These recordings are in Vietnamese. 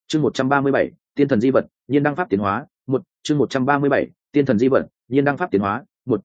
Chương 137, tiên thần di vật, nhiên đăng pháp tiến hóa, một chương 137, tiên thần di vật, nhiên đăng pháp tiến hóa, một.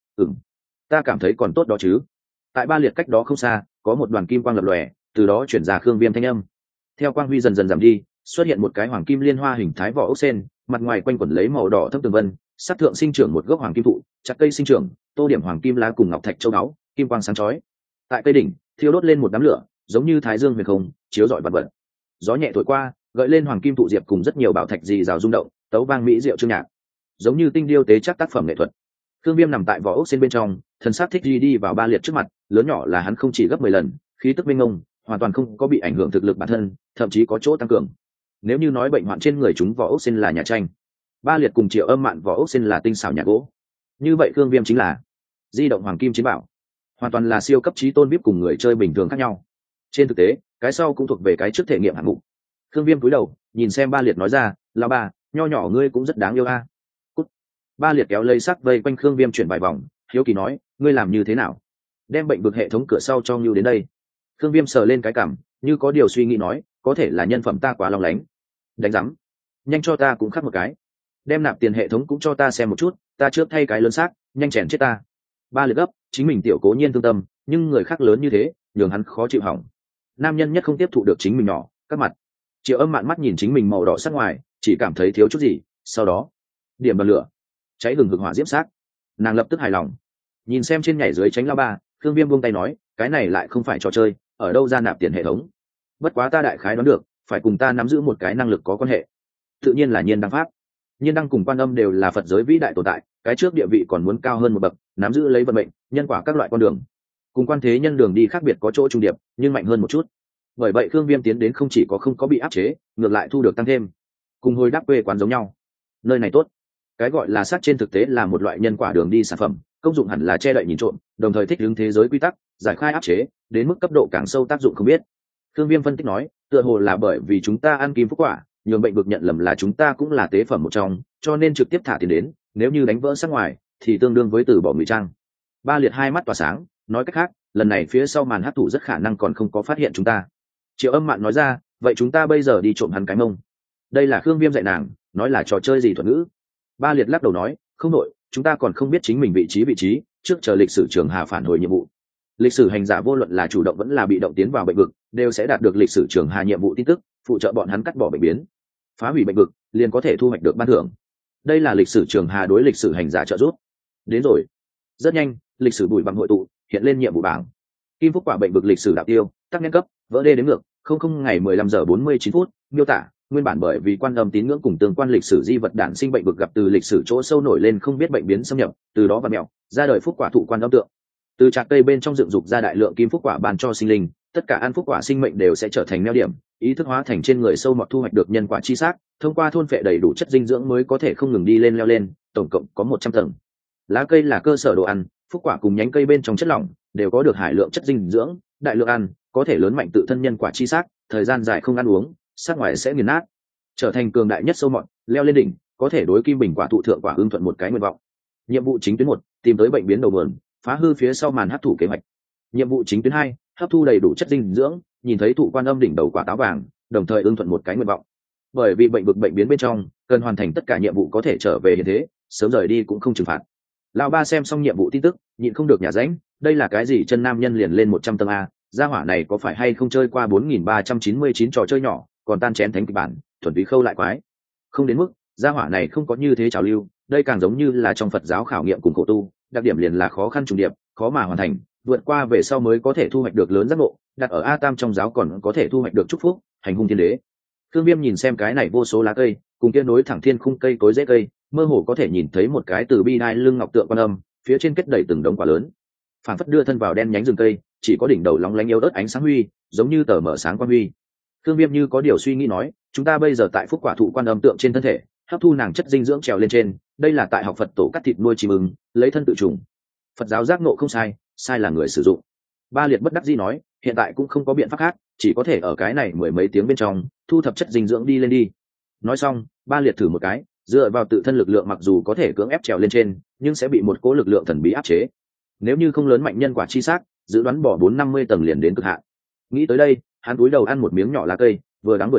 Ta cảm thấy còn tốt đó chứ. Tại Ba Liệt cách đó không xa, có một đoàn kim quang lập lòe, từ đó chuyển ra Khương Viêm thanh âm. Theo quang huy dần dần giảm đi, xuất hiện một cái hoàng kim liên hoa hình thái vỏ ốc sen, mặt ngoài quanh quẩn lấy màu đỏ thâm tường vân, sát thượng sinh trưởng một gốc hoàng kim thụ, chặt cây sinh trưởng, tô điểm hoàng kim lá cùng ngọc thạch châu báu, kim quang sáng chói. Tại cây đỉnh, thiêu đốt lên một đám lửa, giống như thái dương huyền không, chiếu rọi vạn vật. Gió nhẹ thổi qua, gợi lên hoàng kim thụ diệp cùng rất nhiều bảo thạch rì rào rung động, tấu vang mỹ diệu chương nhạc, giống như tinh điêu tế chắc tác phẩm nghệ thuật. Khương Viêm nằm tại vỏ ốc sen bên trong, thần sắc thích đi vào Ba Liệt trước mặt, lớn nhỏ là hắn không chỉ gấp 10 lần, khí tức mênh mông, hoàn toàn không có bị ảnh hưởng thực lực bản thân, thậm chí có chỗ tăng cường. Nếu như nói bệnh hoạn trên người chúng vỏ ốc sen là nhà tranh, Ba Liệt cùng Triệu Âm Mạn vỏ ốc sen là tinh xảo nhà gỗ, như vậy Khương Viêm chính là di động hoàng kim chiến bảo, hoàn toàn là siêu cấp trí tôn vip cùng người chơi bình thường khác nhau. Trên thực tế, cái sau cũng thuộc về cái trước thể nghiệm hạng mục. Khương Viêm cúi đầu nhìn xem Ba Liệt nói ra, lão bà, nho nhỏ ngươi cũng rất đáng yêu a. Cút. Ba Liệt kéo lấy sắc vây quanh Khương Viêm chuyển vài vòng, hiếu kỳ nói, ngươi làm như thế nào? Đem bệnh vực hệ thống cửa sau cho Ngưu đến đây. Khương Viêm sờ lên cái cằm, như có điều suy nghĩ nói, có thể là nhân phẩm ta quá long lánh. Đánh rắm, nhanh cho ta cũng khắc một cái. Đem nạp tiền hệ thống cũng cho ta xem một chút, ta trước thay cái lớn xác, nhanh chèn chết ta. Ba Liệt gấp, chính mình tiểu cố nhiên thương tâm, nhưng người khác lớn như thế, nhường hắn khó chịu hỏng. Nam nhân nhất không tiếp thụ được chính mình nhỏ, các mặt. Triệu Âm Mạn mắt nhìn chính mình màu đỏ sắc ngoài, chỉ cảm thấy thiếu chút gì, sau đó điểm bật lửa, cháy hừng hực hỏa diễm sát. Nàng lập tức hài lòng. Nhìn xem trên nhảy dưới tránh lao ba, Khương Viêm buông tay nói, cái này lại không phải trò chơi, ở đâu ra nạp tiền hệ thống? Bất quá ta đại khái đoán được, phải cùng ta nắm giữ một cái năng lực có quan hệ. Tự nhiên là nhiên đăng pháp. Nhiên đăng cùng Quan Âm đều là Phật giới vĩ đại tồn tại, cái trước địa vị còn muốn cao hơn một bậc, nắm giữ lấy vận mệnh, nhân quả các loại con đường. Cùng Quan Thế Nhân đường đi khác biệt có chỗ trung điệp, nhưng mạnh hơn một chút. Bởi vậy Khương Viêm tiến đến không chỉ có không có bị áp chế, ngược lại thu được tăng thêm. Cùng hồi đáp quê quán giống nhau. Nơi này tốt. Cái gọi là sát trên thực tế là một loại nhân quả đường đi sản phẩm, công dụng hẳn là che đậy nhìn trộm, đồng thời thích ứng thế giới quy tắc, giải khai áp chế, đến mức cấp độ càng sâu tác dụng không biết. Khương Viêm phân tích nói, tựa hồ là bởi vì chúng ta ăn kim phúc quả, nhường bệnh vực nhận lầm là chúng ta cũng là tế phẩm một trong, cho nên trực tiếp thả tiền đến, nếu như đánh vỡ sắc ngoài, thì tương đương với từ bỏ ngụy trang. Ba Liệt hai mắt tỏa sáng, nói cách khác, lần này phía sau màn hắc thủ rất khả năng còn không có phát hiện chúng ta. Triệu Âm Mạn nói ra, vậy chúng ta bây giờ đi trộm hắn cái mông. Đây là Khương Viêm dạy nàng, nói là trò chơi gì thuật ngữ. Ba Liệt lắc đầu nói, không nội, chúng ta còn không biết chính mình vị trí, trước chờ lịch sử trường hà phản hồi nhiệm vụ. Lịch sử hành giả vô luận là chủ động vẫn là bị động tiến vào bệnh vực, đều sẽ đạt được lịch sử trường hà nhiệm vụ tin tức, phụ trợ bọn hắn cắt bỏ bệnh biến, phá hủy bệnh vực, liền có thể thu hoạch được ban thưởng. Đây là lịch sử trường hà đối lịch sử hành giả trợ giúp. Đến rồi. Rất nhanh, lịch sử bụi bằng hội tụ, hiện lên nhiệm vụ bảng. Kim phúc quả bệnh vực lịch sử đạo tiêu, tắc nhân cấp, vỡ đê đến ngược, 00 ngày 15 giờ 49 phút, miêu tả, nguyên bản bởi vì Quan Âm tín ngưỡng cùng tương quan lịch sử di vật đản sinh bệnh vực gặp từ lịch sử chỗ sâu nổi lên không biết bệnh biến xâm nhập, từ đó vặn mèo, ra đời phúc quả thụ Quan Âm tượng. Từ trạc cây bên trong dựng dục ra đại lượng kim phúc quả ban cho sinh linh, tất cả ăn phúc quả sinh mệnh đều sẽ trở thành neo điểm, ý thức hóa thành trên người sâu mọt thu hoạch được nhân quả chi xác, thông qua thôn phệ đầy đủ chất dinh dưỡng mới có thể không ngừng đi lên leo lên, tổng cộng có 100 tầng. Lá cây là cơ sở đồ ăn, phúc quả cùng nhánh cây bên trong chất lỏng đều có được hải lượng chất dinh dưỡng, đại lượng ăn có thể lớn mạnh tự thân nhân quả chi xác, thời gian dài không ăn uống, xác ngoài sẽ nghiền nát, trở thành cường đại nhất sâu mọt, leo lên đỉnh, có thể đối kim bình quả thụ thượng quả ưng thuận một cái nguyện vọng. Nhiệm vụ chính tuyến 1, tìm tới bệnh biến đầu nguồn, phá hư phía sau màn hấp thụ kế hoạch. Nhiệm vụ chính tuyến 2, hấp thu đầy đủ chất dinh dưỡng, nhìn thấy thụ Quan Âm đỉnh đầu quả táo vàng, đồng thời ưng thuận một cái nguyện vọng. Bởi vì bệnh vực bệnh biến bên trong, cần hoàn thành tất cả nhiệm vụ có thể trở về hiện thế, sớm rời đi cũng không trừng phạt. Lão ba xem xong nhiệm vụ tin tức, nhịn không được nhả rãnh, đây là cái gì chân nam nhân liền lên 100 tầng a, gia hỏa này có phải hay không chơi qua 4399 trò chơi nhỏ, còn tan chén thánh kịch bản, thuần túy khâu lại quái. Không đến mức, gia hỏa này không có như thế trào lưu, đây càng giống như là trong Phật giáo khảo nghiệm cùng khổ tu, đặc điểm liền là khó khăn trùng điệp, khó mà hoàn thành, vượt qua về sau mới có thể thu hoạch được lớn giác ngộ, đặt ở A Tam trong giáo còn có thể thu hoạch được chúc phúc, hành hung thiên đế. Khương Viêm nhìn xem cái này vô số lá cây, cùng kia nối thẳng thiên khung cây cối rễ cây, mơ hồ có thể nhìn thấy một cái từ bi đai lưng ngọc tượng Quan Âm, phía trên kết đầy từng đống quả lớn. Phản phất đưa thân vào đen nhánh rừng cây, chỉ có đỉnh đầu lóng lánh yếu ớt ánh sáng huy, giống như tờ mở sáng quan huy. Khương Viêm như có điều suy nghĩ nói, chúng ta bây giờ tại phúc quả thụ Quan Âm tượng trên thân thể, hấp thu nàng chất dinh dưỡng trèo lên trên, đây là tại học Phật tổ cắt thịt nuôi chim ưng, lấy thân tự trùng. Phật giáo giác ngộ không sai, sai là người sử dụng. Ba Liệt bất đắc dĩ nói, hiện tại cũng không có biện pháp khác, chỉ có thể ở cái này mười mấy tiếng bên trong thu thập chất dinh dưỡng đi lên đi. Nói xong, Ba Liệt thử một cái, dựa vào tự thân lực lượng mặc dù có thể cưỡng ép trèo lên trên, nhưng sẽ bị một cỗ lực lượng thần bí áp chế. Nếu như không lớn mạnh nhân quả chi xác, dự đoán bỏ 450 tầng liền đến cực hạn. Nghĩ tới đây, hắn cúi đầu ăn một miếng nhỏ lá cây, vừa đắng vừa chát,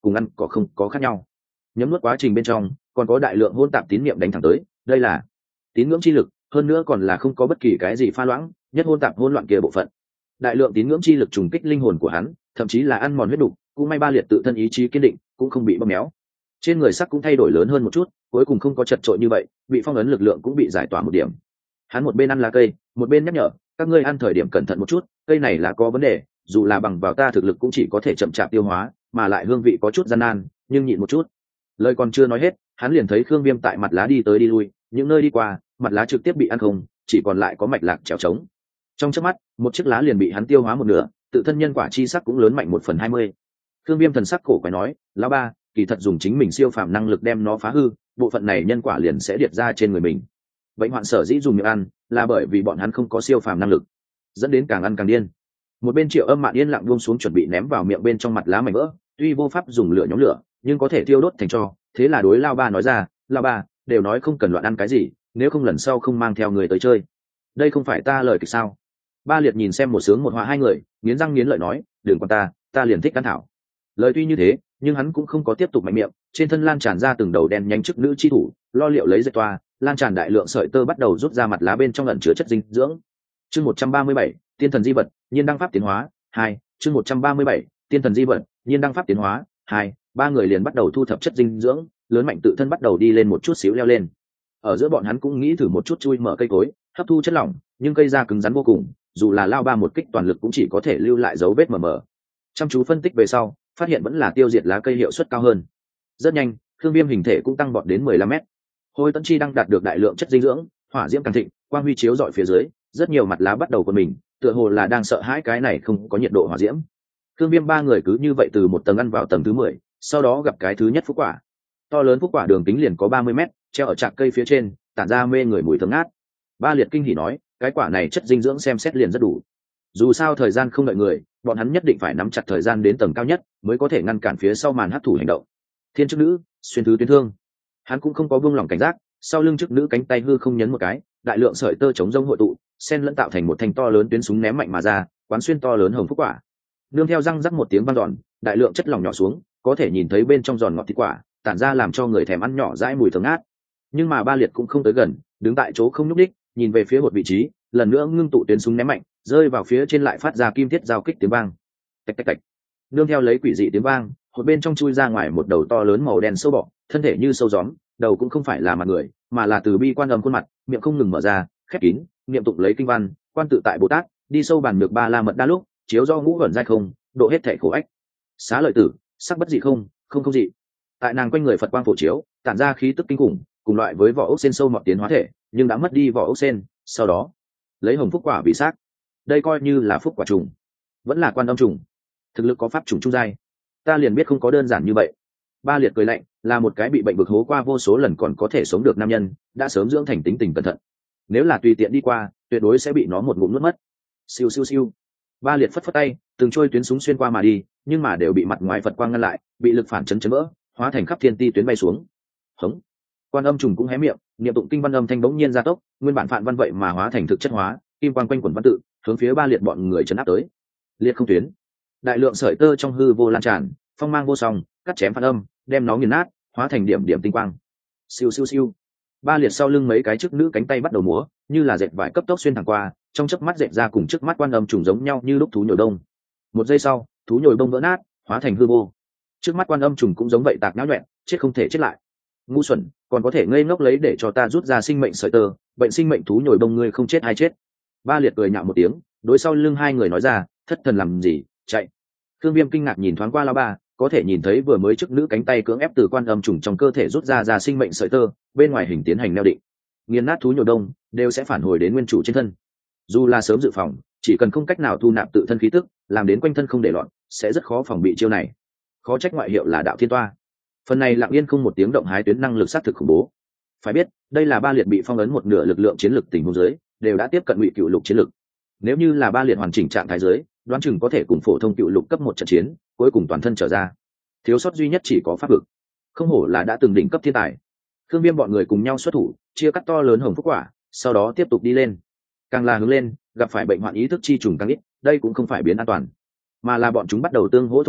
cùng ăn cỏ không có khác nhau. Nhấm nuốt quá trình bên trong còn có đại lượng hôn tạp tín niệm đánh thẳng tới, đây là tín ngưỡng chi lực, hơn nữa còn là không có bất kỳ cái gì pha loãng, nhất hôn tạp hỗn loạn kia bộ phận. Đại lượng tín ngưỡng chi lực trùng kích linh hồn của hắn, thậm chí là ăn mòn huyết đục, cũng may Ba Liệt tự thân ý chí kiên định, cũng không bị bóp méo. Trên người sắc cũng thay đổi lớn hơn một chút, cuối cùng không có chật trội như vậy, bị phong ấn lực lượng cũng bị giải tỏa một điểm. Hắn một bên ăn lá cây, một bên nhắc nhở, các ngươi ăn thời điểm cẩn thận một chút, cây này là có vấn đề, dù là bằng vào ta thực lực cũng chỉ có thể chậm chạp tiêu hóa, mà lại hương vị có chút gian nan, nhưng nhịn một chút. Lời còn chưa nói hết, hắn liền thấy Khương Viêm tại mặt lá đi tới đi lui, những nơi đi qua, mặt lá trực tiếp bị ăn không, chỉ còn lại có mạch lạc trèo trống. Trong chớp mắt, một chiếc lá liền bị hắn tiêu hóa một nửa, tự thân nhân quả chi sắc cũng lớn mạnh 1/20. Khương Viêm thần sắc cổ quái nói, lão ba, kỳ thật dùng chính mình siêu phàm năng lực đem nó phá hư, bộ phận này nhân quả liền sẽ điệt ra trên người mình. Bệnh hoạn sở dĩ dùng miệng ăn, là bởi vì bọn hắn không có siêu phàm năng lực, dẫn đến càng ăn càng điên. Một bên Triệu Âm Mạn yên lặng buông xuống chuẩn bị ném vào miệng bên trong mặt lá mảnh vỡ, tuy vô pháp dùng lửa nhóm lửa, nhưng có thể thiêu đốt thành tro. Thế là đối Lão ba nói ra, lão ba, đều nói không cần loạn ăn cái gì, nếu không lần sau không mang theo người tới chơi. Đây không phải ta lời kịch sao? Ba Liệt nhìn xem một sướng một họa hai người, nghiến răng nghiến lợi nói, đừng quan ta liền thích ăn thảo. Lời tuy như thế, nhưng hắn cũng không có tiếp tục mạnh miệng, trên thân lan tràn ra từng đầu đen nhánh chức nữ chi thủ, lo liệu lấy dệt toa, lan tràn đại lượng sợi tơ bắt đầu rút ra mặt lá bên trong ẩn chứa chất dinh dưỡng. Chương 137, tiên thần di vật, nhiên đăng pháp tiến hóa 2. Chương 137, tiên thần di vật, nhiên đăng pháp tiến hóa 2. Ba người liền bắt đầu thu thập chất dinh dưỡng, lớn mạnh tự thân bắt đầu đi lên một chút xíu leo lên. Ở giữa bọn hắn cũng nghĩ thử một chút chui mở cây cối, hấp thu chất lỏng, nhưng cây da cứng rắn vô cùng, dù là lao ba một kích toàn lực cũng chỉ có thể lưu lại dấu vết mờ mờ. Chăm chú phân tích về sau, phát hiện vẫn là tiêu diệt lá cây hiệu suất cao hơn. Rất nhanh, Khương Viêm hình thể cũng tăng vọt đến 15 mét. Hôi Tấn Chi đang đạt được đại lượng chất dinh dưỡng, hỏa diễm càng thịnh, quang huy chiếu rọi phía dưới, rất nhiều mặt lá bắt đầu của mình, tựa hồ là đang sợ hãi cái này không có nhiệt độ hỏa diễm. Khương Viêm ba người cứ như vậy từ một tầng ăn vào tầng thứ 10, sau đó gặp cái thứ nhất phúc quả. To lớn phúc quả đường kính liền có 30 mét, treo ở trạc cây phía trên, tản ra mê người mùi thơm ngát. Ba Liệt kinh hỉ nói, cái quả này chất dinh dưỡng xem xét liền rất đủ. Dù sao thời gian không đợi người, bọn hắn nhất định phải nắm chặt thời gian đến tầng cao nhất, mới có thể ngăn cản phía sau màn hắc thủ hành động. Thiên chức nữ, xuyên thứ tuyến thương. Hắn cũng không có buông lỏng cảnh giác, sau lưng chức nữ cánh tay hư không nhấn một cái, đại lượng sợi tơ chống rông hội tụ, xen lẫn tạo thành một thanh to lớn tuyến súng ném mạnh mà ra, quán xuyên to lớn hồng phúc quả. Nương theo răng rắc một tiếng vang dọn, đại lượng chất lỏng nhỏ xuống, có thể nhìn thấy bên trong giòn ngọt thịt quả, tản ra làm cho người thèm ăn nhỏ dãi mùi thơm ngát. Nhưng mà Ba Liệt cũng không tới gần, đứng tại chỗ không nhúc nhích, nhìn về phía một vị trí, lần nữa ngưng tụ tuyến súng ném mạnh, rơi vào phía trên lại phát ra kim thiết giao kích tiếng vang. Tạch tạch tạch. Nương theo lấy quỷ dị tiếng vang, một bên trong chui ra ngoài một đầu to lớn màu đen sâu bọ, thân thể như sâu gióm, đầu cũng không phải là mặt người, mà là từ bi quan âm khuôn mặt, miệng không ngừng mở ra, khép kín, niệm tụng lấy kinh văn, quan tự tại Bồ Tát, đi sâu bản được ba la mật đa lúc, chiếu do ngũ vẩn giai không, độ hết thể khổ ách. Xá lợi tử, sắc bất dị không, không không dị. Tại nàng quanh người Phật quang phổ chiếu, tản ra khí tức kinh khủng, cùng loại với vỏ ốc sen sâu mọt tiến hóa thể, nhưng đã mất đi vỏ ốc sen, sau đó lấy hồng phúc quả bị xác. Đây coi như là phúc quả trùng, vẫn là quan âm trùng. Thực lực có pháp trùng trung giai, ta liền biết không có đơn giản như vậy. Ba Liệt cười lạnh, là một cái bị bệnh bực hố qua vô số lần còn có thể sống được nam nhân, đã sớm dưỡng thành tính tình cẩn thận. Nếu là tùy tiện đi qua, tuyệt đối sẽ bị nó một ngụm nuốt mất. Siêu siêu siêu. Ba Liệt phất phất tay, từng trôi tuyến súng xuyên qua mà đi, nhưng mà đều bị mặt ngoài Phật quang ngăn lại, bị lực phản chấn chấn vỡ, hóa thành khắp thiên ti tuyến bay xuống. Hống. Quan âm trùng cũng hé miệng, niệm tụng kinh văn âm thanh bỗng nhiên gia tốc, nguyên bản phản văn vậy mà hóa thành thực chất hóa, kim quang quanh quần văn tự, hướng phía Ba Liệt bọn người chấn áp tới. Liệt không tuyến. Đại lượng sợi tơ trong hư vô lan tràn, phong mang vô song, cắt chém phản âm, đem nó nghiền nát, hóa thành điểm điểm tinh quang. Siêu siêu siêu. Ba Liệt sau lưng mấy cái chức nữ cánh tay bắt đầu múa, như là dệt vải cấp tốc xuyên thẳng qua, trong chớp mắt dệt ra cùng trước mắt quan âm trùng giống nhau như lúc thú nhồi đông. Một giây sau, thú nhồi đông vỡ nát, hóa thành hư vô. Trước mắt quan âm trùng cũng giống vậy tạc nhão nhuyễn, chết không thể chết lại. Ngu xuẩn, còn có thể ngây ngốc lấy để cho ta rút ra sinh mệnh sợi tơ, bệnh sinh mệnh thú nhồi đông ngươi không chết hay chết. Ba Liệt cười nhạo một tiếng, đối sau lưng hai người nói ra, thất thần làm gì, chạy. Thương Viêm kinh ngạc nhìn thoáng qua lão ba, có thể nhìn thấy vừa mới chức nữ cánh tay cưỡng ép từ quan âm trùng trong cơ thể rút ra sinh mệnh sợi tơ, bên ngoài hình tiến hành neo định. Nghiền nát thú nhồi đông, đều sẽ phản hồi đến nguyên chủ trên thân. Dù là sớm dự phòng, chỉ cần không cách nào thu nạp tự thân khí tức, làm đến quanh thân không để loạn, sẽ rất khó phòng bị chiêu này. Khó trách ngoại hiệu là đạo thiên toa. Phần này lặng yên không một tiếng động hái tuyến năng lực sát thực khủng bố. Phải biết, đây là Ba Liệt bị phong ấn một nửa lực lượng chiến lực tình huống dưới, đều đã tiếp cận Ngụy Cựu Lục chiến lực. Nếu như là Ba Liệt hoàn chỉnh trạng thái dưới, đoán chừng có thể cùng phổ thông Cựu Lục cấp một trận chiến, cuối cùng toàn thân trở ra. Thiếu sót duy nhất chỉ có pháp vực. Không hổ là đã từng đỉnh cấp thiên tài. Thương Viêm bọn người cùng nhau xuất thủ, chia cắt to lớn hồng phúc quả, sau đó tiếp tục đi lên. Càng là hướng lên, gặp phải bệnh hoạn ý thức chi trùng càng ít, đây cũng không phải biến an toàn, mà là bọn chúng bắt đầu tương hỗ thôn vệ,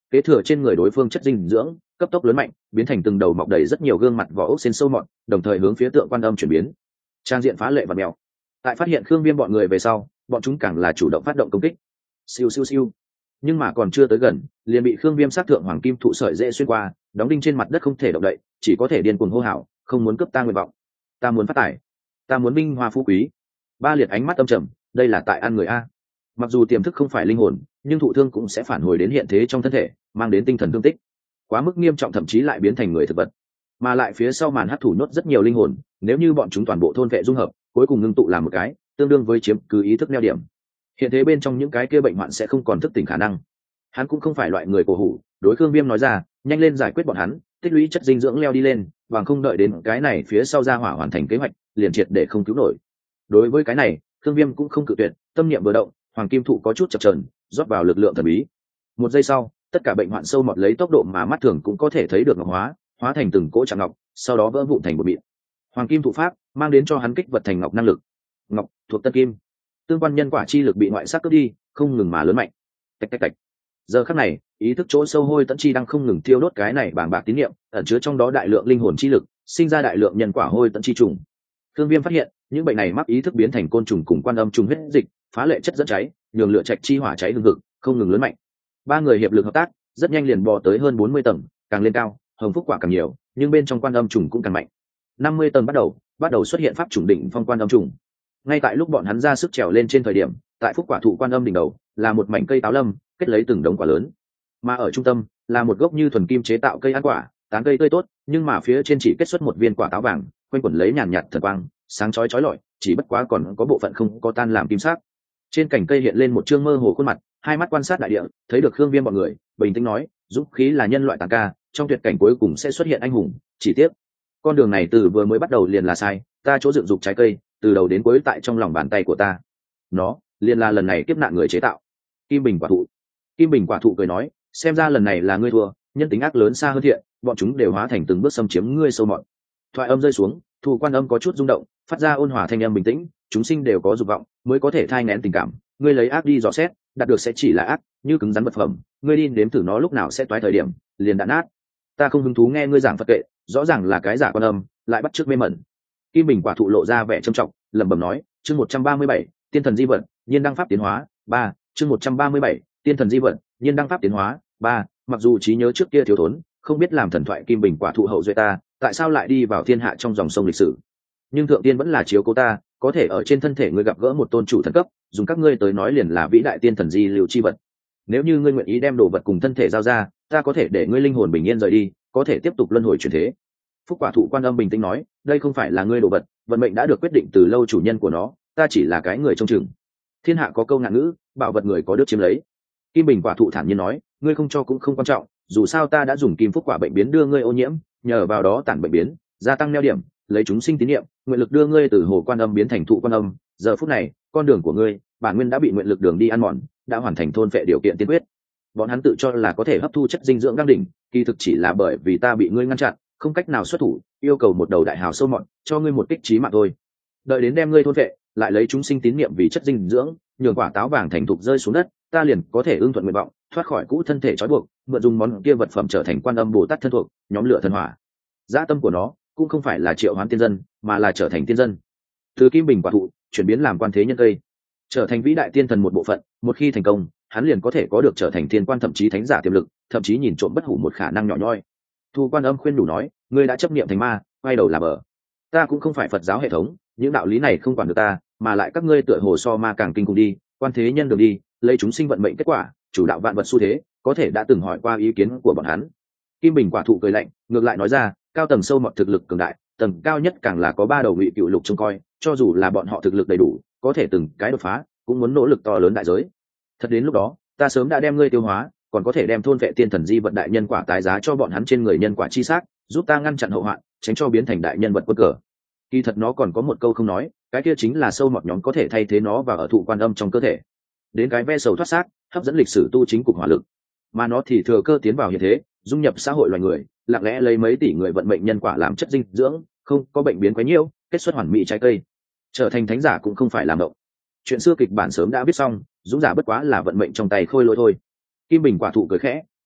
kế thừa trên người đối phương chất dinh dưỡng cấp tốc lớn mạnh, biến thành từng đầu mọc đầy rất nhiều gương mặt vỏ ốc xên sâu mọt, đồng thời hướng phía tượng quan âm chuyển biến. Trang diện phá lệ và mèo. Tại phát hiện Khương Viêm bọn người về sau, bọn chúng càng là chủ động phát động công kích. Siêu siêu siêu. Nhưng mà còn chưa tới gần, liền bị Khương Viêm sát thượng hoàng kim thụ sợi dễ xuyên qua, đóng đinh trên mặt đất không thể động đậy, chỉ có thể điên cuồng hô hào, không muốn cướp ta nguyện vọng. Ta muốn phát tài, ta muốn vinh hoa phú quý. Ba Liệt ánh mắt âm trầm, đây là tại ăn người a. Mặc dù tiềm thức không phải linh hồn, nhưng thụ thương cũng sẽ phản hồi đến hiện thế trong thân thể, mang đến tinh thần thương tích. Quá mức nghiêm trọng thậm chí lại biến thành người thực vật. Mà lại phía sau màn hấp thụ nốt rất nhiều linh hồn, nếu như bọn chúng toàn bộ thôn vệ dung hợp, cuối cùng ngưng tụ làm một cái, tương đương với chiếm cứ ý thức neo điểm. Hiện thế bên trong những cái kia bệnh hoạn sẽ không còn thức tỉnh khả năng. Hắn cũng không phải loại người cổ hủ, đối Khương Viêm nói ra, nhanh lên giải quyết bọn hắn, tích lũy chất dinh dưỡng leo đi lên, bằng không đợi đến cái này phía sau ra hỏa hoàn thành kế hoạch, liền triệt để không cứu nổi. Đối với cái này, Khương Viêm cũng không cự tuyệt, tâm niệm vừa động, hoàng kim thụ có chút chập chờn, rót vào lực lượng thần bí. Một giây sau, tất cả bệnh hoạn sâu mọt lấy tốc độ mà mắt thường cũng có thể thấy được ngọc hóa thành từng cỗ trạng ngọc, sau đó vỡ vụn thành một mịn. Hoàng kim thụ pháp mang đến cho hắn kích vật thành ngọc năng lực. Ngọc thuộc tân kim, tương quan nhân quả chi lực bị ngoại sắc cướp đi, không ngừng mà lớn mạnh. Tạch tạch tạch. Giờ khắc này, ý thức chỗ sâu hôi tẫn chi đang không ngừng thiêu đốt cái này bàng bạc tín niệm, ẩn chứa trong đó đại lượng linh hồn chi lực, sinh ra đại lượng nhân quả hôi tẫn chi trùng. Thương Viêm phát hiện, những bệnh này mắc ý thức biến thành côn trùng cùng quan âm trùng huyết dịch, phá lệ chất dẫn cháy, nhường lửa trạch chi hỏa cháy hừng hực, không ngừng lớn mạnh. Ba người hiệp lực hợp tác, rất nhanh liền bò tới hơn 40 tầng, càng lên cao, hồng phúc quả càng nhiều, nhưng bên trong quan âm trùng cũng càng mạnh. 50 tầng bắt đầu xuất hiện pháp trùng đỉnh phong quan âm trùng. Ngay tại lúc bọn hắn ra sức trèo lên trên thời điểm, tại phúc quả thụ quan âm đỉnh đầu là một mảnh cây táo lâm, kết lấy từng đống quả lớn. Mà ở trung tâm là một gốc như thuần kim chế tạo cây ăn quả, tán cây tươi tốt, nhưng mà phía trên chỉ kết xuất một viên quả táo vàng, quanh quẩn lấy nhàn nhạt thần quang, sáng chói chói lọi, chỉ bất quá còn có bộ phận không có tan làm kim sắc. Trên cành cây hiện lên một trương mơ hồ khuôn mặt, hai mắt quan sát đại địa, thấy được Khương Viêm bọn người, bình tĩnh nói, dũng khí là nhân loại tàng ca, trong tuyệt cảnh cuối cùng sẽ xuất hiện anh hùng, chỉ tiếc con đường này từ vừa mới bắt đầu liền là sai, ta chỗ dựng dục trái cây, từ đầu đến cuối tại trong lòng bàn tay của ta. Nó liền là lần này kiếp nạn người chế tạo. Kim Bình quả thụ. Kim Bình quả thụ cười nói, xem ra lần này là ngươi thua, nhân tính ác lớn xa hơn thiện, bọn chúng đều hóa thành từng bước xâm chiếm ngươi sâu mọt. Thoại âm rơi xuống, thụ quan âm có chút rung động, phát ra ôn hòa thanh âm bình tĩnh, chúng sinh đều có dục vọng, mới có thể thai nghén tình cảm, ngươi lấy ác đi dò xét, đạt được sẽ chỉ là ác, như cứng rắn vật phẩm, ngươi đi nếm thử nó lúc nào sẽ toái thời điểm, liền đạn nát. Ta không hứng thú nghe ngươi giảng Phật kệ, rõ ràng là cái giả quan âm, lại bắt chước mê mẩn. Kim Bình quả thụ lộ ra vẻ trầm trọng, lẩm bẩm nói, chương 137, tiên thần di vận, nhiên đăng pháp tiến hóa, 3, chương 137, tiên thần di vận, nhiên đăng pháp tiến hóa, 3, mặc dù trí nhớ trước kia thiếu thốn, không biết làm thần thoại Kim Bình quả thụ hậu duệ ta, tại sao lại đi vào thiên hạ trong dòng sông lịch sử. Nhưng thượng tiên vẫn là chiếu cố ta, có thể ở trên thân thể ngươi gặp gỡ một tôn chủ thần cấp, dùng các ngươi tới nói liền là vĩ đại tiên thần di lưu chi vật. Nếu như ngươi nguyện ý đem đồ vật cùng thân thể giao ra, ta có thể để ngươi linh hồn bình yên rời đi, có thể tiếp tục luân hồi chuyển thế. Phúc quả thụ quan âm bình tĩnh nói, đây không phải là ngươi đồ vật, vận mệnh đã được quyết định từ lâu chủ nhân của nó, ta chỉ là cái người trông chừng. Thiên hạ có câu ngạn ngữ, bảo vật người có đức chiếm lấy. Kim Bình quả thụ thản nhiên nói, ngươi không cho cũng không quan trọng, dù sao ta đã dùng kim phúc quả bệnh biến đưa ngươi ô nhiễm, nhờ vào đó tản bệnh biến, gia tăng neo điểm, lấy chúng sinh tín niệm, nguyện lực đưa ngươi từ hồ quan âm biến thành thụ quan âm. Giờ phút này, con đường của ngươi, bản nguyên đã bị nguyện lực đường đi ăn mòn, đã hoàn thành thôn phệ điều kiện tiên quyết. Bọn hắn tự cho là có thể hấp thu chất dinh dưỡng đang đỉnh, kỳ thực chỉ là bởi vì ta bị ngươi ngăn chặn, không cách nào xuất thủ, yêu cầu một đầu đại hào sâu mọt, cho ngươi một kích chí mạng thôi. Đợi đến đem ngươi thôn phệ, lại lấy chúng sinh tín niệm vì chất dinh dưỡng, nhường quả táo vàng thành thục rơi xuống đất, ta liền có thể ưng thuận nguyện vọng, thoát khỏi cũ thân thể trói buộc, mượn dùng món kia vật phẩm trở thành quan âm Bồ Tát thân thuộc, nhóm lửa thần hỏa. Dã tâm của nó cũng không phải là triệu hoán tiên dân, mà là trở thành tiên dân. Từ Kim Bình quả thụ chuyển biến làm quan thế nhân cây, trở thành vĩ đại tiên thần một bộ phận, một khi thành công, hắn liền có thể có được trở thành thiên quan thậm chí thánh giả tiềm lực, thậm chí nhìn trộm bất hủ một khả năng nhỏ nhoi. Thu quan âm khuyên đủ nói, ngươi đã chấp niệm thành ma, quay đầu là bờ. Ta cũng không phải Phật giáo hệ thống, những đạo lý này không quản được ta, mà lại các ngươi tựa hồ so ma càng kinh khủng đi, quan thế nhân đường đi, lấy chúng sinh vận mệnh kết quả, chủ đạo vạn vật xu thế, có thể đã từng hỏi qua ý kiến của bọn hắn. Kim Bình quả thụ cười lạnh, ngược lại nói ra, cao tầng sâu mọt thực lực cường đại, tầng cao nhất càng là có 3 đầu ngụy cựu lục trông coi, cho dù là bọn họ thực lực đầy đủ, có thể từng cái đột phá, cũng muốn nỗ lực to lớn đại giới. Thật đến lúc đó, ta sớm đã đem ngươi tiêu hóa, còn có thể đem thôn vệ tiên thần di vật đại nhân quả tái giá cho bọn hắn trên người nhân quả chi xác, giúp ta ngăn chặn hậu hoạn, tránh cho biến thành đại nhân vật quân cờ. Kỳ thật nó còn có một câu không nói, cái kia chính là sâu mọt nhóm có thể thay thế nó và ở thụ quan âm trong cơ thể. Đến cái ve sầu thoát xác, hấp dẫn lịch sử tu chính cục hỏa lực, mà nó thì thừa cơ tiến vào hiện thế, dung nhập xã hội loài người, lặng lẽ lấy mấy tỷ người vận mệnh nhân quả làm chất dinh dưỡng, không có bệnh biến quá nhiều, kết xuất hoàn mỹ trái cây, trở thành thánh giả cũng không phải làm mộng. Chuyện xưa kịch bản sớm đã viết xong, dũng giả bất quá là vận mệnh trong tay khôi lỗi thôi. Kim Bình quả thụ cười khẽ,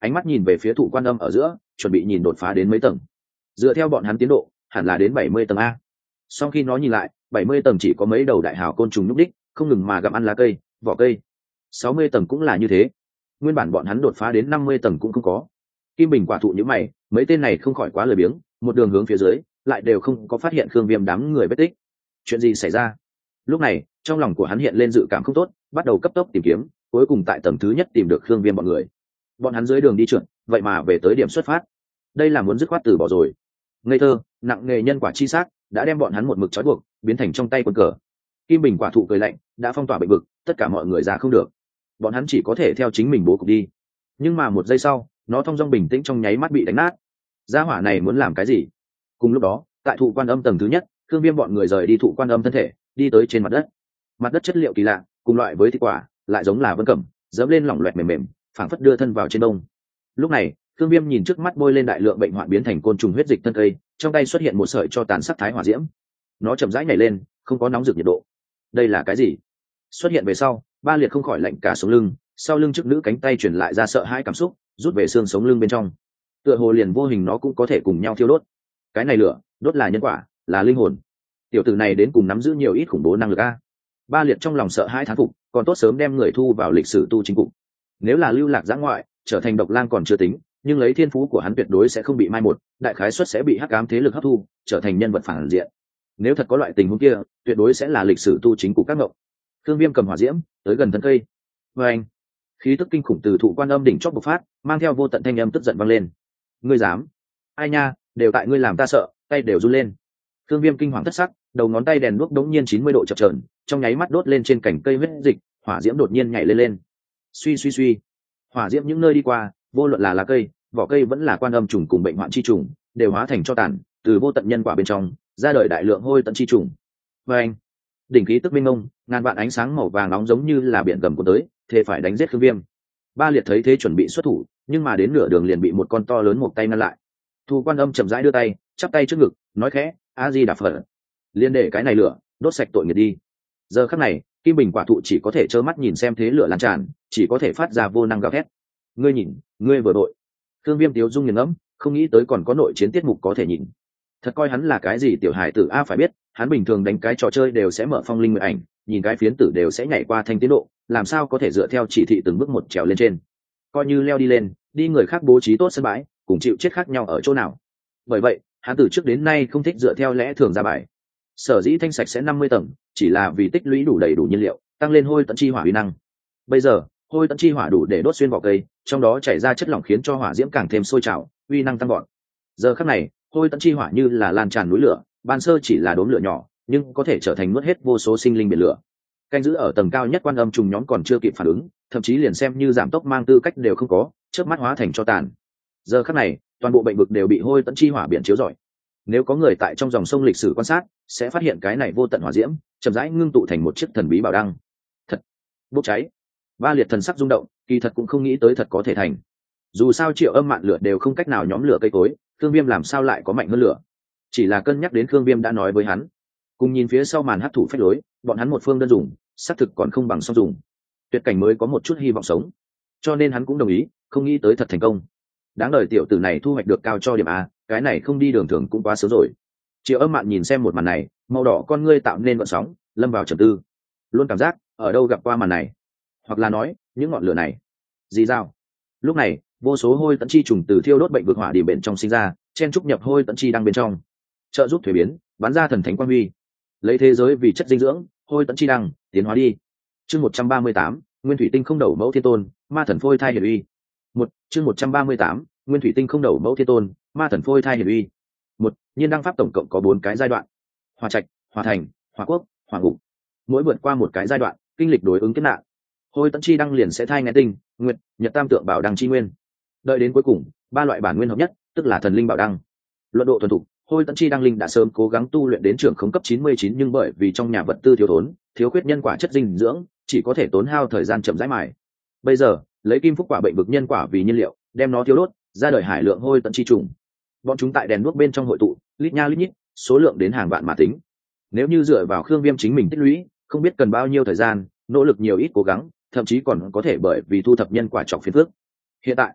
ánh mắt nhìn về phía thụ quan âm ở giữa, chuẩn bị nhìn đột phá đến mấy tầng. Dựa theo bọn hắn tiến độ hẳn là đến 70 tầng a. Sau khi nó nhìn lại 70 tầng chỉ có mấy đầu đại hào côn trùng nhúc đích, không ngừng mà gặm ăn lá cây vỏ cây. 60 tầng cũng là như thế, nguyên bản bọn hắn đột phá đến 50 tầng cũng không có. Kim Bình quả thụ những mày, mấy tên này không khỏi quá lười biếng, một đường hướng phía dưới lại đều không có phát hiện Khương Viêm đám người vết tích. Chuyện gì xảy ra? Lúc này trong lòng của hắn hiện lên dự cảm không tốt, bắt đầu cấp tốc tìm kiếm, cuối cùng tại tầng thứ nhất tìm được Khương Viêm bọn người. Bọn hắn dưới đường đi trượt, vậy mà về tới điểm xuất phát. Đây là muốn dứt khoát từ bỏ rồi. Ngây thơ nặng nghề nhân quả chi xác đã đem bọn hắn một mực trói buộc, biến thành trong tay quân cờ. Kim Bình quả thụ cười lạnh, đã phong tỏa bệnh vực, tất cả mọi người ra không được, bọn hắn chỉ có thể theo chính mình bố cục đi. Nhưng mà một giây sau, nó thong dong bình tĩnh trong nháy mắt bị đánh nát. Gia hỏa này muốn làm cái gì? Cùng lúc đó, tại thụ quan âm tầng thứ nhất, Khương Viêm bọn người rời đi thụ quan âm thân thể, đi tới trên mặt đất. Mặt đất chất liệu kỳ lạ, cùng loại với thịt quả, lại giống là vân cẩm, dẫm lên lỏng loẹt mềm mềm, phảng phất đưa thân vào trên đông. Lúc này, Khương Viêm nhìn trước mắt bôi lên đại lượng bệnh hoạn biến thành côn trùng huyết dịch thân cây, trong tay xuất hiện một sợi cho tàn sắc thái hỏa diễm. Nó chậm rãi nhảy lên, không có nóng rực nhiệt độ. Đây là cái gì? Xuất hiện về sau, Ba Liệt không khỏi lạnh cả sống lưng, sau lưng trước nữ cánh tay truyền lại ra sợ hãi cảm xúc, rút về xương sống lưng bên trong. Tựa hồ liền vô hình nó cũng có thể cùng nhau thiêu đốt. Cái này lửa, đốt là nhân quả, là linh hồn. Tiểu tử này đến cùng nắm giữ nhiều ít khủng bố năng lực a. Ba Liệt trong lòng sợ hãi thán phục, còn tốt sớm đem người thu vào lịch sử tu chính cục. Nếu là lưu lạc dã ngoại, trở thành độc lang còn chưa tính, nhưng lấy thiên phú của hắn tuyệt đối sẽ không bị mai một, đại khái suất sẽ bị hắc ám thế lực hấp thu, trở thành nhân vật phản diện. Nếu thật có loại tình huống kia, tuyệt đối sẽ là lịch sử tu chính cục các ngộng. Thương Viêm cầm hỏa diễm tới gần thân cây, và anh khí tức kinh khủng từ thụ quan âm đỉnh chót bộc phát, mang theo vô tận thanh âm tức giận vang lên. Ngươi dám? Ai nha, đều tại ngươi làm ta sợ, tay đều run lên. Thương Viêm kinh hoàng thất sắc, đầu ngón tay đèn đuốc đống nhiên 90 độ chập chờn, trong nháy mắt đốt lên trên cành cây huyết dịch, hỏa diễm đột nhiên nhảy lên lên. Suy suy suy, hỏa diễm những nơi đi qua, vô luận là lá cây, vỏ cây vẫn là quan âm trùng cùng bệnh hoạn chi trùng, đều hóa thành cho tàn, từ vô tận nhân quả bên trong ra đời đại lượng hôi tận chi trùng. Và anh đỉnh khí tức minh mông, ngàn vạn ánh sáng màu vàng nóng giống như là biển gầm cuốn tới, thế phải đánh giết Khương Viêm. Ba Liệt thấy thế chuẩn bị xuất thủ, nhưng mà đến nửa đường liền bị một con to lớn một tay ngăn lại. Thu quan âm chậm rãi đưa tay, chắp tay trước ngực, nói khẽ, A Di Đà Phật, liên để cái này lửa đốt sạch tội nghiệp đi. Giờ khắc này, Kim Bình quả thụ chỉ có thể trơ mắt nhìn xem thế lửa lan tràn, chỉ có thể phát ra vô năng gào thét. Ngươi nhìn, ngươi vừa đội. Khương Viêm tiếu dung nghiền ngẫm, không nghĩ tới còn có nội chiến tiết mục có thể nhìn. Thật coi hắn là cái gì tiểu hài tử a, phải biết, hắn bình thường đánh cái trò chơi đều sẽ mở phong linh nguyện ảnh, nhìn cái phiến tử đều sẽ nhảy qua thanh tiến độ, làm sao có thể dựa theo chỉ thị từng bước một trèo lên trên. Coi như leo đi lên, đi người khác bố trí tốt sân bãi, cùng chịu chết khác nhau ở chỗ nào. Bởi vậy, hắn từ trước đến nay không thích dựa theo lẽ thường ra bài. Sở dĩ thanh sạch sẽ 50 tầng, chỉ là vì tích lũy đủ đầy đủ nhiên liệu, tăng lên hôi tận chi hỏa uy năng. Bây giờ, hôi tận chi hỏa đủ để đốt xuyên vỏ cây, trong đó chảy ra chất lỏng khiến cho hỏa diễm càng thêm sôi trào, uy năng tăng vọt. Giờ khắc này, hôi tận chi hỏa như là lan tràn núi lửa, ban sơ chỉ là đốm lửa nhỏ, nhưng có thể trở thành nuốt hết vô số sinh linh biển lửa. Canh giữ ở tầng cao nhất quan âm trùng nhóm còn chưa kịp phản ứng, thậm chí liền xem như giảm tốc mang tư cách đều không có, chớp mắt hóa thành cho tàn. Giờ khắc này, toàn bộ bệnh vực đều bị hôi tận chi hỏa biển chiếu rọi. Nếu có người tại trong dòng sông lịch sử quan sát, sẽ phát hiện cái này vô tận hỏa diễm chậm rãi ngưng tụ thành một chiếc thần bí bảo đăng. Thật, bốc cháy. Ba Liệt thần sắc rung động, kỳ thật cũng không nghĩ tới thật có thể thành. Dù sao Triệu Âm mạn lửa đều không cách nào nhóm lửa cây cối, Khương Viêm làm sao lại có mạnh hơn lửa? Chỉ là cân nhắc đến Khương Viêm đã nói với hắn, cùng nhìn phía sau màn hấp thụ phách lối, bọn hắn một phương đơn dùng, xác thực còn không bằng song dùng. Tuyệt cảnh mới có một chút hy vọng sống, cho nên hắn cũng đồng ý, không nghĩ tới thật thành công. Đáng đời tiểu tử này thu hoạch được cao cho điểm A, cái này không đi đường thường cũng quá sớm rồi. Triệu Âm mạn nhìn xem một màn này, màu đỏ con ngươi tạo nên gợn sóng, lâm vào trầm tư. Luôn cảm giác ở đâu gặp qua màn này, hoặc là nói những ngọn lửa này gì sao? Lúc này, vô số hôi tận chi trùng từ thiêu đốt bệnh vực hỏa điểm bên trong sinh ra, chen trúc nhập hôi tận chi đang bên trong, trợ giúp thuế biến, bắn ra thần thánh quang huy, lấy thế giới vì chất dinh dưỡng, hôi tận chi đăng tiến hóa đi. Chương 138, Nguyên Thủy Tinh không đầu mẫu thiên tôn, ma thần phôi thai hiển uy. Chương 138, Nguyên Thủy Tinh không đầu mẫu thiên tôn, ma thần phôi thai hiển uy. Nhiên đăng pháp tổng cộng có 4 cái giai đoạn: Hỏa Trạch, Hỏa Thành, Hỏa Quốc, Hỏa Ngục. Mỗi vượt qua một cái giai đoạn, kinh lịch đối ứng kiếp nạn, hôi tận chi đăng liền sẽ thai ngén tinh, nguyệt, nhật tam tượng bảo đăng chi nguyên. Đợi đến cuối cùng, 3 loại bản nguyên hợp nhất, tức là thần linh bảo đăng. Luận độ thuần thục, hôi tận chi đăng linh đã sớm cố gắng tu luyện đến trưởng khống cấp 99, nhưng bởi vì trong nhà vật tư thiếu thốn, thiếu khuyết nhân quả chất dinh dưỡng, chỉ có thể tốn hao thời gian chậm rãi mài. Bây giờ, lấy kim phúc quả bệnh vực nhân quả vì nhiên liệu, đem nó thiêu đốt, ra đời hải lượng hôi tận chi trùng. Bọn chúng tại đèn đuốc bên trong hội tụ, lít nha lít nhít, số lượng đến hàng vạn mà tính. Nếu như dựa vào Khương Viêm chính mình tích lũy, không biết cần bao nhiêu thời gian, nỗ lực nhiều ít cố gắng, thậm chí còn có thể bởi vì thu thập nhân quả trọng phiền phức. Hiện tại,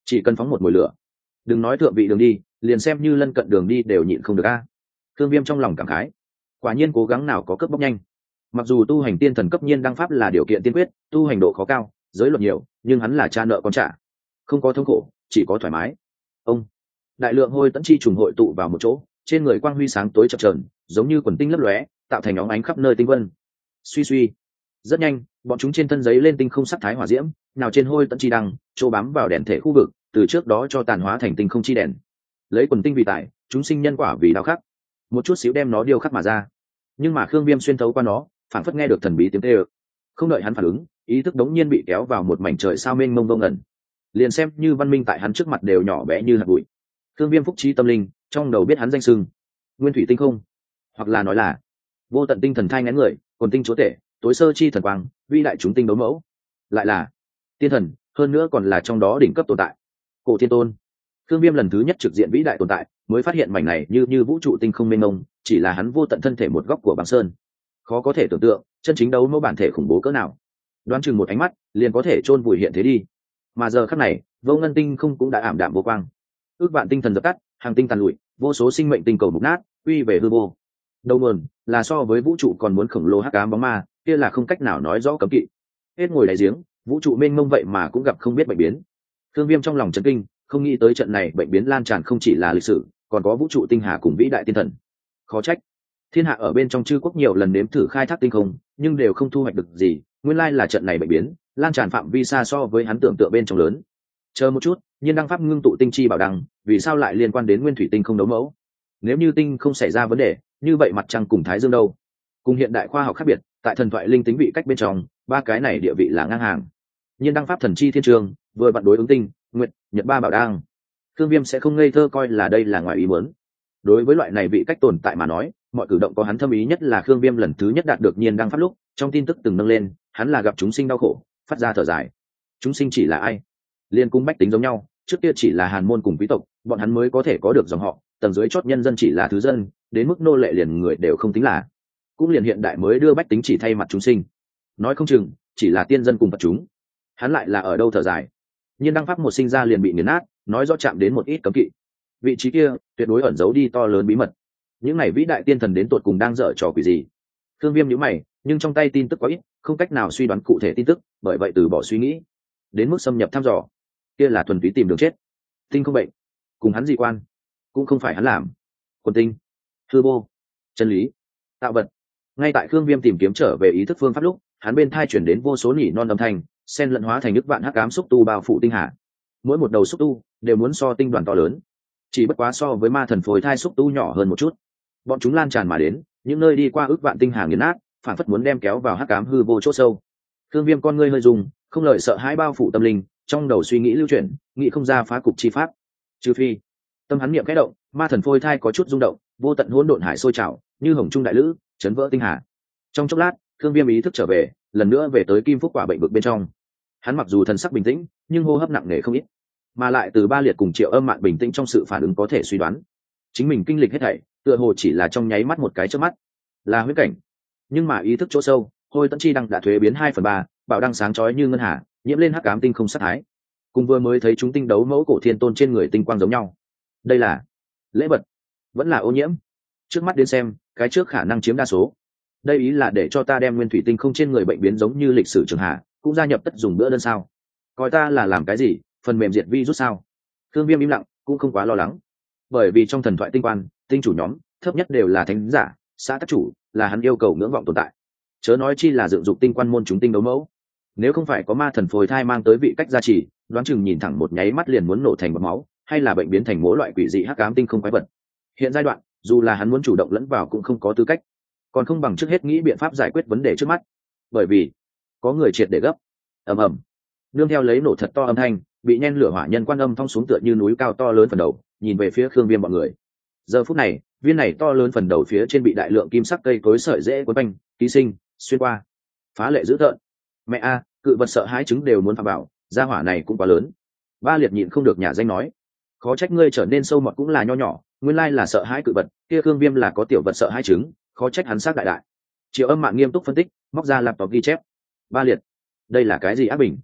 chỉ cần phóng một mồi lửa, đừng nói thượng vị đường đi, liền xem như lân cận đường đi đều nhịn không được a. Thương Viêm trong lòng cảm khái, quả nhiên cố gắng nào có cướp bóc nhanh. Mặc dù tu hành tiên thần cấp nhiên đăng pháp là điều kiện tiên quyết, tu hành độ khó cao, giới luật nhiều, nhưng hắn là cha nợ con trả, không có thống khổ, chỉ có thoải mái. Ông đại lượng hôi tẫn chi trùng hội tụ vào một chỗ, trên người quang huy sáng tối chập chờn, giống như quần tinh lấp lóe, tạo thành óng ánh khắp nơi tinh vân. Suy suy, rất nhanh, bọn chúng trên thân giấy lên tinh không sắc thái hỏa diễm, nào trên hôi tẫn chi đăng, chỗ bám vào đèn thể khu vực, từ trước đó cho tàn hóa thành tinh không chi đèn. Lấy quần tinh vì tại, chúng sinh nhân quả vì đao khắc, một chút xíu đem nó điêu khắc mà ra. Nhưng mà Khương Viêm xuyên thấu qua nó, phảng phất nghe được thần bí tiếng kêu. Không đợi hắn phản ứng, ý thức đống nhiên bị kéo vào một mảnh trời sao mênh mông vô ngẩn. Liền xem như văn minh tại hắn trước mặt đều nhỏ bé như hạt bụi. Khương Viêm phúc trí tâm linh, trong đầu biết hắn danh xưng Nguyên Thủy Tinh Không, hoặc là nói là vô tận tinh thần thai ngén người, quần tinh chúa tể, tối sơ chi thần quang, vĩ đại chúng tinh đấu mẫu, lại là tiên thần, hơn nữa còn là trong đó đỉnh cấp tồn tại, Cổ Thiên Tôn. Khương Viêm lần thứ nhất trực diện vĩ đại tồn tại, mới phát hiện mảnh này như vũ trụ tinh không mênh mông, chỉ là hắn vô tận thân thể một góc của băng sơn. Khó có thể tưởng tượng, chân chính đấu mẫu bản thể khủng bố cỡ nào. Đoán chừng một ánh mắt, liền có thể chôn vùi hiện thế đi. Mà giờ khắc này, vô ngân tinh không cũng đã ảm đạm vô quang. Ước vạn tinh thần dập tắt, hàng tinh tàn lụi, vô số sinh mệnh tinh cầu mục nát, quy về hư vô. Đầu nguồn là so với vũ trụ còn muốn khổng lồ hắc ám bóng ma, kia là không cách nào nói rõ cấm kỵ. Hết ngồi đáy giếng, vũ trụ mênh mông vậy mà cũng gặp không biết bệnh biến. Thương Viêm trong lòng chấn kinh, không nghĩ tới trận này bệnh biến lan tràn không chỉ là lịch sử, còn có vũ trụ tinh hà cùng vĩ đại tiên thần. Khó trách thiên hạ ở bên trong chư quốc nhiều lần nếm thử khai thác tinh không, nhưng đều không thu hoạch được gì. Nguyên lai là trận này bệnh biến lan tràn phạm vi xa so với hắn tưởng tượng bên trong lớn. Chờ một chút, nhiên đăng pháp ngưng tụ tinh chi bảo đăng, vì sao lại liên quan đến nguyên thủy tinh không đấu mẫu? Nếu như tinh không xảy ra vấn đề, như vậy mặt trăng cùng thái dương đâu? Cùng hiện đại khoa học khác biệt, tại thần thoại linh tính vị cách bên trong, ba cái này địa vị là ngang hàng. Nhiên đăng pháp thần chi thiên trường, vừa vặn đối ứng tinh, nguyệt, nhật ba bảo đăng. Thương Viêm sẽ không ngây thơ coi là đây là ngoài ý muốn. Đối với loại này vị cách tồn tại mà nói, mọi cử động có hắn thâm ý nhất là Khương Viêm lần thứ nhất đạt được nhiên đăng pháp lúc, trong tin tức từng nâng lên, hắn là gặp chúng sinh đau khổ, phát ra thở dài. Chúng sinh chỉ là ai? Liên cung bách tính giống nhau, trước kia chỉ là hàn môn cùng quý tộc, bọn hắn mới có thể có được dòng họ, tầng dưới chót nhân dân chỉ là thứ dân, đến mức nô lệ liền người đều không tính là. Cũng liền hiện đại mới đưa bách tính chỉ thay mặt chúng sinh. Nói không chừng, chỉ là tiên dân cùng vật chúng. Hắn lại là ở đâu thở dài? Nhiên đăng pháp một sinh ra liền bị nghiền nát, nói rõ chạm đến một ít cấm kỵ. Vị trí kia tuyệt đối ẩn giấu đi to lớn bí mật. Những này vĩ đại tiên thần đến tột cùng đang dở trò quỷ gì? Thương Viêm nhíu mày, nhưng trong tay tin tức quá ít, không cách nào suy đoán cụ thể tin tức, bởi vậy từ bỏ suy nghĩ. Đến mức xâm nhập thăm dò, kia là thuần túy tìm đường chết. Tinh không bệnh, cùng hắn gì quan? Cũng không phải hắn làm. Quần tinh, hư vô, chân lý, tạo vật. Ngay tại Khương Viêm tìm kiếm trở về ý thức phương pháp lúc, hắn bên thai chuyển đến vô số nhỉ non âm thanh, xen lẫn hóa thành nước vạn hắc ám xúc tu bao phủ tinh hà. Mỗi một đầu xúc tu đều muốn so tinh đoàn to lớn, chỉ bất quá so với ma thần phối thai xúc tu nhỏ hơn một chút. Bọn chúng lan tràn mà đến, những nơi đi qua ước vạn tinh hà nghiền nát, phản phất muốn đem kéo vào hắc ám hư vô chỗ sâu. Khương Viêm con ngươi hơi dùng, không lời sợ hãi bao phủ tâm linh, trong đầu suy nghĩ lưu chuyển, nghĩ không ra phá cục chi pháp. Trừ phi, tâm hắn niệm khẽ động, ma thần phôi thai có chút rung động, vô tận hỗn độn hải sôi trào, như hồng trung đại lữ, chấn vỡ tinh hà. Trong chốc lát, Khương Viêm ý thức trở về, lần nữa về tới kim phúc quả bệnh vực bên trong. Hắn mặc dù thần sắc bình tĩnh, nhưng hô hấp nặng nề không ít, mà lại từ Ba Liệt cùng Triệu Âm Mạn bình tĩnh trong sự phản ứng có thể suy đoán, chính mình kinh lịch hết thảy, tựa hồ chỉ là trong nháy mắt một cái chớp mắt, là huyễn cảnh. Nhưng mà ý thức chỗ sâu, hôi tẫn chi đăng đã thuế biến 2/3, bảo đăng sáng chói như ngân hà, nhiễm lên hắc ám tinh không sát thái. Cùng vừa mới thấy chúng tinh đấu mẫu Cổ Thiên Tôn trên người tinh quang giống nhau. Đây là lễ vật, vẫn là ô nhiễm? Trước mắt đến xem, cái trước khả năng chiếm đa số. Đây ý là để cho ta đem nguyên thủy tinh không trên người bệnh biến giống như lịch sử trường hạ, cũng gia nhập tất dùng bữa đơn sao? Coi ta là làm cái gì, phần mềm diệt virus sao? Thương Viêm im lặng, cũng không quá lo lắng, bởi vì trong thần thoại tinh quan, tinh chủ nhóm thấp nhất đều là thánh giả, xã tắc chủ, là hắn yêu cầu ngưỡng vọng tồn tại. Chớ nói chi là dựng dục tinh quan môn chúng tinh đấu mẫu. Nếu không phải có ma thần phôi thai mang tới vị cách gia trì, đoán chừng nhìn thẳng một nháy mắt liền muốn nổ thành bọt máu, hay là bệnh biến thành mỗi loại quỷ dị hắc ám tinh không quái vật. Hiện giai đoạn, dù là hắn muốn chủ động lẫn vào cũng không có tư cách, còn không bằng trước hết nghĩ biện pháp giải quyết vấn đề trước mắt. Bởi vì có người triệt để gấp. Ầm ầm, nương theo lấy nổ thật to âm thanh, bị nhen lửa hỏa nhân quan âm thong xuống tựa như núi cao to lớn phần đầu, nhìn về phía Khương Viêm bọn người. Giờ phút này, viên này to lớn phần đầu phía trên bị đại lượng kim sắc cây cối sợi rễ quấn quanh, ký sinh xuyên qua, phá lệ dữ tợn. Mẹ a, cự vật sợ hãi trứng đều muốn phá bảo, gia hỏa này cũng quá lớn. Ba Liệt nhịn không được nhả danh nói, khó trách ngươi trở nên sâu mọt cũng là nho nhỏ, nguyên lai là sợ hãi cự vật, kia Khương Viêm là có tiểu vật sợ hãi trứng, khó trách hắn xác đại đại. Triệu Âm Mạn nghiêm túc phân tích, móc ra laptop ghi chép. Ba Liệt, đây là cái gì ác bình?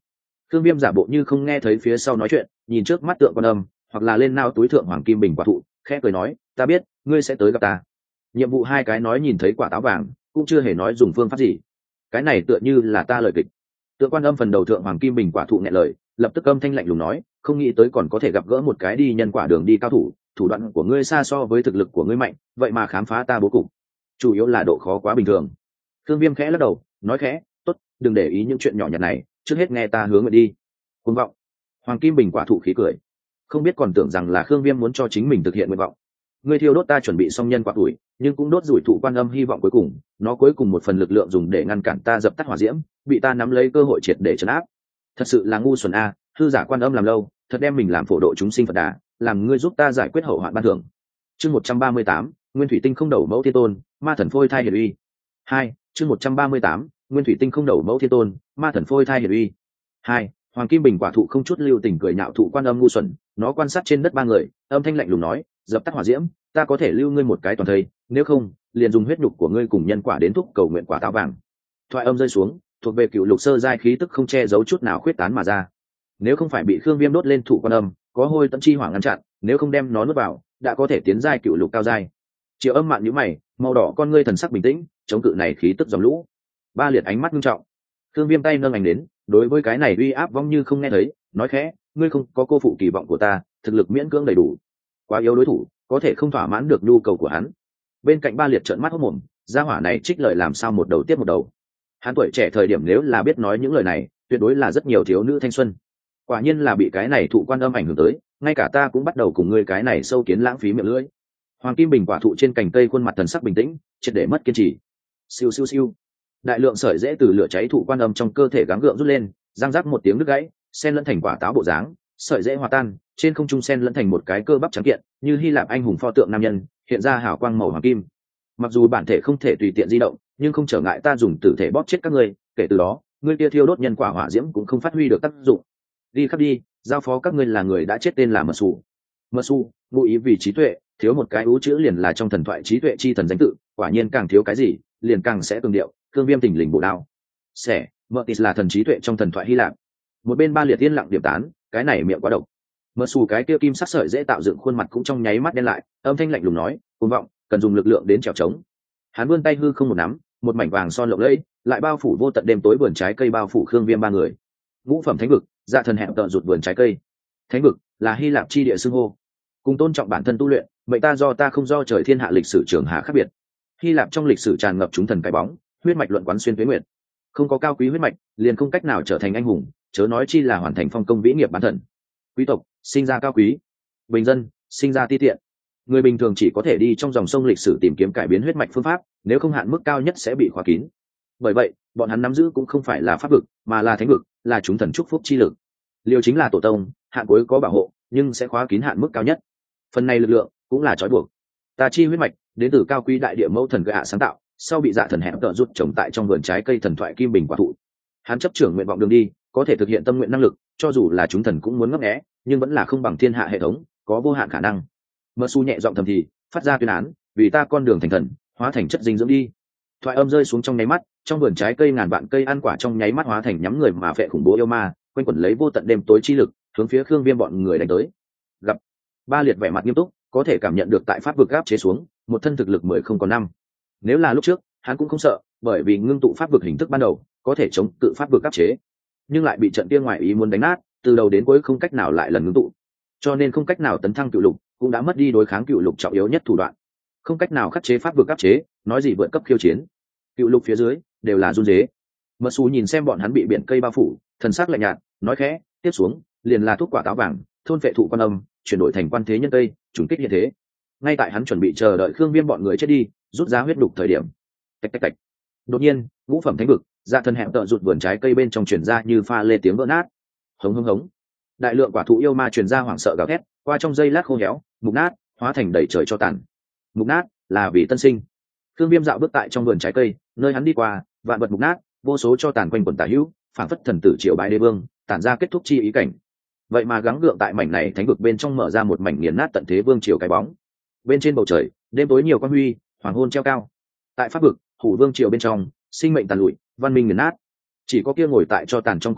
Khương Viêm giả bộ như không nghe thấy phía sau nói chuyện, nhìn trước mắt tượng quan âm, hoặc là lên nao túi thượng hoàng kim bình quả thụ, khẽ cười nói, ta biết ngươi sẽ tới gặp ta. Nhiệm vụ hai cái nói nhìn thấy quả táo vàng, cũng chưa hề nói dùng phương pháp gì. Cái này tựa như là ta lời kịch. Tượng quan âm phần đầu thượng hoàng kim bình quả thụ nghẹn lời, lập tức âm thanh lạnh lùng nói, không nghĩ tới còn có thể gặp gỡ một cái đi nhân quả đường đi cao thủ, thủ đoạn của ngươi xa so với thực lực của ngươi mạnh, vậy mà khám phá ta bố cục, chủ yếu là độ khó quá bình thường. Khương Viêm khẽ lắc đầu, nói khẽ, tốt, đừng để ý những chuyện nhỏ nhặt này, trước hết nghe ta hướng nguyện đi. Cuồng vọng. Hoàng kim bình quả thụ khí cười, không biết còn tưởng rằng là Khương Viêm muốn cho chính mình thực hiện nguyện vọng. Ngươi thiêu đốt ta chuẩn bị xong nhân quả tuổi, nhưng cũng đốt rủi thụ quan âm hy vọng cuối cùng, nó cuối cùng một phần lực lượng dùng để ngăn cản ta dập tắt hỏa diễm, bị ta nắm lấy cơ hội triệt để trấn áp. Thật sự là ngu xuẩn a, hư giả quan âm làm lâu, thật đem mình làm phổ độ chúng sinh Phật Đà, làm ngươi giúp ta giải quyết hậu hoạn ban thưởng. Chương 138, Nguyên thủy tinh không đầu mẫu thiên tôn, ma thần phôi thai hiển uy. 2, chương 138, Nguyên thủy tinh không đầu mẫu thiên tôn, ma thần phôi thai hiển uy. 2, Hoàng kim bình quả thụ không chút lưu tình cười nhạo thụ quan âm ngu xuẩn, nó quan sát trên đất ba người, âm thanh lạnh lùng nói, dập tắt hỏa diễm, ta có thể lưu ngươi một cái toàn thây, nếu không, liền dùng huyết nhục của ngươi cùng nhân quả đến thúc cầu nguyện quả táo vàng. Thoại âm rơi xuống, thuộc về cựu lục sơ giai khí tức không che giấu chút nào khuyết tán mà ra. Nếu không phải bị Khương Viêm đốt lên thụ quan âm, có hôi tận chi hỏa ngăn chặn, nếu không đem nó nuốt vào, đã có thể tiến giai cựu lục cao giai. Triệu Âm mạn nhíu mày, màu đỏ con ngươi thần sắc bình tĩnh, chống cự này khí tức dòng lũ. Ba liệt ánh mắt nghiêm trọng. Khương Viêm tay nâng ảnh đến, đối với cái này uy áp vong như không nghe thấy, nói khẽ, ngươi không có cô phụ kỳ vọng của ta, thực lực miễn cưỡng đầy đủ, quá yếu đối thủ, có thể không thỏa mãn được nhu cầu của hắn. Bên cạnh ba liệt trợn mắt hốt mồm, gia hỏa này trích lời làm sao một đầu tiếp một đầu. Hắn tuổi trẻ thời điểm nếu là biết nói những lời này, tuyệt đối là rất nhiều thiếu nữ thanh xuân. Quả nhiên là bị cái này thụ quan âm ảnh hưởng tới, ngay cả ta cũng bắt đầu cùng ngươi cái này sâu kiến lãng phí miệng lưỡi. Hoàng kim bình quả thụ trên cành cây khuôn mặt thần sắc bình tĩnh, triệt để mất kiên trì. Siêu siêu siêu. Đại lượng sợi rễ từ lửa cháy thụ quan âm trong cơ thể gắng gượng rút lên, răng rắc một tiếng đứt gãy, sen lẫn thành quả táo bộ dáng, sợi rễ hòa tan, trên không trung sen lẫn thành một cái cơ bắp trắng kiện, như Hy Lạp anh hùng pho tượng nam nhân, hiện ra hào quang màu hoàng kim. Mặc dù bản thể không thể tùy tiện di động, nhưng không trở ngại ta dùng tử thể bóp chết các ngươi, kể từ đó, ngươi kia thiêu đốt nhân quả hỏa diễm cũng không phát huy được tác dụng. Đi khắp đi, giao phó các ngươi là người đã chết tên là Mật Sù. Mật Sù, ngụ ý vì trí tuệ, thiếu một cái ú chữ liền là trong thần thoại trí tuệ chi thần danh tự, quả nhiên càng thiếu cái gì, liền càng sẽ cường điệu. Cương Viêm tỉnh lình bổ đao. Sẻ, Murtis là thần trí tuệ trong thần thoại Hy Lạp. Một bên ba liệt tiên lặng điểm tán, cái này miệng quá độc. Mật Sù cái kia kim sắc sợi dễ tạo dựng khuôn mặt cũng trong nháy mắt đen lại, âm thanh lạnh lùng nói, cuồng vọng, cần dùng lực lượng đến trèo trống. Hắn vươn tay hư không một nắm, một mảnh vàng son lộng lẫy, lại bao phủ vô tận đêm tối vườn trái cây bao phủ Khương Viêm ba người. Ngũ phẩm thánh vực, dạ thần hẹn tợ rụt vườn trái cây. Thánh vực là Hy Lạp chi địa xưng hô, cùng tôn trọng bản thân tu luyện, mệnh ta do ta không do trời thiên hạ lịch sử trường hạ khác biệt. Hy Lạp trong lịch sử tràn ngập chúng thần cái bóng, huyết mạch luận quán xuyên tuế nguyệt, không có cao quý huyết mạch liền không cách nào trở thành anh hùng, chớ nói chi là hoàn thành phong công vĩ nghiệp bản thần. Quý tộc sinh ra cao quý, bình dân sinh ra ti tiện. Người bình thường chỉ có thể đi trong dòng sông lịch sử tìm kiếm cải biến huyết mạch phương pháp, nếu không hạn mức cao nhất sẽ bị khóa kín. Bởi vậy bọn hắn nắm giữ cũng không phải là pháp vực, mà là thánh vực, là chúng thần chúc phúc chi lực. Liều chính là tổ tông, hạn cuối có bảo hộ, nhưng sẽ khóa kín hạn mức cao nhất. Phần này lực lượng cũng là trói buộc. Ta chi huyết mạch đến từ cao quý đại địa mẫu thần gạ sáng tạo, sau bị dạ thần hẹn tợ rút trồng tại trong vườn trái cây thần thoại kim bình quả thụ. Hắn chấp trưởng nguyện vọng đường đi, có thể thực hiện tâm nguyện năng lực, cho dù là chúng thần cũng muốn ngấp nghé, nhưng vẫn là không bằng thiên hạ hệ thống, có vô hạn khả năng. Mơ Su nhẹ giọng thầm thì, phát ra tuyên án, vì ta con đường thành thần, hóa thành chất dinh dưỡng đi. Thoại âm rơi xuống trong nháy mắt, trong vườn trái cây ngàn vạn cây ăn quả trong nháy mắt hóa thành nhắm người mà vệ khủng bố yêu ma, quanh quẩn lấy vô tận đêm tối chi lực, hướng phía Khương Viêm bọn người đánh tới. Gặp ba liệt vẻ mặt nghiêm túc, có thể cảm nhận được tại pháp vực áp chế xuống, một thân thực lực 10 không còn 5. Nếu là lúc trước, hắn cũng không sợ, bởi vì ngưng tụ pháp vực hình thức ban đầu, có thể chống cự pháp vực áp chế, nhưng lại bị trận kia ngoại ý muốn đánh nát, từ đầu đến cuối không cách nào lại lần ngưng tụ, cho nên không cách nào tấn thăng cựu lục, cũng đã mất đi đối kháng cựu lục trọng yếu nhất thủ đoạn, không cách nào khắc chế pháp vực áp chế, nói gì vượt cấp khiêu chiến. Cựu lục phía dưới đều là run rế. Mật Xù nhìn xem bọn hắn bị biển cây bao phủ, thần sắc lạnh nhạt, nói khẽ, tiếp xuống liền là thuốc quả táo vàng, thôn vệ thụ quan âm, chuyển đổi thành quan thế nhân cây, trùng kích hiện thế. Ngay tại hắn chuẩn bị chờ đợi Khương Viêm bọn người chết đi, rút ra huyết đục thời điểm, tạch tạch tạch. Đột nhiên, ngũ phẩm thánh vực, dạ thần hẹn tợ rụt vườn trái cây bên trong truyền ra như pha lê tiếng vỡ nát. Hống hống hống. Đại lượng quả thụ yêu ma truyền ra hoảng sợ gào thét, qua trong giây lát khô héo, mục nát, hóa thành đầy trời cho tàn. Mục nát là vì tân sinh. Khương Viêm dạo bước tại trong vườn trái cây, nơi hắn đi qua, vạn vật mục nát, vô số cho tàn quanh quần tả hữu, phảng phất thần tử triệu bái đế vương, tản ra kết thúc chi ý cảnh. Vậy mà gắng gượng tại mảnh này thánh vực bên trong mở ra một mảnh nghiền nát tận thế vương triều cái bóng. Bên trên bầu trời, đêm tối nhiều quan huy, hoàng hôn treo cao. Tại pháp vực, hủ vương triều bên trong, sinh mệnh tàn lụi, văn minh nghiền nát. Chỉ có kia ngồi tại cho tàn trong cung điện,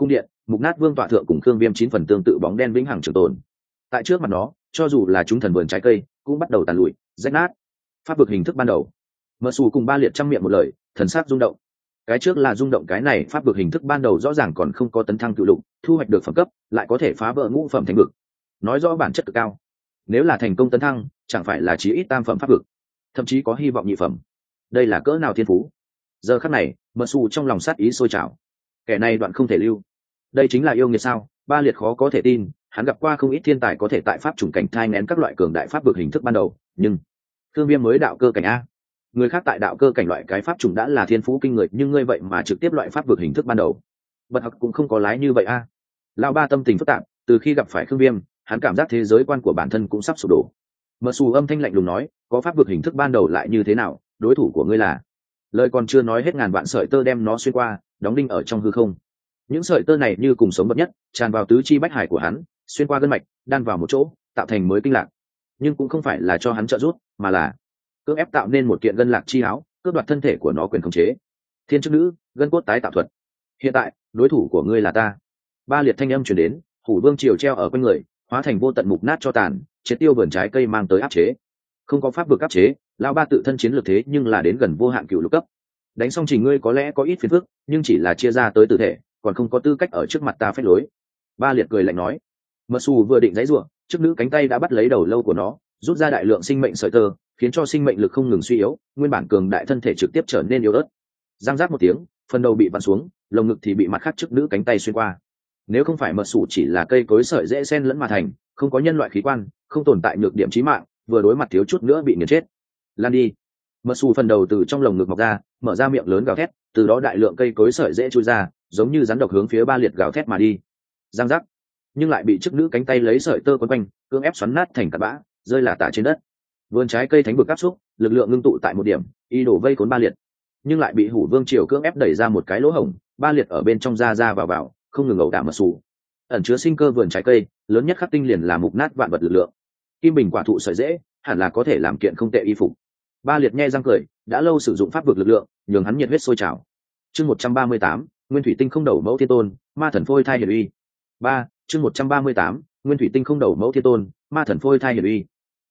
mục nát vương tọa thượng cùng khương viêm 9 phần tương tự bóng đen vĩnh hằng trường tồn. Tại trước mặt nó, cho dù là chúng thần vườn trái cây cũng bắt đầu tàn lụi rách nát. Pháp vực hình thức ban đầu, mờ xù cùng ba liệt trăm miệng một lời, thần sắc rung động. Cái trước là rung động cái này pháp vực hình thức ban đầu rõ ràng còn không có tấn thăng cựu lục, thu hoạch được phẩm cấp lại có thể phá vỡ ngũ phẩm thánh vực, nói rõ bản chất cực cao. Nếu là thành công tấn thăng, chẳng phải là chí ít tam phẩm pháp vực, thậm chí có hy vọng nhị phẩm. Đây là cỡ nào thiên phú. Giờ khắc này mờ xù trong lòng sát ý sôi trào. Kẻ này đoạn không thể lưu. Đây chính là yêu nghiệt sao? Ba liệt khó có thể tin, hắn gặp qua không ít thiên tài có thể tại pháp chủng cảnh thai nén các loại cường đại pháp vực hình thức ban đầu, nhưng thương viêm mới đạo cơ cảnh a. Người khác tại đạo cơ cảnh loại cái pháp chủng đã là thiên phú kinh người, nhưng ngươi vậy mà trực tiếp loại pháp vực hình thức ban đầu. Bật học cũng không có lái như vậy a. Lão ba tâm tình phức tạp, từ khi gặp phải Khương Viêm, hắn cảm giác thế giới quan của bản thân cũng sắp sụp đổ. Mờ xù âm thanh lạnh lùng nói, có pháp vực hình thức ban đầu lại như thế nào, đối thủ của ngươi là. Lời còn chưa nói hết, ngàn vạn sợi tơ đem nó xuyên qua, đóng đinh ở trong hư không. Những sợi tơ này như cùng sống vật nhất, tràn vào tứ chi bách hải của hắn, xuyên qua gân mạch, đan vào một chỗ, tạo thành mới kinh lạc. Nhưng cũng không phải là cho hắn trợ giúp, mà là cưỡng ép tạo nên một kiện gân lạc chi áo, cướp đoạt thân thể của nó quyền khống chế. Thiên chức nữ, gân cốt tái tạo thuật. Hiện tại, đối thủ của ngươi là ta. Ba liệt thanh âm truyền đến, hủ vương triều treo ở quanh người, hóa thành vô tận mục nát cho tàn, triệt tiêu vườn trái cây mang tới áp chế. Không có pháp vực áp chế, lão ba tự thân chiến lược thế nhưng là đến gần vô hạn cựu lục cấp. Đánh xong trình ngươi có lẽ có ít phiền phức, nhưng chỉ là chia ra tới tử thể, còn không có tư cách ở trước mặt ta phép lối. Ba liệt cười lạnh nói. Mật xù vừa định giãy giụa, trước nữ cánh tay đã bắt lấy đầu lâu của nó, rút ra đại lượng sinh mệnh sợi tơ, khiến cho sinh mệnh lực không ngừng suy yếu, nguyên bản cường đại thân thể trực tiếp trở nên yếu ớt. Giang giác một tiếng, phần đầu bị vặn xuống, lồng ngực thì bị mặt khác trước nữ cánh tay xuyên qua. Nếu không phải mật xù chỉ là cây cối sợi dễ xen lẫn mà thành, không có nhân loại khí quan, không tồn tại nhược điểm chí mạng, vừa đối mặt thiếu chút nữa bị nghiền chết. Lan đi. Mật xù phần đầu từ trong lồng ngực mọc ra, mở ra miệng lớn gào thét, từ đó đại lượng cây cối sợi dễ chui ra, giống như rắn độc hướng phía ba liệt gào thét mà đi. Giang giác, nhưng lại bị chức nữ cánh tay lấy sợi tơ quấn quanh, cưỡng ép xoắn nát thành cát bã, rơi lả tả trên đất. Vườn trái cây thánh vực áp xúc, lực lượng ngưng tụ tại một điểm, y đổ vây khốn ba liệt, nhưng lại bị hủ vương triều cưỡng ép đẩy ra một cái lỗ hổng, ba liệt ở bên trong ra ra vào vào, không ngừng ẩu đả mật xù. Ẩn chứa sinh cơ vườn trái cây, lớn nhất khắc tinh liền là mục nát vạn vật lực lượng. Kim bình quả thụ sợi dễ, hẳn là có thể làm kiện không tệ y phục. Ba liệt nhe răng cười, đã lâu sử dụng pháp vực lực lượng, nhường hắn nhiệt huyết sôi trào. Chương 138, Nguyên thủy tinh không đầu mẫu thiên tôn, ma thần phôi thai hiển uy. Chương 138, Nguyên thủy tinh không đầu mẫu thiên tôn, ma thần phôi thai hiển uy.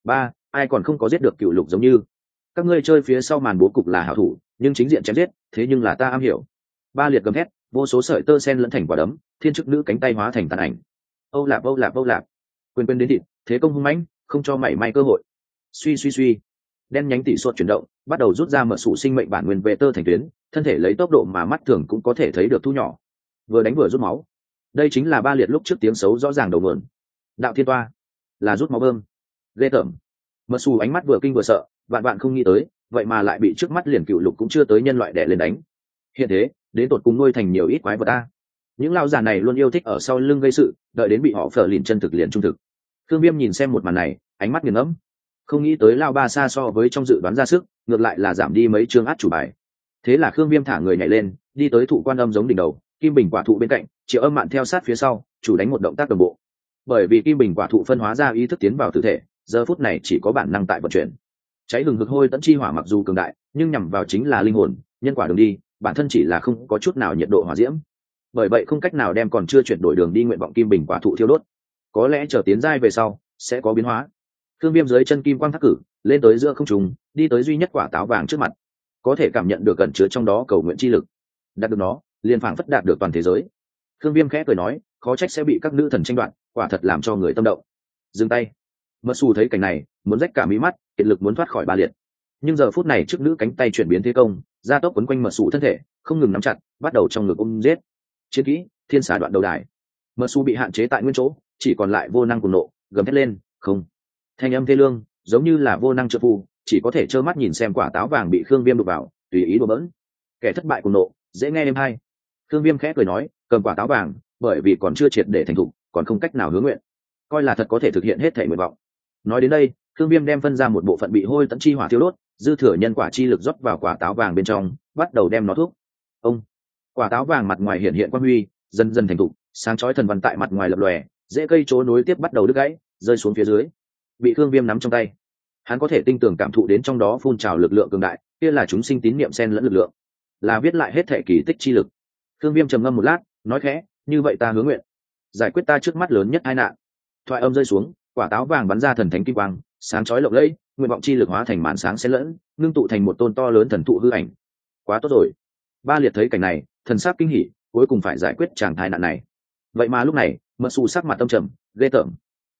Ai còn không có giết được cựu lục giống như các ngươi chơi phía sau màn bố cục là hảo thủ, nhưng chính diện chém giết, thế nhưng là ta am hiểu. Ba liệt gầm thét, vô số sợi tơ sen lẫn thành quả đấm, thiên chức nữ cánh tay hóa thành tàn ảnh. Âu lạp, quên đến thịt, thế công hung mãnh, không cho mảy may cơ hội. Suy, đen nhánh tỷ suất chuyển động, bắt đầu rút ra mật sụ sinh mệnh bản nguyên về tơ thành tuyến, thân thể lấy tốc độ mà mắt thường cũng có thể thấy được thu nhỏ, vừa đánh vừa rút máu. Đây chính là ba liệt lúc trước tiếng xấu rõ ràng đầu nguồn. Đạo thiên toa là rút máu bơm, ghê tởm. Mật sụ ánh mắt vừa kinh vừa sợ, vạn không nghĩ tới, vậy mà lại bị trước mắt liền cựu lục cũng chưa tới nhân loại đè lên đánh. Hiện thế, đến tột cùng nuôi thành nhiều ít quái vật ta. Những lão già này luôn yêu thích ở sau lưng gây sự, đợi đến bị họ phở lìn chân thực liền trung thực. Thương Viêm nhìn xem một màn này, ánh mắt nghiền ngẫm. Không nghĩ tới lao ba xa so với trong dự đoán ra sức, ngược lại là giảm đi mấy chương át chủ bài. Thế là Khương Viêm thả người nhảy lên, đi tới thụ quan âm giống đỉnh đầu, kim bình quả thụ bên cạnh, Triệu Âm Mạn theo sát phía sau, chủ đánh một động tác đồng bộ. Bởi vì kim bình quả thụ phân hóa ra ý thức tiến vào tử thể, giờ phút này chỉ có bản năng tại vận chuyển. Cháy hừng hực hôi tẫn chi hỏa mặc dù cường đại, nhưng nhằm vào chính là linh hồn, nhân quả đường đi, bản thân chỉ là không có chút nào nhiệt độ hỏa diễm. Bởi vậy không cách nào đem còn chưa chuyển đổi đường đi nguyện vọng kim bình quả thụ thiêu đốt. Có lẽ chờ tiến giai về sau sẽ có biến hóa. Thương Viêm dưới chân kim quang thác cử, lên tới giữa không trung, đi tới duy nhất quả táo vàng trước mặt, có thể cảm nhận được cẩn chứa trong đó cầu nguyện chi lực. Đạt được nó, liền phảng phất đạt được toàn thế giới. Thương Viêm khẽ cười nói, khó trách sẽ bị các nữ thần tranh đoạt, quả thật làm cho người tâm động. Dừng tay. Mật Xù thấy cảnh này, muốn rách cả mí mắt, kiệt lực muốn thoát khỏi ba liệt. Nhưng giờ phút này trước nữ cánh tay chuyển biến thế công, gia tốc quấn quanh Mật Xù thân thể, không ngừng nắm chặt, bắt đầu trong ngực ôm giết. Chiến kỹ, Thiên Xà đoạn đầu đài. Mật Xù bị hạn chế tại nguyên chỗ, chỉ còn lại vô năng cùng nộ, gầm thét lên, không. Thanh âm thê lương, giống như là vô năng trợ phu, chỉ có thể trơ mắt nhìn xem quả táo vàng bị Khương Viêm đụng vào, tùy ý đùa bỡn. Kẻ thất bại cùng nộ, dễ nghe êm hay. Khương Viêm khẽ cười nói, cầm quả táo vàng, bởi vì còn chưa triệt để thành thục, còn không cách nào hứa nguyện, coi là thật có thể thực hiện hết thể nguyện vọng. Nói đến đây, Khương Viêm đem phân ra một bộ phận bị hôi tẫn chi hỏa thiêu đốt, dư thừa nhân quả chi lực rót vào quả táo vàng bên trong, bắt đầu đem nó thúc. Ông, quả táo vàng mặt ngoài hiện quang huy, dần dần thành thục, sáng chói thần văn tại mặt ngoài lập lòe, rễ cây chỗ nối tiếp bắt đầu đứt gãy, rơi xuống phía dưới. Bị Khương Viêm nắm trong tay, hắn có thể tinh tường cảm thụ đến trong đó phun trào lực lượng cường đại, kia là chúng sinh tín niệm xen lẫn lực lượng, là viết lại hết thể kỳ tích chi lực. Khương Viêm trầm ngâm một lát, nói khẽ, như vậy ta hứa nguyện giải quyết ta trước mắt lớn nhất tai nạn. Thoại âm rơi xuống, quả táo vàng bắn ra thần thánh kim quang, sáng chói lộng lẫy, nguyện vọng chi lực hóa thành màn sáng xen lẫn, ngưng tụ thành một tôn to lớn thần thụ hư ảnh. Quá tốt rồi. Ba Liệt thấy cảnh này, thần sắc kinh hỉ, cuối cùng phải giải quyết chàng tai nạn này. Vậy mà lúc này, Mật Sù sắc mặt tâm trầm, ghê tởm.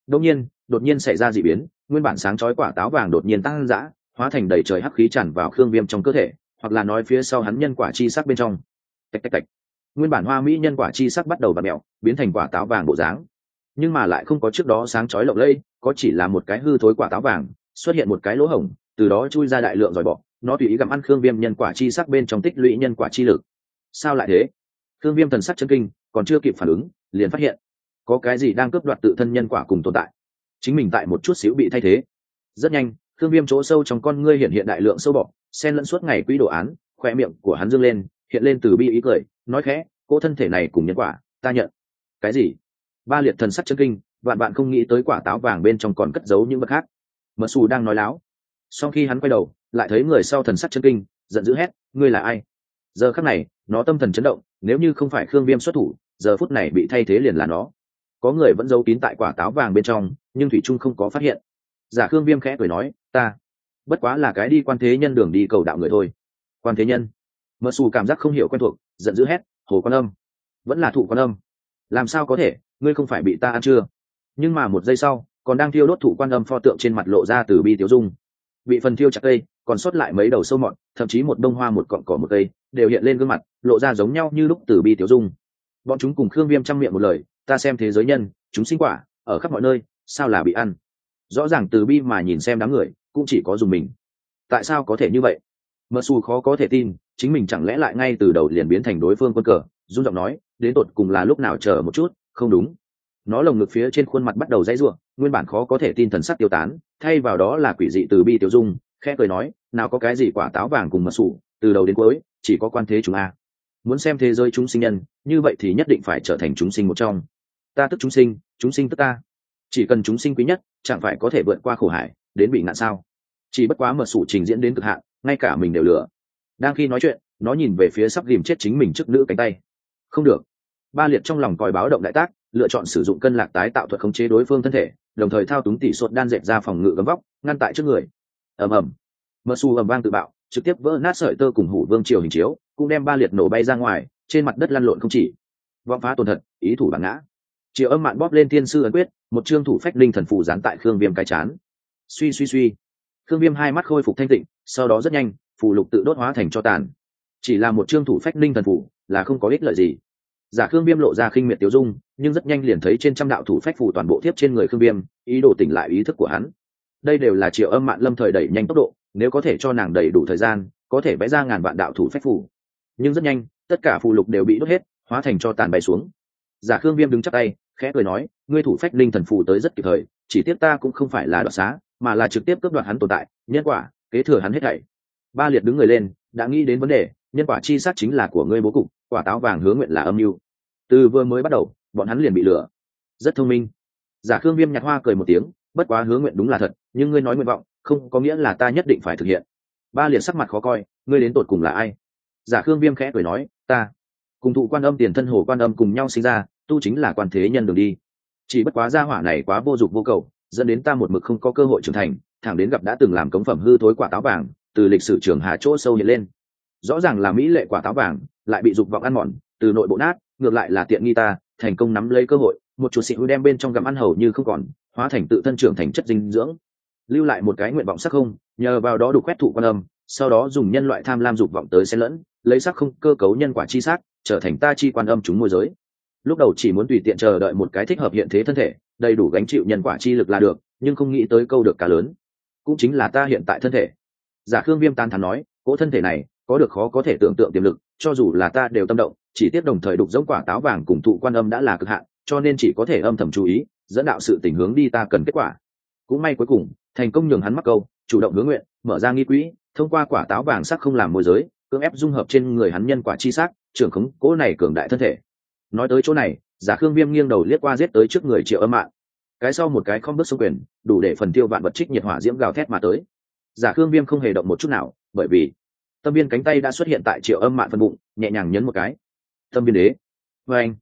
Đột nhiên xảy ra dị biến, nguyên bản sáng chói quả táo vàng đột nhiên tăng dã, hóa thành đầy trời hắc khí tràn vào Khương Viêm trong cơ thể, hoặc là nói phía sau hắn nhân quả chi sắc bên trong. Tạch tạch tạch. Nguyên bản hoa mỹ nhân quả chi sắc bắt đầu bạt mèo, biến thành quả táo vàng bộ dáng, nhưng mà lại không có trước đó sáng chói lộng lẫy, có chỉ là một cái hư thối quả táo vàng, xuất hiện một cái lỗ hổng, từ đó chui ra đại lượng giỏi bọ, nó tùy ý gặm ăn Khương Viêm nhân quả chi sắc bên trong tích lũy nhân quả chi lực. Sao lại thế? Khương Viêm thần sắc chấn kinh, còn chưa kịp phản ứng, liền phát hiện có cái gì đang cướp đoạt tự thân nhân quả cùng tồn tại. Chính mình tại một chút xíu bị thay thế. Rất nhanh, Khương Viêm chỗ sâu trong con ngươi hiện đại lượng sâu bọ, xen lẫn suốt ngày quỹ đồ án, khóe miệng của hắn dương lên, hiện lên từ bi ý cười, nói khẽ, cỗ thân thể này cùng nhân quả, ta nhận. Cái gì? Ba Liệt thần sắc chấn kinh, vạn bạn không nghĩ tới quả táo vàng bên trong còn cất giấu những vật khác. Mật Sù đang nói láo. Sau khi hắn quay đầu, lại thấy người sau thần sắc chấn kinh, giận dữ hét, ngươi là ai? Giờ khắc này, nó tâm thần chấn động, nếu như không phải Khương Viêm xuất thủ, giờ phút này bị thay thế liền là nó. Có người vẫn giấu kín tại quả táo vàng bên trong, nhưng thủy trung không có phát hiện. Giả Khương Viêm khẽ cười nói, ta bất quá là cái đi quan thế nhân đường đi cầu đạo người thôi. Quan thế nhân? Mật Sù cảm giác không hiểu quen thuộc, giận dữ hét, Hồ Quan Âm, vẫn là Thụ Quan Âm? Làm sao có thể, ngươi không phải bị ta ăn chưa? Nhưng mà một giây sau, còn đang thiêu đốt Thụ Quan Âm pho tượng trên mặt lộ ra từ bi tiếu dung. Bị phần thiêu chặt cây, còn sót lại mấy đầu sâu mọt, thậm chí một bông hoa một cọng cỏ một cây, đều hiện lên gương mặt, lộ ra giống nhau như lúc từ bi tiếu dung. Bọn chúng cùng Khương Viêm trăm miệng một lời, ta xem thế giới nhân, chúng sinh quả, ở khắp mọi nơi, sao là bị ăn? Rõ ràng từ bi mà nhìn xem đám người, cũng chỉ có dùng mình. Tại sao có thể như vậy? Mật Sù khó có thể tin, chính mình chẳng lẽ lại ngay từ đầu liền biến thành đối phương quân cờ, run giọng nói, đến tột cùng là lúc nào, chờ một chút, không đúng. Nó lồng ngực phía trên khuôn mặt bắt đầu dãy rủa, nguyên bản khó có thể tin thần sắc tiêu tán, thay vào đó là quỷ dị từ bi tiêu dung, khẽ cười nói, nào có cái gì quả táo vàng cùng Mật Sù, từ đầu đến cuối, chỉ có quan thế chúng a. Muốn xem thế giới chúng sinh nhân, như vậy thì nhất định phải trở thành chúng sinh một trong. Ta tức chúng sinh tức ta. Chỉ cần chúng sinh quý nhất, chẳng phải có thể vượt qua khổ hải, đến bị ngạn sao? Chỉ bất quá Mật Sù trình diễn đến cực hạn, ngay cả mình đều lừa. Đang khi nói chuyện, nó nhìn về phía sắp ghìm chết chính mình trước nữ cánh tay. Không được. Ba Liệt trong lòng còi báo động đại tác, lựa chọn sử dụng cân lạc tái tạo thuật khống chế đối phương thân thể, đồng thời thao túng tỷ suất đan dệt ra phòng ngự gấm vóc, ngăn tại trước người. Ầm ầm. Mật Sù ầm vang tự bạo, trực tiếp vỡ nát sợi tơ cùng Hủ Vương triều hình chiếu, cũng đem Ba Liệt nổ bay ra ngoài, trên mặt đất lăn lộn không chỉ. Vọng phá tổn thật, ý thủ bản ngã. Triệu Âm Mạn bóp lên thiên sư ấn quyết, một chương thủ phách linh thần phù dán tại Khương Viêm cái chán. Suy suy suy. Khương Viêm hai mắt khôi phục thanh tịnh, sau đó rất nhanh, phù lục tự đốt hóa thành tro tàn. Chỉ là một chương thủ phách linh thần phù, là không có ích lợi gì. Giả Khương Viêm lộ ra khinh miệt tiêu dung, nhưng rất nhanh liền thấy trên trăm đạo thủ phách phù toàn bộ tiếp trên người Khương Viêm, ý đồ tỉnh lại ý thức của hắn. Đây đều là Triệu Âm Mạn lâm thời đẩy nhanh tốc độ, nếu có thể cho nàng đầy đủ thời gian, có thể vẽ ra ngàn vạn đạo thủ phách phù. Nhưng rất nhanh, tất cả phù lục đều bị đốt hết, hóa thành tro tàn bay xuống. Giả Khương Viêm đứng chắp tay, khẽ cười nói, ngươi thủ phách linh thần phù tới rất kịp thời, chỉ tiếc ta cũng không phải là đoạt xá, mà là trực tiếp cướp đoạt hắn tồn tại, nhân quả, kế thừa hắn hết thảy. Ba Liệt đứng người lên, đã nghĩ đến vấn đề, nhân quả chi sát chính là của ngươi bố cục, quả táo vàng hứa nguyện là âm mưu. Từ vừa mới bắt đầu, bọn hắn liền bị lừa. Rất thông minh. Giả Khương Viêm nhạt hoa cười một tiếng, bất quá hứa nguyện đúng là thật, nhưng ngươi nói nguyện vọng, không có nghĩa là ta nhất định phải thực hiện. Ba Liệt sắc mặt khó coi, ngươi đến tột cùng là ai? Giả Khương Viêm khẽ cười nói, ta cùng Thụ Quan Âm tiền thân Hồ Quan Âm cùng nhau sinh ra, tu chính là quan thế nhân đường đi. Chỉ bất quá gia hỏa này quá vô dụng vô cầu, dẫn đến ta một mực không có cơ hội trưởng thành, thẳng đến gặp đã từng làm cống phẩm hư thối quả táo vàng, từ lịch sử trường hà chỗ sâu hiện lên. Rõ ràng là mỹ lệ quả táo vàng, lại bị dục vọng ăn mòn, từ nội bộ nát, ngược lại là tiện nghi ta, thành công nắm lấy cơ hội, một chuột xịn đem bên trong gặm ăn hầu như không còn, hóa thành tự thân trưởng thành chất dinh dưỡng, lưu lại một cái nguyện vọng sắc không, nhờ vào đó đủ quét Thụ Quan Âm, sau đó dùng nhân loại tham lam dục vọng tới xen lẫn, lấy sắc không cơ cấu nhân quả chi sắc, trở thành ta chi Quan Âm chúng môi giới. Lúc đầu chỉ muốn tùy tiện chờ đợi một cái thích hợp hiện thế thân thể, đầy đủ gánh chịu nhân quả chi lực là được, nhưng không nghĩ tới câu được cá lớn, cũng chính là ta hiện tại thân thể. Giả Khương Viêm tán thán nói, cỗ thân thể này có được khó có thể tưởng tượng tiềm lực, cho dù là ta đều tâm động, chỉ tiếp đồng thời đục giống quả táo vàng cùng Thụ Quan Âm đã là cực hạn, cho nên chỉ có thể âm thầm chú ý, dẫn đạo sự tình hướng đi ta cần kết quả. Cũng may cuối cùng thành công nhường hắn mắc câu, chủ động hướng nguyện, mở ra nghi quỹ, thông qua quả táo vàng sắc không làm môi giới, cưỡng ép dung hợp trên người hắn nhân quả chi sắc, trưởng khống cỗ này cường đại thân thể. Nói tới chỗ này, Giả Khương Viêm nghiêng đầu liếc qua giết tới trước người Triệu Âm Mạn, cái sau một cái không bước xông quyền, đủ để phần tiêu vạn vật trích nhiệt hỏa diễm gào thét mà tới. Giả Khương Viêm không hề động một chút nào, bởi vì tâm viên cánh tay đã xuất hiện tại Triệu Âm Mạn phần bụng, nhẹ nhàng nhấn một cái. Tâm viên đế. Và anh,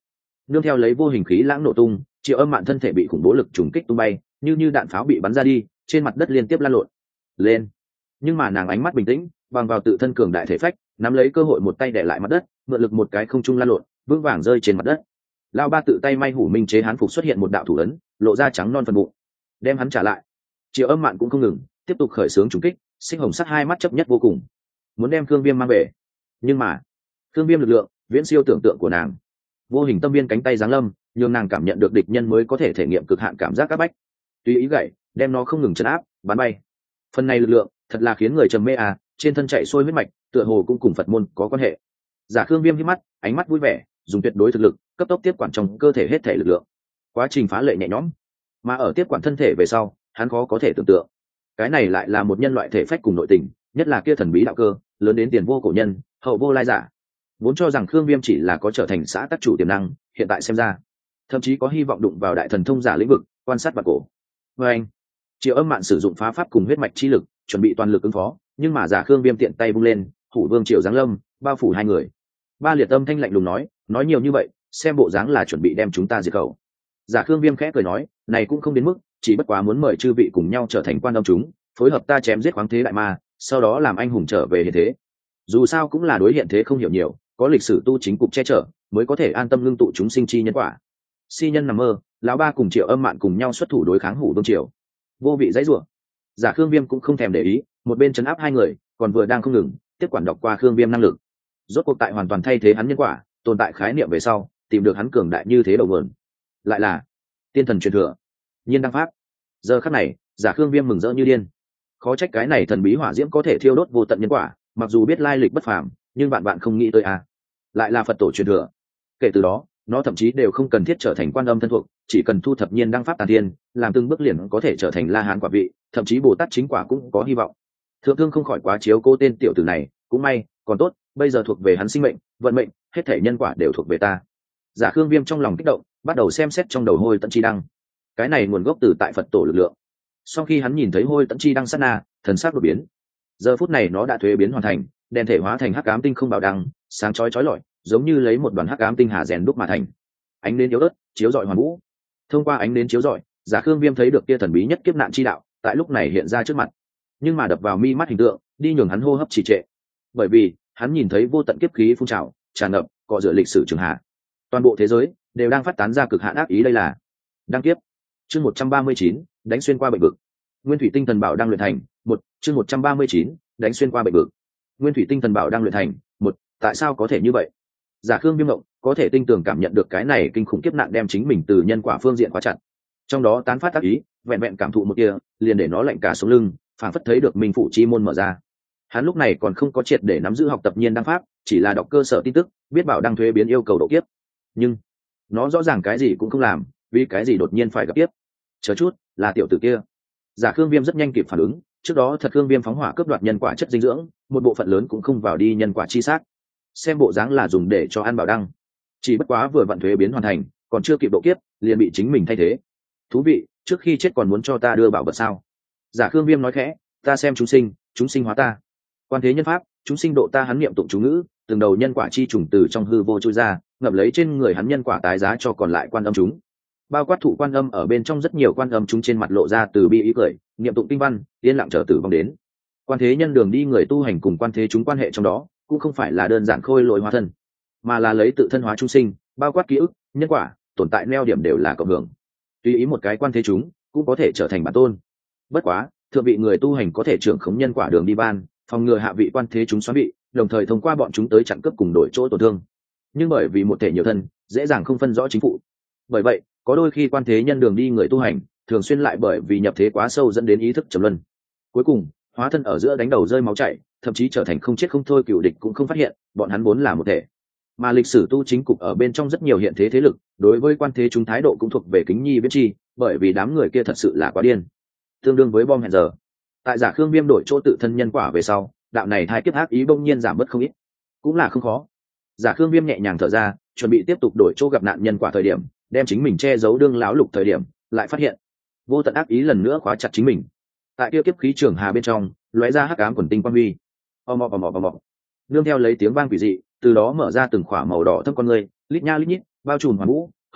nương theo lấy vô hình khí lãng nổ tung, Triệu Âm Mạn thân thể bị khủng bố lực trùng kích tung bay, như đạn pháo bị bắn ra đi, trên mặt đất liên tiếp lăn lộn lên. Nhưng mà nàng ánh mắt bình tĩnh, bằng vào tự thân cường đại thể phách, nắm lấy cơ hội một tay đè lại mặt đất, mượn lực một cái không trung lăn lộn, vững vàng rơi trên mặt đất. Lão Ba tự tay may hủ minh chế hán phục xuất hiện một đạo thủ ấn, lộ ra trắng non phần bụng, đem hắn trả lại. Triệu Âm Mạn cũng không ngừng, tiếp tục khởi xướng trùng kích, sinh hồng sắc hai mắt chấp nhất vô cùng, muốn đem Khương Viêm mang về. Nhưng mà Khương Viêm lực lượng viễn siêu tưởng tượng của nàng, vô hình tâm viên cánh tay giáng lâm, nhường nàng cảm nhận được địch nhân mới có thể thể nghiệm cực hạn cảm giác áp bách, tùy ý gậy đem nó không ngừng chấn áp bắn bay. Phần này lực lượng thật là khiến người trầm mê à, trên thân chạy xuôi huyết mạch tựa hồ cũng cùng Phật môn có quan hệ. Giả Khương Viêm hí mắt, ánh mắt vui vẻ, dùng tuyệt đối thực lực cấp tốc tiếp quản trong cơ thể hết thể lực lượng, quá trình phá lệ nhẹ nhõm. Mà ở tiếp quản thân thể về sau, hắn khó có thể tưởng tượng cái này lại là một nhân loại thể phách cùng nội tình, nhất là kia thần bí đạo cơ lớn đến tiền vô cổ nhân hậu vô lai giả. Vốn cho rằng Khương Viêm chỉ là có trở thành xã tác chủ tiềm năng, hiện tại xem ra thậm chí có hy vọng đụng vào đại thần thông giả lĩnh vực, quan sát vạn cổ. Với anh, Triệu Âm Mạn sử dụng phá pháp cùng huyết mạch chi lực, chuẩn bị toàn lực ứng phó, nhưng mà Giả Khương Viêm tiện tay vung lên, Hủ Vương Triệu giáng lâm, bao phủ hai người. Ba Liệt Âm thanh lạnh lùng nói nhiều như vậy, xem bộ dáng là chuẩn bị đem chúng ta diệt khẩu. Giả Khương Viêm khẽ cười nói, này cũng không đến mức, chỉ bất quá muốn mời chư vị cùng nhau trở thành quan âm chúng, phối hợp ta chém giết khoáng thế đại ma, sau đó làm anh hùng trở về hiện thế. Dù sao cũng là đối hiện thế không hiểu nhiều, có lịch sử tu chính cục che chở, mới có thể an tâm ngưng tụ chúng sinh chi nhân quả. Si nhân nằm mơ, lão Ba cùng Triệu Âm Mạn cùng nhau xuất thủ đối kháng Hủ Vương Triều, vô vị dãy rủa. Giả Khương Viêm cũng không thèm để ý, một bên trấn áp hai người, còn vừa đang không ngừng tiếp quản đọc qua Khương Viêm năng lực. Rốt cuộc tại hoàn toàn thay thế hắn nhân quả, tồn tại khái niệm về sau, tìm được hắn cường đại như thế đầu nguồn, lại là tiên thần truyền thừa, nhiên đăng pháp. Giờ khắc này, Giả Khương Viêm mừng rỡ như điên. Khó trách cái này thần bí hỏa diễm có thể thiêu đốt vô tận nhân quả, mặc dù biết lai lịch bất phàm, nhưng bạn không nghĩ tới à, lại là Phật tổ truyền thừa. Kể từ đó, nó thậm chí đều không cần thiết trở thành quan âm thân thuộc, chỉ cần thu thập nhiên đăng pháp tàn thiên, làm từng bước liền có thể trở thành La Hán quả vị, thậm chí Bồ Tát chính quả cũng có hy vọng. Thượng Thương không khỏi quá chiếu cố tên tiểu tử này, cũng may, còn tốt, bây giờ thuộc về hắn sinh mệnh, vận mệnh, hết thể nhân quả đều thuộc về ta. Giả Khương Viêm trong lòng kích động, bắt đầu xem xét trong đầu Hôi Tẫn Chi Đăng. Cái này nguồn gốc từ tại Phật tổ lực lượng. Sau khi hắn nhìn thấy Hôi Tẫn Chi Đăng sát na, thần sắc đột biến. Giờ phút này nó đã thuế biến hoàn thành, đèn thể hóa thành hắc ám tinh không bảo đăng, sáng chói chói lọi, giống như lấy một đoàn hắc ám tinh hà rèn đúc mà thành. Ánh nến yếu ớt chiếu rọi hoàn vũ. Thông qua ánh nến chiếu rọi, Giả Khương Viêm thấy được kia thần bí nhất kiếp nạn chi đạo, tại lúc này hiện ra trước mặt. Nhưng mà đập vào mi mắt hình tượng, đi nhường hắn hô hấp trì trệ. Bởi vì, hắn nhìn thấy vô tận kiếp khí phun trào, tràn ngập, cọ rửa lịch sử trường hạ. Toàn bộ thế giới đều đang phát tán ra cực hạn ác ý, đây là đăng kiếp. Chương 139, đánh xuyên qua bệnh vực. Nguyên thủy tinh thần bảo đang luyện thành, chương 139, đánh xuyên qua bệnh vực. Nguyên thủy tinh thần bảo đang luyện thành, tại sao có thể như vậy? Giả Khương Viêm động, có thể tinh tường cảm nhận được cái này kinh khủng kiếp nạn đem chính mình từ nhân quả phương diện khóa chặt. Trong đó tán phát ác ý, vẹn vẹn cảm thụ một kia, liền để nó lạnh cả sống lưng, phảng phất thấy được minh phủ chi môn mở ra. Hắn lúc này còn không có triệt để nắm giữ học tập nhiên đăng pháp, chỉ là đọc cơ sở tin tức, biết bảo đăng thuế biến yêu cầu độ kiếp. Nhưng nó rõ ràng cái gì cũng không làm, vì cái gì đột nhiên phải gặp tiếp. Chờ chút, là tiểu tử kia. Giả Khương Viêm rất nhanh kịp phản ứng, trước đó thật Khương Viêm phóng hỏa cướp đoạt nhân quả chất dinh dưỡng, một bộ phận lớn cũng không vào đi nhân quả chi xác. Xem bộ dáng là dùng để cho ăn bảo đăng. Chỉ bất quá vừa vận thuế biến hoàn thành, còn chưa kịp độ kiếp, liền bị chính mình thay thế. Thú vị, trước khi chết còn muốn cho ta đưa bảo vật sao? Giả Khương Viêm nói khẽ, ta xem chúng sinh hóa ta. Quan thế nhân pháp, chúng sinh độ ta, hắn niệm tụng chú ngữ, từng đầu nhân quả chi trùng từ trong hư vô chui ra, ngập lấy trên người hắn nhân quả tái giá cho còn lại quan âm chúng. Bao quát thụ quan âm ở bên trong rất nhiều quan âm chúng trên mặt lộ ra từ bi ý cười, niệm tụng kinh văn, yên lặng chờ tử vong đến. Quan thế nhân đường đi người tu hành cùng quan thế chúng quan hệ trong đó, cũng không phải là đơn giản khôi lỗi hóa thân, mà là lấy tự thân hóa chúng sinh, bao quát ký ức, nhân quả, tồn tại neo điểm đều là cộng hưởng. Tùy ý một cái quan thế chúng, cũng có thể trở thành bản tôn. Bất quá, thượng vị người tu hành có thể trưởng khống nhân quả đường đi ban, phòng ngừa hạ vị quan thế chúng xoắn vị, đồng thời thông qua bọn chúng tới chặn cướp cùng đổi chỗ tổn thương. Nhưng bởi vì một thể nhiều thân, dễ dàng không phân rõ chính phụ. Bởi vậy, có đôi khi quan thế nhân đường đi người tu hành, thường xuyên lại bởi vì nhập thế quá sâu dẫn đến ý thức trầm luân. Cuối cùng, hóa thân ở giữa đánh đầu rơi máu chảy, thậm chí trở thành không chết không thôi, cựu địch cũng không phát hiện, bọn hắn vốn là một thể. Mà lịch sử tu chính cục ở bên trong rất nhiều hiện thế thế lực, đối với quan thế chúng thái độ cũng thuộc về kính nhi viễn chi, bởi vì đám người kia thật sự là quá điên, tương đương với bom hẹn giờ. Tại Giả Khương Viêm đổi chỗ tự thân nhân quả về sau, đạo này thai kiếp ác ý bỗng nhiên giảm bớt không ít, cũng là không khó. Giả Khương Viêm nhẹ nhàng thở ra, chuẩn bị tiếp tục đổi chỗ gặp nạn nhân quả thời điểm, đem chính mình che giấu đương láo lục thời điểm, lại phát hiện vô tận ác ý lần nữa khóa chặt chính mình. Tại kia kiếp khí trường hà bên trong, lóe ra hắc ám quần tinh quang huy. Ầm ầm ầm ầm ầm. Nương theo lấy tiếng vang quỷ dị, từ đó mở ra từng khỏa màu đỏ thâm con người, lít nha lít nhít, bao trùm hoàn vũ,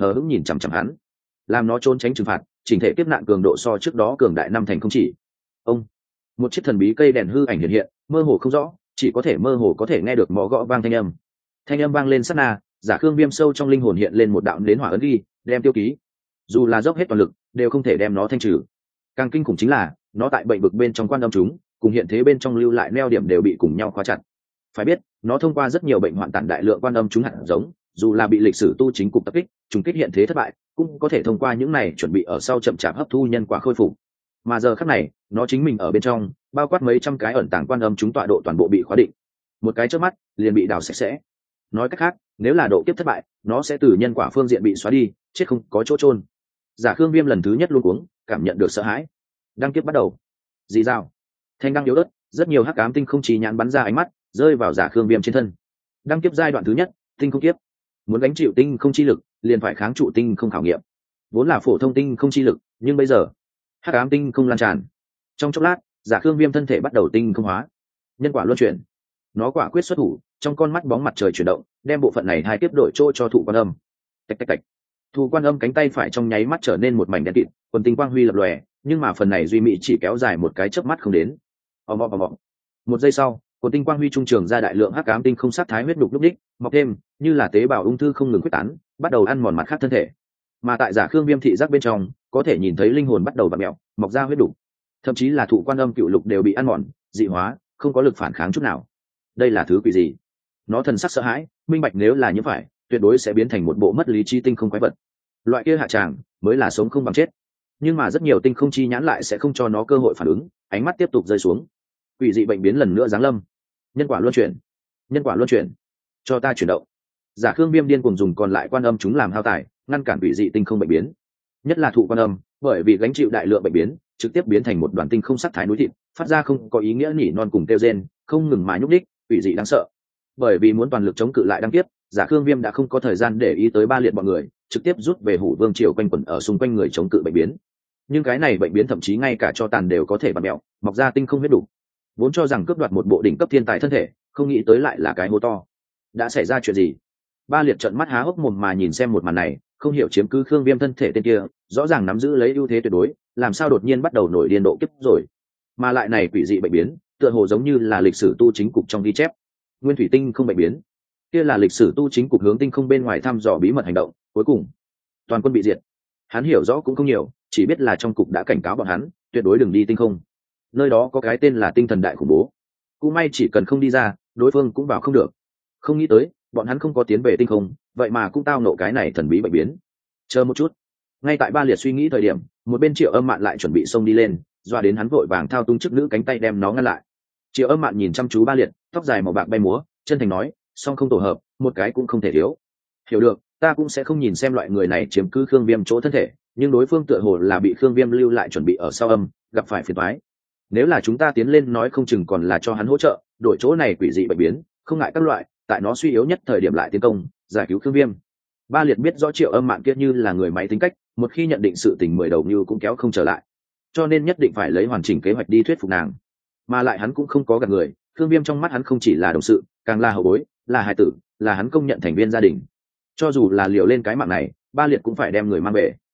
hờ hững nhìn chằm chằm hắn, làm nó trốn tránh trừng phạt. Chỉnh thể kiếp nạn cường độ so trước đó cường đại năm thành không chỉ. Ông, một chiếc thần bí cây đèn hư ảnh hiện hiện, mơ hồ không rõ, chỉ có thể mơ hồ có thể nghe được mõ gõ vang thanh âm. Thanh âm vang lên sát na, Giả Khương Viêm sâu trong linh hồn hiện lên một đạo nến hỏa ấn ghi, đem tiêu ký. Dù là dốc hết toàn lực, đều không thể đem nó thanh trừ. Càng kinh khủng chính là, nó tại bệnh vực bên trong quan âm chúng, cùng hiện thế bên trong lưu lại neo điểm đều bị cùng nhau khóa chặt. Phải biết, nó thông qua rất nhiều bệnh hoạn tản đại lượng quan âm chúng hạt giống, dù là bị lịch sử tu chính cục tập kích, trùng kích hiện thế thất bại, cũng có thể thông qua những này chuẩn bị ở sau chậm chạp hấp thu nhân quả khôi phục. Mà giờ khắc này, nó chính mình ở bên trong, bao quát mấy trăm cái ẩn tàng quan âm chúng tọa độ toàn bộ bị khóa định. Một cái chớp mắt, liền bị đào sạch sẽ. Nói cách khác, nếu là độ kiếp thất bại, nó sẽ từ nhân quả phương diện bị xóa đi, chết không có chỗ chôn. Giả Khương Viêm lần thứ nhất luôn cuống, cảm nhận được sợ hãi. Đăng kiếp bắt đầu. Dị dao. Thanh đăng yếu ớt, rất nhiều hắc ám tinh không chỉ nhãn bắn ra ánh mắt, rơi vào Giả Khương Viêm trên thân. Đăng kiếp giai đoạn thứ nhất, tinh không kiếp. Muốn gánh chịu tinh không chi lực, liền phải kháng trụ tinh không khảo nghiệm. Vốn là phổ thông tinh không chi lực, nhưng bây giờ, hắc ám tinh không lan tràn. Trong chốc lát, Giả Khương Viêm thân thể bắt đầu tinh không hóa. Nhân quả luân chuyển. Nó quả quyết xuất thủ, trong con mắt bóng mặt trời chuyển động, đem bộ phận này hai tiếp đổi chỗ cho thụ quan âm. Tạch tạch tạch. Thụ quan âm cánh tay phải trong nháy mắt trở nên một mảnh đen kịt, quần tinh quang huy lập lòe, nhưng mà phần này duy mỹ chỉ kéo dài một cái chớp mắt không đến. Ầm. Một giây sau, quần tinh quang huy trung trường ra đại lượng hắc ám tinh không sát thái huyết đục lúc đích, mọc thêm, như là tế bào ung thư không ngừng quyết tán, bắt đầu ăn mòn mặt khác thân thể. Mà tại Giả Khương Viêm thị giác bên trong, có thể nhìn thấy linh hồn bắt đầu vặn mèo, mọc ra huyết đục. Thậm chí là thụ quan âm cựu lục đều bị ăn mòn, dị hóa, không có lực phản kháng chút nào. Đây là thứ quỷ gì? Nó thần sắc sợ hãi, minh bạch nếu là như vậy, tuyệt đối sẽ biến thành một bộ mất lý trí tinh không quái vật. Loại kia hạ tràng mới là sống không bằng chết. Nhưng mà rất nhiều tinh không chi nhãn lại sẽ không cho nó cơ hội phản ứng, ánh mắt tiếp tục rơi xuống. Quỷ dị bệnh biến lần nữa giáng lâm. Nhân quả luân chuyển, cho ta chuyển động. Giả Khương Viêm điên cuồng dùng còn lại quan âm chúng làm hao tài, ngăn cản quỷ dị tinh không bệnh biến. Nhất là thụ quan âm, bởi vì gánh chịu đại lượng bệnh biến, trực tiếp biến thành một đoàn tinh không sắc thái núi thịt, phát ra không có ý nghĩa nỉ non cùng kêu rên, không ngừng mà nhúc đích, quỷ dị đáng sợ. Bởi vì muốn toàn lực chống cự lại đăng kiếp, Giả Khương Viêm đã không có thời gian để ý tới ba liệt bọn người, trực tiếp rút về Hủ Vương triều quanh quẩn ở xung quanh người chống cự bệnh biến. Nhưng cái này bệnh biến thậm chí ngay cả cho tàn đều có thể bật mẹo, mọc ra tinh không huyết đủ. Vốn cho rằng cướp đoạt một bộ đỉnh cấp thiên tài thân thể, không nghĩ tới lại là cái hố to. Đã xảy ra chuyện gì? Ba liệt trợn mắt há hốc mồm mà nhìn xem một màn này, không hiểu chiếm cứ Khương Viêm thân thể tên kia, rõ ràng nắm giữ lấy ưu thế tuyệt đối, làm sao đột nhiên bắt đầu nổi điên độ kiếp rồi? Mà lại này quỷ dị bệnh biến, tựa hồ giống như là lịch sử tu chính cục trong ghi chép. Nguyên thủy tinh không bệnh biến, kia là lịch sử tu chính cục hướng tinh không bên ngoài thăm dò bí mật hành động, cuối cùng toàn quân bị diệt. Hắn hiểu rõ cũng không nhiều, chỉ biết là trong cục đã cảnh cáo bọn hắn, tuyệt đối đừng đi tinh không. Nơi đó có cái tên là tinh thần đại khủng bố. Cũng may chỉ cần không đi ra, đối phương cũng vào không được. Không nghĩ tới, bọn hắn không có tiến về tinh không, vậy mà cũng tao nộ cái này thần bí bệnh biến. Chờ một chút. Ngay tại ba liệt suy nghĩ thời điểm, một bên Triệu Âm Mạn lại chuẩn bị xông đi lên, doa đến hắn vội vàng thao tung chức nữ cánh tay đem nó ngăn lại. Triệu Âm Mạn nhìn chăm chú ba liệt, tóc dài màu bạc bay múa, chân thành nói, song không tổ hợp, một cái cũng không thể thiếu. Hiểu được, ta cũng sẽ không nhìn xem loại người này chiếm cứ Khương Viêm chỗ thân thể, nhưng đối phương tựa hồ là bị Khương Viêm lưu lại chuẩn bị ở sau âm, gặp phải phiền toái. Nếu là chúng ta tiến lên nói không chừng còn là cho hắn hỗ trợ, đổi chỗ này quỷ dị bệnh biến, không ngại các loại, tại nó suy yếu nhất thời điểm lại tiến công, giải cứu Khương Viêm. Ba liệt biết rõ Triệu Âm Mạn kia như là người máy tính cách, một khi nhận định sự tình 10 đầu như cũng kéo không trở lại, cho nên nhất định phải lấy hoàn chỉnh kế hoạch đi thuyết phục nàng. Mà lại hắn cũng không có gạt người, Khương Viêm trong mắt hắn không chỉ là đồng sự, càng là hậu bối, là hài tử, là hắn công nhận thành viên gia đình. Cho dù là liều lên cái mạng này, ba liệt cũng phải đem người mang về.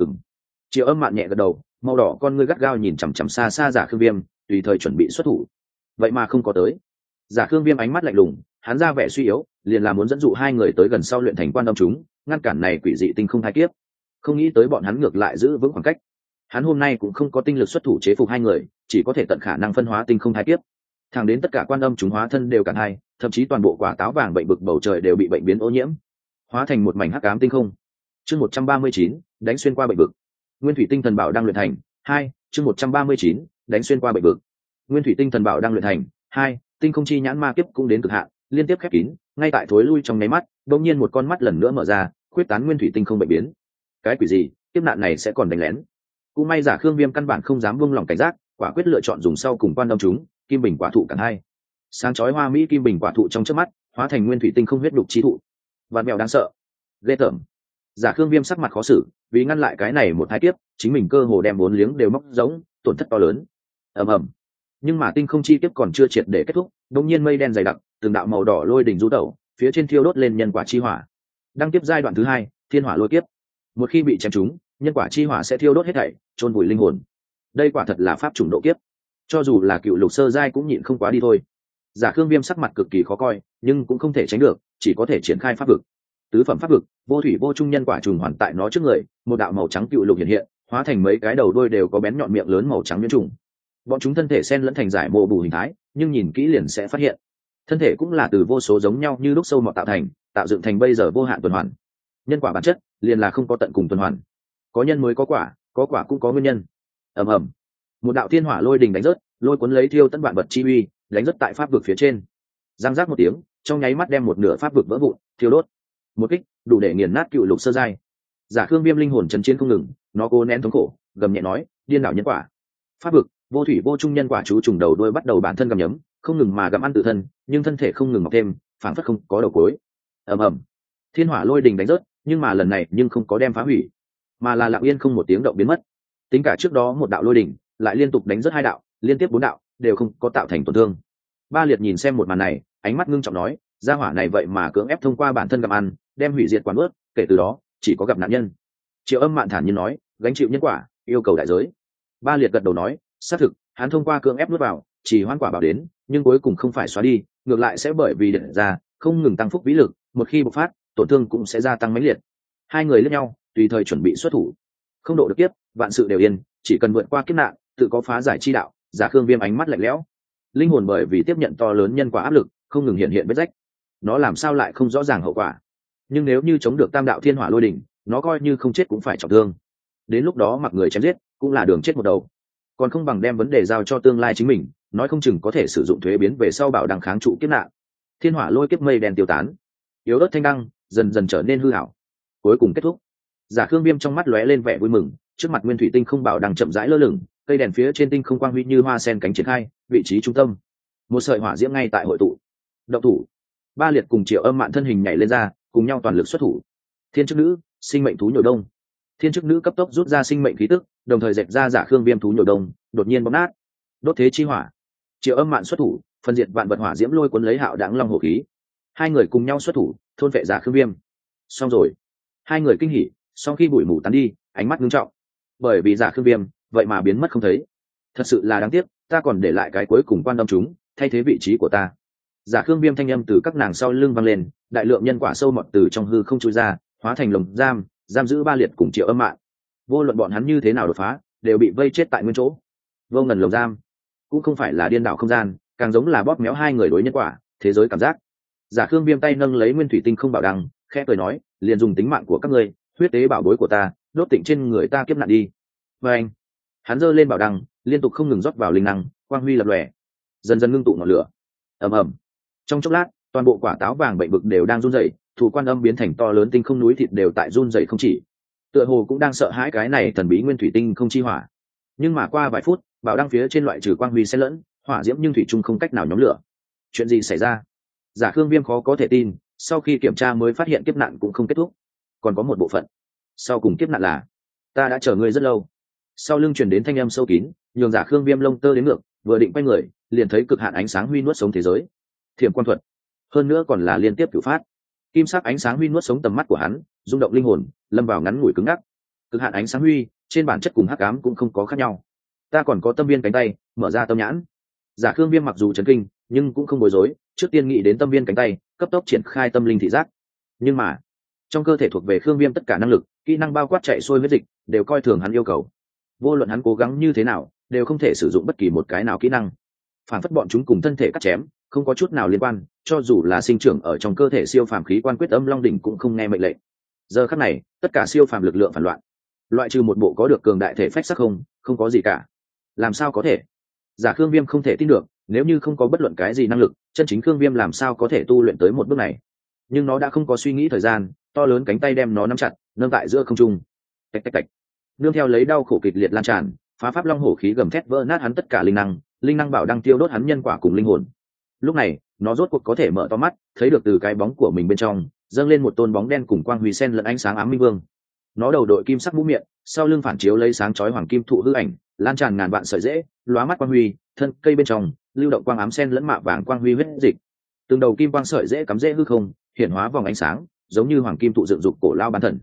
Triệu Âm Mạn nhẹ gật đầu, màu đỏ con ngươi gắt gao nhìn chằm chằm xa xa Giả Khương Viêm, tùy thời chuẩn bị xuất thủ. Vậy mà không có tới. Giả Khương Viêm ánh mắt lạnh lùng, hắn ra vẻ suy yếu, liền là muốn dẫn dụ hai người tới gần sau luyện thành quan âm chúng, ngăn cản này quỷ dị tinh không thai kiếp. Không nghĩ tới bọn hắn ngược lại giữ vững khoảng cách. Hắn hôm nay cũng không có tinh lực xuất thủ chế phục hai người, chỉ có thể tận khả năng phân hóa tinh không thai kiếp. Thẳng đến tất cả quan âm chúng hóa thân đều cản hai, thậm chí toàn bộ quả táo vàng bệnh bực bầu trời đều bị bệnh biến ô nhiễm, hóa thành một mảnh hắc ám tinh không. Chương 139, đánh xuyên qua bệnh vực. Nguyên thủy tinh thần bảo đang luyện thành. 2, chương 139, đánh xuyên qua bệnh vực. Nguyên thủy tinh thần bảo đang luyện thành. 2, tinh không chi nhãn ma kiếp cũng đến cực hạn, liên tiếp khép kín, ngay tại thối lui trong nháy mắt, đột nhiên một con mắt lần nữa mở ra, khuyết tán nguyên thủy tinh không bệnh biến. Cái quỷ gì, kiếp nạn này sẽ còn đánh lén. Cũng may Giả Khương Viêm căn bản không dám buông lỏng cảnh giác, quả quyết lựa chọn dùng sau cùng quan âm chúng, kim bình quả thụ cản hai. Sáng chói hoa mỹ kim bình quả thụ trong chớp mắt, hóa thành nguyên thủy tinh không huyết đục chi thụ. Vạn mèo đáng sợ, ghê tởm. Giả Khương Viêm sắc mặt khó xử, vì ngăn lại cái này một hai kiếp, chính mình cơ hồ đem vốn liếng đều móc giống, tổn thất to lớn. Ầm ầm. Nhưng mà tinh không chi kiếp còn chưa triệt để kết thúc, đột nhiên mây đen dày đặc, từng đạo màu đỏ lôi đỉnh du tẩu, phía trên thiêu đốt lên nhân quả chi hỏa. Đăng kiếp giai đoạn thứ 2, thiên hỏa lôi kiếp. một khi bị chém trúng, nhân quả chi hỏa sẽ thiêu đốt hết thảy, chôn vùi linh hồn. Đây quả thật là pháp chủng độ kiếp, cho dù là cựu lục sơ giai cũng nhịn không quá đi thôi. Giả Khương Viêm sắc mặt cực kỳ khó coi, nhưng cũng không thể tránh được, chỉ có thể triển khai pháp vực. Tứ phẩm pháp vực, vô thủy vô chung nhân quả trùng hoàn tại nó trước người, một đạo màu trắng cựu lục hiện hiện, hóa thành mấy cái đầu đuôi đều có bén nhọn miệng lớn màu trắng nhuyễn trùng. Bọn chúng thân thể xen lẫn thành giải mộ bù hình thái, nhưng nhìn kỹ liền sẽ phát hiện, thân thể cũng là từ vô số giống nhau như lúc sâu mọt tạo thành, tạo dựng thành bây giờ vô hạn tuần hoàn. Nhân quả bản chất liền là không có tận cùng tuần hoàn, có nhân mới có quả cũng có nguyên nhân. Ầm ầm, một đạo thiên hỏa lôi đình đánh rớt, lôi cuốn lấy thiêu tận vạn vật chi uy, đánh rớt tại pháp vực phía trên. Giang giác một tiếng, trong nháy mắt đem một nửa pháp vực vỡ vụn, thiêu đốt. Một kích đủ để nghiền nát cựu lục sơ giai. Giả Khương Viêm linh hồn chấn chiến không ngừng, nó cố nén thống khổ, gầm nhẹ nói, điên đảo nhân quả. Pháp vực, vô thủy vô chung nhân quả chú trùng đầu đuôi bắt đầu bản thân gặm nhấm, không ngừng mà gặm ăn tự thân, nhưng thân thể không ngừng mọc thêm, phảng phất không có đầu cuối. Ầm ầm, thiên hỏa lôi đình đánh rớt, nhưng mà lần này nhưng không có đem phá hủy, mà là lặng yên không một tiếng động biến mất. Tính cả trước đó một đạo lôi đình, lại liên tục đánh rớt hai đạo, liên tiếp bốn đạo, đều không có tạo thành tổn thương. Ba Liệt nhìn xem một màn này, ánh mắt ngưng trọng nói, gia hỏa này vậy mà cưỡng ép thông qua bản thân gặm ăn, đem hủy diệt quán ướt, kể từ đó chỉ có gặp nạn nhân. Triệu Âm Mạn thản nhiên nói, gánh chịu nhân quả, yêu cầu đại giới. Ba Liệt gật đầu nói, xác thực, hắn thông qua cưỡng ép nuốt vào, chỉ hoãn quả bảo đến, nhưng cuối cùng không phải xóa đi, ngược lại sẽ bởi vì điện ra, không ngừng tăng phúc vĩ lực, một khi bộc phát, tổn thương cũng sẽ gia tăng mãnh liệt. Hai người liếc nhau, tùy thời chuẩn bị xuất thủ. Không độ được kiếp, vạn sự đều yên, chỉ cần vượt qua kiếp nạn, tự có phá giải chi đạo. Giả Khương Viêm ánh mắt lạnh lẽo, linh hồn bởi vì tiếp nhận to lớn nhân quả áp lực, không ngừng hiện vết rách. Nó làm sao lại không rõ ràng hậu quả? Nhưng nếu như chống được tam đạo thiên hỏa lôi đỉnh, nó coi như không chết cũng phải trọng thương. Đến lúc đó mặc người chém giết, cũng là đường chết một đầu. Còn không bằng đem vấn đề giao cho tương lai chính mình, nói không chừng có thể sử dụng thuế biến về sau bảo đằng kháng trụ kiếp nạn. Thiên hỏa lôi kiếp mây đen tiêu tán, yếu ớt thanh đăng dần dần trở nên hư ảo, cuối cùng kết thúc. Giả Khương Viêm trong mắt lóe lên vẻ vui mừng, trước mặt nguyên thủy tinh không bảo đằng chậm rãi lơ lửng, cây đèn phía trên tinh không quang huy như hoa sen cánh triển khai, vị trí trung tâm, một sợi hỏa diễm ngay tại hội tụ. Động thủ. Ba Liệt cùng Triệu Âm Mạn thân hình nhảy lên ra, cùng nhau toàn lực xuất thủ. Thiên chức nữ, sinh mệnh thú nhồi đông. Thiên chức nữ cấp tốc rút ra sinh mệnh khí tức, đồng thời dẹp ra Giả Khương Viêm thú nhồi đông, đột nhiên bóp nát. Đốt thế chi hỏa. Triệu Âm Mạn xuất thủ, phân diệt vạn vật hỏa diễm lôi cuốn lấy hạo đãng long hổ khí. Hai người cùng nhau xuất thủ, thôn vệ Giả Khương Viêm. Xong rồi. Hai người kinh hỉ, sau khi bụi mù tán đi, ánh mắt ngưng trọng. Bởi vì Giả Khương Viêm, vậy mà biến mất không thấy. Thật sự là đáng tiếc, ta còn để lại cái cuối cùng quan tâm chúng, thay thế vị trí của ta. Giả Khương Viêm thanh âm từ các nàng sau lưng vang lên, đại lượng nhân quả sâu mọt từ trong hư không chui ra, hóa thành lồng giam giữ Ba Liệt cùng Triệu Âm Mạn. Vô luận bọn hắn như thế nào đột phá, đều bị vây chết tại nguyên chỗ. Vô ngần lồng giam, cũng không phải là điên đảo không gian, càng giống là bóp méo hai người đối nhân quả, thế giới cảm giác. Giả Khương Viêm tay nâng lấy nguyên thủy tinh không bảo đăng, khẽ cười nói, liền dùng tính mạng của các ngươi, huyết tế bảo bối của ta, đốt tịnh trên người ta kiếp nạn đi. Và anh, hắn giơ lên bảo đăng, liên tục không ngừng rót vào linh năng, quang huy lập lòe, dần dần ngưng tụ ngọn lửa. Ầm ầm. Trong chốc lát, toàn bộ quả táo vàng bệnh vực đều đang run rẩy, thủ quan âm biến thành to lớn tinh không núi thịt đều tại run rẩy không chỉ. Tựa hồ cũng đang sợ hãi cái này thần bí nguyên thủy tinh không chi hỏa. Nhưng mà qua vài phút, bảo đăng phía trên loại trừ quang huy xen lẫn, hỏa diễm nhưng thủy chung không cách nào nhóm lửa. Chuyện gì xảy ra? Giả Khương Viêm khó có thể tin, sau khi kiểm tra mới phát hiện kiếp nạn cũng không kết thúc, còn có một bộ phận. Sau cùng kiếp nạn là, ta đã chờ ngươi rất lâu. Sau lưng truyền đến thanh âm sâu kín, nhường Giả Khương Viêm lông tơ đến ngược, vừa định quay người, liền thấy cực hạn ánh sáng huy nuốt sống thế giới. Thiểm quan thuật, hơn nữa còn là liên tiếp cửu phát. Kim sắc ánh sáng huy nuốt sống tầm mắt của hắn, rung động linh hồn, lâm vào ngắn ngủi cứng ngắc. Cực hạn ánh sáng huy, trên bản chất cùng hắc ám cũng không có khác nhau. Ta còn có tâm viên cánh tay, mở ra tâm nhãn. Giả Khương Viêm mặc dù chấn kinh, nhưng cũng không bối rối, trước tiên nghĩ đến tâm viên cánh tay, cấp tốc triển khai tâm linh thị giác. Nhưng mà, trong cơ thể thuộc về Khương Viêm tất cả năng lực, kỹ năng bao quát chạy xuôi huyết dịch, đều coi thường hắn yêu cầu. Vô luận hắn cố gắng như thế nào, đều không thể sử dụng bất kỳ một cái nào kỹ năng. Phản phất bọn chúng cùng thân thể cắt chém, không có chút nào liên quan, cho dù là sinh trưởng ở trong cơ thể siêu phàm khí quan quyết âm long đỉnh cũng không nghe mệnh lệnh. Giờ khắc này, tất cả siêu phàm lực lượng phản loạn, loại trừ một bộ có được cường đại thể phách sắc không có gì cả. Làm sao có thể? Giả Khương Viêm không thể tin được, nếu như không có bất luận cái gì năng lực, chân chính Khương Viêm làm sao có thể tu luyện tới một bước này? Nhưng nó đã không có suy nghĩ thời gian, to lớn cánh tay đem nó nắm chặt, nâng tại giữa không trung. Tạch tạch tạch. Nương theo lấy đau khổ kịch liệt lan tràn, phá pháp long hổ khí gầm thét vỡ nát hắn tất cả linh năng bảo đang tiêu đốt hắn nhân quả cùng linh hồn. Lúc này, nó rốt cuộc có thể mở to mắt, thấy được từ cái bóng của mình bên trong dâng lên một tôn bóng đen cùng quang huy sen lẫn ánh sáng ám minh vương. Nó đầu đội kim sắc mũ miệng, sau lưng phản chiếu lấy sáng chói hoàng kim thụ hư ảnh, lan tràn ngàn vạn sợi rễ, lóa mắt quang huy, thân cây bên trong lưu động quang ám sen lẫn mạ vàng quang huy huyết dịch. Từng đầu kim quang sợi rễ cắm rễ hư không, hiển hóa vòng ánh sáng, giống như hoàng kim thụ dựng dục cổ lao bán thần.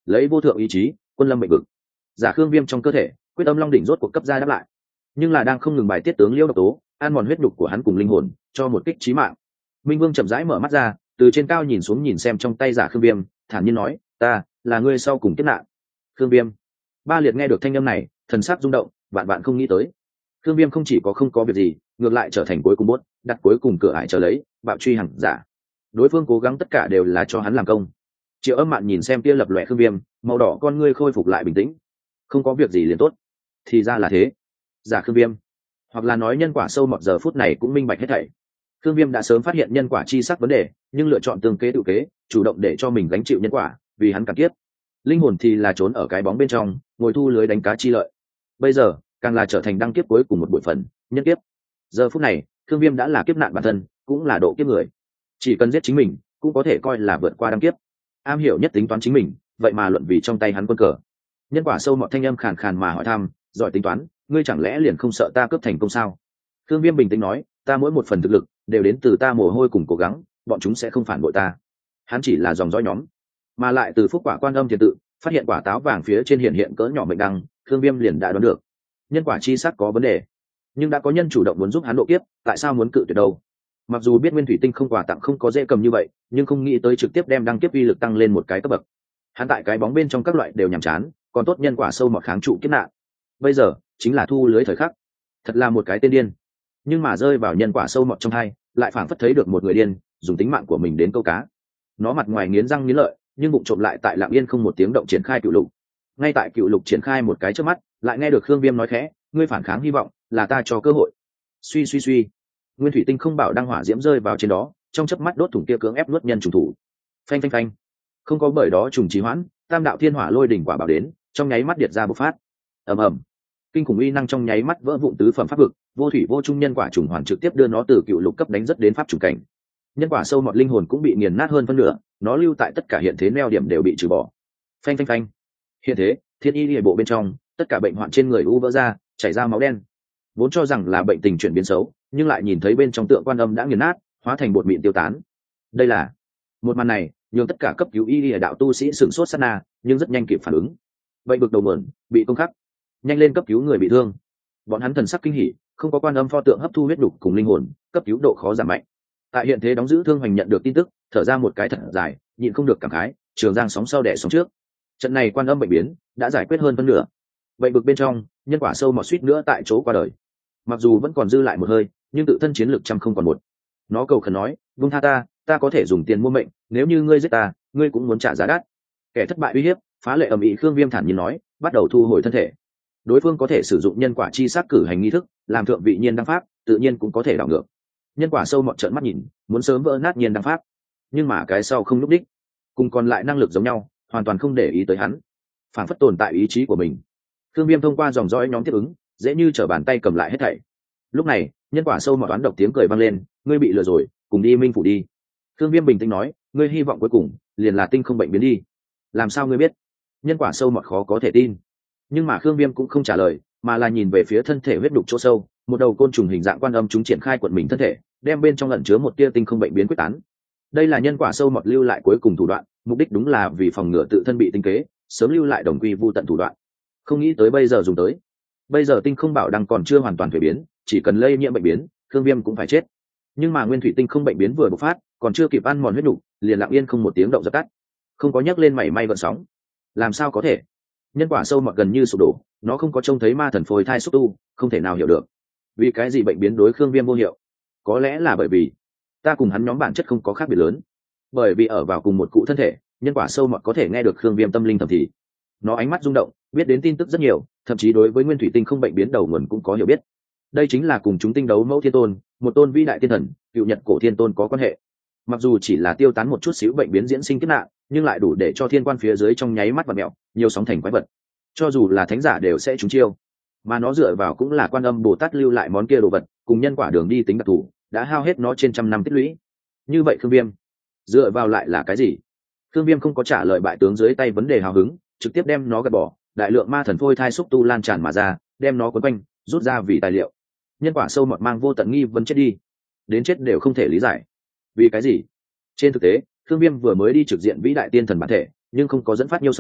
lấy vô thượng ý chí quân lâm mệnh vực. Giả Khương Viêm trong cơ thể quyết âm long đỉnh rốt cuộc cấp ra đáp lại, nhưng là đang không ngừng bài tiết tướng liêu độc tố, ăn mòn huyết nhục của hắn cùng linh hồn, cho một kích chí mạng. Minh Vương chậm rãi mở mắt ra, từ trên cao nhìn xuống nhìn xem trong tay Giả Khương Viêm, thản nhiên nói, ta là ngươi sau cùng kiếp nạn. Khương Viêm. Ba Liệt nghe được thanh âm này, thần sắc rung động, vạn vạn không nghĩ tới. Khương Viêm không chỉ có không có việc gì, ngược lại trở thành cuối cùng bốt, đặt cuối cùng cửa ải chờ lấy, bạo truy hằng giả. Đối phương cố gắng tất cả đều là cho hắn làm công. Triệu Âm Mạn nhìn xem tia lập lòe Khương Viêm, màu đỏ con ngươi khôi phục lại bình tĩnh. Không có việc gì liền tốt. Thì ra là thế. Giả Khương Viêm, hoặc là nói nhân quả sâu mọt giờ phút này cũng minh bạch hết thảy. Khương Viêm đã sớm phát hiện nhân quả chi sắc vấn đề, nhưng lựa chọn tương kế tự kế, chủ động để cho mình gánh chịu nhân quả, vì hắn cản kiếp. Linh hồn thì là trốn ở cái bóng bên trong, ngồi thu lưới đánh cá chi lợi. Bây giờ, càng là trở thành đăng kiếp cuối cùng một buổi phần, nhân kiếp. Giờ phút này, Khương Viêm đã là kiếp nạn bản thân, cũng là độ kiếp người. Chỉ cần giết chính mình, cũng có thể coi là vượt qua đăng kiếp. Am hiểu nhất tính toán chính mình, vậy mà luận vì trong tay hắn quân cờ. Nhân quả sâu mọt thanh âm khàn khàn mà hỏi thăm, giỏi tính toán, ngươi chẳng lẽ liền không sợ ta cướp thành công sao? Khương Viêm bình tĩnh nói, ta mỗi một phần thực lực đều đến từ ta mồ hôi cùng cố gắng, bọn chúng sẽ không phản bội ta. Hắn chỉ là dòng dõi nhóm, mà lại từ phúc quả quan âm thiền tự phát hiện quả táo vàng phía trên hiện cỡ nhỏ mệnh đăng, Khương Viêm liền đã đoán được nhân quả chi sắc có vấn đề. Nhưng đã có nhân chủ động muốn giúp hắn độ kiếp, tại sao muốn cự tuyệt đâu? Mặc dù biết nguyên thủy tinh không quà tặng không có dễ cầm như vậy, nhưng không nghĩ tới trực tiếp đem đăng kiếp uy lực tăng lên một cái cấp bậc. Hắn tại cái bóng bên trong các loại đều nhàm chán, còn tốt nhân quả sâu mọt kháng trụ kiếp nạn. Bây giờ chính là thu lưới thời khắc, thật là một cái tên điên. Nhưng mà rơi vào nhân quả sâu mọt trong hai, lại phảng phất thấy được một người điên dùng tính mạng của mình đến câu cá. Nó mặt ngoài nghiến răng nghiến lợi, nhưng bụng trộm lại tại lặng yên không một tiếng động triển khai cựu lục. Ngay tại cựu lục triển khai một cái trước mắt, lại nghe được Khương Viêm nói khẽ, ngươi phản kháng hy vọng là ta cho cơ hội. Suy suy suy, nguyên thủy tinh không bảo đang hỏa diễm rơi vào trên đó, trong chớp mắt đốt thủng kia cưỡng ép nuốt nhân trùng thủ. Phanh phanh phanh, không có bởi đó trùng trì hoãn, tam đạo thiên hỏa lôi đỉnh quả bảo đến, trong nháy mắt điệt ra bộc phát. Ầm ầm, kinh khủng uy năng trong nháy mắt vỡ vụn tứ phẩm pháp vực, vô thủy vô trung nhân quả trùng hoàn trực tiếp đưa nó từ cựu lục cấp đánh rất đến pháp trùng cảnh. Nhân quả sâu mọt linh hồn cũng bị nghiền nát hơn phân nửa, nó lưu tại tất cả hiện thế neo điểm đều bị trừ bỏ. Phanh phanh phanh, hiện thế thiên y địa bộ bên trong, tất cả bệnh hoạn trên người u vỡ ra, chảy ra máu đen. Vốn cho rằng là bệnh tình chuyển biến xấu, nhưng lại nhìn thấy bên trong tượng quan âm đã nghiền nát, hóa thành bột mịn tiêu tán. Đây là một màn này nhường tất cả cấp cứu y địa đạo tu sĩ sửng sốt sát na, nhưng rất nhanh kịp phản ứng. Bệnh bực đầu mượn bị công khắc, nhanh lên cấp cứu người bị thương. Bọn hắn thần sắc kinh hỉ, không có quan âm pho tượng hấp thu huyết đục cùng linh hồn, cấp cứu độ khó giảm mạnh. Tại hiện thế đóng giữ thương hoành nhận được tin tức, thở ra một cái thật dài, nhịn không được cảm khái, trường giang sóng sau đẻ sóng trước. Trận này quan âm bệnh biến đã giải quyết hơn phân nửa. Bệnh bực bên trong, nhân quả sâu mọt suýt nữa tại chỗ qua đời. Mặc dù vẫn còn dư lại một hơi, nhưng tự thân chiến lực trăm không còn một. Nó cầu khẩn nói, vung tha ta, ta có thể dùng tiền mua mệnh, nếu như ngươi giết ta, ngươi cũng muốn trả giá đắt. Kẻ thất bại uy hiếp, phá lệ ầm ĩ. Khương Viêm thản nhiên nói, bắt đầu thu hồi thân thể. Đối phương có thể sử dụng nhân quả chi sắc cử hành nghi thức, làm thượng vị nhiên đăng pháp, tự nhiên cũng có thể đảo ngược. Nhân quả sâu mọt trợn mắt nhìn, muốn sớm vỡ nát nhiên đăng pháp, nhưng mà cái sau không lúc đích, cùng còn lại năng lực giống nhau, hoàn toàn không để ý tới hắn, phản phất tồn tại ý chí của mình. Khương Viêm thông qua dòng dõi nhóm tiếp ứng, dễ như trở bàn tay cầm lại hết thảy. Lúc này, nhân quả sâu mọt đoán độc tiếng cười vang lên, ngươi bị lừa rồi, cùng đi minh phủ đi. Khương Viêm bình tĩnh nói, ngươi hy vọng cuối cùng liền là tinh không bệnh biến đi. Làm sao ngươi biết? Nhân quả sâu mọt khó có thể tin. Nhưng mà Khương Viêm cũng không trả lời, mà là nhìn về phía thân thể huyết đục chỗ sâu, một đầu côn trùng hình dạng quan âm chúng triển khai quận mình thân thể, đem bên trong ẩn chứa một tia tinh không bệnh biến quyết tán. Đây là nhân quả sâu mọt lưu lại cuối cùng thủ đoạn, mục đích đúng là vì phòng ngừa tự thân bị tinh kế, sớm lưu lại đồng quy vu tận thủ đoạn. Không nghĩ tới bây giờ dùng tới. Bây giờ tinh không bảo đang còn chưa hoàn toàn thuế biến, chỉ cần lây nhiễm bệnh biến, Khương Viêm cũng phải chết. Nhưng mà nguyên thủy tinh không bệnh biến vừa bộc phát, còn chưa kịp ăn mòn huyết nục, liền lặng yên không một tiếng động dập tắt, không có nhắc lên mảy may gợn sóng. Làm sao có thể? Nhân quả sâu mọt gần như sụp đổ, nó không có trông thấy ma thần phôi thai xúc tu, không thể nào hiểu được vì cái gì bệnh biến đối Khương Viêm vô hiệu. Có lẽ là bởi vì ta cùng hắn nhóm bản chất không có khác biệt lớn, bởi vì ở vào cùng một cụ thân thể. Nhân quả sâu mọt có thể nghe được Khương Viêm tâm linh thầm thì, nó ánh mắt rung động, biết đến tin tức rất nhiều, thậm chí đối với nguyên thủy tinh không bệnh biến đầu nguồn cũng có hiểu biết. Đây chính là cùng chúng tinh đấu mẫu thiên tôn, một tôn vĩ đại thiên thần, cựu nhật cổ thiên tôn có quan hệ. Mặc dù chỉ là tiêu tán một chút xíu bệnh biến diễn sinh kiếp nạn, nhưng lại đủ để cho thiên quan phía dưới trong nháy mắt vặn mẹo, nhiều sóng thành quái vật. Cho dù là thánh giả đều sẽ trúng chiêu, mà nó dựa vào cũng là quan âm Bồ Tát lưu lại món kia đồ vật, cùng nhân quả đường đi tính đặc thù, đã hao hết nó trên trăm năm tích lũy. Như vậy Khương Viêm dựa vào lại là cái gì? Khương Viêm không có trả lời bại tướng dưới tay vấn đề hào hứng, trực tiếp đem nó gạt bỏ. Đại lượng ma thần phôi thai xúc tu lan tràn mà ra, đem nó quấn quanh, rút ra vì tài liệu. Nhân quả sâu mọt mang vô tận nghi vấn chết đi, đến chết đều không thể lý giải vì cái gì. Trên thực tế, Khương Viêm vừa mới đi trực diện vĩ đại tiên thần bản thể, nhưng không có dẫn phát nhiều sóng,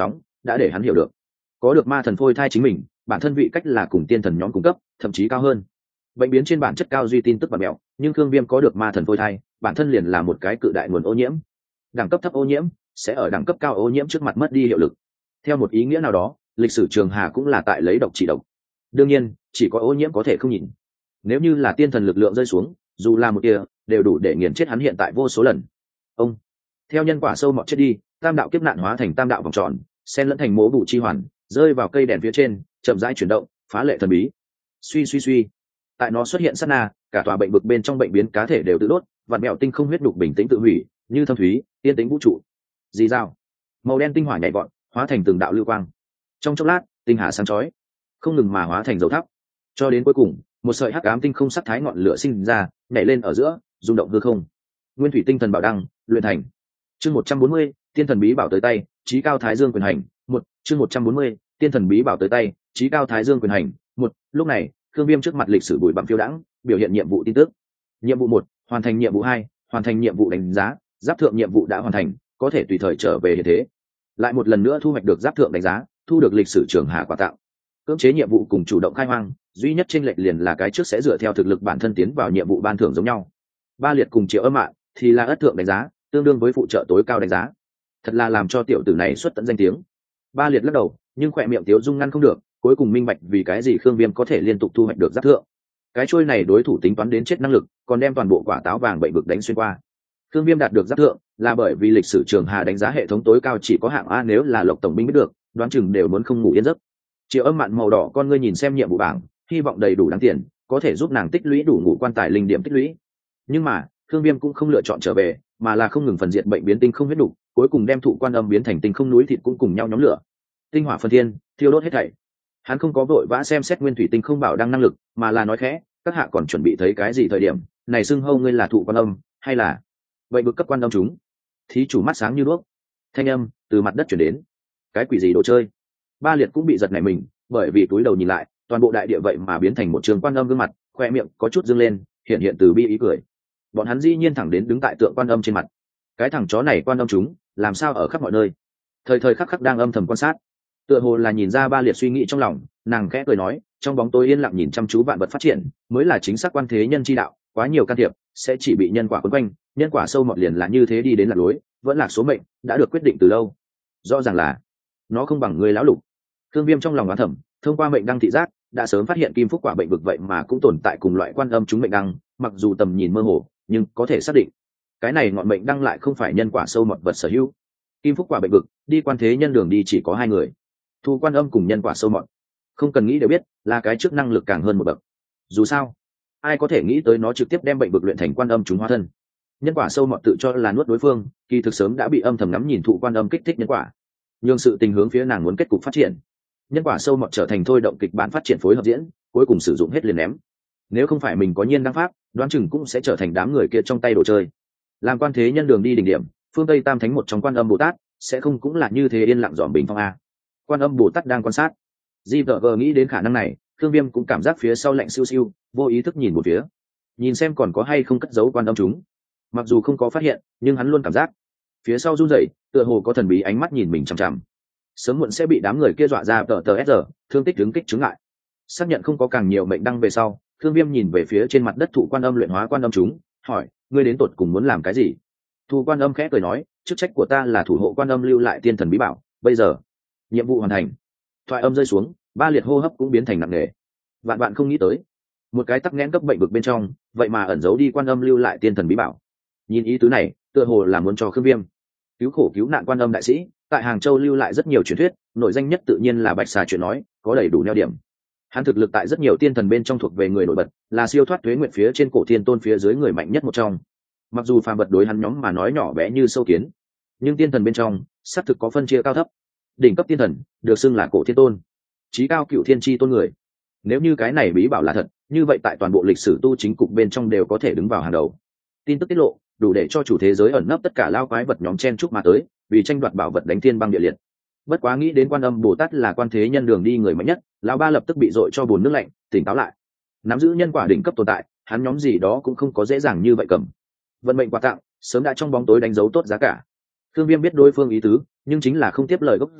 đã để hắn hiểu được có được ma thần phôi thai chính mình bản thân vị cách là cùng tiên thần nhóm cung cấp thậm chí cao hơn. Bệnh biến trên bản chất cao duy tin tức và mẹo, nhưng Khương Viêm có được ma thần phôi thai bản thân liền là một cái cự đại nguồn ô nhiễm. Đẳng cấp thấp ô nhiễm sẽ ở đẳng cấp cao ô nhiễm trước mặt mất đi hiệu lực. Theo một ý nghĩa nào đó, lịch sử Trường Hà cũng là tại lấy độc trị độc. Đương nhiên chỉ có ô nhiễm có thể không nhìn. Nếu như là tiên thần lực lượng rơi xuống, dù là một tia đều đủ để nghiền chết hắn hiện tại vô số lần. Ông theo nhân quả sâu mọt chết đi, tam đạo kiếp nạn hóa thành tam đạo vòng tròn, xen lẫn thành mố vụ chi hoàn, rơi vào cây đèn phía trên, chậm rãi chuyển động, phá lệ thần bí. Suy suy suy, tại nó xuất hiện sát na, cả tòa bệnh vực bên trong bệnh biến cá thể đều tự đốt, vạn mẹo tinh không huyết đục bình tĩnh tự hủy, như thâm thúy yên tĩnh vũ trụ. Dì dao, màu đen tinh hỏa nhảy vọt, hóa thành từng đạo lưu quang. Trong chốc lát, tinh hà sáng chói, không ngừng mà hóa thành dầu thắp, cho đến cuối cùng, một sợi hắc ám tinh không sắc thái ngọn lửa sinh ra, nhảy lên ở giữa, rung động hư không. Nguyên thủy tinh thần bảo đăng, luyện thành. Chương 140, tiên thần bí bảo tới tay, chí cao thái dương quyền hành. Chương 140, tiên thần bí bảo tới tay, chí cao thái dương quyền hành. Lúc này, Khương Viêm trước mặt lịch sử bụi bặm phiêu đãng, biểu hiện nhiệm vụ tin tức. Nhiệm vụ 1, hoàn thành nhiệm vụ 2, hoàn thành nhiệm vụ đánh giá, giáp thượng nhiệm vụ đã hoàn thành, có thể tùy thời trở về hiện thế. Lại một lần nữa thu hoạch được giáp thượng đánh giá, thu được lịch sử Trường Hà quà tặng. Cưỡng chế nhiệm vụ cùng chủ động khai hoang, duy nhất chênh lệch liền là cái trước sẽ dựa theo thực lực bản thân tiến vào nhiệm vụ ban thưởng giống nhau. Ba liệt cùng Triệu Âm Mạn thì là ất thượng đánh giá, tương đương với phụ trợ tối cao đánh giá. Thật là làm cho tiểu tử này xuất tận danh tiếng. Ba liệt lắc đầu, nhưng khỏe miệng Tiếu Dung ngăn không được, cuối cùng minh bạch vì cái gì Khương Viêm có thể liên tục thu hoạch được giáp thượng. Cái trôi này đối thủ tính toán đến chết năng lực, còn đem toàn bộ quả táo vàng bệnh vực đánh xuyên qua. Khương Viêm đạt được giáp thượng là bởi vì lịch sử Trường Hà đánh giá hệ thống tối cao chỉ có hạng A, nếu là Lộc tổng binh biết được, đoán chừng đều muốn không ngủ yên giấc. Triệu Âm Mạn màu đỏ con ngươi nhìn xem nhiệm vụ bảng, hy vọng đầy đủ đáng tiền, có thể giúp nàng tích lũy đủ ngũ quan tài linh điểm tích lũy. Nhưng mà, Khương Viêm cũng không lựa chọn trở về, mà là không ngừng phần diện bệnh biến tinh không huyết đủ, cuối cùng đem thụ quan âm biến thành tinh không núi thịt cũng cùng nhau nhóm lửa. Tinh hỏa phân thiên, thiêu đốt hết thảy. Hắn không có vội vã xem xét nguyên thủy tinh không bảo đang năng lực, mà là nói khẽ, các hạ còn chuẩn bị thấy cái gì thời điểm, này xưng hô ngươi là thụ quan âm, hay là vậy bực cấp quan âm chúng. Thí chủ mắt sáng như đuốc. Thanh âm từ mặt đất chuyển đến. Cái quỷ gì đồ chơi? Ba liệt cũng bị giật nảy mình, bởi vì túi đầu nhìn lại, toàn bộ đại địa vậy mà biến thành một trường quan âm gương mặt, khoe miệng có chút dương lên, hiện từ bi ý cười. Bọn hắn dĩ nhiên thẳng đến đứng tại tượng quan âm trên mặt. Cái thằng chó này quan âm chúng, làm sao ở khắp mọi nơi, thời thời khắc khắc đang âm thầm quan sát. Tựa hồ là nhìn ra ba liệt suy nghĩ trong lòng, nàng khẽ cười nói, trong bóng tối yên lặng nhìn chăm chú vạn vật phát triển, mới là chính xác quan thế nhân chi đạo, quá nhiều can thiệp sẽ chỉ bị nhân quả quấn quanh, nhân quả sâu mọt liền là như thế đi đến lạc lối, vẫn là số mệnh đã được quyết định từ lâu. Rõ ràng là nó không bằng người lão lục. Thương Viêm trong lòng oán thầm, thông qua mệnh đăng thị giác đã sớm phát hiện kim phúc quả bệnh vực vậy mà cũng tồn tại cùng loại quan âm chúng mệnh đăng, mặc dù tầm nhìn mơ hồ nhưng có thể xác định cái này ngọn mệnh đăng lại không phải nhân quả sâu mọt vật sở hữu. Kim phúc quả bệnh vực đi quan thế nhân đường đi chỉ có hai người, thu quan âm cùng nhân quả sâu mọt. Không cần nghĩ đều biết là cái trước năng lực càng hơn một bậc. Dù sao ai có thể nghĩ tới nó trực tiếp đem bệnh vực luyện thành quan âm chúng hóa thân. Nhân quả sâu mọt tự cho là nuốt đối phương, kỳ thực sớm đã bị âm thầm ngắm nhìn thụ quan âm kích thích nhân quả, nhưng sự tình hướng phía nàng muốn kết cục phát triển. Nhân quả sâu mọt trở thành thôi động kịch bản phát triển phối hợp diễn, cuối cùng sử dụng hết liền ném. Nếu không phải mình có nhiên đăng pháp, đoán chừng cũng sẽ trở thành đám người kia trong tay đồ chơi. Làm quan thế nhân đường đi đỉnh điểm, phương Tây Tam Thánh một trong quan âm Bồ Tát sẽ không cũng là như thế yên lặng dòm bình phong a. Quan âm Bồ Tát đang quan sát. G.V.G nghĩ đến khả năng này, Thương Viêm cũng cảm giác phía sau lạnh siêu siêu, vô ý thức nhìn một phía, nhìn xem còn có hay không cất giấu quan âm chúng. Mặc dù không có phát hiện, nhưng hắn luôn cảm giác phía sau run rẩy, tựa hồ có thần bí ánh mắt nhìn mình chằm chằm. Sớm muộn sẽ bị đám người kia dọa ra tờ thương tích chứng kích chứng lại. Xác nhận không có càng nhiều mệnh đăng về sau, Thương Viêm nhìn về phía trên mặt đất thụ quan âm luyện hóa quan âm chúng, hỏi, ngươi đến tột cùng muốn làm cái gì? Thụ quan âm khẽ cười nói, chức trách của ta là thủ hộ quan âm lưu lại tiên thần bí bảo, bây giờ nhiệm vụ hoàn thành. Thoại âm rơi xuống, ba liệt hô hấp cũng biến thành nặng nề. Vạn bạn không nghĩ tới, một cái tắc nghẽn cấp bệnh vực bên trong, vậy mà ẩn giấu đi quan âm lưu lại tiên thần bí bảo. Nhìn ý tứ này, tựa hồ là muốn cho Khương Viêm cứu khổ cứu nạn quan âm đại sĩ, tại Hàng Châu lưu lại rất nhiều truyền thuyết, nội danh nhất tự nhiên là Bạch Xà chuyện nói, có đầy đủ neo điểm. Hắn thực lực tại rất nhiều tiên thần bên trong thuộc về người nổi bật, là siêu thoát tuế nguyện phía trên cổ thiên tôn phía dưới người mạnh nhất một trong. Mặc dù phàm vật đối hắn nhóm mà nói nhỏ bé như sâu kiến, nhưng tiên thần bên trong xác thực có phân chia cao thấp. Đỉnh cấp tiên thần được xưng là cổ thiên tôn, chí cao cựu thiên chi tôn người. Nếu như cái này bí bảo là thật, như vậy tại toàn bộ lịch sử tu chính cục bên trong đều có thể đứng vào hàng đầu. Tin tức tiết lộ đủ để cho chủ thế giới ẩn nấp tất cả lao quái vật nhóm chen chúc mà tới, vì tranh đoạt bảo vật đánh thiên băng địa liệt. Bất quá nghĩ đến quan âm Bồ Tát là quan thế nhân đường đi người mạnh nhất, lão ba lập tức bị dội cho bùn nước lạnh, tỉnh táo lại. Nắm giữ nhân quả đỉnh cấp tồn tại, hắn nhóm gì đó cũng không có dễ dàng như vậy cầm. Vận mệnh quà tặng sớm đã trong bóng tối đánh dấu tốt giá cả. Thương Viêm biết đối phương ý tứ, nhưng chính là không tiếp lời gốc dạng,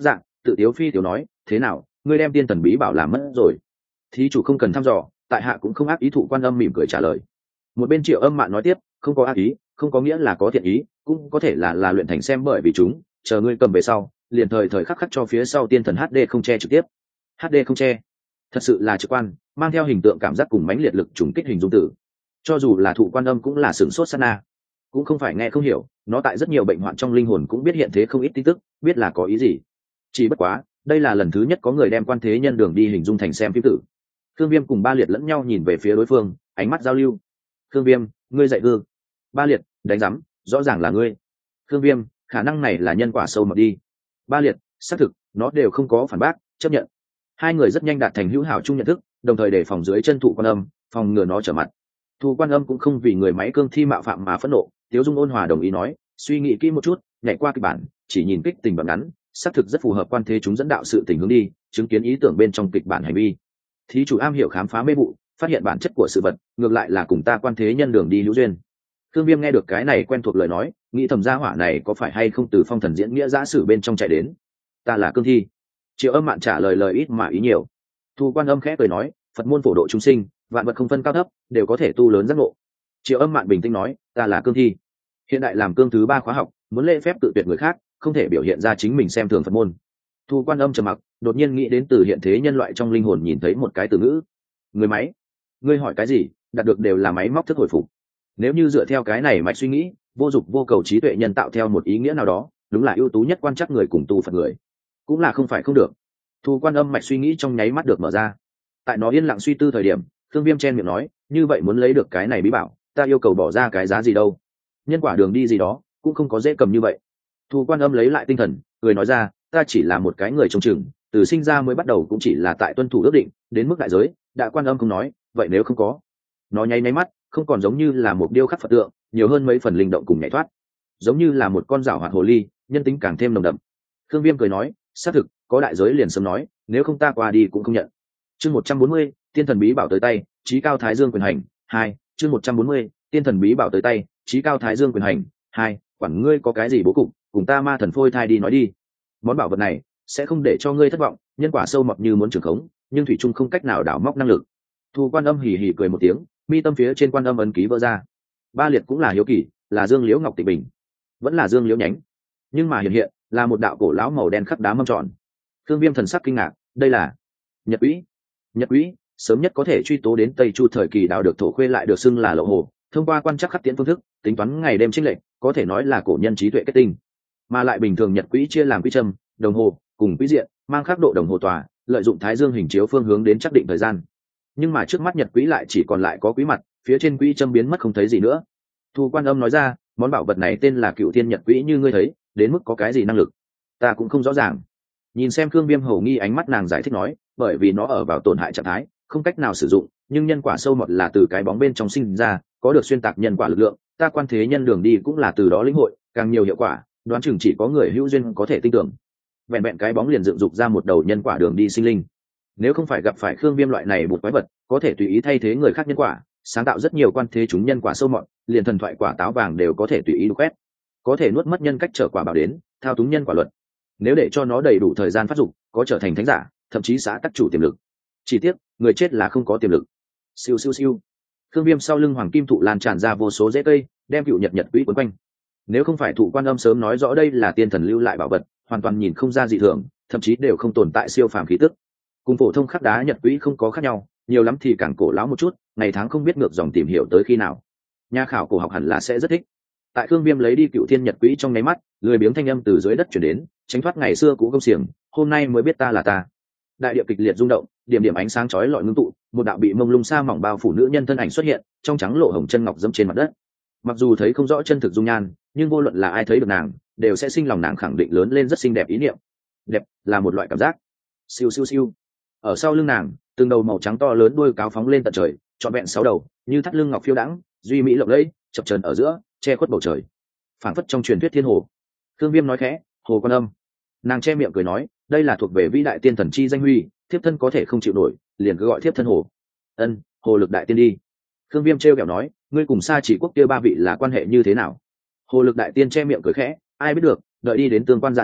tự tiếu phi tiểu nói, thế nào, ngươi đem tiên thần bí bảo làm mất rồi? Thí chủ không cần thăm dò, tại hạ cũng không ác ý. Thụ Quan Âm mỉm cười trả lời. Một bên Triệu Âm Mạn nói tiếp, không có ác ý, không có nghĩa là có thiện ý, cũng có thể là luyện thành xem bởi vì chúng, chờ ngươi cầm về sau, liền thời thời khắc khắc cho phía sau tiên thần HD không che trực tiếp. HD không che, thật sự là trực quan, mang theo hình tượng cảm giác cùng mãnh liệt lực trùng kích hình dung tử. Cho dù là Thụ Quan Âm cũng là sửng sốt sát na, cũng không phải nghe không hiểu, nó tại rất nhiều bệnh hoạn trong linh hồn cũng biết hiện thế không ít tin tức, biết là có ý gì. Chỉ bất quá, đây là lần thứ nhất có người đem Quan Thế Nhân Đường đi hình dung thành xem phim tử. Thương Viêm cùng Ba Liệt lẫn nhau nhìn về phía đối phương, ánh mắt giao lưu. Thương Viêm, ngươi dạy hư. Ba Liệt, đánh rắm, rõ ràng là ngươi. Thương Viêm, khả năng này là nhân quả sâu mọt đi. Ba Liệt, xác thực, nó đều không có phản bác, chấp nhận. Hai người rất nhanh đạt thành hữu hảo chung nhận thức, đồng thời đề phòng dưới chân Thụ Quan Âm, phòng ngừa nó trở mặt. Thụ Quan Âm cũng không vì người máy cương thi mạo phạm mà phẫn nộ, Tiếu Dung ôn hòa đồng ý nói, suy nghĩ kỹ một chút, nhảy qua kịch bản, chỉ nhìn kịch tình đoạn ngắn, xác thực rất phù hợp quan thế chúng dẫn đạo sự tình hướng đi, chứng kiến ý tưởng bên trong kịch bản hành vi. Thí chủ am hiểu khám phá mê vụ, phát hiện bản chất của sự vật, ngược lại là cùng ta Quan Thế Nhân Đường đi hữu duyên. Thương Viêm nghe được cái này quen thuộc lời nói, nghĩ thầm gia hỏa này có phải hay không từ phong thần diễn nghĩa giả sử bên trong chạy đến. Ta là cương thi. Triệu Âm Mạn trả lời lời ít mà ý nhiều. Thụ Quan Âm khẽ cười nói, Phật môn phổ độ chúng sinh, vạn vật không phân cao thấp, đều có thể tu lớn giác ngộ. Triệu Âm Mạn bình tĩnh nói, ta là cương thi. Hiện đại làm cương thứ 3 khóa học, muốn lễ phép tự tuyệt người khác, không thể biểu hiện ra chính mình xem thường Phật môn. Thụ Quan Âm trầm mặc, đột nhiên nghĩ đến từ hiện thế nhân loại trong linh hồn nhìn thấy một cái từ ngữ, người máy. Ngươi hỏi cái gì, đạt được đều là máy móc thức hồi phục. Nếu như dựa theo cái này mạch suy nghĩ, vô dục vô cầu trí tuệ nhân tạo theo một ý nghĩa nào đó, đúng là ưu tú nhất quan trắc người cùng tu Phật người, cũng là không phải không được. Thụ Quan Âm mạch suy nghĩ trong nháy mắt được mở ra. Tại nó yên lặng suy tư thời điểm, Thương Viêm chen miệng nói, như vậy muốn lấy được cái này bí bảo, ta yêu cầu bỏ ra cái giá gì đâu? Nhân quả đường đi gì đó, cũng không có dễ cầm như vậy. Thụ Quan Âm lấy lại tinh thần, cười nói ra, ta chỉ là một cái người trông chừng, từ sinh ra mới bắt đầu cũng chỉ là tại tuân thủ ước định, đến mức đại giới, đã Quan Âm không nói, vậy nếu không có. Nó nháy nháy mắt, không còn giống như là một điêu khắc Phật tượng, nhiều hơn mấy phần linh động cùng nhảy thoát, giống như là một con giảo hoạt hồ ly, nhân tính càng thêm nồng đậm. Thương Viêm cười nói, xác thực, có đại giới liền sớm nói, nếu không ta qua đi cũng không nhận. Chương 140, tiên thần bí bảo tới tay, chí cao thái dương quyền hành 2. Chương 140, tiên thần bí bảo tới tay, chí cao thái dương quyền hành 2. Quản ngươi có cái gì bố cục, cùng ta ma thần phôi thai đi nói đi. Món bảo vật này sẽ không để cho ngươi thất vọng, nhân quả sâu mọt như muốn trường khống, nhưng thủy chung không cách nào đảo móc năng lực. Thụ Quan Âm hì hì cười một tiếng, mi tâm phía trên Quan Âm ấn ký vỡ ra. Ba Liệt cũng là hiếu kỳ, là Dương Liễu Ngọc Tịnh Bình, vẫn là Dương Liễu nhánh, nhưng mà hiện là một đạo cổ lão màu đen khắc đá mâm tròn. Thương Viêm thần sắc kinh ngạc, đây là Nhật Quỹ. Nhật Quỹ sớm nhất có thể truy tố đến Tây Chu thời kỳ đào được thổ khuê lại được xưng là Lậu Hồ, thông qua quan trắc khắc tiễn phương thức, tính toán ngày đêm chênh lệch, có thể nói là cổ nhân trí tuệ kết tinh. Mà lại bình thường Nhật Quỹ chia làm quỹ châm, đồng hồ, cùng quỹ diện, mang khắc độ đồng hồ tòa, lợi dụng thái dương hình chiếu phương hướng đến xác định thời gian. Nhưng mà trước mắt Nhật Quỹ lại chỉ còn lại có quỹ mặt, phía trên quỹ châm biến mất không thấy gì nữa. Thụ Quan Âm nói ra, món bảo vật này tên là Cựu Thiên Nhật Quỹ, như ngươi thấy, đến mức có cái gì năng lực, ta cũng không rõ ràng. Nhìn xem Thương Viêm hầu nghi ánh mắt, nàng giải thích nói, bởi vì nó ở vào tổn hại trạng thái, không cách nào sử dụng, nhưng nhân quả sâu mọt là từ cái bóng bên trong sinh ra, có được xuyên tạc nhân quả lực lượng, ta Quan Thế Nhân Đường đi cũng là từ đó lĩnh hội, càng nhiều hiệu quả, đoán chừng chỉ có người hữu duyên có thể tin tưởng. Vẹn vẹn cái bóng liền dựng dục ra một đầu nhân quả đường đi sinh linh. Nếu không phải gặp phải Khương Viêm loại này một quái vật, có thể tùy ý thay thế người khác nhân quả, sáng tạo rất nhiều quan thế chúng nhân quả sâu mọt, liền thần thoại quả táo vàng đều có thể tùy ý đục quét, có thể nuốt mất nhân cách trở quả bảo đến, thao túng nhân quả luật. Nếu để cho nó đầy đủ thời gian phát dụng, có trở thành thánh giả, thậm chí xã tắc chủ tiềm lực. Chỉ tiếc, người chết là không có tiềm lực. Siêu siêu siêu. Khương Viêm sau lưng hoàng kim thụ lan tràn ra vô số rễ cây, đem Cựu Nhật Nhật Quỹ quấn quanh. Nếu không phải Thụ Quan Âm sớm nói rõ đây là tiên thần lưu lại bảo vật, hoàn toàn nhìn không ra dị thường, thậm chí đều không tồn tại siêu phàm khí tức. Cùng phổ thông khắc đá Nhật Quỹ không có khác nhau, nhiều lắm thì càng cổ lão một chút, ngày tháng không biết ngược dòng tìm hiểu tới khi nào. Nhà khảo cổ học hẳn là sẽ rất thích. Tại Khương Viêm lấy đi Cựu Thiên Nhật Quỹ trong nháy mắt, lười biếng thanh âm từ dưới đất truyền đến, tránh thoát ngày xưa cũ công xiềng, hôm nay mới biết ta là ta. Đại địa kịch liệt rung động, điểm điểm ánh sáng chói lọi ngưng tụ, một đạo bị mông lung sa mỏng bao phủ nữ nhân thân ảnh xuất hiện, trong trắng lộ hồng chân ngọc dẫm trên mặt đất. Mặc dù thấy không rõ chân thực dung nhan, nhưng vô luận là ai thấy được nàng, đều sẽ sinh lòng nàng khẳng định lớn lên rất xinh đẹp ý niệm. Đẹp là một loại cảm giác. Siêu siêu siêu. Ở sau lưng nàng, từng đầu màu trắng to lớn đuôi cáo phóng lên tận trời, trọn vẹn 6 đầu, như thắt lưng ngọc phiêu đãng, duy mỹ lộng lẫy, chập chờn ở giữa, che khuất bầu trời. Phảng phất trong truyền thuyết thiên hồ. Thương Viêm nói khẽ, Hồ Quan Âm. Nàng che miệng cười nói, đây là thuộc về vĩ đại tiên thần chi danh huy, thiếp thân có thể không chịu nổi, liền cứ gọi thiếp thân hồ. Ân, hồ lực đại tiên đi. Thương Viêm trêu ghẹo nói, ngươi cùng Sa Chỉ quốc kia 3 vị là quan hệ như thế nào? Hồ lực đại tiên che miệng cười khẽ, ai biết được, đợi đi đến tương quan giả sử,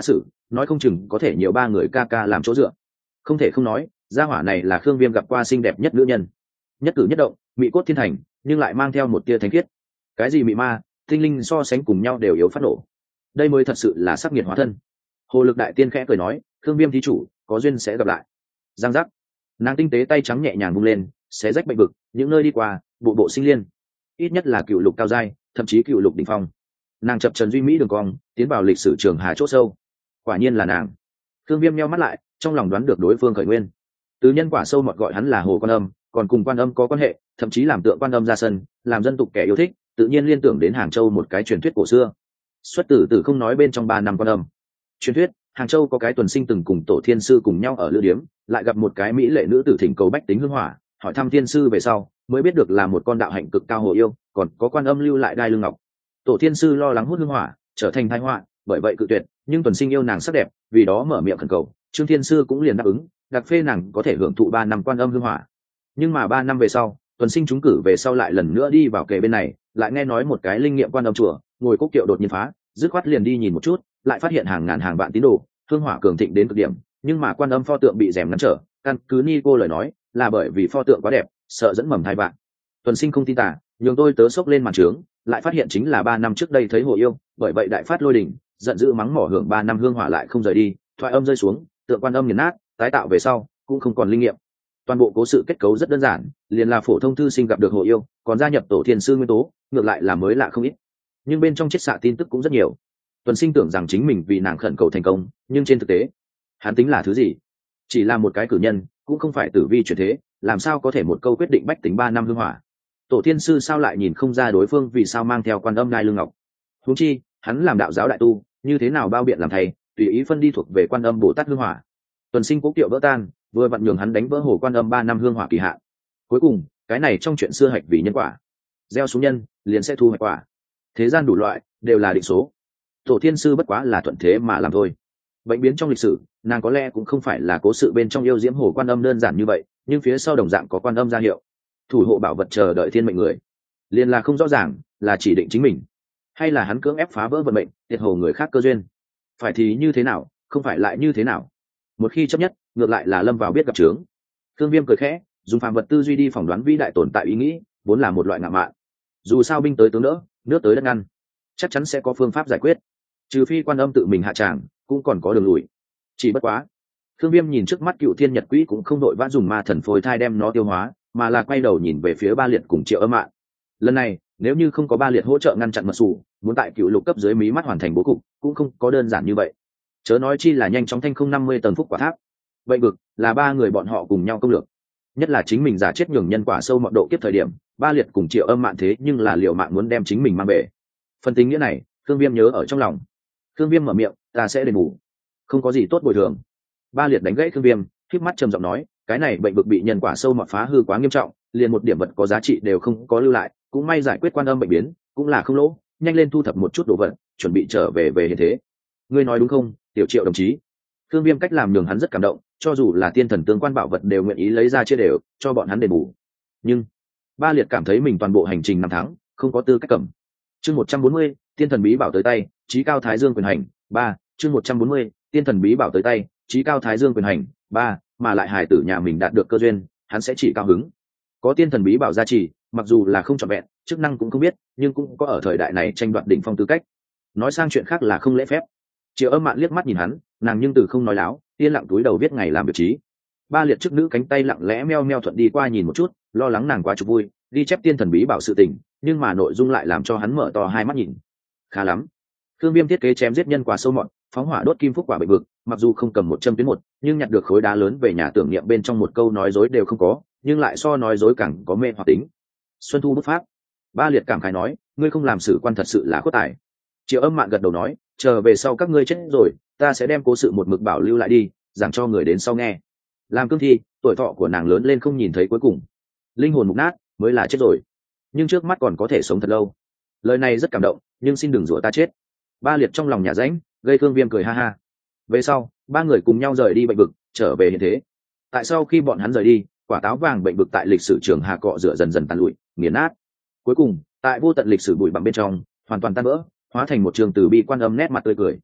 nói không chừng có thể nhiều ba người ca ca làm chỗ dựa. Không thể không nói, gia hỏa này là Khương Viêm gặp qua xinh đẹp nhất nữ nhân, nhất cử nhất động mị cốt thiên thành, nhưng lại mang theo một tia thánh khiết. Cái gì mị ma tinh linh so sánh cùng nhau đều yếu phát nổ, đây mới thật sự là sắc nghiệt hóa thân. Hồ Lực đại tiên khẽ cười nói, Khương Viêm thí chủ có duyên sẽ gặp lại. Giang giác, nàng tinh tế tay trắng nhẹ nhàng vung lên, xé rách bệnh vực, những nơi đi qua bộ bộ sinh liên, ít nhất là cựu lục cao giai, thậm chí cựu lục đỉnh phong. Nàng chập trần duy mỹ đường cong tiến vào lịch sử trường hà chỗ sâu. Quả nhiên là nàng. Khương Viêm nheo mắt lại, trong lòng đoán được đối phương khởi nguyên. Từ nhân quả sâu mọt gọi hắn là Hồ Quan Âm, còn cùng Quan Âm có quan hệ, thậm chí làm tượng Quan Âm ra sân, làm dân tục kẻ yêu thích, tự nhiên liên tưởng đến Hàng Châu một cái truyền thuyết cổ xưa. Xuất tử từ không nói bên trong 3 năm Quan Âm. Truyền thuyết, Hàng Châu có cái tuần sinh từng cùng Tổ Thiên sư cùng nhau ở lữ điếm, lại gặp một cái mỹ lệ nữ tử thỉnh cầu bách tính hương hỏa, hỏi thăm Thiên sư về sau, mới biết được là một con đạo hạnh cực cao hồ yêu, còn có Quan Âm lưu lại đai lưng ngọc. Tổ Thiên sư lo lắng hút hương hỏa, trở thành tai họa, bởi vậy cự tuyệt, nhưng tuần sinh yêu nàng sắc đẹp, vì đó mở miệng khẩn cầu, Trương Thiên sư cũng liền đáp ứng, đặc phê nàng có thể hưởng thụ 3 năm Quan Âm hương hỏa. Nhưng mà 3 năm về sau, tuần sinh trúng cử về sau lại lần nữa đi vào kề bên này, lại nghe nói một cái linh nghiệm Quan Âm chùa, ngồi cốc kiệu đột nhiên phá, dứt khoát liền đi nhìn một chút, lại phát hiện hàng ngàn hàng vạn tín đồ, hương hỏa cường thịnh đến cực điểm, nhưng mà Quan Âm pho tượng bị rèm ngăn trở, căn cứ ni cô lời nói, là bởi vì pho tượng quá đẹp, sợ dẫn mầm thai vạn. Tuần sinh không tin tả, nhường tôi tớ sốc lên màn trướng, lại phát hiện chính là 3 năm trước đây thấy hồ yêu, bởi vậy đại phát lôi đình, giận dữ mắng mỏ hưởng 3 năm hương hỏa lại không rời đi, thoại âm rơi xuống, tượng Quan Âm nghiền nát, tái tạo về sau cũng không còn linh nghiệm. Toàn bộ cố sự kết cấu rất đơn giản, liền là phổ thông thư sinh gặp được hồ yêu, còn gia nhập Tổ Thiên sư nguyên tố, ngược lại là mới lạ không ít. Nhưng bên trong chiết xạ tin tức cũng rất nhiều. Tuần sinh tưởng rằng chính mình vì nàng khẩn cầu thành công, nhưng trên thực tế, hắn tính là thứ gì? Chỉ là một cái cử nhân, cũng không phải tử vi chuyển thế, làm sao có thể một câu quyết định bách tính 3 năm hương hỏa. Tổ Thiên sư sao lại nhìn không ra đối phương vì sao mang theo Quan Âm đai lưng ngọc? Huống chi, hắn làm đạo giáo đại tu, như thế nào bao biện làm thầy, tùy ý phân đi thuộc về Quan Âm Bồ Tát hương hỏa. Tuần sinh cố kiệu vỡ tan, vừa vặn nhường hắn đánh vỡ Hồ Quan Âm 3 năm hương hỏa kỳ hạn. Cuối cùng, cái này trong chuyện xưa hạch vì nhân quả, gieo xuống nhân, liền sẽ thu hoạch quả. Thế gian đủ loại đều là định số. Tổ Thiên sư bất quá là thuận thế mà làm thôi. Bệnh biến trong lịch sử, nàng có lẽ cũng không phải là cố sự bên trong yêu diễm Hồ Quan Âm đơn giản như vậy, nhưng phía sau đồng dạng có Quan Âm ra hiệu, thủ hộ bảo vật chờ đợi thiên mệnh người. Liền là không rõ ràng, là chỉ định chính mình, hay là hắn cưỡng ép phá vỡ vận mệnh, tiệt hồ người khác cơ duyên. Phải thì như thế nào, không phải lại như thế nào. Một khi chấp nhất, ngược lại là lâm vào biết gặp chướng. Thương Viêm cười khẽ, dùng phàm vật tư duy đi phỏng đoán vĩ đại tồn tại ý nghĩ, vốn là một loại ngạo mạn. Dù sao binh tới tướng đỡ, nước tới đất ngăn, chắc chắn sẽ có phương pháp giải quyết. Trừ phi Quan Âm tự mình hạ tràng, cũng còn có đường lùi. Chỉ bất quá, Thương Viêm nhìn trước mắt Cựu Thiên Nhật Quỹ cũng không đội vã dùng ma thần phôi thai đem nó tiêu hóa, mà là quay đầu nhìn về phía Ba Liệt cùng Triệu Âm Mạn. Lần này, nếu như không có Ba Liệt hỗ trợ ngăn chặn mật sủ, muốn tại cựu lục cấp dưới mí mắt hoàn thành bố cục, cũng không có đơn giản như vậy. Chớ nói chi là nhanh chóng thanh không 50 tầng phúc quả tháp. Vậy vực là 3 người bọn họ cùng nhau công lược. Nhất là chính mình giả chết nhường nhân quả sâu mọt độ kiếp thời điểm, Ba Liệt cùng Triệu Âm Mạn thế nhưng là liều mạng muốn đem chính mình mang về. Phần tính nghĩa này, Thương Viêm nhớ ở trong lòng. Thương Viêm mở miệng, ta sẽ đền bù. Không có gì tốt bồi thường. Ba Liệt đánh gãy Thương Viêm, khép mắt trầm giọng nói, cái này bệnh vực bị nhân quả sâu mọt phá hư quá nghiêm trọng, liền một điểm vật có giá trị đều không có lưu lại, cũng may giải quyết Quan Âm bệnh biến, cũng là không lỗ, nhanh lên thu thập một chút đồ vật, chuẩn bị trở về hiện thế. Ngươi nói đúng không, Tiểu Triệu đồng chí? Thương Viêm cách làm nhường hắn rất cảm động, cho dù là tiên thần tương quan bảo vật đều nguyện ý lấy ra chia đều cho bọn hắn đền bù. Nhưng Ba Liệt cảm thấy mình toàn bộ hành trình 5 tháng không có tư cách cầm. Chương 140, tiên thần bí bảo tới tay, chí cao thái dương quyền hành 3. Chương 140, tiên thần bí bảo tới tay, chí cao thái dương quyền hành 3. Mà lại hài tử nhà mình đạt được cơ duyên, hắn sẽ chỉ cao hứng. Có tiên thần bí bảo gia trì, mặc dù là không trọn vẹn, chức năng cũng không biết, nhưng cũng có ở thời đại này tranh đoạt đỉnh phong tư cách. Nói sang chuyện khác là không lễ phép. Triệu Âm Mạn liếc mắt nhìn hắn, nàng nhưng từ không nói láo, yên lặng túi đầu viết ngày làm việc trí. Ba Liệt chức nữ cánh tay lặng lẽ meo meo thuận đi qua nhìn một chút, lo lắng nàng quá chụp vui, ghi chép tiên thần bí bảo sự tình, nhưng mà nội dung lại làm cho hắn mở to hai mắt nhìn. Khá lắm. Thương Viêm thiết kế chém giết nhân quả sâu mọt, phóng hỏa đốt kim phúc quả bệnh vực, mặc dù không cầm 100/1, nhưng nhặt được khối đá lớn về nhà tưởng niệm bên trong một câu nói dối đều không có, nhưng lại so nói dối càng có mê hoặc tính. Xuân thu bút pháp. Ba Liệt cảm khái nói, ngươi không làm sử quan thật sự là khuất tài. Triệu Âm Mạn gật đầu nói, chờ về sau các ngươi chết rồi, ta sẽ đem cố sự một mực bảo lưu lại đi, giảng cho người đến sau nghe. Làm cương thi, tuổi thọ của nàng lớn lên không nhìn thấy cuối cùng, linh hồn mục nát mới là chết rồi, nhưng trước mắt còn có thể sống thật lâu. Lời này rất cảm động, nhưng xin đừng rủa ta chết. Ba Liệt trong lòng nhà rãnh, gây Thương Viêm cười ha ha. Về sau, 3 người cùng nhau rời đi bệnh vực, trở về hiện thế. Tại sau khi bọn hắn rời đi, quả táo vàng bệnh vực tại lịch sử trường Hà Cọ dựa dần dần tàn lụi, nghiền nát. Cuối cùng, tại vô tận lịch sử bụi bặm bên trong, hoàn toàn tan vỡ, hóa thành một trường từ bi Quan Âm nét mặt tươi cười.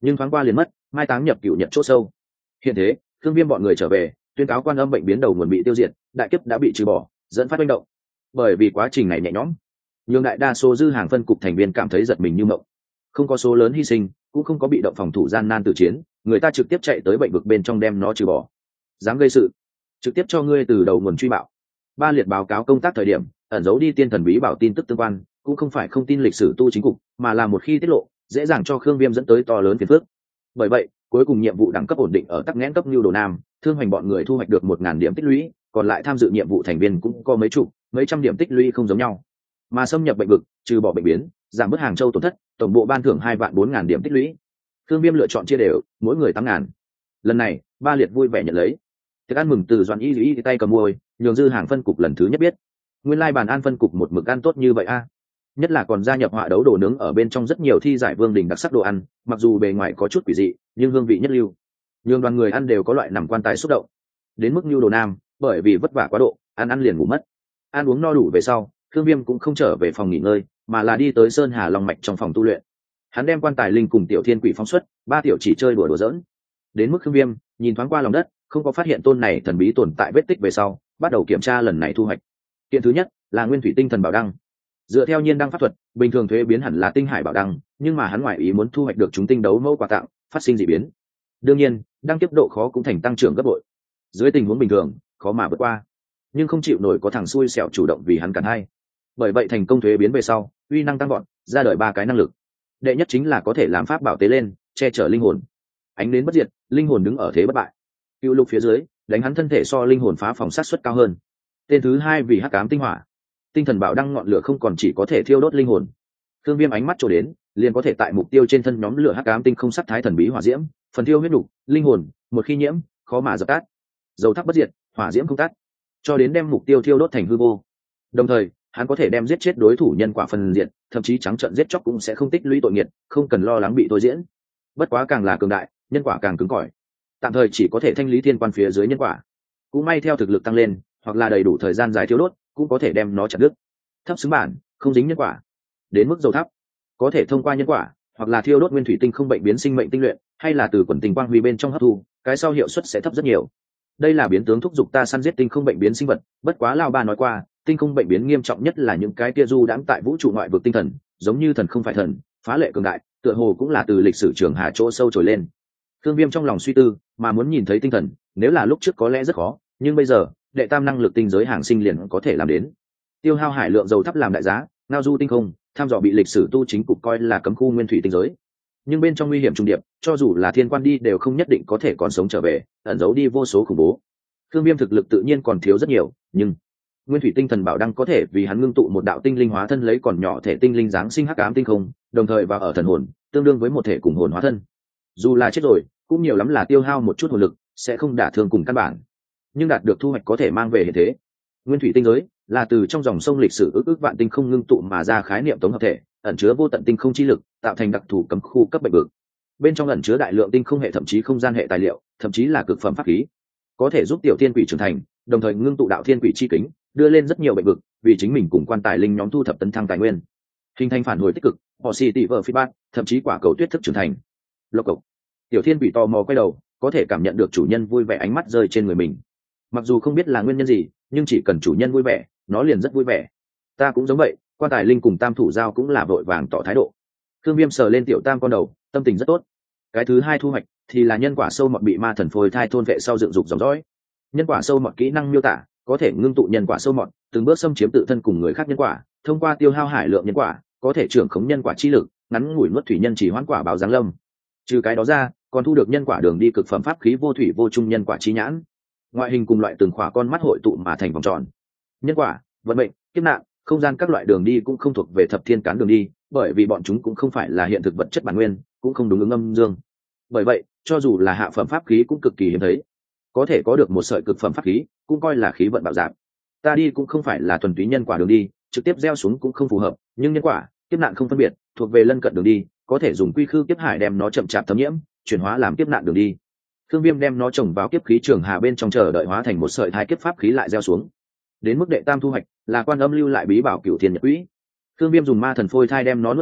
nhưng thoáng qua liền mất, mai táng nhập cựu nhật chỗ sâu. Hiện thế, Thương Viêm bọn người trở về, tuyên cáo quan âm bệnh biến đầu nguồn bị tiêu diệt, đại kiếp đã bị trừ bỏ, dẫn phát manh động. Bởi vì quá trình này nhẹ nhõm, nhưng đại đa số dư hàng phân cục thành viên cảm thấy giật mình như mộng. Không có số lớn hy sinh, cũng không có bị động phòng thủ gian nan tử chiến, người ta trực tiếp chạy tới bệnh vực bên trong đem nó trừ bỏ. Dám gây sự, trực tiếp cho ngươi từ đầu nguồn truy bạo. Ba liệt báo cáo công tác thời điểm, ẩn giấu đi tiên thần bí bảo tin tức tương quan, cũng không phải không tin lịch sử tu chính cục, mà là một khi tiết lộ, dễ dàng cho Khương Viêm dẫn tới to lớn phiền phức. Bởi vậy, cuối cùng nhiệm vụ đẳng cấp ổn định ở tắc nghẽn cấp Nưu Đồ Nam, Thương Hoành bọn người thu hoạch được 1000 điểm tích lũy, còn lại tham dự nhiệm vụ thành viên cũng có mấy chục, mấy trăm điểm tích lũy không giống nhau. Mà xâm nhập bệnh vực, trừ bỏ bệnh biến, giảm bớt hàng châu tổn thất, tổng bộ ban thưởng 24000 điểm tích lũy. Thương Viêm lựa chọn chia đều, mỗi người 8000. Lần này, ba liệt vui vẻ nhận lấy. Tiệc ăn mừng từ Doãn Y tay cầm môi, nhường dư hàng phân cục lần thứ nhất biết. Nguyên lai bàn ăn phân cục một mực ăn tốt như vậy a. Nhất là còn gia nhập họa đấu đồ nướng ở bên trong rất nhiều thi giải vương đình đặc sắc đồ ăn, mặc dù bề ngoài có chút quỷ dị, nhưng hương vị nhất lưu. Nhưng đoàn người ăn đều có loại nằm quan tài xúc động. Đến mức Nưu Đồ Nam, bởi vì vất vả quá độ, ăn liền ngủ mất. Ăn uống no đủ về sau, Thương Viêm cũng không trở về phòng nghỉ ngơi, mà là đi tới Sơn Hà Long mạch trong phòng tu luyện. Hắn đem quan tài linh cùng tiểu thiên quỷ phóng xuất, ba tiểu chỉ chơi đùa giỡn. Đến mức Thương Viêm nhìn thoáng qua lòng đất, không có phát hiện tôn này thần bí tồn tại vết tích về sau, bắt đầu kiểm tra lần này thu hoạch. Kiện thứ nhất là nguyên thủy tinh thần bảo đăng. Dựa theo nhiên đăng pháp thuật, bình thường thuế biến hẳn là tinh hải bảo đăng, nhưng mà hắn ngoại ý muốn thu hoạch được chúng tinh đấu mẫu quà tặng, phát sinh dị biến. Đương nhiên, đăng tiếp độ khó cũng thành tăng trưởng gấp bội. Dưới tình huống bình thường, khó mà vượt qua, nhưng không chịu nổi có thằng xui xẻo chủ động vì hắn cản hay. Bởi vậy thành công thuế biến về sau, uy năng tăng gọn, ra đời ba cái năng lực. Đệ nhất chính là có thể làm pháp bảo tế lên, che chở linh hồn. Ánh đến bất diệt, linh hồn đứng ở thế bất bại. Cựu lục phía dưới, đánh hắn thân thể so linh hồn phá phòng sát suất cao hơn. Tên thứ hai vì hắc ám tinh hỏa. Tinh thần bảo đăng ngọn lửa không còn chỉ có thể thiêu đốt linh hồn. Thương Viêm ánh mắt trổ đến, liền có thể tại mục tiêu trên thân nhóm lửa hắc ám tinh không sắc thái thần bí hỏa diễm, phần thiêu huyết nục, linh hồn, một khi nhiễm, khó mà dập tắt. Dầu thắp bất diệt, hỏa diễm không tắt, cho đến đem mục tiêu thiêu đốt thành hư vô. Đồng thời, hắn có thể đem giết chết đối thủ nhân quả phần diện, thậm chí trắng trợn giết chóc cũng sẽ không tích lũy tội nghiệt, không cần lo lắng bị thôi diễn. Bất quá càng là cường đại, nhân quả càng cứng cỏi. Tạm thời chỉ có thể thanh lý thiên quan phía dưới nhân quả. Cũng may theo thực lực tăng lên, hoặc là đầy đủ thời gian dài thiêu đốt, cũng có thể đem nó chặt đứt. Thấp xứng bản, không dính nhân quả. Đến mức dầu thấp, có thể thông qua nhân quả, hoặc là thiêu đốt nguyên thủy tinh không bệnh biến sinh mệnh tinh luyện, hay là từ quần tinh quang huy bên trong hấp thu, cái sau hiệu suất sẽ thấp rất nhiều. Đây là biến tướng thúc giục ta săn giết tinh không bệnh biến sinh vật, bất quá Lao Ba nói qua, tinh không bệnh biến nghiêm trọng nhất là những cái kia du đãng tại vũ trụ ngoại vực tinh thần, giống như thần không phải thần, phá lệ cường đại, tựa hồ cũng là từ lịch sử trường hà chỗ sâu trồi lên. Thương Viêm trong lòng suy tư, mà muốn nhìn thấy tinh thần, nếu là lúc trước có lẽ rất khó, nhưng bây giờ, đệ tam năng lực tinh giới hàng sinh liền có thể làm đến. Tiêu hao hải lượng dầu thắp làm đại giá, ngao du tinh không, tham dò bị lịch sử tu chính cục coi là cấm khu nguyên thủy tinh giới. Nhưng bên trong nguy hiểm trùng điệp, cho dù là thiên quan đi đều không nhất định có thể còn sống trở về, ẩn giấu đi vô số khủng bố. Thương Viêm thực lực tự nhiên còn thiếu rất nhiều, nhưng nguyên thủy tinh thần bảo đăng có thể vì hắn ngưng tụ một đạo tinh linh hóa thân lấy còn nhỏ thể tinh linh giáng sinh hắc ám tinh không, đồng thời vào ở thần hồn, tương đương với một thể cùng hồn hóa thân. Dù là chết rồi, cũng nhiều lắm là tiêu hao một chút hồn lực, sẽ không đả thương cùng căn bản, nhưng đạt được thu hoạch có thể mang về hiện thế. Nguyên thủy tinh giới là từ trong dòng sông lịch sử ước vạn tinh không ngưng tụ mà ra khái niệm tổng hợp thể, ẩn chứa vô tận tinh không chi lực, tạo thành đặc thù cấm khu cấp bệnh vực. Bên trong ẩn chứa đại lượng tinh không hệ thậm chí không gian hệ tài liệu, thậm chí là cực phẩm pháp khí, có thể giúp tiểu thiên quỷ trưởng thành, đồng thời ngưng tụ đạo thiên quỷ chi kính, đưa lên rất nhiều bệnh vực, vì chính mình cùng quan tài linh nhóm thu thập tấn thăng tài nguyên, hình thành phản hồi tích cực, họ xì tỷ vợ feedback, thậm chí quả cầu tuyết thức trưởng thành. Lộc cộc, tiểu thiên quỷ tò mò quay đầu, có thể cảm nhận được chủ nhân vui vẻ ánh mắt rơi trên người mình. Mặc dù không biết là nguyên nhân gì, nhưng chỉ cần chủ nhân vui vẻ, nó liền rất vui vẻ. Ta cũng giống vậy, quan tài linh cùng tam thủ giao cũng là vội vàng tỏ thái độ. Thương Viêm sờ lên tiểu tam con đầu, tâm tình rất tốt. Cái thứ hai thu hoạch thì là nhân quả sâu mọt bị ma thần phôi thai thôn vệ sau dựng dục dòng dõi. Nhân quả sâu mọt kỹ năng miêu tả, có thể ngưng tụ nhân quả sâu mọt, từng bước xâm chiếm tự thân cùng người khác nhân quả, thông qua tiêu hao hải lượng nhân quả, có thể trưởng khống nhân quả chi lực, ngắn ngủi nuốt thủy nhân chỉ hoãn quả báo giáng lâm. Trừ cái đó ra, còn thu được nhân quả đường đi cực phẩm pháp khí vô thủy vô chung nhân quả chi nhãn. Ngoại hình cùng loại từng khỏa con mắt hội tụ mà thành vòng tròn. Nhân quả, vận mệnh, kiếp nạn, không gian các loại đường đi cũng không thuộc về thập thiên cán đường đi, bởi vì bọn chúng cũng không phải là hiện thực vật chất bản nguyên, cũng không đúng ứng âm dương. Bởi vậy, cho dù là hạ phẩm pháp khí cũng cực kỳ hiếm thấy. Có thể có được một sợi cực phẩm pháp khí, cũng coi là khí vận bạo dạn. Ta đi cũng không phải là thuần túy nhân quả đường đi, trực tiếp gieo xuống cũng không phù hợp, nhưng nhân quả, kiếp nạn không phân biệt, thuộc về lân cận đường đi, có thể dùng quy khư kiếp hải đem nó chậm chạp thấm nhiễm, chuyển hóa làm kiếp nạn đường đi. Thương Viêm đem nó trồng vào kiếp khí trường hà bên trong chờ đợi hóa thành một sợi thai kiếp pháp khí lại gieo xuống. Đến mức đệ tam thu hoạch là quan âm lưu lại bí bảo cửu thiên nhật quỹ. Thương Viêm dùng ma thần phôi thai đem nó nuốt vào,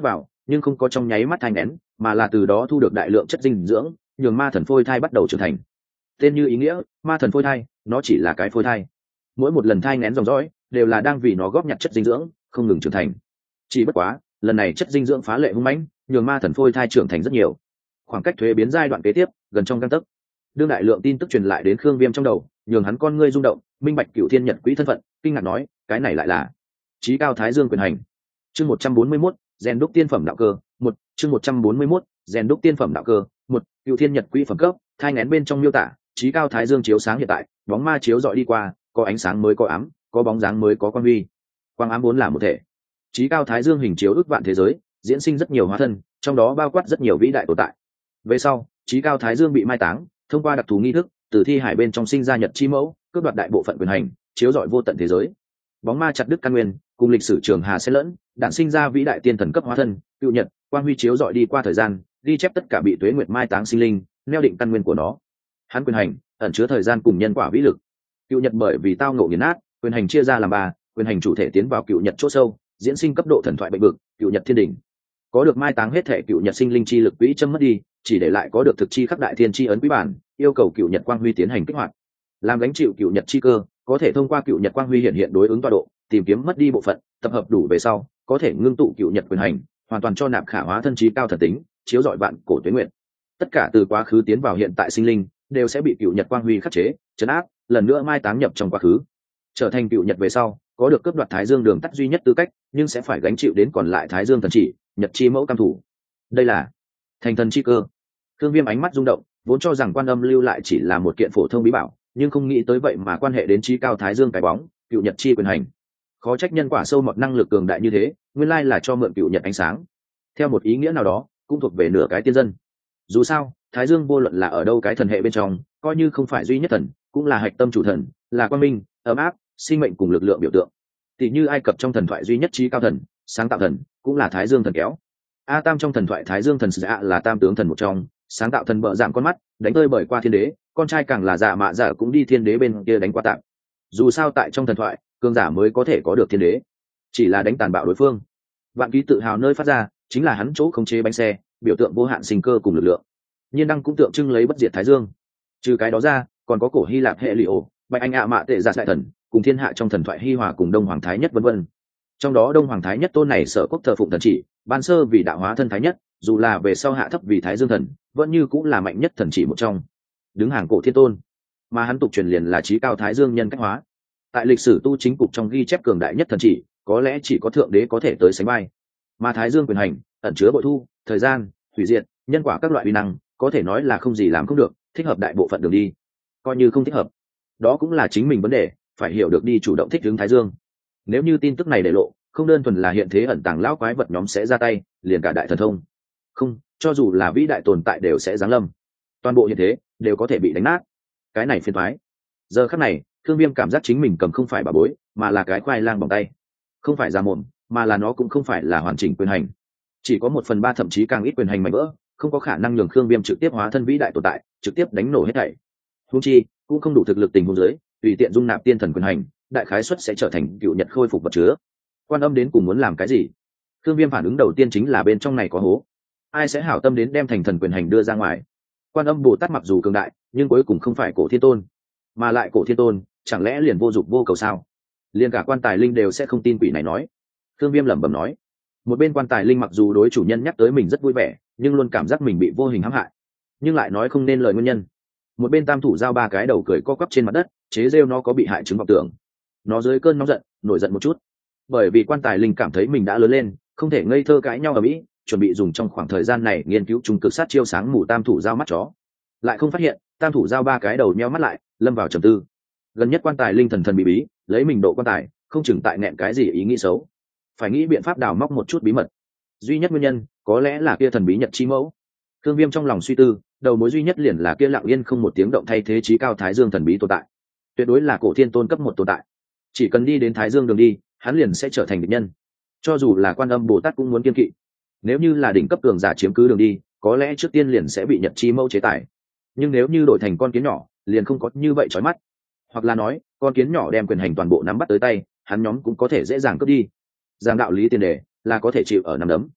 nhưng không có trong nháy mắt thai nghén, mà là từ đó thu được đại lượng chất dinh dưỡng, nhường ma thần phôi thai bắt đầu trưởng thành. Tên như ý nghĩa, ma thần phôi thai, nó chỉ là cái phôi thai. Mỗi một lần thai nghén dòng dõi đều là đang vì nó góp nhặt chất dinh dưỡng, không ngừng trưởng thành. Chỉ bất quá, lần này chất dinh dưỡng phá lệ hung mãnh, nhường ma thần phôi thai trưởng thành rất nhiều. Khoảng cách thuế biến giai đoạn kế tiếp, gần trong gang tấc. Đương đại lượng tin tức truyền lại đến Khương Viêm trong đầu, nhường hắn con ngươi rung động, minh bạch Cựu Thiên Nhật Quỹ thân phận, kinh ngạc nói, cái này lại là Chí Cao Thái Dương quyền hành. Chương 141, rèn đúc tiên phẩm đạo cơ, một chương 141, rèn đúc tiên phẩm đạo cơ, một Cựu Thiên Nhật Quỹ phẩm cấp, thai nghén bên trong miêu tả, Chí Cao Thái Dương chiếu sáng hiện tại, bóng ma chiếu dọi đi qua, có ánh sáng mới có ám, có bóng dáng mới có quang huy. Quang ám vốn là một thể. Chí Cao Thái Dương hình chiếu ức vạn thế giới, diễn sinh rất nhiều hóa thân, trong đó bao quát rất nhiều vĩ đại tồn tại. Về sau, Chí Cao Thái Dương bị mai táng, thông qua đặc thù nghi thức, từ thi hải bên trong sinh ra nhật chi mẫu, cướp đoạt đại bộ phận quyền hành, chiếu rọi vô tận thế giới. Bóng ma chặt đứt căn nguyên, cùng lịch sử trường hà xen lẫn, đản sinh ra vĩ đại tiên thần cấp hóa thân, Cựu Nhật, quang huy chiếu rọi đi qua thời gian, ghi chép tất cả bị tuế nguyệt mai táng sinh linh, neo định căn nguyên của nó. Hắn quyền hành, ẩn chứa thời gian cùng nhân quả vĩ lực. Cựu Nhật bởi vì tao ngộ nghiền nát, quyền hành chia ra làm ba, quyền hành chủ thể tiến vào Cựu Nhật chỗ sâu, diễn sinh cấp độ thần thoại bệnh vực, Cựu Nhật thiên đỉnh. Có được mai táng hết thể Cựu Nhật sinh linh chi lực quỹ châm mất đi, chỉ để lại có được thực chi khắc đại thiên chi ấn quý bản, yêu cầu Cựu Nhật quang huy tiến hành kích hoạt. Làm gánh chịu Cựu Nhật chi cơ, có thể thông qua Cựu Nhật quang huy hiện đối ứng tọa độ, tìm kiếm mất đi bộ phận, tập hợp đủ về sau, có thể ngưng tụ Cựu Nhật quyền hành, hoàn toàn cho nạp khả hóa thân trí cao thần tính, chiếu rọi vạn cổ tuế nguyện. Tất cả từ quá khứ tiến vào hiện tại sinh linh, đều sẽ bị Cựu Nhật quang huy khắc chế, trấn áp, lần nữa mai táng nhập trong quá khứ. Trở thành Cựu Nhật về sau, có được cướp đoạt Thái Dương đường tắt duy nhất tư cách, nhưng sẽ phải gánh chịu đến còn lại Thái Dương thần chỉ, Nhật chi mẫu cam thủ. Đây là thành thần chi cơ. Thương Viêm ánh mắt rung động, vốn cho rằng Quan Âm lưu lại chỉ là một kiện phổ thông bí bảo, nhưng không nghĩ tới vậy mà quan hệ đến Chí Cao Thái Dương cái bóng, Cựu Nhật chi quyền hành. Khó trách nhân quả sâu mọt năng lực cường đại như thế, nguyên lai là cho mượn Cựu Nhật ánh sáng. Theo một ý nghĩa nào đó, cũng thuộc về nửa cái tiên dân. Dù sao, Thái Dương vô luận là ở đâu cái thần hệ bên trong, coi như không phải duy nhất thần, cũng là hạch tâm chủ thần, là quang minh, ấm áp, sinh mệnh cùng lực lượng biểu tượng. Tỷ như Ai Cập trong thần thoại duy nhất Chí Cao thần, sáng tạo thần, cũng là Thái Dương thần kéo. A Tam trong thần thoại Thái Dương thần Dạ là tam tướng thần một trong, sáng tạo thần bợ giảm con mắt, đánh tơi bởi qua thiên đế, con trai càng là Dạ Mạ Dạ cũng đi thiên đế bên kia đánh qua tạm. Dù sao tại trong thần thoại, cường giả mới có thể có được thiên đế, chỉ là đánh tàn bạo đối phương. Vạn Ký tự hào nơi phát ra chính là hắn chỗ khống chế bánh xe, biểu tượng vô hạn sinh cơ cùng lực lượng. Nhiên đăng cũng tượng trưng lấy bất diệt Thái Dương. Trừ cái đó ra, còn có cổ Hy Lạp hệ lụy ổ, Bạch Anh ạ mạ tệ giả đại thần, cùng thiên hạ trong thần thoại Hy Hòa cùng Đông Hoàng Thái Nhất vân vân. Trong đó Đông Hoàng Thái Nhất tôn này sở quốc thờ phụng thần chỉ, ban sơ vì đạo hóa thân Thái Nhất, dù là về sau hạ thấp vì Thái Dương thần, vẫn như cũng là mạnh nhất thần chỉ một trong, đứng hàng cổ thiên tôn. Mà hắn tục truyền liền là Chí Cao Thái Dương nhân cách hóa. Tại lịch sử tu chính cục trong ghi chép cường đại nhất thần chỉ, có lẽ chỉ có thượng đế có thể tới sánh vai. Mà Thái Dương quyền hành ẩn chứa bội thu, thời gian, hủy diệt, nhân quả các loại uy năng, có thể nói là không gì làm không được, thích hợp đại bộ phận đường đi. Coi như không thích hợp, đó cũng là chính mình vấn đề, phải hiểu được đi chủ động thích ứng Thái Dương. Nếu như tin tức này để lộ, không đơn thuần là hiện thế ẩn tàng lão quái vật nhóm sẽ ra tay, liền cả đại thần thông, không, cho dù là vĩ đại tồn tại đều sẽ giáng lâm, toàn bộ hiện thế đều có thể bị đánh nát. Cái này phiền toái. Giờ khắc này, Thương Viêm cảm giác chính mình cầm không phải bà bối, mà là cái khoai lang bằng tay. Không phải ra mồm, mà là nó cũng không phải là hoàn chỉnh quyền hành, chỉ có 1/3 thậm chí càng ít quyền hành mảnh vỡ, không có khả năng nhường Thương Viêm trực tiếp hóa thân vĩ đại tồn tại, trực tiếp đánh nổ hết thảy. Huống chi, cũng không đủ thực lực tình huống dưới, tùy tiện dung nạp tiên thần quyền hành, đại khái suất sẽ trở thành Cựu Nhật khôi phục vật chứa. Quan Âm đến cùng muốn làm cái gì? Thương Viêm phản ứng đầu tiên chính là bên trong này có hố. Ai sẽ hảo tâm đến đem thành thần quyền hành đưa ra ngoài? Quan Âm Bồ Tát mặc dù cường đại, nhưng cuối cùng không phải cổ thiên tôn, mà lại cổ thiên tôn, chẳng lẽ liền vô dụng vô cầu sao? Liền cả quan tài linh đều sẽ không tin quỷ này nói. Thương Viêm lẩm bẩm nói. Một bên quan tài linh mặc dù đối chủ nhân nhắc tới mình rất vui vẻ, nhưng luôn cảm giác mình bị vô hình hãm hại, nhưng lại nói không nên lời nguyên nhân. Một bên Tam Thủ Giao ba cái đầu cười co quắp trên mặt đất, chế rêu nó có bị hại chứng vọng tưởng. Nó dưới cơn nóng giận, nổi giận một chút, bởi vì quan tài linh cảm thấy mình đã lớn lên, không thể ngây thơ cãi nhau ở mỹ, chuẩn bị dùng trong khoảng thời gian này nghiên cứu trung cực sát chiêu sáng mù Tam Thủ Giao mắt chó. Lại không phát hiện, Tam Thủ Giao ba cái đầu nheo mắt lại, lâm vào trầm tư. Gần nhất quan tài linh thần thần bí bí, lấy mình độ quan tài, không chừng tại nẹn cái gì ý nghĩ xấu, phải nghĩ biện pháp đào móc một chút bí mật. Duy nhất nguyên nhân có lẽ là kia thần bí Nhật chi mẫu. Thương Viêm trong lòng suy tư, đầu mối duy nhất liền là kia lặng yên không một tiếng động thay thế Chí Cao Thái Dương thần bí tồn tại, tuyệt đối là cổ thiên tôn cấp một tồn tại. Chỉ cần đi đến Thái Dương đường đi, hắn liền sẽ trở thành địch nhân. Cho dù là Quan Âm Bồ Tát cũng muốn kiên kỵ. Nếu như là đỉnh cấp cường giả chiếm cứ đường đi, có lẽ trước tiên liền sẽ bị Nhật chi mẫu chế tài. Nhưng nếu như đổi thành con kiến nhỏ, liền không có như vậy chói mắt. Hoặc là nói, con kiến nhỏ đem quyền hành toàn bộ nắm bắt tới tay, hắn nhóm cũng có thể dễ dàng cướp đi. Giang đạo lý tiền đề là có thể chịu ở nắm đấm.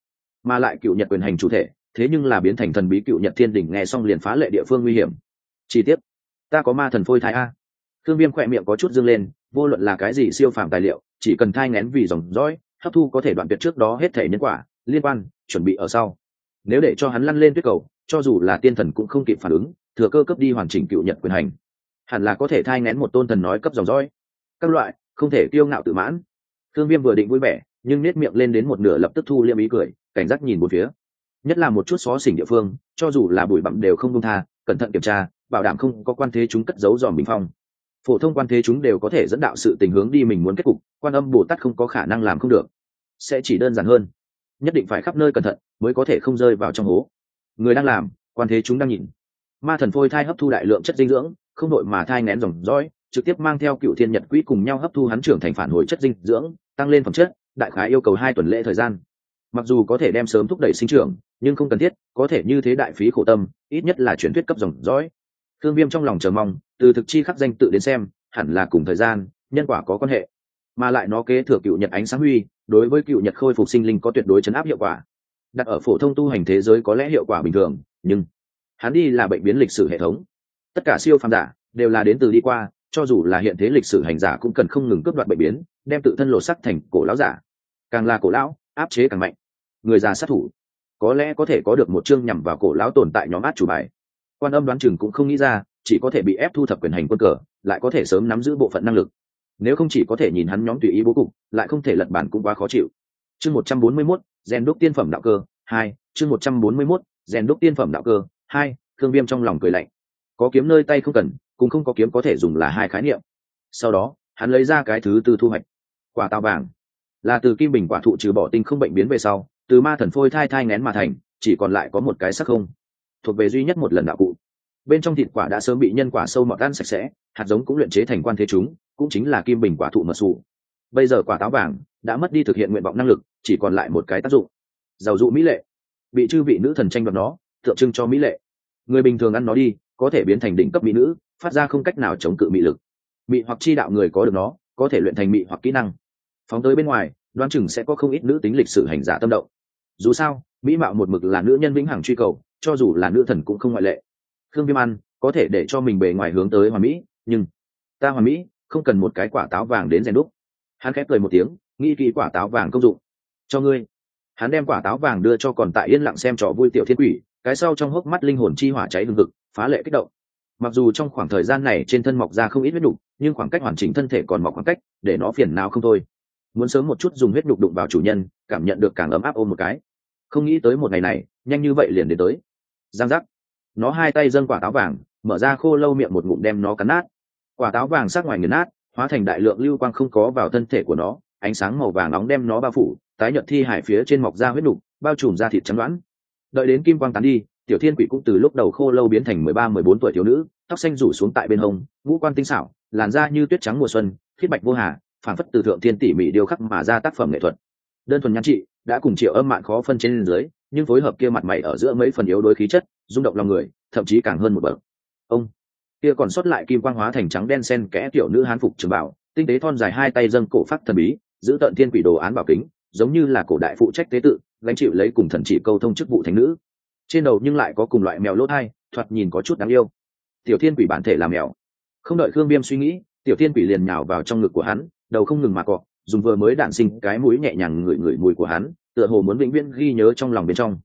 mà lại cựu nhật quyền hành chủ thể thế nhưng là biến thành thần bí cựu nhật thiên đỉnh, nghe xong liền phá lệ địa phương nguy hiểm. Chi tiết, ta có ma thần phôi thai a. Thương Viêm khỏe miệng có chút dương lên, vô luận là cái gì siêu phàm tài liệu, chỉ cần thai nghén vì dòng dõi, hấp thu có thể đoạn tuyệt trước đó hết thể nhân quả liên quan, chuẩn bị ở sau. Nếu để cho hắn lăn lên tuyết cầu, cho dù là tiên thần cũng không kịp phản ứng, thừa cơ cấp đi hoàn chỉnh cựu nhật quyền hành, hẳn là có thể thai nghén một tôn thần nói cấp dòng dõi. Các loại, không thể kiêu ngạo tự mãn. Thương Viêm vừa định vui vẻ, nhưng nét miệng lên đến một nửa lập tức thu liêm ý cười, cảnh giác nhìn bốn phía. Nhất là một chút xó xỉnh địa phương, cho dù là bụi bặm đều không buông tha, cẩn thận kiểm tra, bảo đảm không có quan thế chúng cất giấu dòm bình phong. Phổ thông quan thế chúng đều có thể dẫn đạo sự tình hướng đi mình muốn kết cục, Quan Âm Bồ Tát không có khả năng làm không được, sẽ chỉ đơn giản hơn. Nhất định phải khắp nơi cẩn thận mới có thể không rơi vào trong hố. Người đang làm, quan thế chúng đang nhìn. Ma thần phôi thai hấp thu đại lượng chất dinh dưỡng, không đội mà thai nén dòng dõi, trực tiếp mang theo cựu thiên nhật quỹ cùng nhau hấp thu hắn trưởng thành phản hồi chất dinh dưỡng, tăng lên phẩm chất, đại khái yêu cầu 2 tuần lễ thời gian. Mặc dù có thể đem sớm thúc đẩy sinh trưởng, nhưng không cần thiết có thể như thế đại phí khổ tâm, ít nhất là truyền thuyết cấp dòng dõi. Thương Viêm trong lòng chờ mong, từ thực chi khắc danh tự đến xem, hẳn là cùng thời gian, nhân quả có quan hệ, mà lại nó kế thừa cựu nhật ánh sáng huy, đối với cựu nhật khôi phục sinh linh có tuyệt đối chấn áp hiệu quả. Đặt ở phổ thông tu hành thế giới có lẽ hiệu quả bình thường, nhưng hắn đi là bệnh biến lịch sử hệ thống, tất cả siêu phàm giả đều là đến từ đi qua, cho dù là hiện thế lịch sử hành giả cũng cần không ngừng cướp đoạt bệnh biến, đem tự thân lột sắc thành cổ lão giả. Càng là cổ lão, áp chế càng mạnh. Người già sát thủ có lẽ có thể có được một chương nhằm vào cổ lão tồn tại nhóm át chủ bài. Quan Âm đoán chừng cũng không nghĩ ra, chỉ có thể bị ép thu thập quyền hành quân cờ, lại có thể sớm nắm giữ bộ phận năng lực. Nếu không chỉ có thể nhìn hắn nhóm tùy ý bố cục, lại không thể lật bản cũng quá khó chịu. Chương 141, rèn đúc tiên phẩm đạo cơ 2, chương 141, rèn đúc tiên phẩm đạo cơ 2, Thương Viêm trong lòng cười lạnh. Có kiếm nơi tay không cần, cũng không có kiếm có thể dùng là hai khái niệm. Sau đó, hắn lấy ra cái thứ tư thu hoạch. Quả táo vàng là từ kim bình quả thụ trừ bỏ tinh không bệnh biến về sau, từ ma thần phôi thai thai nghén mà thành, chỉ còn lại có một cái sắc không, thuộc về duy nhất một lần đạo cụ. Bên trong thịt quả đã sớm bị nhân quả sâu mọt ăn sạch sẽ, hạt giống cũng luyện chế thành quan thế chúng, cũng chính là kim bình quả thụ mật sụ. Bây giờ quả táo vàng đã mất đi thực hiện nguyện vọng năng lực, chỉ còn lại một cái tác dụng, giàu dụ mỹ lệ. Bị chư vị nữ thần tranh đoạt nó, tượng trưng cho mỹ lệ. Người bình thường ăn nó đi, có thể biến thành đỉnh cấp mỹ nữ, phát ra không cách nào chống cự mị lực. Mị hoặc chi đạo người có được nó, có thể luyện thành mị hoặc kỹ năng. Phóng tới bên ngoài, đoán chừng sẽ có không ít nữ tính lịch sử hành giả tâm động. Dù sao, mỹ mạo một mực là nữ nhân vĩnh hằng truy cầu, cho dù là nữ thần cũng không ngoại lệ. Thương Viêm ăn có thể để cho mình bề ngoài hướng tới hoàn mỹ, nhưng ta hoàn mỹ không cần một cái quả táo vàng đến rèn đúc. Hắn khép cười một tiếng, nghĩ kỹ quả táo vàng công dụng. Cho ngươi. Hắn đem quả táo vàng đưa cho còn tại yên lặng xem trò vui tiểu thiên quỷ, cái sau trong hốc mắt linh hồn chi hỏa cháy hừng hực, phá lệ kích động. Mặc dù trong khoảng thời gian này trên thân mọc ra không ít huyết nhục, nhưng khoảng cách hoàn chỉnh thân thể còn mọc khoảng cách, để nó phiền não không thôi. Muốn sớm một chút dùng huyết nhục đụng vào chủ nhân, cảm nhận được càng ấm áp ôm một cái. Không nghĩ tới một ngày này, nhanh như vậy liền đến tới. Giang giác. Nó hai tay dâng quả táo vàng, mở ra khô lâu miệng một ngụm đem nó cắn nát. Quả táo vàng sát ngoài nghiền nát, hóa thành đại lượng lưu quang không có vào thân thể của nó, ánh sáng màu vàng nóng đem nó bao phủ, tái nhợt thi hải phía trên mọc ra huyết nhục, bao trùm ra thịt trắng đoán. Đợi đến kim quang tán đi, tiểu thiên quỷ cũng từ lúc đầu khô lâu biến thành 13-14 tuổi thiếu nữ, tóc xanh rủ xuống tại bên hông, ngũ quan tinh xảo, làn da như tuyết trắng mùa xuân, khiết bạch vô hà, phảng phất từ thượng thiên tỉ mỉ điêu khắc mà ra tác phẩm nghệ thuật. Đơn thuần nhan trị đã cùng Triệu Âm Mạn khó phân trên dưới, nhưng phối hợp kia mặt mày ở giữa mấy phần yếu đối khí chất, rung động lòng người, thậm chí càng hơn một bậc. Ông kia còn sót lại kim quang hóa thành trắng đen xen kẽ tiểu nữ hán phục trường bảo, tinh tế thon dài hai tay dâng cổ phát thần bí, giữ tận thiên quỷ đồ án bảo kính, giống như là cổ đại phụ trách tế tự, gánh chịu lấy cùng thần chỉ câu thông chức vụ thánh nữ. Trên đầu nhưng lại có cùng loại mèo lỗ thai, thoạt nhìn có chút đáng yêu. Tiểu thiên quỷ bản thể là mèo. Không đợi Khương Viêm suy nghĩ, tiểu thiên quỷ liền nhào vào trong ngực của hắn, đầu không ngừng mà cọ, dùng vừa mới đản sinh cái mũi nhẹ nhàng ngửi ngửi mùi của hắn, tựa hồ muốn vĩnh viễn ghi nhớ trong lòng bên trong.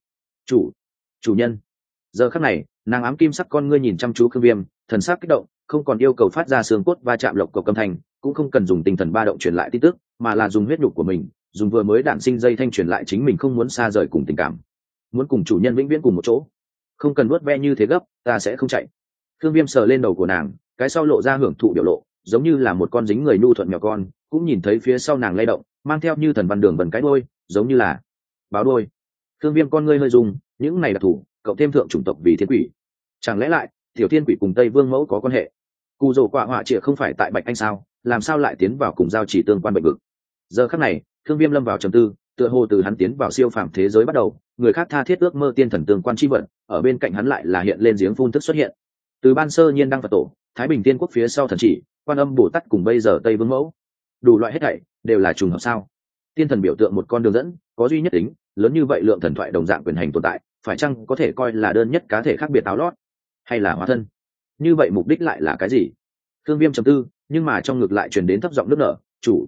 Chủ nhân. Giờ khắc này, nàng ám kim sắc con ngươi nhìn chăm chú Khương Viêm, thần sắc kích động, không còn yêu cầu phát ra xương cốt va chạm lộc cộc âm thanh, cũng không cần dùng tinh thần ba động truyền lại tin tức, mà là dùng huyết nhục của mình, dùng vừa mới đản sinh dây thanh truyền lại chính mình không muốn xa rời cùng tình cảm, muốn cùng chủ nhân vĩnh viễn cùng một chỗ. Không cần nuốt ve như thế gấp, ta sẽ không chạy. Khương Viêm sờ lên đầu của nàng, cái sau lộ ra hưởng thụ biểu lộ, giống như là một con dính người nhu thuận mèo con, cũng nhìn thấy phía sau nàng lay động, mang theo như thần văn đường vần cái đuôi, giống như là báo đuôi. Khương Viêm con ngươi hơi rung, những này là thủ, cậu thêm thượng chủng tộc vì thiên quỷ, chẳng lẽ lại tiểu thiên quỷ cùng Tây Vương mẫu có quan hệ? Cù Dầu Quạ Họa Trịa không phải tại Bạch Anh sao, làm sao lại tiến vào cùng giao chỉ tương quan bệnh vực? Giờ khắc này, Khương Viêm lâm vào trầm tư, tựa hồ từ hắn tiến vào siêu phàm thế giới bắt đầu, người khác tha thiết ước mơ tiên thần tương quan chi vận, ở bên cạnh hắn lại là hiện lên giếng phun thức xuất hiện. Từ ban sơ nhiên đăng Phật tổ, Thái Bình Tiên quốc phía sau thần chỉ, Quan Âm Bồ Tát cùng bây giờ Tây Vương mẫu, đủ loại hết thảy đều là trùng hợp sao? Tiên thần biểu tượng một con đường dẫn, có duy nhất tính, lớn như vậy lượng thần thoại đồng dạng quyền hành tồn tại phải chăng có thể coi là đơn nhất cá thể khác biệt áo lót hay là hóa thân? Như vậy mục đích lại là cái gì? Thương Viêm trầm tư, nhưng mà trong ngực lại truyền đến thấp giọng nước nở.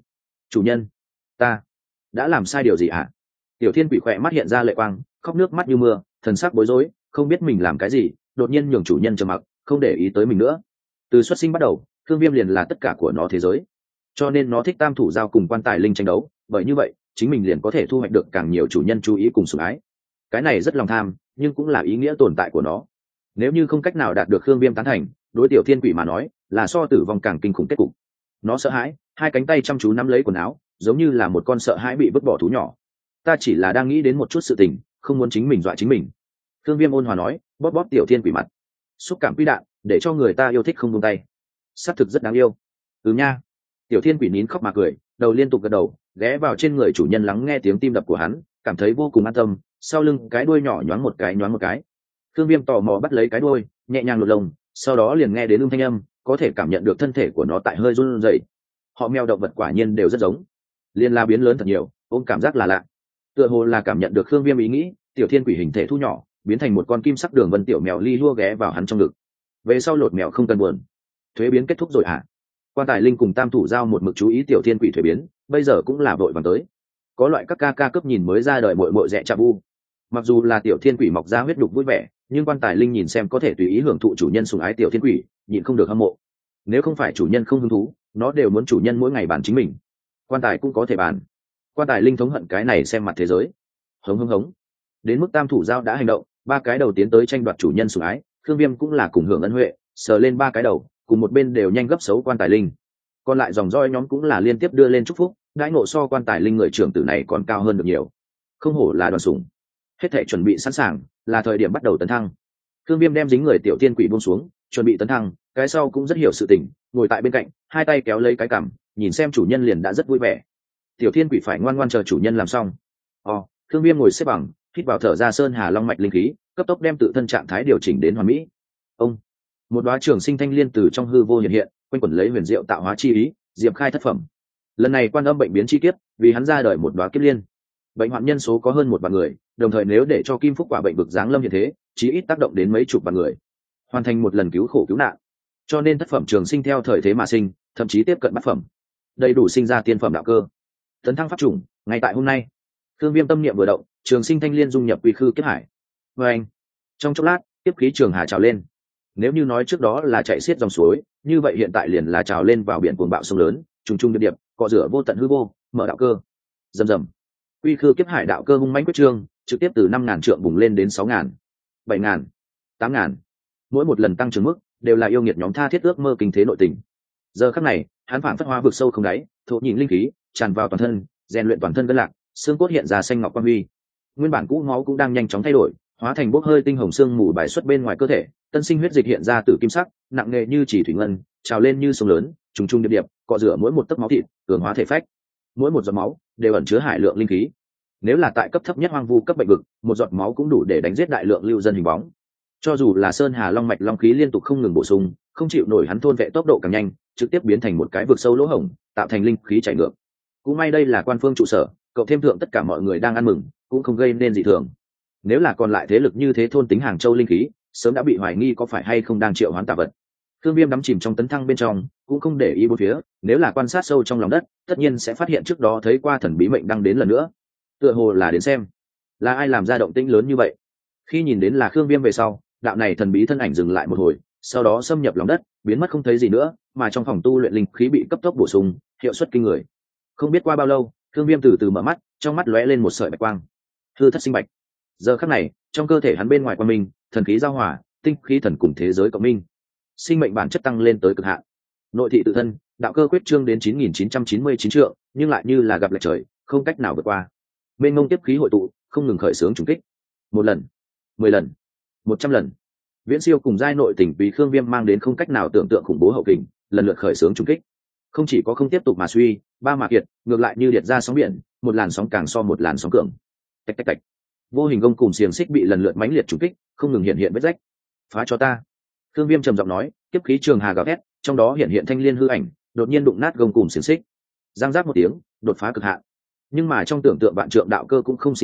Chủ nhân, ta đã làm sai điều gì hả? Tiểu Thiên Quỷ khỏe mắt hiện ra lệ quang, khóc nước mắt như mưa, thần sắc bối rối, không biết mình làm cái gì, đột nhiên nhường chủ nhân trầm mặc, không để ý tới mình nữa. Từ xuất sinh bắt đầu, Thương Viêm liền là tất cả của nó thế giới, cho nên nó thích tam thủ giao cùng quan tài linh tranh đấu, bởi như vậy chính mình liền có thể thu hoạch được càng nhiều chủ nhân chú ý cùng sủng ái. Cái này rất lòng tham, nhưng cũng là ý nghĩa tồn tại của nó. Nếu như không cách nào đạt được Thương Viêm tán thành, đối Tiểu Thiên Quỷ mà nói là so tử vong càng kinh khủng kết cục. Nó sợ hãi, hai cánh tay chăm chú nắm lấy quần áo, giống như là một con sợ hãi bị vứt bỏ thú nhỏ. Ta chỉ là đang nghĩ đến một chút sự tình, không muốn chính mình dọa chính mình. Thương Viêm ôn hòa nói, bóp bóp Tiểu Thiên Quỷ mặt. Xúc cảm quy đạn, để cho người ta yêu thích không buông tay. Xác thực rất đáng yêu. Nha. Tiểu Thiên Quỷ nín khóc mà cười, đầu liên tục gật đầu, ghé vào trên người chủ nhân lắng nghe tiếng tim đập của hắn, cảm thấy vô cùng an tâm. Sau lưng cái đuôi nhỏ nhoáng một cái. Thương Viêm tò mò bắt lấy cái đuôi, nhẹ nhàng lột lồng, sau đó liền nghe đến âm thanh âm, có thể cảm nhận được thân thể của nó tại hơi run rẩy. Họ mèo động vật quả nhiên đều rất giống, liên la biến lớn thật nhiều, ôm cảm giác là lạ. Tựa hồ là cảm nhận được Thương Viêm ý nghĩ, Tiểu Thiên Quỷ hình thể thu nhỏ, biến thành một con kim sắc đường vân tiểu mèo li lua ghé vào hắn trong ngực. Về sau lột mèo không cần buồn, thuế biến kết thúc rồi hả? Quan tài linh cùng tam thủ giao một mực chú ý Tiểu Thiên Quỷ thuế biến, bây giờ cũng là vội vàng tới. Có loại các ca cấp nhìn mới ra đời muội muội rẻ chà bu. Mặc dù là Tiểu Thiên Quỷ mọc ra huyết đục vui vẻ, nhưng quan tài linh nhìn xem có thể tùy ý hưởng thụ chủ nhân sủng ái Tiểu Thiên Quỷ, nhịn không được hâm mộ. Nếu không phải chủ nhân không hứng thú, nó đều muốn chủ nhân mỗi ngày bàn chính mình. Quan tài cũng có thể bàn. Quan tài linh thống hận cái này xem mặt thế giới. Hống. Đến mức tam thủ giao đã hành động, ba cái đầu tiến tới tranh đoạt chủ nhân sủng ái, Thương Viêm cũng là cùng hưởng ân huệ, sờ lên ba cái đầu, cùng một bên đều nhanh gấp xấu quan tài linh. Còn lại dòng roi nhóm cũng là liên tiếp đưa lên chúc phúc, đãi ngộ so quan tài linh người trưởng tử này còn cao hơn được nhiều. Không hổ là đoàn sủng. Hết thảy chuẩn bị sẵn sàng, là thời điểm bắt đầu tấn thăng. Thương Viêm đem dính người Tiểu Thiên Quỷ buông xuống, chuẩn bị tấn thăng, cái sau cũng rất hiểu sự tình, ngồi tại bên cạnh, hai tay kéo lấy cái cằm, nhìn xem chủ nhân liền đã rất vui vẻ. Tiểu Thiên Quỷ phải ngoan ngoãn chờ chủ nhân làm xong. Thương Viêm ngồi xếp bằng, hít vào thở ra sơn hà long mạch linh khí, cấp tốc đem tự thân trạng thái điều chỉnh đến hoàn mỹ. Một đóa trường sinh thanh liên từ trong hư vô hiện hiện, quanh quẩn lấy huyền diệu tạo hóa chi ý, diệp khai thất phẩm. Lần này quan âm bệnh biến chi kiếp, vì hắn ra đời một đóa kiếp liên. Bệnh hoạn nhân số có hơn 1 vạn người, đồng thời nếu để cho kim phúc quả bệnh vực giáng lâm như thế, chí ít tác động đến mấy chục vạn người, hoàn thành một lần cứu khổ cứu nạn. Cho nên thất phẩm trường sinh theo thời thế mà sinh, thậm chí tiếp cận bát phẩm, đầy đủ sinh ra tiên phẩm đạo cơ. Tấn thăng pháp chủng, ngay tại hôm nay. Thương Viêm tâm niệm vừa động, trường sinh thanh liên dung nhập quy khư kiếp hải. Trong chốc lát, tiếp khí trường hà trào lên. Nếu như nói trước đó là chạy xiết dòng suối, như vậy hiện tại liền là trào lên vào biển cuồng bạo sông lớn, trùng trùng điệp điệp, cọ rửa vô tận hư vô, mở đạo cơ. Rầm. Quy khư kiếp hải đạo cơ hung mãnh quyết trương, trực tiếp từ 5.000 trượng bùng lên đến 6.000, 7.000, 8.000. Mỗi một lần tăng trưởng mức đều là yêu nghiệt nhóm tha thiết ước mơ kinh thế nội tình. Giờ khắc này, hắn phảng phất hóa vực sâu không đáy, thổ nhìn linh khí tràn vào toàn thân, rèn luyện toàn thân gân lạc, xương cốt hiện ra xanh ngọc quang huy. Nguyên bản cũ máu cũng đang nhanh chóng thay đổi, hóa thành bốc hơi tinh hồng xương mù bài xuất bên ngoài cơ thể, tân sinh huyết dịch hiện ra từ kim sắc, nặng nề như chỉ thủy ngân, trào lên như sông lớn, trùng trùng điệp điệp, cọ rửa mỗi một tấc máu thịt, cường hóa thể phách. Mỗi một giọt máu đều ẩn chứa hải lượng linh khí. Nếu là tại cấp thấp nhất hoang vu cấp bệnh vực, một giọt máu cũng đủ để đánh giết đại lượng lưu dân hình bóng. Cho dù là sơn hà long mạch long khí liên tục không ngừng bổ sung, không chịu nổi hắn thôn vệ tốc độ càng nhanh, trực tiếp biến thành một cái vực sâu lỗ hổng, tạo thành linh khí chảy ngược. Cũng may đây là quan phương trụ sở, cậu thêm thượng tất cả mọi người đang ăn mừng, cũng không gây nên dị thường. Nếu là còn lại thế lực như thế thôn tính hàng châu linh khí, sớm đã bị hoài nghi có phải hay không đang triệu hoán tà vật. Thương Viêm đắm chìm trong tấn thăng bên trong, cũng không để ý bốn phía, nếu là quan sát sâu trong lòng đất, tất nhiên sẽ phát hiện trước đó thấy qua thần bí mệnh đang đến lần nữa. Tựa hồ là đến xem, là ai làm ra động tĩnh lớn như vậy. Khi nhìn đến là Thương Viêm về sau, đạo này thần bí thân ảnh dừng lại một hồi, sau đó xâm nhập lòng đất, biến mất không thấy gì nữa, mà trong phòng tu luyện linh khí bị cấp tốc bổ sung, hiệu suất kinh người. Không biết qua bao lâu, Thương Viêm từ từ mở mắt, trong mắt lóe lên một sợi bạch quang. Hư thất sinh bạch. Giờ khắc này, trong cơ thể hắn bên ngoài quang minh, thần khí giao hòa, tinh khí thần cùng thế giới cộng minh, sinh mệnh bản chất tăng lên tới cực hạn. Nội thị tự thân, đạo cơ quyết trương đến 9.999 trượng, nhưng lại như là gặp lại trời, không cách nào vượt qua. Mênh mông tiếp khí hội tụ, không ngừng khởi xướng trùng kích. 1 lần, 10 lần, 100 lần. Viễn siêu cùng giai nội tình vì Khương Viêm mang đến không cách nào tưởng tượng khủng bố hậu kình, lần lượt khởi xướng trùng kích. Không chỉ có không tiếp tục mà suy, ba mà kiệt, ngược lại như liệt ra sóng biển, một làn sóng càng so một làn sóng cường. Tạch tạch tạch. Vô hình gông cùng xiềng xích bị lần lượt mãnh liệt trùng kích, không ngừng hiện vết rách. Phá cho ta. Khương Viêm trầm giọng nói, tiếp khí trường hà gào thét, trong đó hiện thanh liên hư ảnh, đột nhiên đụng nát gông cùng xiềng xích. Giang giác một tiếng, đột phá cực hạn. Nhưng mà trong tưởng tượng vạn trượng đạo cơ cũng không sinh ra,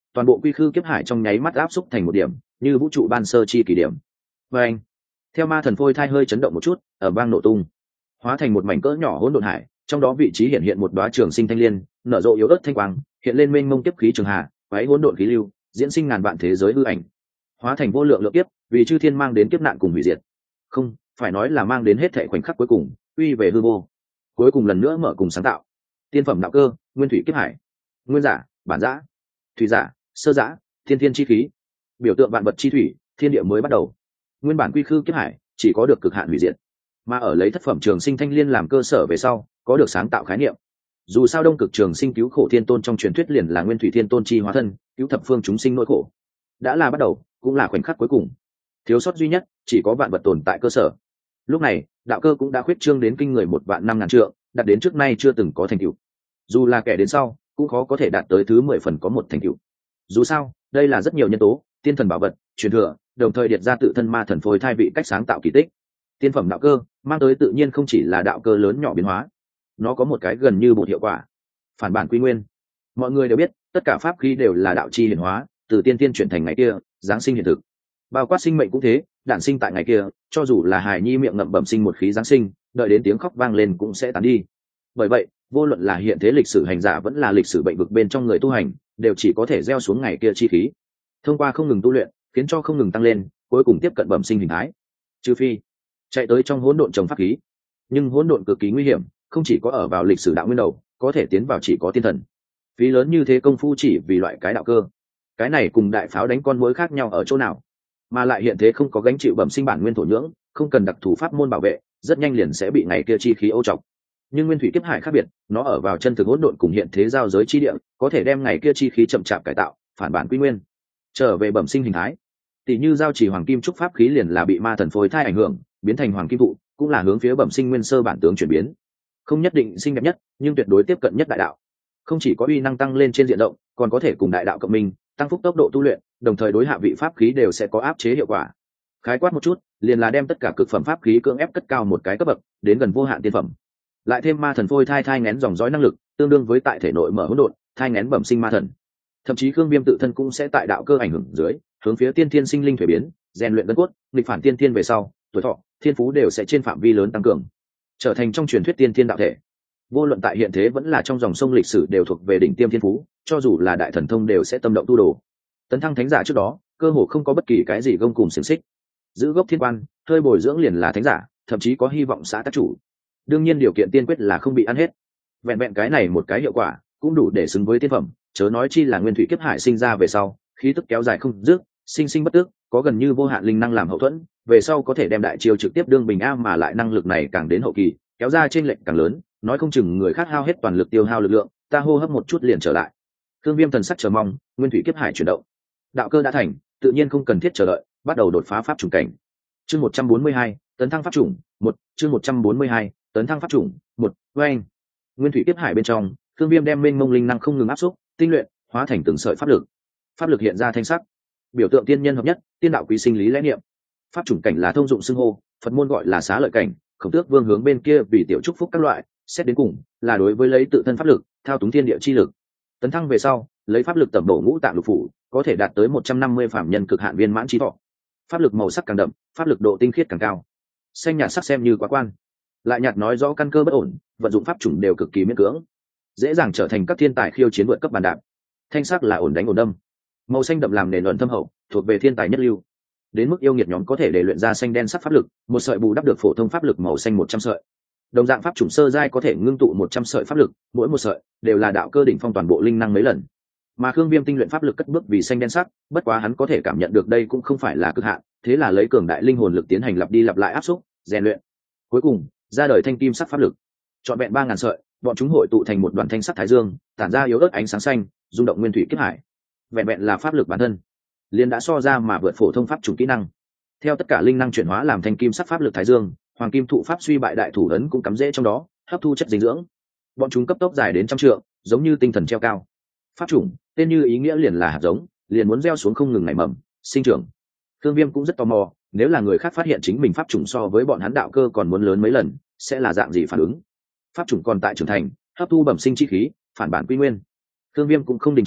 toàn bộ quy khư kiếp hải trong nháy mắt áp xúc thành một điểm, như vũ trụ ban sơ chi kỷ điểm. Và anh, theo ma thần phôi thai hơi chấn động một chút, ở vang nổ tung, hóa thành một mảnh cỡ nhỏ hỗn độn hải, trong đó vị trí hiện một đóa trường sinh thanh liên, nở rộ yếu ớt thanh quang, hiện lên mênh mông kiếp khí trường hà, váy hỗn độn khí lưu, diễn sinh ngàn vạn thế giới hư ảnh, hóa thành vô lượng lượng kiếp, vì chư thiên mang đến kiếp nạn cùng hủy diệt. Không, phải nói là mang đến hết thảy khoảnh khắc cuối cùng, uy về hư vô. Cuối cùng lần nữa mở cùng sáng tạo. Tiên phẩm đạo cơ, nguyên thủy kiếp hải. Nguyên giả, bản giả, thủy giả, sơ giả, thiên thiên chi khí. Biểu tượng vạn vật chi thủy, thiên địa mới bắt đầu. Nguyên bản quy khư kiếp hải chỉ có được cực hạn hủy diệt, mà ở lấy thất phẩm trường sinh thanh liên làm cơ sở về sau, có được sáng tạo khái niệm. Dù sao đông cực trường sinh cứu khổ thiên tôn trong truyền thuyết liền là nguyên thủy thiên tôn chi hóa thân, cứu thập phương chúng sinh nỗi khổ. Đã là bắt đầu, cũng là khoảnh khắc cuối cùng. Thiếu sót duy nhất chỉ có vạn vật tồn tại cơ sở. Lúc này đạo cơ cũng đã khuyết trương đến kinh người 1.500.000 trượng, đạt đến trước nay chưa từng có thành tựu. Dù là kẻ đến sau cũng khó có thể đạt tới thứ 10 phần có một thành tựu. Dù sao đây là rất nhiều nhân tố, tiên thần bảo vật truyền thừa, đồng thời điệt ra tự thân ma thần phôi thai vị cách sáng tạo kỳ tích. Tiên phẩm đạo cơ mang tới tự nhiên không chỉ là đạo cơ lớn nhỏ biến hóa, nó có một cái gần như một hiệu quả: phản bản quy nguyên. Mọi người đều biết tất cả pháp khí đều là đạo chi hiển hóa, từ tiên tiên chuyển thành ngày kia giáng sinh hiện thực, bao quát sinh mệnh cũng thế, đản sinh tại ngày kia, cho dù là hài nhi miệng ngậm bẩm sinh một khí giáng sinh, đợi đến tiếng khóc vang lên cũng sẽ tán đi. Bởi vậy vô luận là hiện thế lịch sử hành giả vẫn là lịch sử bệnh vực bên trong người tu hành, đều chỉ có thể gieo xuống ngày kia chi khí, thông qua không ngừng tu luyện khiến cho không ngừng tăng lên, cuối cùng tiếp cận bẩm sinh hình thái. Trừ phi chạy tới trong hỗn độn trồng pháp khí, nhưng hỗn độn cực kỳ nguy hiểm, không chỉ có ở vào lịch sử đạo nguyên đầu có thể tiến vào chỉ có tiên thần. Phí lớn như thế công phu chỉ vì loại cái đạo cơ, cái này cùng đại pháo đánh con muỗi khác nhau ở chỗ nào? Mà lại hiện thế không có gánh chịu bẩm sinh bản nguyên thổ nhưỡng, không cần đặc thù pháp môn bảo vệ, rất nhanh liền sẽ bị ngày kia chi khí ô trọc. Nhưng nguyên thủy kiếp hải khác biệt, nó ở vào chân thực hỗn độn cùng hiện thế giao giới chi địa, có thể đem ngày kia chi khí chậm chạp cải tạo, phản bản quy nguyên, trở về bẩm sinh hình thái. Tỷ như giao chỉ hoàng kim trúc pháp khí liền là bị ma thần phôi thai ảnh hưởng, biến thành hoàng kim thụ, cũng là hướng phía bẩm sinh nguyên sơ bản tướng chuyển biến. Không nhất định xinh đẹp nhất, nhưng tuyệt đối tiếp cận nhất đại đạo. Không chỉ có uy năng tăng lên trên diện rộng, còn có thể cùng đại đạo cộng minh, tăng phúc tốc độ tu luyện, đồng thời đối hạ vị pháp khí đều sẽ có áp chế hiệu quả. Khái quát một chút, liền là đem tất cả cực phẩm pháp khí cưỡng ép cất cao một cái cấp bậc, đến gần vô hạn tiên phẩm. Lại thêm ma thần phôi thai nghén dòng dõi năng lực, tương đương với tại thể nội mở hỗn độn, thai nghén bẩm sinh ma thần. Thậm chí Khương Viêm tự thân cũng sẽ tại đạo cơ ảnh hưởng dưới, hướng phía tiên thiên sinh linh thuế biến, rèn luyện gân cốt, nghịch phản tiên thiên về sau, tuổi thọ, thiên phú đều sẽ trên phạm vi lớn tăng cường, trở thành trong truyền thuyết tiên thiên đạo thể. Vô luận tại hiện thế vẫn là trong dòng sông lịch sử đều thuộc về đỉnh tiêm thiên phú, cho dù là đại thần thông đều sẽ tâm động tu đồ. Tấn thăng thánh giả trước đó, cơ hồ không có bất kỳ cái gì gông cùng xiềng xích. Giữ gốc thiên quan, hơi bồi dưỡng liền là thánh giả, thậm chí có hy vọng xã tác chủ. Đương nhiên điều kiện tiên quyết là không bị ăn hết. Vẹn vẹn cái này một cái hiệu quả, cũng đủ để xứng với tiên phẩm, chớ nói chi là nguyên thủy kiếp hải sinh ra về sau, khí tức kéo dài không dứt, sinh sinh bất tức, có gần như vô hạn linh năng làm hậu thuẫn, về sau có thể đem đại chiêu trực tiếp đương bình a, mà lại năng lực này càng đến hậu kỳ, kéo ra trên lệnh càng lớn, nói không chừng người khác hao hết toàn lực tiêu hao lực lượng, ta hô hấp một chút liền trở lại. Thương Viêm thần sắc chờ mong, nguyên thủy kiếp hải chuyển động, đạo cơ đã thành, tự nhiên không cần thiết chờ đợi, bắt đầu đột phá pháp chủng cảnh. Chương 142, tấn thăng pháp chủng, 1, chương 142, tấn thăng pháp chủng, 1, oeng. Nguyên thủy kiếp hải bên trong, Thương Viêm đem mênh mông linh năng không ngừng áp xúc, tinh luyện, hóa thành từng sợi pháp lực. Pháp lực hiện ra thanh sắc, biểu tượng tiên nhân hợp nhất, tiên đạo quý sinh lý lẽ niệm. Pháp chủng cảnh là thông dụng xưng hô, Phật môn gọi là xá lợi cảnh, Khổng Tước Vương hướng bên kia vì tiểu chúc phúc các loại, xét đến cùng là đối với lấy tự thân pháp lực, thao túng thiên địa chi lực. Tấn thăng về sau, lấy pháp lực tẩm bổ ngũ tạng lục phủ, có thể đạt tới 150 phạm nhân cực hạn viên mãn chí thọ. Pháp lực màu sắc càng đậm, pháp lực độ tinh khiết càng cao. Xanh nhạt sắc xem như quá quan, lại nhạt nói rõ căn cơ bất ổn, vận dụng pháp chủng đều cực kỳ miễn cưỡng, dễ dàng trở thành các thiên tài khiêu chiến vượt cấp bàn đạp. Thanh sắc là ổn đánh ổn đâm, màu xanh đậm làm nền ẩn thâm hậu, thuộc về thiên tài nhất lưu. Đến mức yêu nghiệt nhóm có thể để luyện ra xanh đen sắc pháp lực, một sợi bù đắp được phổ thông pháp lực màu xanh 100 sợi. Đồng dạng pháp chủng sơ giai có thể ngưng tụ 100 sợi pháp lực, mỗi một sợi đều là đạo cơ đỉnh phong toàn bộ linh năng mấy lần. Mà Khương Viêm tinh luyện pháp lực cất bước vì xanh đen sắc, bất quá hắn có thể cảm nhận được đây cũng không phải là cực hạn, thế là lấy cường đại linh hồn lực tiến hành lặp đi lặp lại áp xúc, rèn luyện. Cuối cùng, ra đời thanh kim sắc pháp lực. Trọn vẹn 3000 sợi, bọn chúng hội tụ thành một đoàn thanh sắc thái dương, tản ra yếu ớt ánh sáng xanh, rung động nguyên thủy kiếp hải. Vẹn vẹn là pháp lực bản thân, liền đã so ra mà vượt phổ thông pháp chủng kỹ năng. Theo tất cả linh năng chuyển hóa làm thanh kim sắc pháp lực thái dương, hoàng kim thụ pháp suy bại đại thủ ấn cũng cắm rễ trong đó, hấp thu chất dinh dưỡng. Bọn chúng cấp tốc dài đến trăm trượng, giống như tinh thần treo cao. Pháp chủng, tên như ý nghĩa liền là hạt giống, liền muốn gieo xuống không ngừng nảy mầm, sinh trưởng. Thương Viêm cũng rất tò mò, nếu là người khác phát hiện chính mình pháp chủng so với bọn hắn đạo cơ còn muốn lớn mấy lần, sẽ là dạng gì phản ứng? Pháp chủng còn tại trưởng thành, hấp thu bẩm sinh chi khí, phản bản quy nguyên. Thương Viêm cũng không đình chỉ,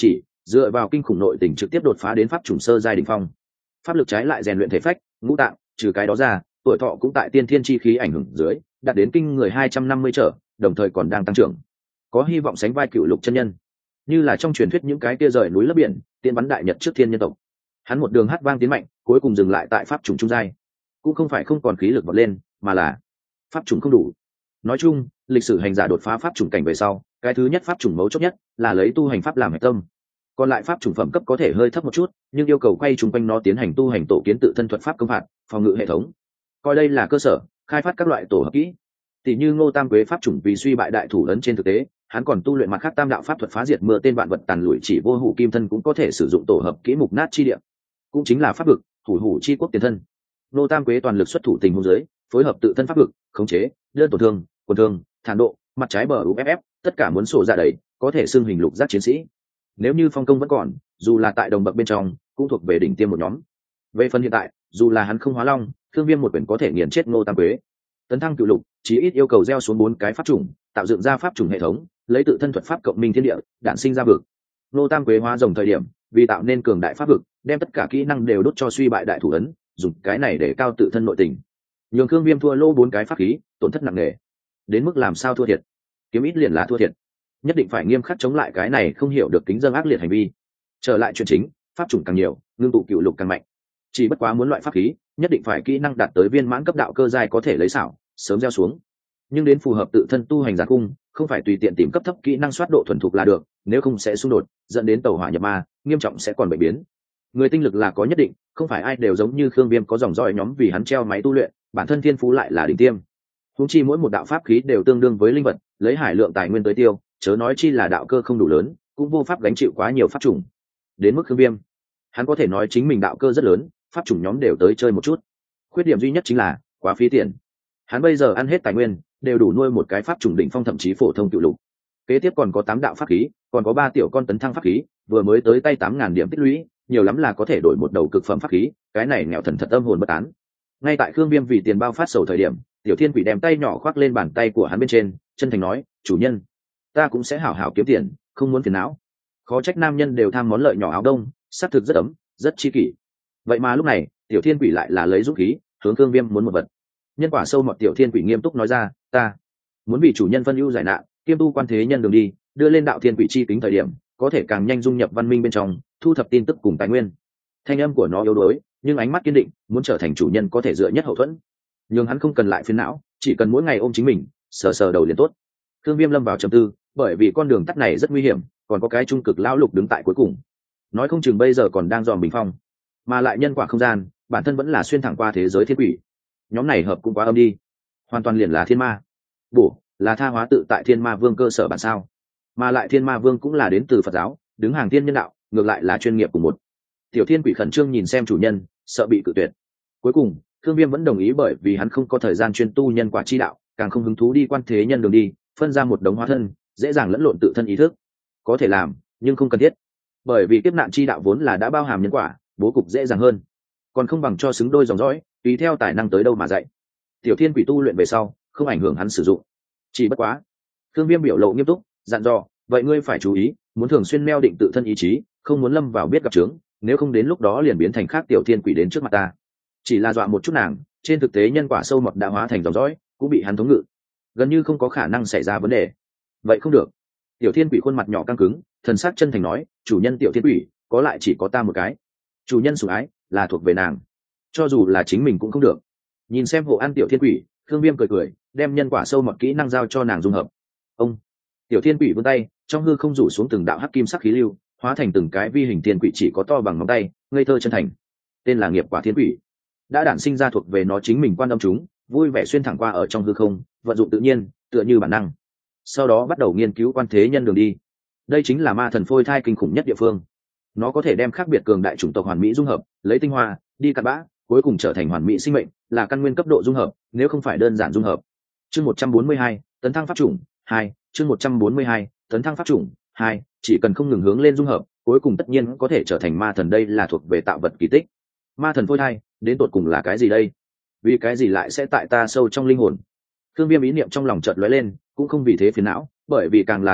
dựa vào kinh khủng nội tình trực tiếp đột phá đến pháp chủng sơ giai đỉnh phong. Pháp lực trái lại rèn luyện thể phách, ngũ tạng, trừ cái đó ra, tuổi thọ cũng tại tiên thiên chi khí ảnh hưởng dưới, đạt đến kinh người 250 trở, đồng thời còn đang tăng trưởng. Có hy vọng sánh vai cựu lục chân nhân. Như là trong truyền thuyết những cái kia rời núi lấp biển, tiên bắn đại nhật trước thiên nhân tộc. Hắn một đường hát vang tiến mạnh, cuối cùng dừng lại tại pháp chủng trung giai. Cũng không phải không còn khí lực vọt lên, mà là pháp chủng không đủ. Nói chung, lịch sử hành giả đột phá pháp chủng cảnh về sau, cái thứ nhất pháp chủng mấu chốt nhất là lấy tu hành pháp làm hệ tâm. Còn lại pháp chủng phẩm cấp có thể hơi thấp một chút, nhưng yêu cầu quay chung quanh nó tiến hành tu hành tổ kiến tự thân thuật pháp công phạt, phòng ngự hệ thống. Coi đây là cơ sở, khai phát các loại tổ hợp kỹ. Tỷ như Ngô Tam Quế pháp chủng vì suy bại đại thủ ấn trên thực tế, hắn còn tu luyện mặt khác tam đạo pháp thuật phá diệt mưa tên vạn vật tàn lụi chỉ vô hủ kim thân cũng có thể sử dụng tổ hợp kỹ mục nát chi địa, cũng chính là pháp vực thủ hủ chi quốc tiền thân. Ngô Tam Quế toàn lực xuất thủ tình huống dưới, phối hợp tự thân pháp vực, khống chế đơn tổn thương, quần thương, thản độ, mặt trái bờ UFF, tất cả muốn sổ ra đầy, có thể xưng hình lục giác chiến sĩ. Nếu như phong công vẫn còn, dù là tại đồng bậc bên trong, cũng thuộc về đỉnh tiêm một nhóm. Về phần hiện tại, dù là hắn không hóa long, Thương Viêm một quyền có thể nghiền chết Ngô Tam Quế. Tấn thăng cựu lục, chí ít yêu cầu gieo xuống 4 cái pháp chủng, tạo dựng ra pháp chủng hệ thống, lấy tự thân thuật pháp cộng minh thiên địa, đản sinh ra vực. Ngô Tam Quế hóa rồng thời điểm, vì tạo nên cường đại pháp vực, đem tất cả kỹ năng đều đốt cho suy bại đại thủ ấn, dùng cái này để cao tự thân nội tình. Nhường Thương Viêm thua lô 4 cái pháp khí, tổn thất nặng nề. Đến mức làm sao thua thiệt? Kiếm ít liền là thua thiệt. Nhất định phải nghiêm khắc chống lại cái này không hiểu được kính dâng ác liệt hành vi. Trở lại chuyện chính, pháp chủng càng nhiều, ngưng tụ cựu lục càng mạnh. Chỉ bất quá muốn loại pháp khí, nhất định phải kỹ năng đạt tới viên mãn cấp đạo cơ giai có thể lấy xảo, sớm gieo xuống. Nhưng đến phù hợp tự thân tu hành giản cung, không phải tùy tiện tìm cấp thấp kỹ năng soát độ thuần thục là được, nếu không sẽ xung đột, dẫn đến tẩu hỏa nhập ma, nghiêm trọng sẽ còn bệnh biến. Người tinh lực là có nhất định, không phải ai đều giống như Khương Viêm có dòng dõi nhóm vì hắn treo máy tu luyện, bản thân thiên phú lại là đỉnh tiêm. Huống chi mỗi một đạo pháp khí đều tương đương với linh vật, lấy hải lượng tài nguyên tới tiêu, chớ nói chi là đạo cơ không đủ lớn, cũng vô pháp gánh chịu quá nhiều pháp chủng. Đến mức Khương Viêm, hắn có thể nói chính mình đạo cơ rất lớn, pháp chủng nhóm đều tới chơi một chút. Khuyết điểm duy nhất chính là quá phí tiền. Hắn bây giờ ăn hết tài nguyên, đều đủ nuôi một cái pháp chủng đỉnh phong thậm chí phổ thông cựu lục. Kế tiếp còn có 8 đạo pháp khí, còn có 3 tiểu con tấn thăng pháp khí, vừa mới tới tay 8000 điểm tích lũy, nhiều lắm là có thể đổi một đầu cực phẩm pháp khí, cái này nghèo thần thật âm hồn bất tán. Ngay tại Khương Viêm vì tiền bao phát sầu thời điểm, Tiểu Thiên Quỷ đem tay nhỏ khoác lên bàn tay của hắn bên trên, chân thành nói, "Chủ nhân, ta cũng sẽ hảo hảo kiếm tiền, không muốn phiền não." Khó trách nam nhân đều tham món lợi nhỏ áo đông, xác thực rất ấm, rất chi kỷ. Vậy mà lúc này, Tiểu Thiên Quỷ lại là lấy dũng khí, hướng Khương Viêm muốn một vật. Nhân quả sâu mọt Tiểu Thiên Quỷ nghiêm túc nói ra, "Ta muốn vì chủ nhân phân ưu giải nạn, kiêm tu quan thế nhân đường đi, đưa lên đạo thiên quỷ chi kính thời điểm, có thể càng nhanh dung nhập văn minh bên trong, thu thập tin tức cùng tài nguyên." Thanh âm của nó yếu đuối, nhưng ánh mắt kiên định, muốn trở thành chủ nhân có thể dựa nhất hậu thuẫn. Nhưng hắn không cần lại phiền não, chỉ cần mỗi ngày ôm chính mình, sờ sờ đầu liền tốt. Thương Viêm lâm vào trầm tư, bởi vì con đường tắt này rất nguy hiểm, còn có cái trung cực lão lục đứng tại cuối cùng. Nói không chừng bây giờ còn đang dòm bình phong, mà lại nhân quả không gian, bản thân vẫn là xuyên thẳng qua thế giới thiên quỷ. Nhóm này hợp cũng quá âm đi, hoàn toàn liền là thiên ma. Bổ là tha hóa tự tại thiên ma vương cơ sở bản sao, mà lại thiên ma vương cũng là đến từ Phật giáo, đứng hàng thiên nhân đạo, ngược lại là chuyên nghiệp của một. Tiểu Thiên Quỷ khẩn trương nhìn xem chủ nhân, sợ bị cự tuyệt. Cuối cùng Thương Viêm vẫn đồng ý, bởi vì hắn không có thời gian chuyên tu nhân quả chi đạo, càng không hứng thú đi quan thế nhân đường đi, phân ra một đống hóa thân, dễ dàng lẫn lộn tự thân ý thức. Có thể làm, nhưng không cần thiết, bởi vì kiếp nạn chi đạo vốn là đã bao hàm nhân quả, bố cục dễ dàng hơn, còn không bằng cho xứng đôi dòng dõi, tùy theo tài năng tới đâu mà dạy. Tiểu Thiên Quỷ tu luyện về sau, không ảnh hưởng hắn sử dụng. Chỉ bất quá, Thương Viêm biểu lộ nghiêm túc, dặn dò, vậy ngươi phải chú ý, muốn thường xuyên neo định tự thân ý chí, không muốn lâm vào biết gặp chướng, nếu không đến lúc đó liền biến thành khác Tiểu Thiên Quỷ đến trước mặt ta. Chỉ là dọa một chút nàng, trên thực tế nhân quả sâu mọt đã hóa thành dòng dõi, cũng bị hắn thống ngự, gần như không có khả năng xảy ra vấn đề. Vậy không được. Tiểu Thiên Quỷ khuôn mặt nhỏ căng cứng, thần sắc chân thành nói, chủ nhân Tiểu Thiên Quỷ, có lại chỉ có ta một cái. Chủ nhân sủng ái là thuộc về nàng, cho dù là chính mình cũng không được. Nhìn xem hộ ăn Tiểu Thiên Quỷ, Thương Viêm cười cười, đem nhân quả sâu mọt kỹ năng giao cho nàng dung hợp. Ông Tiểu Thiên Quỷ vươn tay, trong hư không rủ xuống từng đạo hắc kim sắc khí lưu, hóa thành từng cái vi hình thiên quỷ chỉ có to bằng ngón tay, ngây thơ chân thành. Tên là nghiệp quả thiên quỷ, đã đản sinh ra thuộc về nó chính mình quan tâm chúng, vui vẻ xuyên thẳng qua ở trong hư không, vận dụng tự nhiên, tựa như bản năng. Sau đó bắt đầu nghiên cứu quan thế nhân đường đi. Đây chính là ma thần phôi thai kinh khủng nhất địa phương. Nó có thể đem khác biệt cường đại chủng tộc hoàn mỹ dung hợp, lấy tinh hoa đi cặn bã, cuối cùng trở thành hoàn mỹ sinh mệnh, là căn nguyên cấp độ dung hợp, nếu không phải đơn giản dung hợp. Chương 142, tấn thăng pháp chủng 2, chương 142, tấn thăng pháp chủng 2, chỉ cần không ngừng hướng lên dung hợp, cuối cùng tất nhiên có thể trở thành ma thần, đây là thuộc về tạo vật kỳ tích. Ma thần phôi thai, đến tột cùng là cái gì đây? Vì cái gì lại sẽ tại ta sâu trong linh hồn? Thương Viêm ý niệm trong lòng chợt lóe lên, cũng không vì thế phiền não, bởi vì càng là tu luyện,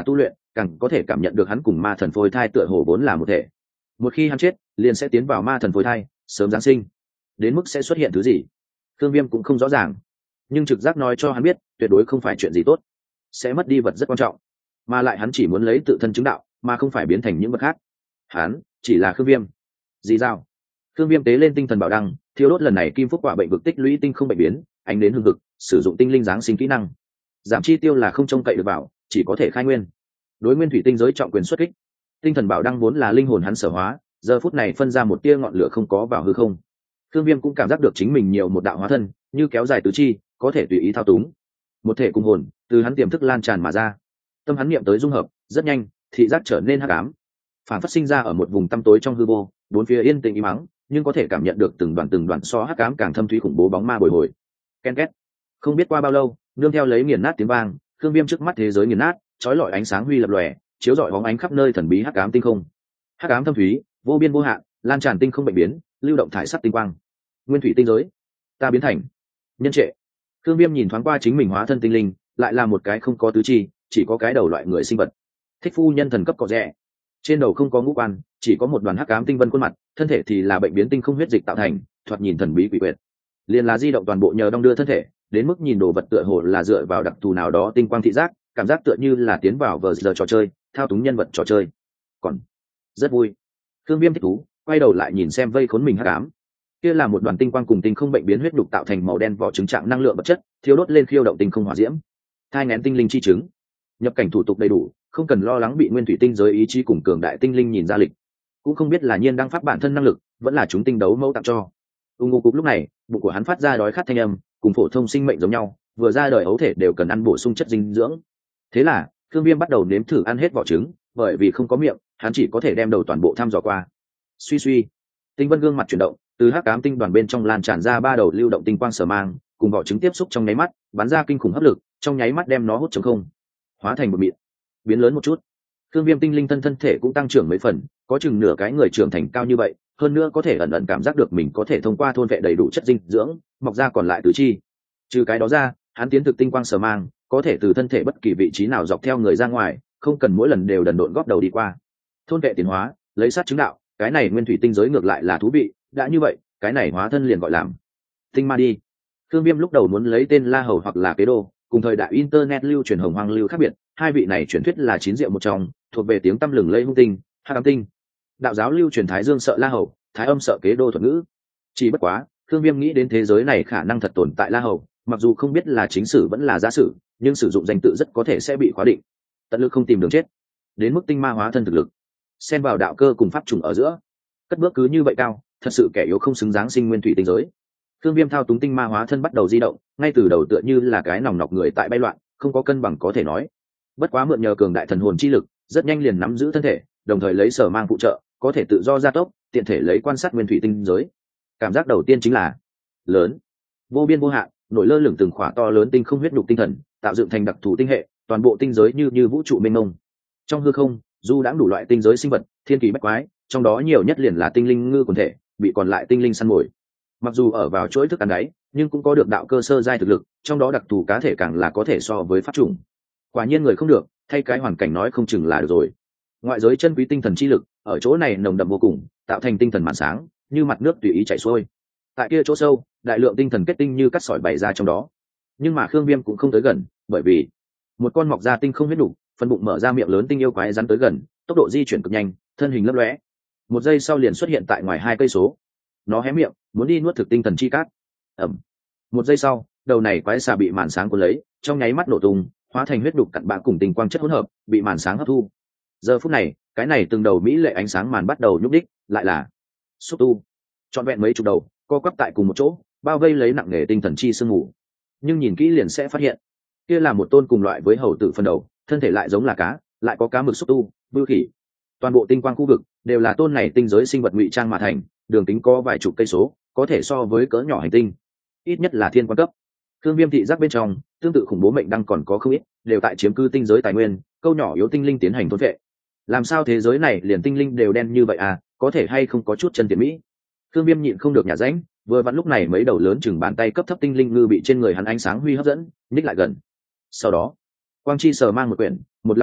càng có thể cảm nhận được hắn cùng ma thần phôi thai tựa hồ vốn là một thể. Một khi hắn chết liền sẽ tiến vào ma thần phôi thai, sớm giáng sinh. Đến mức sẽ xuất hiện thứ gì, Thương Viêm cũng không rõ ràng, nhưng trực giác nói cho hắn biết tuyệt đối không phải chuyện gì tốt, sẽ mất đi vật rất quan trọng, mà lại hắn chỉ muốn lấy tự thân chứng đạo mà không phải biến thành những vật khác. Hắn chỉ là Khương Viêm. Dì dao. Khương Viêm tế lên tinh thần bảo đăng, thiêu đốt lần này kim phúc quả bệnh vực tích lũy tinh không bệnh biến, ánh đến hương thực, sử dụng tinh linh giáng sinh kỹ năng. Giảm chi tiêu là không trông cậy được vào, chỉ có thể khai nguyên. Đối nguyên thủy tinh giới trọng quyền xuất kích. Tinh thần bảo đăng vốn là linh hồn hắn sở hóa, giờ phút này phân ra một tia ngọn lửa không có vào hư không. Khương Viêm cũng cảm giác được chính mình nhiều một đạo hóa thân, như kéo dài tứ chi, có thể tùy ý thao túng. Một thể cùng hồn, từ hắn tiềm thức lan tràn mà ra. Tâm hắn niệm tới dung hợp, rất nhanh, thị giác trở nên hắc ám. Phản phát sinh ra ở một vùng tăm tối trong hư vô, bốn phía yên tĩnh im mắng, nhưng có thể cảm nhận được từng đoàn so hắc ám càng thâm thúy khủng bố bóng ma bồi hồi. Ken két. Không biết qua bao lâu, nương theo lấy nghiền nát tiếng vang, Khương Viêm trước mắt thế giới nghiền nát, chói lọi ánh sáng huy lập lòe, chiếu rọi bóng ánh khắp nơi thần bí hắc ám tinh không. Hắc ám thâm thúy, vô biên vô hạn, lan tràn tinh không bệnh biến, lưu động thải sắc tinh quang. Nguyên thủy tinh giới, ta biến thành nhân trệ. Khương Viêm nhìn thoáng qua chính mình hóa thân tinh linh, lại là một cái không có tứ chi, chỉ có cái đầu loại người sinh vật. Thích phu nhân thần cấp cọ rẻ. Trên đầu không có ngũ quan, chỉ có một đoàn hắc ám tinh vân khuôn mặt, thân thể thì là bệnh biến tinh không huyết dịch tạo thành, thoạt nhìn thần bí quỷ quyệt. Liền là di động toàn bộ nhờ đong đưa thân thể, đến mức nhìn đồ vật tựa hồ là dựa vào đặc thù nào đó tinh quang thị giác, cảm giác tựa như là tiến vào vờ giờ trò chơi, thao túng nhân vật trò chơi. Còn rất vui. Khương Viêm thích thú, quay đầu lại nhìn xem vây khốn mình hắc ám. Kia là một đoàn tinh quang cùng tinh không bệnh biến huyết đục tạo thành màu đen vỏ trứng trạng năng lượng vật chất, thiêu đốt lên khiêu động tinh không hỏa diễm. Thai nghén tinh linh chi trứng. Nhập cảnh thủ tục đầy đủ, không cần lo lắng bị nguyên thủy tinh giới ý chí cùng cường đại tinh linh nhìn ra lịch. Cũng không biết là nhiên đang pháp bản thân năng lực, vẫn là chúng tinh đấu mẫu tặng cho. Ngô Cục lúc này, bụng của hắn phát ra đói khát thanh âm, cùng phổ thông sinh mệnh giống nhau, vừa ra đời ấu thể đều cần ăn bổ sung chất dinh dưỡng. Thế là, Thương Viêm bắt đầu nếm thử ăn hết vỏ trứng, bởi vì không có miệng, hắn chỉ có thể đem đầu toàn bộ thăm dò qua. Suy suy, tinh vân gương mặt chuyển động, từ hắc ám tinh đoàn bên trong lan tràn ra ba đầu lưu động tinh quang sở mang, cùng vỏ trứng tiếp xúc trong nháy mắt, bắn ra kinh khủng hấp lực, trong nháy mắt đem nó hút trống không, hóa thành một mịn, biến lớn một chút. Thương Viêm tinh linh thân thể cũng tăng trưởng mấy phần, có chừng nửa cái người trưởng thành cao như vậy, hơn nữa có thể ẩn ẩn cảm giác được mình có thể thông qua thôn vệ đầy đủ chất dinh dưỡng, mọc ra còn lại tứ chi. Trừ cái đó ra, hắn tiến thực tinh quang sở mang, có thể từ thân thể bất kỳ vị trí nào dọc theo người ra ngoài, không cần mỗi lần đều đần độn góp đầu đi qua. Thôn vệ tiến hóa, lấy sát chứng đạo, cái này nguyên thủy tinh giới ngược lại là thú vị, đã như vậy, cái này hóa thân liền gọi làm tinh ma đi. Thương Viêm lúc đầu muốn lấy tên La Hầu hoặc là Kế Đô, cùng thời đại internet lưu truyền hồng hoang lưu khác biệt, hai vị này truyền thuyết là chín diệu một trong, thuộc về tiếng tăm lừng lẫy hung tinh, hắc ám tinh. Đạo giáo lưu truyền Thái Dương sợ La Hầu, Thái Âm sợ Kế Đô thuật ngữ. Chỉ bất quá, Thương Viêm nghĩ đến thế giới này khả năng thật tồn tại La Hầu, mặc dù không biết là chính sử vẫn là giả sử, nhưng sử dụng danh tự rất có thể sẽ bị khóa định. Tận lực không tìm đường chết. Đến mức tinh ma hóa thân thực lực, xen vào đạo cơ cùng pháp trùng ở giữa, cất bước cứ như vậy cao, thật sự kẻ yếu không xứng dáng sinh nguyên thủy tinh giới. Thương Viêm thao túng tinh ma hóa thân bắt đầu di động, ngay từ đầu tựa như là cái nòng nọc người tại bay loạn, không có cân bằng có thể nói. Bất quá mượn nhờ cường đại thần hồn chi lực, rất nhanh liền nắm giữ thân thể, đồng thời lấy sở mang phụ trợ, có thể tự do gia tốc, tiện thể lấy quan sát nguyên thủy tinh giới. Cảm giác đầu tiên chính là lớn, vô biên vô hạn, nổi lơ lửng từng khỏa to lớn tinh không huyết nhục tinh thần, tạo dựng thành đặc thù tinh hệ, toàn bộ tinh giới như vũ trụ mênh mông. Trong hư không, du đãng đủ loại tinh giới sinh vật, thiên kỳ bách quái, trong đó nhiều nhất liền là tinh linh ngư quần thể, bị còn lại tinh linh săn mồi. Mặc dù ở vào chuỗi thức ăn đáy, nhưng cũng có được đạo cơ sơ giai thực lực, trong đó đặc thù cá thể càng là có thể so với pháp chủng. Quả nhiên người không được, thay cái hoàn cảnh nói không chừng là được rồi. Ngoại giới chân quý tinh thần chi lực, ở chỗ này nồng đậm vô cùng, tạo thành tinh thần màn sáng, như mặt nước tùy ý chảy xuôi. Tại kia chỗ sâu, đại lượng tinh thần kết tinh như cắt sỏi bày ra trong đó. Nhưng mà Khương Viêm cũng không tới gần, bởi vì một con mọc ra tinh không huyết đủ, phần bụng mở ra miệng lớn tinh yêu quái rắn tới gần, tốc độ di chuyển cực nhanh, thân hình lấp lóe. Một giây sau liền xuất hiện tại ngoài 2 cây số. Nó hé miệng, muốn đi nuốt thực tinh thần chi cát. Ẩm. Một giây sau, đầu này quái xà bị màn sáng cuốn lấy, trong nháy mắt nổ tung, hóa thành huyết đục cặn bã cùng tinh quang chất hỗn hợp, bị màn sáng hấp thu. Giờ phút này, cái này từng đầu mỹ lệ ánh sáng màn bắt đầu nhúc đích, lại là xúc tu. Trọn vẹn mấy chục đầu, co quắp tại cùng một chỗ, bao vây lấy nặng nề tinh thần chi sương ngủ. Nhưng nhìn kỹ liền sẽ phát hiện, kia là một tôn cùng loại với hầu tử phần đầu, thân thể lại giống là cá, lại có cá mực xúc tu, bưu khỉ. Toàn bộ tinh quang khu vực đều là tôn này tinh giới sinh vật ngụy trang mà thành, đường kính có vài chục cây số, có thể so với cỡ nhỏ hành tinh, ít nhất là thiên quan cấp. Thương Viêm thị giác bên trong, tương tự khủng bố mệnh đang còn có không ít, đều tại chiếm cư tinh giới tài nguyên, câu nhỏ yếu tinh linh tiến hành thôn vệ. Làm sao thế giới này liền tinh linh đều đen như vậy à, có thể hay không có chút chân tiền mỹ. Thương Viêm nhịn không được nhả rãnh, vừa vặn lúc này mấy đầu lớn chừng bàn tay cấp thấp tinh linh ngư bị trên người hắn ánh sáng huy hấp dẫn, nhích lại gần. Sau đó, quang chi sờ mang một quyển, một lắm điều,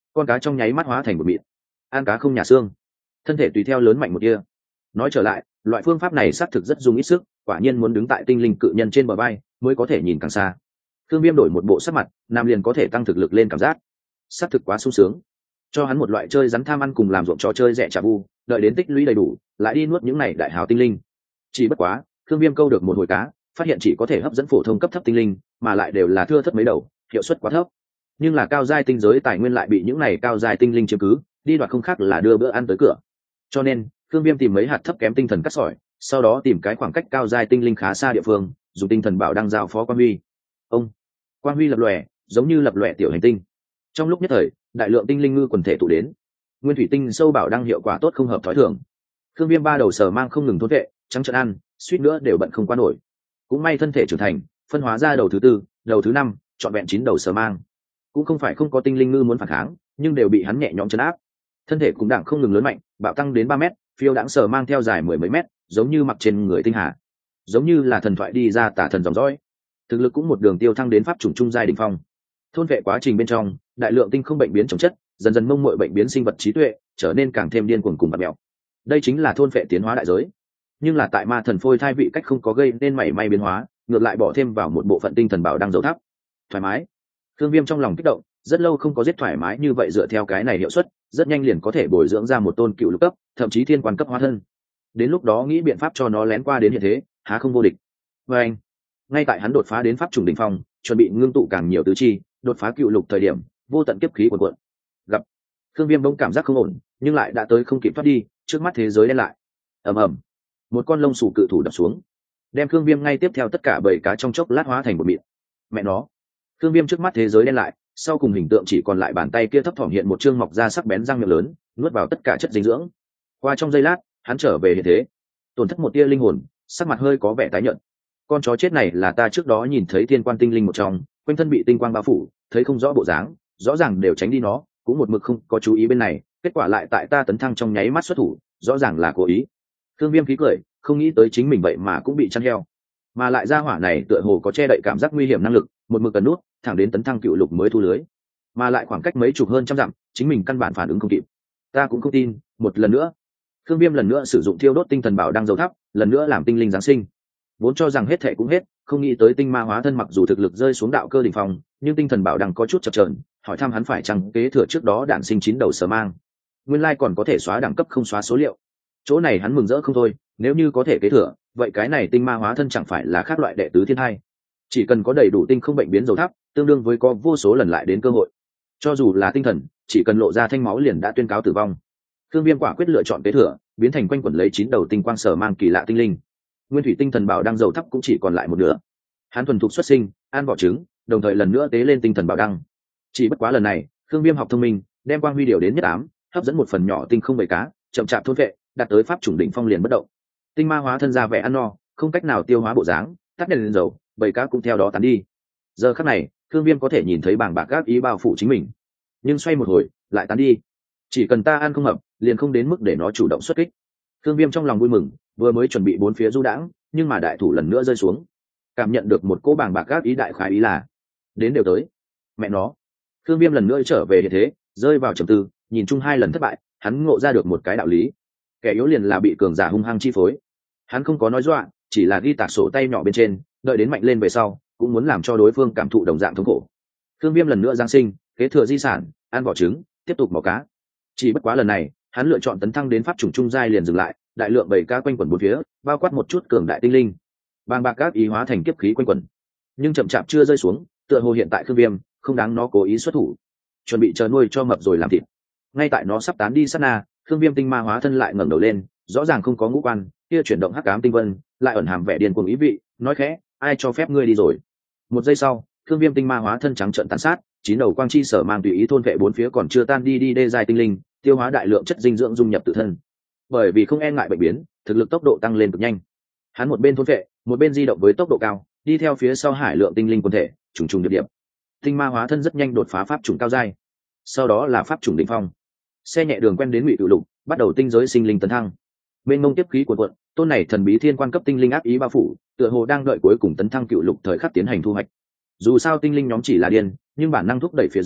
con cá trong nháy mắt hóa thành một mịn, ăn cá không nhà xương, thân thể tùy theo lớn mạnh một kia. Nói trở lại, loại phương pháp này xác thực rất dùng ít sức, quả nhiên muốn đứng tại tinh linh cự nhân trên bờ vai mới có thể nhìn càng xa. Thương Viêm đổi một bộ sắc mặt, nam liền có thể tăng thực lực lên cảm giác, xác thực quá sung sướng. Cho hắn một loại chơi rắn tham ăn cùng làm ruộng trò chơi rẻ trả bu, đợi đến tích lũy đầy đủ, lại đi nuốt những này đại hào tinh linh. Chỉ bất quá, Thương Viêm câu được một hồi cá, phát hiện chỉ có thể hấp dẫn phổ thông cấp thấp tinh linh, mà lại đều là thưa thất mấy đầu, hiệu suất quá thấp. Nhưng là cao giai tinh giới tài nguyên lại bị những này cao giai tinh linh chiếm cứ, đi đoạt không khác là đưa bữa ăn tới cửa. Cho nên, Thương Viêm tìm mấy hạt thấp kém tinh thần cắt sỏi, sau đó tìm cái khoảng cách cao giai tinh linh khá xa địa phương, dùng tinh thần bảo đăng giao phó Quang Huy. Ông Quang Huy lập lòe, giống như lập lòe tiểu hành tinh. Trong lúc nhất thời, đại lượng tinh linh ngư quần thể tụ đến. Nguyên thủy tinh sâu bảo đăng hiệu quả tốt không hợp thói thường. Thương Viêm ba đầu sờ mang không ngừng thôn vệ, trắng trợn ăn, suýt nữa đều bận không qua nổi. Cũng may thân thể trưởng thành, phân hóa ra đầu thứ tư, đầu thứ năm, trọn vẹn 9 đầu sờ mang. Cũng không phải không có tinh linh ngư muốn phản kháng, nhưng đều bị hắn nhẹ nhõm trấn áp. Thân thể cũng đặng không ngừng lớn mạnh, bạo tăng đến 3 mét, phiêu đãng sờ mang theo dài 10 mấy mét, giống như mặc trên người tinh hà, giống như là thần thoại đi ra tả thần dòng dõi. Thực lực cũng một đường tiêu thăng đến pháp chủng trung giai đỉnh phong. Thôn vệ quá trình bên trong, đại lượng tinh không bệnh biến chống chất, dần dần mông muội bệnh biến sinh vật trí tuệ trở nên càng thêm điên cuồng cùng bạt mèo. Đây chính là thôn vệ tiến hóa đại giới. Nhưng là tại ma thần phôi thai vị cách không có gây nên mảy may biến hóa, ngược lại bỏ thêm vào một bộ phận tinh thần bảo đang dầu thấp. Thoải mái. Thương Viêm trong lòng kích động, rất lâu không có giết thoải mái như vậy, dựa theo cái này hiệu suất, rất nhanh liền có thể bồi dưỡng ra một tôn cựu lục cấp, thậm chí thiên quan cấp hóa thân. Đến lúc đó nghĩ biện pháp cho nó lén qua đến hiện thế, há không vô địch. Và anh, ngay tại hắn đột phá đến pháp trùng đỉnh phong, chuẩn bị ngưng tụ càng nhiều tứ chi, đột phá cựu lục thời điểm, vô tận kiếp khí cuồn cuộn. Gặp Thương Viêm bỗng cảm giác không ổn, nhưng lại đã tới không kịp thoát đi, trước mắt thế giới đen lại. Ầm ầm, một con lông sủ cự thủ đập xuống, đem Thương Viêm ngay tiếp theo tất cả bầy cá trong chốc lát hóa thành một mịn. Mẹ nó, Thương Viêm trước mắt thế giới đen lại, sau cùng hình tượng chỉ còn lại bàn tay kia thấp thỏm hiện một chương mọc ra sắc bén răng miệng lớn, nuốt vào tất cả chất dinh dưỡng. Qua trong giây lát, hắn trở về hiện thế, tổn thất một tia linh hồn, sắc mặt hơi có vẻ tái nhợt. Con chó chết này là ta trước đó nhìn thấy thiên quan tinh linh một trong, quanh thân bị tinh quang bao phủ, thấy không rõ bộ dáng, rõ ràng đều tránh đi nó, cũng một mực không có chú ý bên này, kết quả lại tại ta tấn thăng trong nháy mắt xuất thủ, rõ ràng là cố ý. Thương Viêm khí cười, không nghĩ tới chính mình vậy mà cũng bị chăn heo, mà lại ra hỏa này tựa hồ có che đậy cảm giác nguy hiểm năng lực, một mực cần nút, thẳng đến tấn thăng cựu lục mới thu lưới, mà lại khoảng cách mấy chục hơn trăm dặm, chính mình căn bản phản ứng không kịp. Ta cũng không tin, một lần nữa. Thương Viêm lần nữa sử dụng thiêu đốt tinh thần bảo đang dầu thấp, lần nữa làm tinh linh giáng sinh. Vốn cho rằng hết thệ cũng hết, không nghĩ tới tinh ma hóa thân mặc dù thực lực rơi xuống đạo cơ đỉnh phong, nhưng tinh thần bảo đang có chút chập chờn, hỏi thăm hắn phải chăng kế thừa trước đó đản sinh 9 đầu sờ mang. Nguyên lai còn có thể xóa đẳng cấp không xóa số liệu. Chỗ này hắn mừng rỡ không thôi, nếu như có thể kế thừa, vậy cái này tinh ma hóa thân chẳng phải là khác loại đệ tứ thiên hai. Chỉ cần có đầy đủ tinh không bệnh biến dầu thấp, tương đương với có vô số lần lại đến cơ hội. Cho dù là tinh thần, chỉ cần lộ ra thanh máu liền đã tuyên cáo tử vong. Thương Viêm quả quyết lựa chọn kế thừa, biến thành quanh quẩn lấy 9 đầu tinh quang sở mang kỳ lạ tinh linh. Nguyên thủy tinh thần bảo đăng dầu thấp cũng chỉ còn lại một nửa. Hắn thuần thục xuất sinh, ăn vỏ trứng, đồng thời lần nữa tế lên tinh thần bảo đăng. Chỉ bất quá lần này, Thương Viêm học thông minh, đem quang huy điều đến nhất ám, hấp dẫn một phần nhỏ tinh không bầy cá, chậm chạp thôn vệ, đạt tới pháp chủng đỉnh phong liền bất động. Tinh ma hóa thân ra vẻ ăn no, không cách nào tiêu hóa bộ dáng, tắt đèn lên dầu, bầy cá cũng theo đó tán đi. Giờ khắc này, Thương Viêm có thể nhìn thấy bảng bạc gác ý bao phủ chính mình, nhưng xoay một hồi, lại tán đi. Chỉ cần ta ăn không hợp, liền không đến mức để nó chủ động xuất kích. Thương Viêm trong lòng vui mừng, vừa mới chuẩn bị bốn phía du đãng, nhưng mà đại thủ lần nữa rơi xuống, cảm nhận được một cỗ bảng bạc gác ý, đại khái ý là đến đều tới. Mẹ nó. Thương Viêm lần nữa trở về hiện thế, rơi vào trầm tư, nhìn chung 2 lần thất bại, hắn ngộ ra được một cái đạo lý: kẻ yếu liền là bị cường giả hung hăng chi phối. Hắn không có nói dọa, chỉ là ghi tạc sổ tay nhỏ bên trên, đợi đến mạnh lên về sau, cũng muốn làm cho đối phương cảm thụ đồng dạng thống khổ. Thương Viêm lần nữa giáng sinh, kế thừa di sản, ăn vỏ trứng, tiếp tục mò cá. Chỉ bất quá lần này, hắn lựa chọn tấn thăng đến pháp chủng trung giai liền dừng lại, đại lượng bầy cá quanh quẩn bốn phía, bao quát một chút cường đại tinh linh. Bàng bạc các ý hóa thành kiếp khí quanh quẩn, nhưng chậm chạp chưa rơi xuống, tựa hồ hiện tại Thương Viêm không đáng nó cố ý xuất thủ, chuẩn bị chờ nuôi cho mập rồi làm thịt. Ngay tại nó sắp tán đi sát na, Thương Viêm tinh ma hóa thân lại ngẩng đầu lên, rõ ràng không có ngũ quan, kia chuyển động hắc ám tinh vân, lại ẩn hàm vẻ điên cuồng ý vị, nói khẽ: ai cho phép ngươi đi rồi? Một giây sau, Thương Viêm tinh ma hóa thân trắng trợn tàn sát, 9 đầu quang chi sở mang tùy ý thôn vệ bốn phía còn chưa tan đi đê dài tinh linh, tiêu hóa đại lượng chất dinh dưỡng dung nhập tự thân. Bởi vì không e ngại bệnh biến, thực lực tốc độ tăng lên cực nhanh. Hắn một bên thôn vệ, một bên di động với tốc độ cao, đi theo phía sau hải lượng tinh linh quần thể, trùng trùng điệp điệp. Tinh ma hóa thân rất nhanh đột phá pháp chủng cao giai, sau đó là pháp chủng đỉnh phong. Xe nhẹ đường quen đến Ngụy Cửu Lục, bắt đầu tinh giới sinh linh tấn thăng. Bên mông tiếp khí cuộn cuộn, tôn này thần bí thiên quan cấp tinh linh áp ý bao phủ, tựa hồ đang đợi cuối cùng tấn thăng Cửu Lục thời khắc tiến hành thu hoạch. Dù sao tinh linh nhóm chỉ là điên, nhưng bản năng thúc đẩy phía dưới,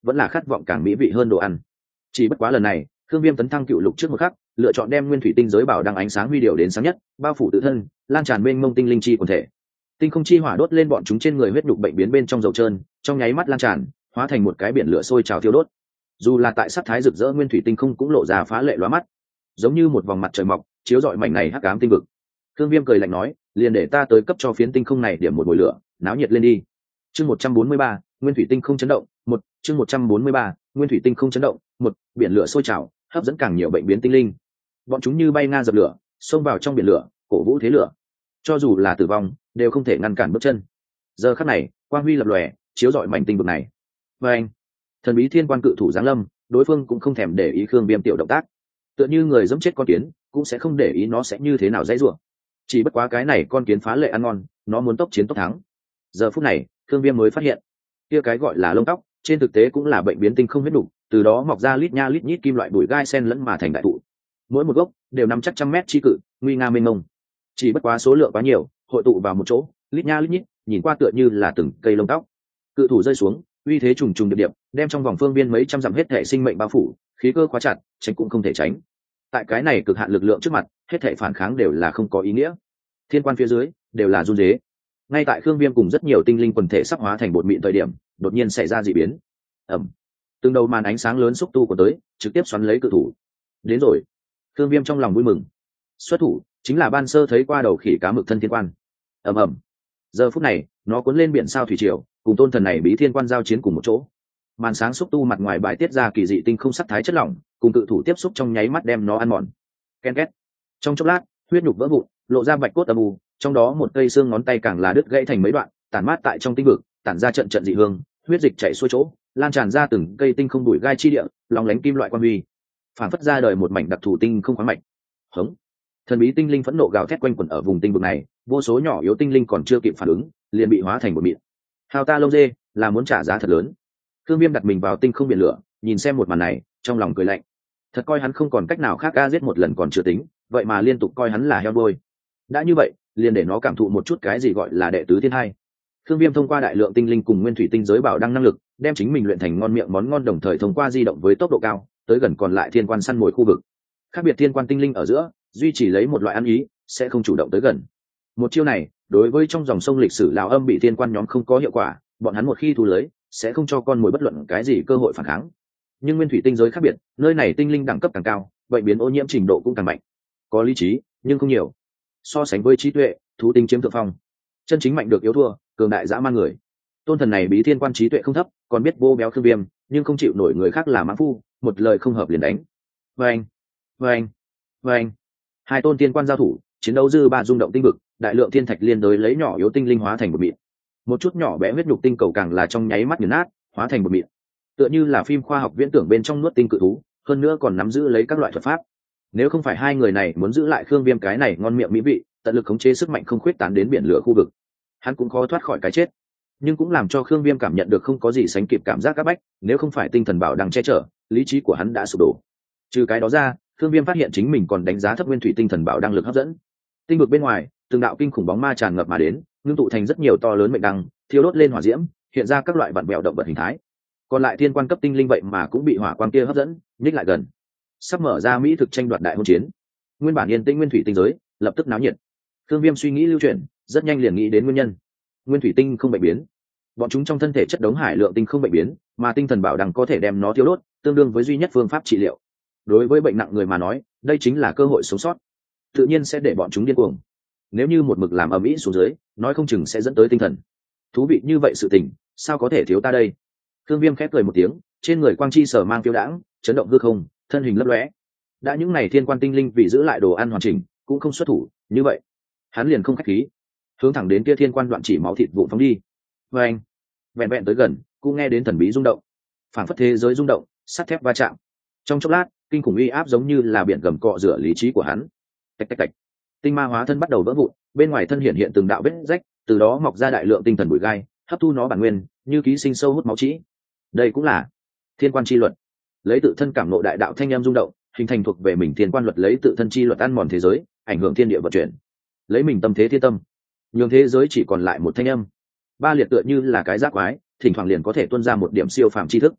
vẫn là khát vọng càng mỹ vị hơn đồ ăn. Chỉ bất quá lần này Khương Viêm tấn thăng cựu lục trước một khắc, lựa chọn đem nguyên thủy tinh giới bảo đăng ánh sáng huy điều đến sáng nhất, bao phủ tự thân, lan tràn mênh mông tinh linh chi quần thể. Tinh không chi hỏa đốt lên bọn chúng trên người, huyết nhục bệnh biến bên trong dầu trơn, trong nháy mắt lan tràn, hóa thành một cái biển lửa sôi trào thiêu đốt. Dù là tại sắc thái rực rỡ nguyên thủy tinh không cũng lộ ra phá lệ lóa mắt, giống như một vòng mặt trời mọc, chiếu rọi mảnh này hắc ám tinh vực. Khương Viêm cười lạnh nói, liền để ta tới cấp cho phiến tinh không này điểm một mùi lửa, náo nhiệt lên đi. Chương 143, nguyên thủy tinh không chấn động, một chương 143, nguyên thủy tinh không chấn động, một biển lửa sôi trào, hấp dẫn càng nhiều bệnh biến tinh linh. Bọn chúng như bay nga dập lửa, xông vào trong biển lửa, cổ vũ thế lửa. Cho dù là tử vong, đều không thể ngăn cản bước chân. Giờ khắc này, quang huy lập lòe, chiếu rọi mảnh tinh vực này. Và anh, thần bí thiên quan cự thủ giáng lâm, đối phương cũng không thèm để ý Khương Viêm tiểu động tác, tựa như người giẫm chết con kiến, cũng sẽ không để ý nó sẽ như thế nào dãy rủa. Chỉ bất quá cái này con kiến phá lệ ăn ngon, nó muốn tốc chiến tốc thắng. Giờ phút này, Khương Viêm mới phát hiện, kia cái gọi là lông tóc, trên thực tế cũng là bệnh biến tinh không huyết đủ, từ đó mọc ra lít nha lít nhít kim loại bụi gai xen lẫn mà thành đại thụ. Mỗi một gốc đều nằm chắc trăm mét chi cự, nguy nga mênh mông. Chỉ bất quá số lượng quá nhiều, hội tụ vào một chỗ, lít nha lít nhít, nhìn qua tựa như là từng cây lông tóc. Cự thủ rơi xuống, uy thế trùng trùng điệp điệp, đem trong vòng phương viên mấy trăm dặm hết thể sinh mệnh bao phủ, khí cơ khóa chặt, tránh cũng không thể tránh. Tại cái này cực hạn lực lượng trước mặt, hết thể phản kháng đều là không có ý nghĩa. Thiên quan phía dưới đều là run rế. Ngay tại Khương Viêm cùng rất nhiều tinh linh quần thể sắp hóa thành bột mịn thời điểm, đột nhiên xảy ra dị biến. Ầm. Từng đầu màn ánh sáng lớn xúc tu của tới, trực tiếp xoắn lấy cự thủ. Đến rồi. Khương Viêm trong lòng vui mừng. Xuất thủ chính là ban sơ thấy qua đầu khỉ cá mực thân thiên quan. Ầm ầm. Giờ phút này, nó cuốn lên biển sao thủy triều, cùng tôn thần này bí thiên quan giao chiến cùng một chỗ. Màn sáng xúc tu mặt ngoài bài tiết ra kỳ dị tinh không sắc thái chất lỏng, cùng cự thủ tiếp xúc trong nháy mắt đem nó ăn mòn. Ken két. Trong chốc lát, huyết nhục vỡ vụn, lộ ra bạch cốt âm u, trong đó một cây xương ngón tay càng là đứt gãy thành mấy đoạn, tản mát tại trong tinh vực, tản ra trận trận dị hương, huyết dịch chảy xuôi chỗ, lan tràn ra từng cây tinh không bụi gai chi địa, long lánh kim loại quan huy, phản phất ra đời một mảnh đặc thù tinh không khoáng mạch. Hống. Thần bí tinh linh phẫn nộ gào thét quanh quẩn ở vùng tinh vực này, vô số nhỏ yếu tinh linh còn chưa kịp phản ứng, liền bị hóa thành một mịn. Hao ta lông dê, là muốn trả giá thật lớn. Thương Viêm đặt mình vào tinh không biển lửa, nhìn xem một màn này, trong lòng cười lạnh. Thật coi hắn không còn cách nào khác, giết một lần còn chưa tính, vậy mà liên tục coi hắn là heo đôi. Đã như vậy, liền để nó cảm thụ một chút cái gì gọi là đệ tứ thiên hai. Thương Viêm thông qua đại lượng tinh linh cùng nguyên thủy tinh giới bảo đăng năng lực, đem chính mình luyện thành ngon miệng món ngon, đồng thời thông qua di động với tốc độ cao, tới gần còn lại thiên quan săn mồi khu vực. Khác biệt thiên quan tinh linh ở giữa, duy trì lấy một loại ăn ý, sẽ không chủ động tới gần. Một chiêu này, đối với trong dòng sông lịch sử Lào Âm bị thiên quan nhóm không có hiệu quả, bọn hắn một khi thu lưới, sẽ không cho con mồi bất luận cái gì cơ hội phản kháng. Nhưng nguyên thủy tinh giới khác biệt, nơi này tinh linh đẳng cấp càng cao, vậy biến ô nhiễm trình độ cũng càng mạnh. Có lý trí, nhưng không nhiều. So sánh với trí tuệ, thú tinh chiếm thượng phong. Chân chính mạnh được yếu thua, cường đại dã man người. Tôn thần này bí thiên quan trí tuệ không thấp, còn biết vô béo Khương Viêm, nhưng không chịu nổi người khác là mãng phu, một lời không hợp liền đánh. Vâng, vâng, vâng. Hai tôn thiên quan giao thủ, chiến đấu dư ba rung động tinh vực, đại lượng thiên thạch liên đối lấy nhỏ yếu tinh linh hóa thành một mịn. Một chút nhỏ bé huyết nhục tinh cầu càng là trong nháy mắt nghiền nát, hóa thành một mịn. Tựa như là phim khoa học viễn tưởng bên trong nuốt tinh cự thú, hơn nữa còn nắm giữ lấy các loại thuật pháp. Nếu không phải hai người này muốn giữ lại Khương Viêm cái này ngon miệng mỹ vị, tận lực khống chế sức mạnh không khuyết tán đến biển lửa khu vực, hắn cũng khó thoát khỏi cái chết. Nhưng cũng làm cho Khương Viêm cảm nhận được không có gì sánh kịp cảm giác áp bách, nếu không phải tinh thần bảo đang che chở, lý trí của hắn đã sụp đổ. Trừ cái đó ra, Khương Viêm phát hiện chính mình còn đánh giá thấp nguyên thủy tinh thần bảo đang lực hấp dẫn. Tinh vực bên ngoài, từng đạo kinh khủng bóng ma tràn ngập mà đến, ngưng tụ thành rất nhiều to lớn mệnh đăng, thiêu đốt lên hỏa diễm, hiện ra các loại vặn vẹo động vật hình thái. Còn lại thiên quan cấp tinh linh vậy mà cũng bị hỏa quang kia hấp dẫn, nhích lại gần. Sắp mở ra mỹ thực tranh đoạt đại hôn chiến. Nguyên bản yên tĩnh nguyên thủy tinh giới, lập tức náo nhiệt. Khương Viêm suy nghĩ lưu chuyển, rất nhanh liền nghĩ đến nguyên nhân. Nguyên thủy tinh không bệnh biến. Bọn chúng trong thân thể chất đống hải lượng tinh không bệnh biến, mà tinh thần bảo đằng có thể đem nó thiêu đốt, tương đương với duy nhất phương pháp trị liệu. Đối với bệnh nặng người mà nói, đây chính là cơ hội sống sót. Tự nhiên sẽ để bọn chúng điên cuồng. Nếu như một mực làm ầm ĩ xuống dưới, nói không chừng sẽ dẫn tới tinh thần. Thú vị như vậy sự tình, sao có thể thiếu ta đây? Khương Viêm khép cười một tiếng, trên người quang chi sở mang phiêu đãng, chấn động hư không, thân hình lấp lóe. Đã những này thiên quan tinh linh vì giữ lại đồ ăn hoàn chỉnh, cũng không xuất thủ, như vậy, hắn liền không khách khí, hướng thẳng đến kia thiên quan đoạn chỉ máu thịt vụn phóng đi. Và anh, vẹn vẹn tới gần, cũng nghe đến thần bí rung động, phảng phất thế giới rung động, sắt thép va chạm. Trong chốc lát, kinh khủng uy áp giống như là biển gầm cọ rửa lý trí của hắn. Tạch tạch tạch, tinh ma hóa thân bắt đầu vỡ vụn, bên ngoài thân hiện từng đạo vết rách, từ đó mọc ra đại lượng tinh thần bụi gai, hấp thu nó bản nguyên, như ký sinh sâu hút máu trĩ. Đây cũng là thiên quan chi luật, lấy tự thân cảm ngộ đại đạo thanh âm rung động, hình thành thuộc về mình thiên quan luật, lấy tự thân chi luật ăn mòn thế giới, ảnh hưởng thiên địa vận chuyển, lấy mình tâm thế thiên tâm, nhường thế giới chỉ còn lại một thanh âm. Ba liệt tựa như là cái giác quái, thỉnh thoảng liền có thể tuôn ra một điểm siêu phàm tri thức.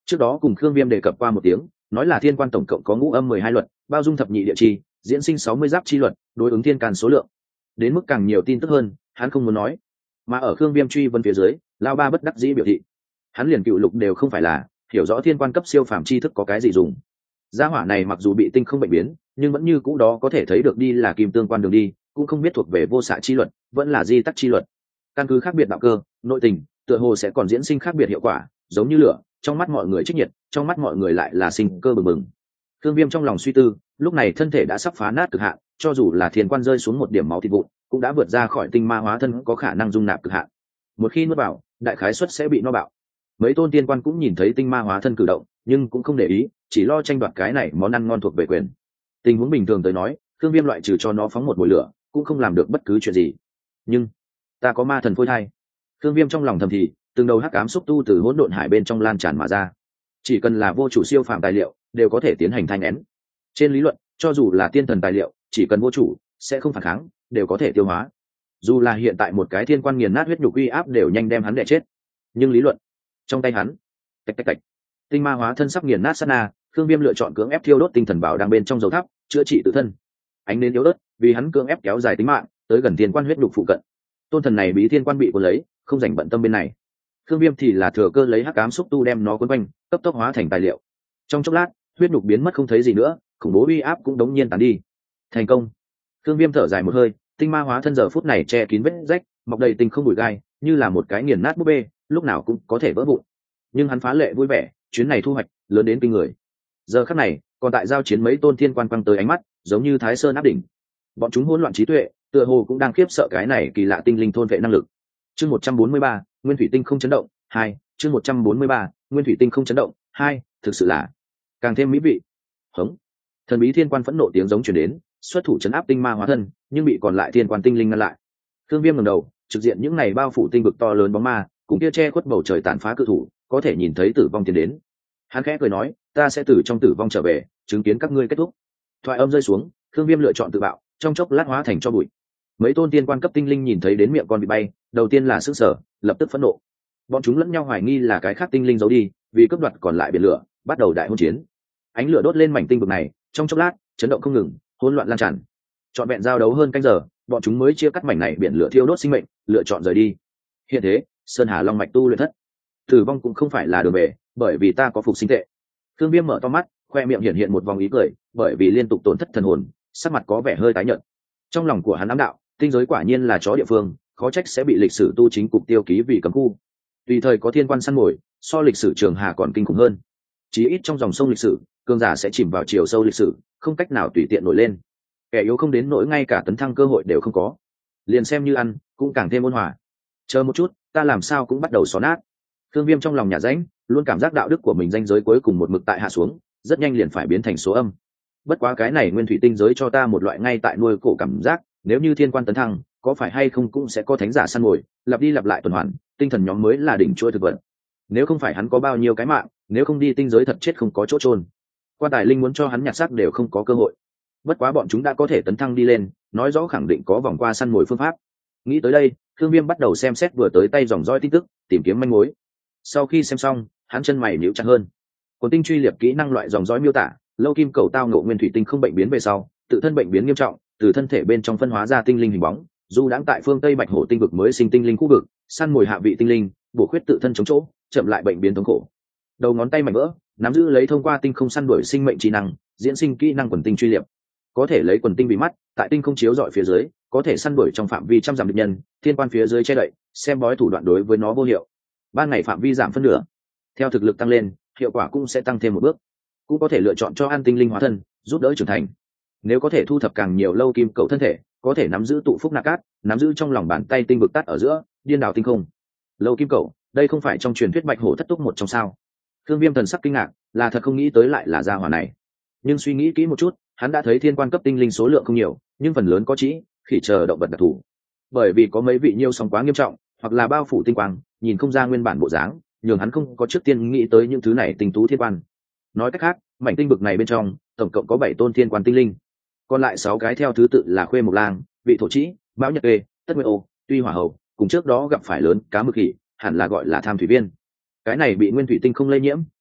Trước đó cùng Khương Viêm đề cập qua một tiếng, nói là thiên quan tổng cộng có ngũ âm 12 luật, bao dung thập nhị địa chi, diễn sinh 60 giáp chi luật, đối ứng thiên can số lượng. Đến mức càng nhiều tin tức hơn, hắn không muốn nói. Mà ở Khương Viêm truy vấn phía dưới, Lao Ba bất đắc dĩ biểu thị, hắn liền cựu lục đều không phải là, hiểu rõ thiên quan cấp siêu phàm chi thức có cái gì dùng. Gia hỏa này mặc dù bị tinh không bệnh biến, nhưng vẫn như cũ đó có thể thấy được đi là kim tương quan đường đi, cũng không biết thuộc về vô xạ chi luật, vẫn là di tắc chi luật. Căn cứ khác biệt đạo cơ, nội tình, tựa hồ sẽ còn diễn sinh khác biệt hiệu quả, giống như lửa, trong mắt mọi người trích nhiệt, trong mắt mọi người lại là sinh cơ bừng bừng. Thương Viêm trong lòng suy tư, lúc này thân thể đã sắp phá nát cực hạn, cho dù là thiên quan rơi xuống một điểm máu thịt vụn, cũng đã vượt ra khỏi tinh ma hóa thân có khả năng dung nạp cực hạn. Một khi nuốt vào, đại khái suất sẽ bị no bạo. Mấy tôn tiên quan cũng nhìn thấy tinh ma hóa thân cử động, nhưng cũng không để ý, chỉ lo tranh đoạt cái này món ăn ngon thuộc về quyền. Tình huống bình thường tới nói, Thương Viêm loại trừ cho nó phóng một mồi lửa, cũng không làm được bất cứ chuyện gì. Nhưng ta có ma thần phôi thai. Thương Viêm trong lòng thầm thì, từng đầu hắc ám xúc tu từ hỗn độn hải bên trong lan tràn mà ra. Chỉ cần là vô chủ siêu phàm tài liệu, đều có thể tiến hành thai nghén. Trên lý luận, cho dù là tiên thần tài liệu, chỉ cần vô chủ, sẽ không phản kháng, đều có thể tiêu hóa. Dù là hiện tại một cái thiên quan nghiền nát huyết nhục uy áp đều nhanh đem hắn đè chết. Nhưng lý luận, trong tay hắn, tạch tạch tạch, tinh ma hóa thân sắp nghiền nát sát na, Thương Viêm lựa chọn cưỡng ép thiêu đốt tinh thần bảo đang bên trong dầu tháp, chữa trị tự thân. Ánh đến yếu ớt, vì hắn cưỡng ép kéo dài tính mạng, tới gần thiên quan huyết nhục phụ cận. Tôn thần này bí thiên quan bị cuốn lấy, không rảnh bận tâm bên này. Thương Viêm thì là thừa cơ lấy hắc ám xúc tu đem nó cuốn quanh, cấp tốc hóa thành tài liệu. Trong chốc lát, huyết nhục biến mất không thấy gì nữa, khủng bố uy áp cũng đống nhiên tàn đi. Thành công. Thương Viêm thở dài một hơi, tinh ma hóa thân giờ phút này che kín vết rách, mọc đầy tinh không bụi gai, như là một cái nghiền nát búp bê, lúc nào cũng có thể vỡ vụn. Nhưng hắn phá lệ vui vẻ, chuyến này thu hoạch lớn đến kinh người. Giờ khắc này, còn tại giao chiến mấy tôn thiên quan quăng tới ánh mắt, giống như Thái Sơn áp đỉnh. Bọn chúng hỗn loạn trí tuệ, tựa hồ cũng đang khiếp sợ cái này kỳ lạ tinh linh thôn vệ năng lực. Chương 143, Nguyên thủy tinh không chấn động 2, chương 143, Nguyên thủy tinh không chấn động 2, thực sự là càng thêm mỹ vị. Hống. Thần bí thiên quan phẫn nộ tiếng giống truyền đến, xuất thủ chấn áp tinh ma hóa thân, nhưng bị còn lại thiên quan tinh linh ngăn lại. Thương Viêm ngẩng đầu, trực diện những này bao phủ tinh vực to lớn bóng ma, cùng kia che khuất bầu trời tàn phá cự thủ, có thể nhìn thấy tử vong tiến đến. Hắn khẽ cười nói, ta sẽ từ trong tử vong trở về, chứng kiến các ngươi kết thúc. Thoại âm rơi xuống, Thương Viêm lựa chọn tự bạo, trong chốc lát hóa thành cho bụi. Mấy tôn tiên quan cấp tinh linh nhìn thấy đến miệng con bị bay, đầu tiên là sững sờ, lập tức phẫn nộ. Bọn chúng lẫn nhau hoài nghi là cái khác tinh linh giấu đi, vì cướp đoạt còn lại biển lửa, bắt đầu đại hôn chiến. Ánh lửa đốt lên mảnh tinh vực này, trong chốc lát, chấn động không ngừng, hỗn loạn lan tràn. Chọn vẹn giao đấu hơn canh giờ, bọn chúng mới chia cắt mảnh này biển lửa thiêu đốt sinh mệnh, lựa chọn rời đi. Hiện thế, Sơn Hà Long mạch tu luyện thất. Tử vong cũng không phải là đường về, bởi vì ta có phục sinh tệ. Thương Viêm mở to mắt, khoe miệng hiện hiện một vòng ý cười, bởi vì liên tục tổn thất thần hồn, sắc mặt có vẻ hơi tái nhợt. Trong lòng của hắn ám đạo, tinh giới quả nhiên là chó địa phương, khó trách sẽ bị lịch sử tu chính cục tiêu ký vì cấm khu. Tùy thời có thiên quan săn mồi, so lịch sử Trường Hà còn kinh khủng hơn. Chí ít trong dòng sông lịch sử, cường giả sẽ chìm vào chiều sâu lịch sử, không cách nào tùy tiện nổi lên. Kẻ yếu không đến nỗi ngay cả tấn thăng cơ hội đều không có. Liền xem như ăn, cũng càng thêm ôn hòa. Chờ một chút, ta làm sao cũng bắt đầu xó nát. Thương Viêm trong lòng nhà rãnh, luôn cảm giác đạo đức của mình danh giới cuối cùng một mực tại hạ xuống, rất nhanh liền phải biến thành số âm. Bất quá cái này nguyên thủy tinh giới cho ta một loại ngay tại nuôi cổ cảm giác, nếu như thiên quan tấn thăng, có phải hay không cũng sẽ có thánh giả săn mồi, lặp đi lặp lại tuần hoàn, tinh thần nhóm mới là đỉnh chuôi thực vật. Nếu không phải hắn có bao nhiêu cái mạng, nếu không đi tinh giới thật chết không có chỗ chôn. Quan tài linh muốn cho hắn nhặt xác đều không có cơ hội. Bất quá bọn chúng đã có thể tấn thăng đi lên, nói rõ khẳng định có vòng qua săn mồi phương pháp. Nghĩ tới đây, Thương Viêm bắt đầu xem xét vừa tới tay dòng dõi tin tức, tìm kiếm manh mối. Sau khi xem xong, hắn chân mày nhíu chặt hơn. Quần tinh truy liệp kỹ năng loại dòng dõi miêu tả, lâu kim cầu tao ngộ nguyên thủy tinh không bệnh biến về sau, tự thân bệnh biến nghiêm trọng, từ thân thể bên trong phân hóa ra tinh linh hình bóng, dù đang tại phương Tây Bạch Hổ tinh vực mới sinh tinh linh khu vực, săn mồi hạ vị tinh linh, bổ khuyết tự thân chống chỗ, chậm lại bệnh biến thống khổ. Đầu ngón tay mảnh vỡ, nắm giữ lấy thông qua tinh không săn đuổi sinh mệnh trí năng, diễn sinh kỹ năng quần tinh truy liệp. Có thể lấy quần tinh bị mắt, tại tinh không chiếu dọi phía dưới, có thể săn đuổi trong phạm vi trăm dặm địch nhân, thiên quan phía dưới che đậy, xem bói thủ đoạn đối với nó vô hiệu. Ban ngày phạm vi giảm phân nửa. Theo thực lực tăng lên, hiệu quả cũng sẽ tăng thêm một bước. Cũng có thể lựa chọn cho ăn tinh linh hóa thân, giúp đỡ trưởng thành. Nếu có thể thu thập càng nhiều lâu kim cầu thân thể, có thể nắm giữ tụ phúc nạp cát, nắm giữ trong lòng bàn tay tinh vực tắt ở giữa, điên đảo tinh không. Lâu kim cầu, đây không phải trong truyền thuyết Bạch Hổ thất túc một trong sao? Thương Viêm thần sắc kinh ngạc, là thật không nghĩ tới lại là gia hỏa này. Nhưng suy nghĩ kỹ một chút, hắn đã thấy thiên quan cấp tinh linh số lượng không nhiều, nhưng phần lớn có trĩ, khỉ chờ động vật đặc thù. Bởi vì có mấy vị nhiêu sóng quá nghiêm trọng, hoặc là bao phủ tinh quang, nhìn không ra nguyên bản bộ dáng, nhường hắn không có trước tiên nghĩ tới những thứ này tinh tú thiên quan. Nói cách khác, mảnh tinh vực này bên trong, tổng cộng có 7 tôn thiên quan tinh linh, còn lại 6 cái theo thứ tự là Khuê Mộc Lang, Vị Thổ Trĩ, Mão Nhật Kê, Tất Nguyệt Ô, Tuy Hỏa Hầu, cùng trước đó gặp phải lớn cá mực khỉ, hẳn là gọi là Tham Thủy Viên. Cái này bị nguyên thủy tinh không lây nhiễm,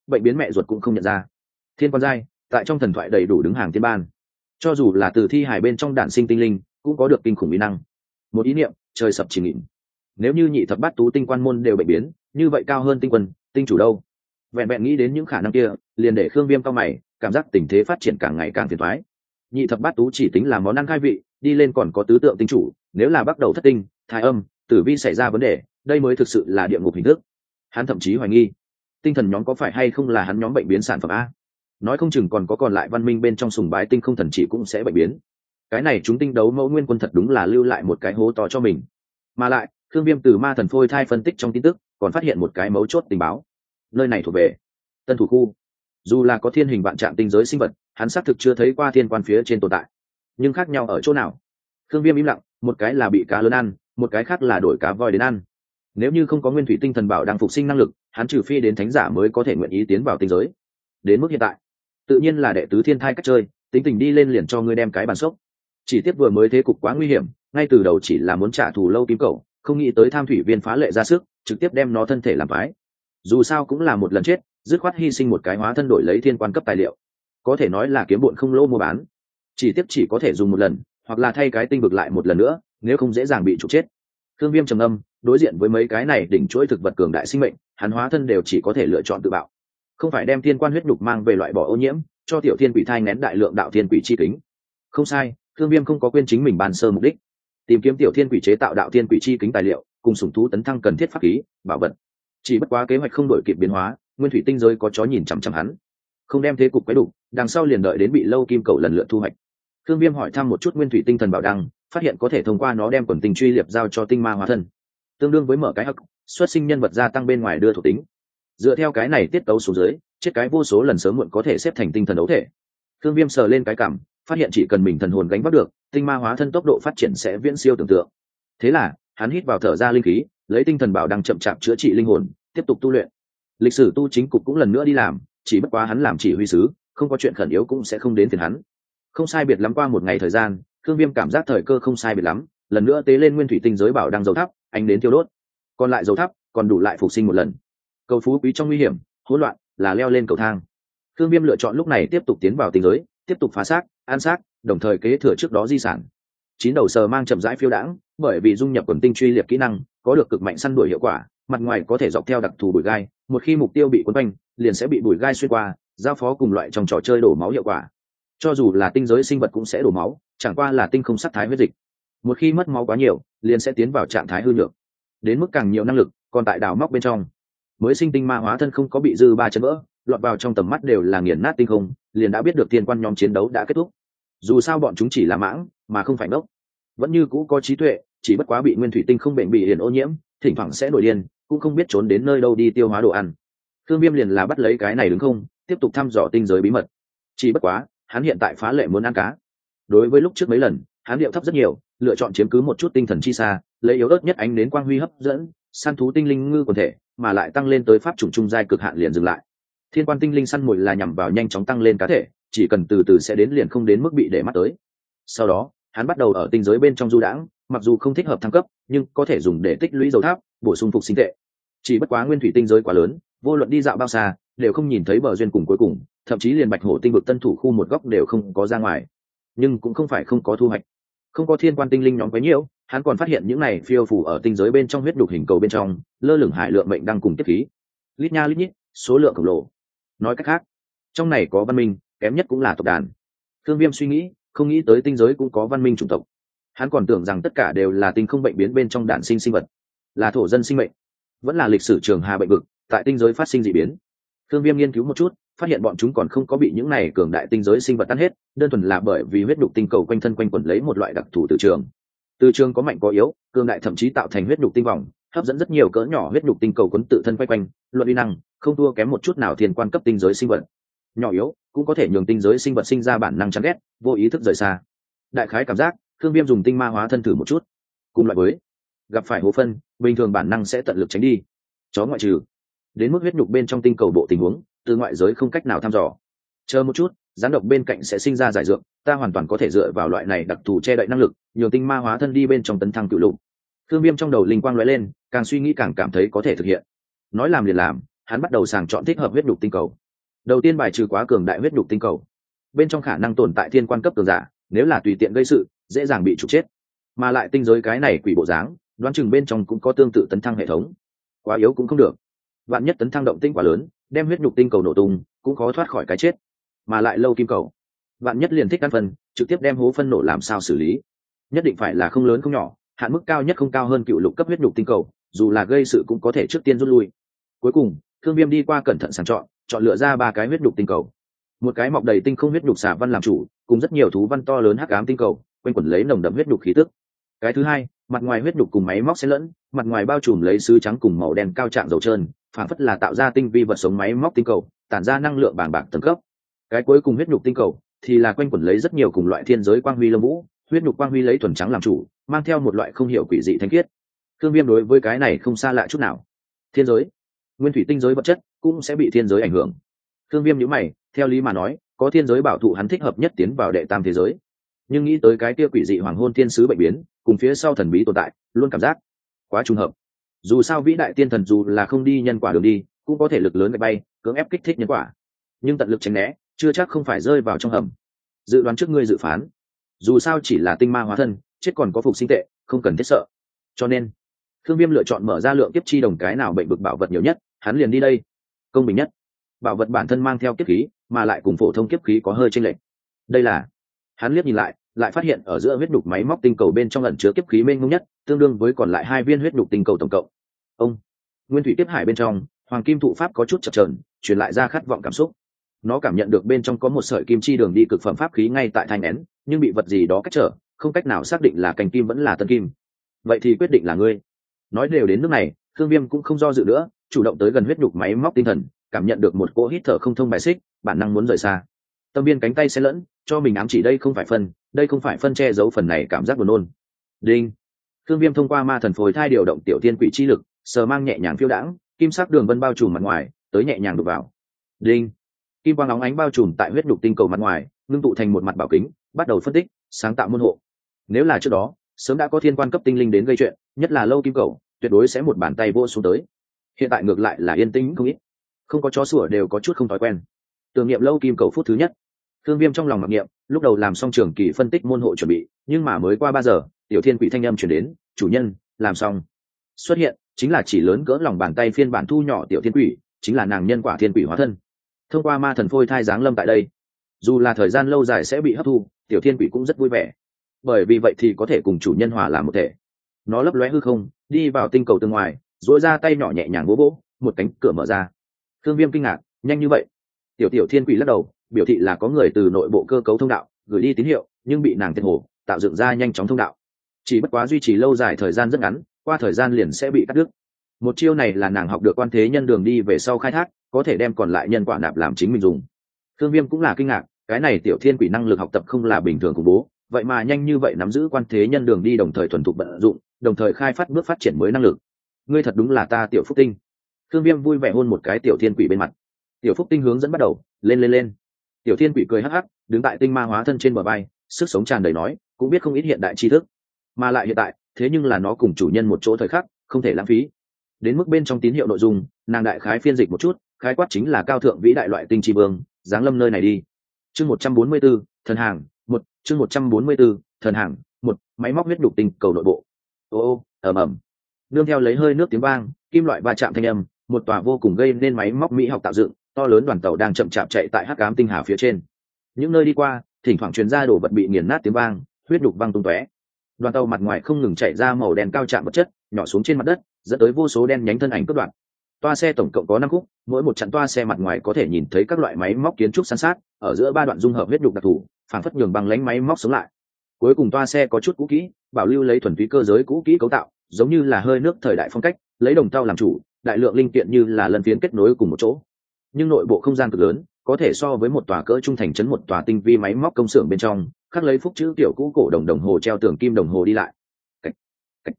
bệnh biến mẹ ruột cũng không nhận ra. Thiên quan giai tại trong thần thoại đầy đủ đứng hàng tiên ban, cho dù là từ thi hải bên trong đản sinh tinh linh cũng có được kinh khủng mỹ năng. Một ý niệm trời sập chỉ nghịm. Nếu như nhị thập bát tú tinh quan môn đều bệnh biến, như vậy cao hơn tinh quân tinh chủ đâu? Vẹn vẹn nghĩ đến những khả năng kia, liền để Khương Viêm cao mày, cảm giác tình thế phát triển càng ngày càng phiền toái. Nhị thập bát tú chỉ tính là món ăn khai vị, đi lên còn có tứ tượng tinh chủ, nếu là bắt đầu thất tinh, thái âm, tử vi xảy ra vấn đề, đây mới thực sự là địa ngục hình thức. Hắn thậm chí hoài nghi, tinh thần nhóm có phải hay không là hắn nhóm bệnh biến sản phẩm a? Nói không chừng còn có còn lại văn minh bên trong sùng bái tinh không thần chỉ cũng sẽ bệnh biến. Cái này chúng tinh đấu mẫu nguyên quân thật đúng là lưu lại một cái hố to cho mình. Mà lại, Khương Viêm từ ma thần phôi thai phân tích trong tin tức, còn phát hiện một cái mấu chốt tình báo. Nơi này thuộc về Tân Thủ khu. Dù là có thiên hình vạn trạng tinh giới sinh vật, hắn xác thực chưa thấy qua thiên quan phía trên tồn tại. Nhưng khác nhau ở chỗ nào? Khương Viêm im lặng, một cái là bị cá lớn ăn, một cái khác là đổi cá voi đến ăn. Nếu như không có nguyên thủy tinh thần bảo đang phục sinh năng lực, hắn trừ phi đến thánh giả mới có thể nguyện ý tiến vào tinh giới. Đến mức hiện tại, tự nhiên là đệ tứ thiên thai cách chơi, tính tình đi lên liền cho ngươi đem cái bàn sốc. Chỉ tiếc vừa mới thế cục quá nguy hiểm, ngay từ đầu chỉ là muốn trả thù lâu kim cẩu, không nghĩ tới tham thủy viên phá lệ ra sức, trực tiếp đem nó thân thể làm phái. Dù sao cũng là một lần chết, dứt khoát hy sinh một cái hóa thân đổi lấy thiên quan cấp tài liệu, có thể nói là kiếm bộn không lỗ mua bán. Chỉ tiếc chỉ có thể dùng một lần, hoặc là thay cái tinh vực lại một lần nữa, nếu không dễ dàng bị trục chết. Thương Viêm trầm âm, đối diện với mấy cái này đỉnh chuỗi thực vật cường đại sinh mệnh, hắn hóa thân đều chỉ có thể lựa chọn tự bạo, không phải đem thiên quan huyết nhục mang về loại bỏ ô nhiễm, cho tiểu thiên quỷ thai nén đại lượng đạo thiên quỷ chi kính. Không sai, Thương Viêm không có quên chính mình ban sơ mục đích, tìm kiếm tiểu thiên quỷ chế tạo đạo thiên quỷ chi kính tài liệu, cùng sủng thú tấn thăng cần thiết pháp khí, bảo vật. Chỉ bất quá kế hoạch không đổi kịp biến hóa, nguyên thủy tinh giới có chó nhìn chằm chằm hắn, không đem thế cục quấy đủ, đằng sau liền đợi đến bị lâu kim cầu lần lượt thu hoạch. Thương Viêm hỏi thăm một chút nguyên thủy tinh thần bảo đăng, phát hiện có thể thông qua nó đem quần tinh truy liệp giao cho tinh ma hóa thân, tương đương với mở cái hắc, xuất sinh nhân vật gia tăng bên ngoài đưa thuộc tính. Dựa theo cái này tiết tấu xuống dưới, chết cái vô số lần sớm muộn có thể xếp thành tinh thần đấu thể. Thương Viêm sờ lên cái cảm, phát hiện chỉ cần mình thần hồn gánh vác được, tinh ma hóa thân tốc độ phát triển sẽ viễn siêu tưởng tượng. Thế là, hắn hít vào thở ra linh khí, lấy tinh thần bảo đăng chậm chạp chữa trị linh hồn, tiếp tục tu luyện. Lịch sử tu chính cục cũng lần nữa đi làm, chỉ bất quá hắn làm chỉ huy sứ, không có chuyện khẩn yếu cũng sẽ không đến phiền hắn. Không sai biệt lắm qua một ngày thời gian, Thương Viêm cảm giác thời cơ không sai biệt lắm, lần nữa tế lên nguyên thủy tinh giới bảo đăng dầu thắp, anh đến tiêu đốt. Còn lại dầu thắp, còn đủ lại phục sinh một lần. Cầu phú quý trong nguy hiểm, hỗn loạn là leo lên cầu thang. Thương Viêm lựa chọn lúc này tiếp tục tiến vào tinh giới, tiếp tục phá xác, ăn xác, đồng thời kế thừa trước đó di sản. Chín đầu sờ mang chậm rãi phiêu đãng, bởi vì dung nhập quần tinh truy liệp kỹ năng, có được cực mạnh săn đuổi hiệu quả, mặt ngoài có thể dọc theo đặc thù bụi gai, một khi mục tiêu bị quấn quanh, liền sẽ bị bụi gai xuyên qua, giao phó cùng loại trong trò chơi đổ máu hiệu quả. Cho dù là tinh giới sinh vật cũng sẽ đổ máu, chẳng qua là tinh không sắc thái huyết dịch. Một khi mất máu quá nhiều, liền sẽ tiến vào trạng thái hư nhược. Đến mức càng nhiều năng lực, còn tại đào móc bên trong. Mới sinh tinh ma hóa thân không có bị dư ba chân vỡ, lọt vào trong tầm mắt đều là nghiền nát tinh không, liền đã biết được thiên quan nhóm chiến đấu đã kết thúc. Dù sao bọn chúng chỉ là mãng, mà không phải ngốc, vẫn như cũ có trí tuệ, chỉ bất quá bị nguyên thủy tinh không bệnh bị hiển ô nhiễm, thỉnh thoảng sẽ nổi điên, cũng không biết trốn đến nơi đâu đi tiêu hóa đồ ăn. Thương Viêm liền là bắt lấy cái này đứng không, tiếp tục thăm dò tinh giới bí mật. Chỉ bất quá, hắn hiện tại phá lệ muốn ăn cá. Đối với lúc trước mấy lần, hắn điệu thấp rất nhiều, lựa chọn chiếm cứ một chút tinh thần chi xa, lấy yếu ớt nhất ánh đến quang huy hấp dẫn, săn thú tinh linh ngư quần thể, mà lại tăng lên tới pháp chủng trung giai cực hạn liền dừng lại. Thiên quan tinh linh săn mồi là nhằm vào nhanh chóng tăng lên cá thể, chỉ cần từ từ sẽ đến liền không đến mức bị để mắt tới. Sau đó, hắn bắt đầu ở tinh giới bên trong du đãng, mặc dù không thích hợp thăng cấp, nhưng có thể dùng để tích lũy dầu tháp, bổ sung phục sinh tệ. Chỉ bất quá nguyên thủy tinh giới quá lớn, vô luận đi dạo bao xa, đều không nhìn thấy bờ duyên cùng cuối cùng, thậm chí liền bạch hổ tinh vực tân thủ khu một góc đều không có ra ngoài. Nhưng cũng không phải không có thu hoạch, không có thiên quan tinh linh nhóm quấy nhiễu, hắn còn phát hiện những này phiêu phù ở tinh giới bên trong huyết đục hình cầu bên trong, lơ lửng hải lượng mệnh đang cùng tiếp khí, lít nha lít nhít, số lượng khổng lồ. Nói cách khác, trong này có văn minh, kém nhất cũng là tộc đàn. Thương Viêm suy nghĩ, không nghĩ tới tinh giới cũng có văn minh chủng tộc. Hắn còn tưởng rằng tất cả đều là tinh không bệnh biến bên trong đản sinh sinh vật, là thổ dân sinh mệnh, vẫn là lịch sử trường hà bệnh vực tại tinh giới phát sinh dị biến. Thương Viêm nghiên cứu một chút, phát hiện bọn chúng còn không có bị những này cường đại tinh giới sinh vật tan hết, đơn thuần là bởi vì huyết đục tinh cầu quanh thân quanh quẩn lấy một loại đặc thù từ trường. Từ trường có mạnh có yếu, cường đại thậm chí tạo thành huyết đục tinh vòng, hấp dẫn rất nhiều cỡ nhỏ huyết đục tinh cầu quấn tự thân quay quanh, luận uy năng không thua kém một chút nào thiên quan cấp tinh giới sinh vật. Nhỏ yếu cũng có thể nhường tinh giới sinh vật sinh ra bản năng chán ghét, vô ý thức rời xa. Đại khái cảm giác, Thương Viêm dùng tinh ma hóa thân thử một chút. Cùng loại với gặp phải hố phân, bình thường bản năng sẽ tận lực tránh đi. Chó ngoại trừ. Đến mức huyết nhục bên trong tinh cầu bộ tình huống, từ ngoại giới không cách nào thăm dò. Chờ một chút, gián độc bên cạnh sẽ sinh ra giải dược, ta hoàn toàn có thể dựa vào loại này đặc thù che đậy năng lực, nhường tinh ma hóa thân đi bên trong tấn thăng cựu lục. Thương Viêm trong đầu linh quang lóe lên, càng suy nghĩ càng cảm thấy có thể thực hiện. Nói làm liền làm, hắn bắt đầu sàng chọn thích hợp huyết nhục tinh cầu. Đầu tiên bài trừ quá cường đại huyết nhục tinh cầu, bên trong khả năng tồn tại thiên quan cấp cường giả, nếu là tùy tiện gây sự dễ dàng bị trục chết. Mà lại tinh giới cái này quỷ bộ dáng, đoán chừng bên trong cũng có tương tự tấn thăng hệ thống, quá yếu cũng không được. Vạn nhất tấn thăng động tinh quá lớn, đem huyết nhục tinh cầu nổ tung cũng khó thoát khỏi cái chết. Mà lại lâu kim cầu, vạn nhất liền thích ăn phân, trực tiếp đem hố phân nổ làm sao xử lý. Nhất định phải là không lớn không nhỏ, hạn mức cao nhất không cao hơn cựu lục cấp huyết nhục tinh cầu, dù là gây sự cũng có thể trước tiên rút lui. Cuối cùng Thương Viêm đi qua cẩn thận sàng chọn lựa ra 3 cái huyết nhục tinh cầu. Một cái mọc đầy tinh không huyết nhục xà văn làm chủ, cùng rất nhiều thú văn to lớn hắc ám tinh cầu quanh quẩn lấy nồng đậm huyết nhục khí tức. Cái thứ hai, mặt ngoài huyết nhục cùng máy móc xen lẫn, mặt ngoài bao trùm lấy sứ trắng cùng màu đen cao trạng dầu trơn, phản phất là tạo ra tinh vi vật sống máy móc tinh cầu, tản ra năng lượng bàng bạc tầng cấp. Cái cuối cùng huyết nhục tinh cầu thì là quanh quẩn lấy rất nhiều cùng loại thiên giới quang huy lâm vũ, huyết nhục quang huy lấy thuần trắng làm chủ, mang theo một loại không hiểu quỷ dị thánh khiết. Thương Viêm đối với cái này không xa lạ chút nào. Thiên giới, nguyên thủy tinh giới vật chất cũng sẽ bị thiên giới ảnh hưởng. Thương Viêm nhíu mày, theo lý mà nói, có thiên giới bảo thụ hắn thích hợp nhất tiến vào đệ tam thế giới. Nhưng nghĩ tới cái kia quỷ dị hoàng hôn thiên sứ bệnh biến, cùng phía sau thần bí tồn tại, luôn cảm giác quá trùng hợp. Dù sao vĩ đại tiên thần dù là không đi nhân quả đường đi, cũng có thể lực lớn gạch bay, cưỡng ép kích thích nhân quả. Nhưng tận lực tránh né, chưa chắc không phải rơi vào trong hầm. Dự đoán trước ngươi dự phán, dù sao chỉ là tinh ma hóa thân, chết còn có phục sinh tệ, không cần thiết sợ. Cho nên Thương Viêm lựa chọn mở ra lượng kiếp chi đồng, cái nào bệnh vực bảo vật nhiều nhất hắn liền đi đây, công bình nhất. Bảo vật bản thân mang theo kiếp khí, mà lại cùng phổ thông kiếp khí có hơi chênh lệch. Đây là, hắn liếc nhìn lại phát hiện ở giữa huyết đục máy móc tinh cầu bên trong ẩn chứa kiếp khí mênh mông nhất, tương đương với còn lại 2 viên huyết đục tinh cầu tổng cộng. Ông nguyên thủy kiếp hải bên trong, hoàng kim thụ pháp có chút chập chờn, truyền lại ra khát vọng cảm xúc. Nó cảm nhận được bên trong có một sợi kim chi đường đi cực phẩm pháp khí ngay tại thanh nén, nhưng bị vật gì đó cách trở, không cách nào xác định là cành kim vẫn là tân kim. Vậy thì quyết định là ngươi. Nói đều đến nước này, Thương Viêm cũng không do dự nữa, chủ động tới gần huyết nhục máy móc tinh thần, cảm nhận được một cỗ hít thở không thông bài xích, bản năng muốn rời xa. Tâm biên cánh tay xen lẫn, cho mình ám chỉ đây không phải phân che giấu phần này cảm giác buồn nôn. Đinh. Thương Viêm thông qua ma thần phối thai điều động tiểu tiên quỷ chi lực, sờ mang nhẹ nhàng phiêu đãng, kim sắc đường vân bao trùm mặt ngoài, tới nhẹ nhàng đụng vào. Đinh. Kim quang óng ánh bao trùm tại huyết nhục tinh cầu mặt ngoài, ngưng tụ thành một mặt bảo kính, bắt đầu phân tích, sáng tạo môn hộ. Nếu là trước đó, sớm đã có thiên quan cấp tinh linh đến gây chuyện, nhất là lâu kim cầu, tuyệt đối sẽ một bàn tay vô xuống tới. Hiện tại ngược lại là yên tĩnh không ít, không có chó sủa đều có chút không thói quen. Tưởng niệm lâu kim cầu phút thứ nhất, Thương Viêm trong lòng mặc niệm, lúc đầu làm xong trường kỳ phân tích môn hộ chuẩn bị, nhưng mà mới qua 3 giờ, tiểu thiên quỷ thanh âm truyền đến, chủ nhân, làm xong. Xuất hiện chính là chỉ lớn cỡ lòng bàn tay phiên bản thu nhỏ tiểu thiên quỷ, chính là nàng nhân quả thiên quỷ hóa thân. Thông qua ma thần phôi thai giáng lâm tại đây, dù là thời gian lâu dài sẽ bị hấp thu, tiểu thiên quỷ cũng rất vui vẻ, bởi vì vậy thì có thể cùng chủ nhân hòa làm một thể. Nó lấp lóe hư không, đi vào tinh cầu tương ngoài, duỗi ra tay nhỏ nhẹ nhàng vỗ vỗ, một cánh cửa mở ra. Thương Viêm kinh ngạc, nhanh như vậy? Tiểu thiên quỷ lắc đầu, biểu thị là có người từ nội bộ cơ cấu thông đạo gửi đi tín hiệu, nhưng bị nàng tiệt hồ tạo dựng ra nhanh chóng thông đạo. Chỉ bất quá duy trì lâu dài thời gian rất ngắn, qua thời gian liền sẽ bị cắt đứt. Một chiêu này là nàng học được quan thế nhân đường đi về sau khai thác, có thể đem còn lại nhân quả nạp làm chính mình dùng. Thương Viêm cũng là kinh ngạc, cái này tiểu thiên quỷ năng lực học tập không là bình thường khủng bố, vậy mà nhanh như vậy nắm giữ quan thế nhân đường đi, đồng thời thuần thục vận dụng, đồng thời khai phát bước phát triển mới năng lực. Ngươi thật đúng là ta tiểu phúc tinh. Thương Viêm vui vẻ hôn một cái tiểu thiên quỷ bên mặt. Tiểu phúc tinh hướng dẫn bắt đầu, lên. Tiểu thiên quỷ cười hắc hắc, đứng tại tinh ma hóa thân trên bờ vai, sức sống tràn đầy nói, cũng biết không ít hiện đại tri thức, mà lại hiện tại, thế nhưng là nó cùng chủ nhân một chỗ thời khắc, không thể lãng phí. Đến mức bên trong tín hiệu nội dung, nàng đại khái phiên dịch một chút, khái quát chính là cao thượng vĩ đại loại tinh chi vương, giáng lâm nơi này đi. Chương 144, thần hàng, 1, chương 144, thần hàng, 1, máy móc huyết đục tinh cầu nội bộ. Ô, ầm. Nương theo lấy hơi nước tiếng vang, kim loại va chạm thanh âm, một tòa vô cùng gây nên máy móc mỹ học tạo dựng, to lớn đoàn tàu đang chậm chạp chạy tại hắc ám tinh hà phía trên. Những nơi đi qua, thỉnh thoảng truyền ra đổ vật bị nghiền nát tiếng vang, huyết đục văng tung tóe. Đoàn tàu mặt ngoài không ngừng chạy ra màu đen cao chạm vật chất, nhỏ xuống trên mặt đất, dẫn tới vô số đen nhánh thân ảnh cướp đoạn. Toa xe tổng cộng có 5 khúc, mỗi một chặng toa xe mặt ngoài có thể nhìn thấy các loại máy móc kiến trúc san sát, ở giữa 3 đoạn dung hợp huyết đục đặc thù, phản phất nhường băng lánh máy móc sống lại. Cuối cùng toa xe có chút cũ kỹ, bảo lưu lấy thuần túy cơ giới cũ kỹ cấu tạo, giống như là hơi nước thời đại phong cách, lấy đồng tàu làm chủ, đại lượng linh kiện như là lân phiến kết nối cùng một chỗ. Nhưng nội bộ không gian cực lớn, có thể so với một tòa cỡ trung thành trấn, một tòa tinh vi máy móc công xưởng bên trong, khắc lấy phúc chữ tiểu cũ cổ đồng hồ treo tường kim đồng hồ đi lại. Cách.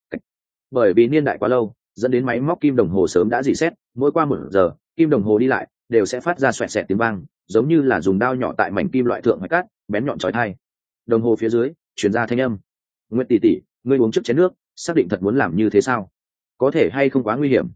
Bởi vì niên đại quá lâu, dẫn đến máy móc kim đồng hồ sớm đã rỉ sét, mỗi qua 1 giờ, kim đồng hồ đi lại đều sẽ phát ra xoẹt xẹt tiếng vang, giống như là dùng dao nhỏ tại mảnh kim loại thượng hoạch cát, bén nhọn chói tai. Đồng hồ phía dưới truyền ra thanh âm, Nguyệt tỷ tỷ, ngươi uống trước chén nước, xác định thật muốn làm như thế sao? Có thể hay không quá nguy hiểm?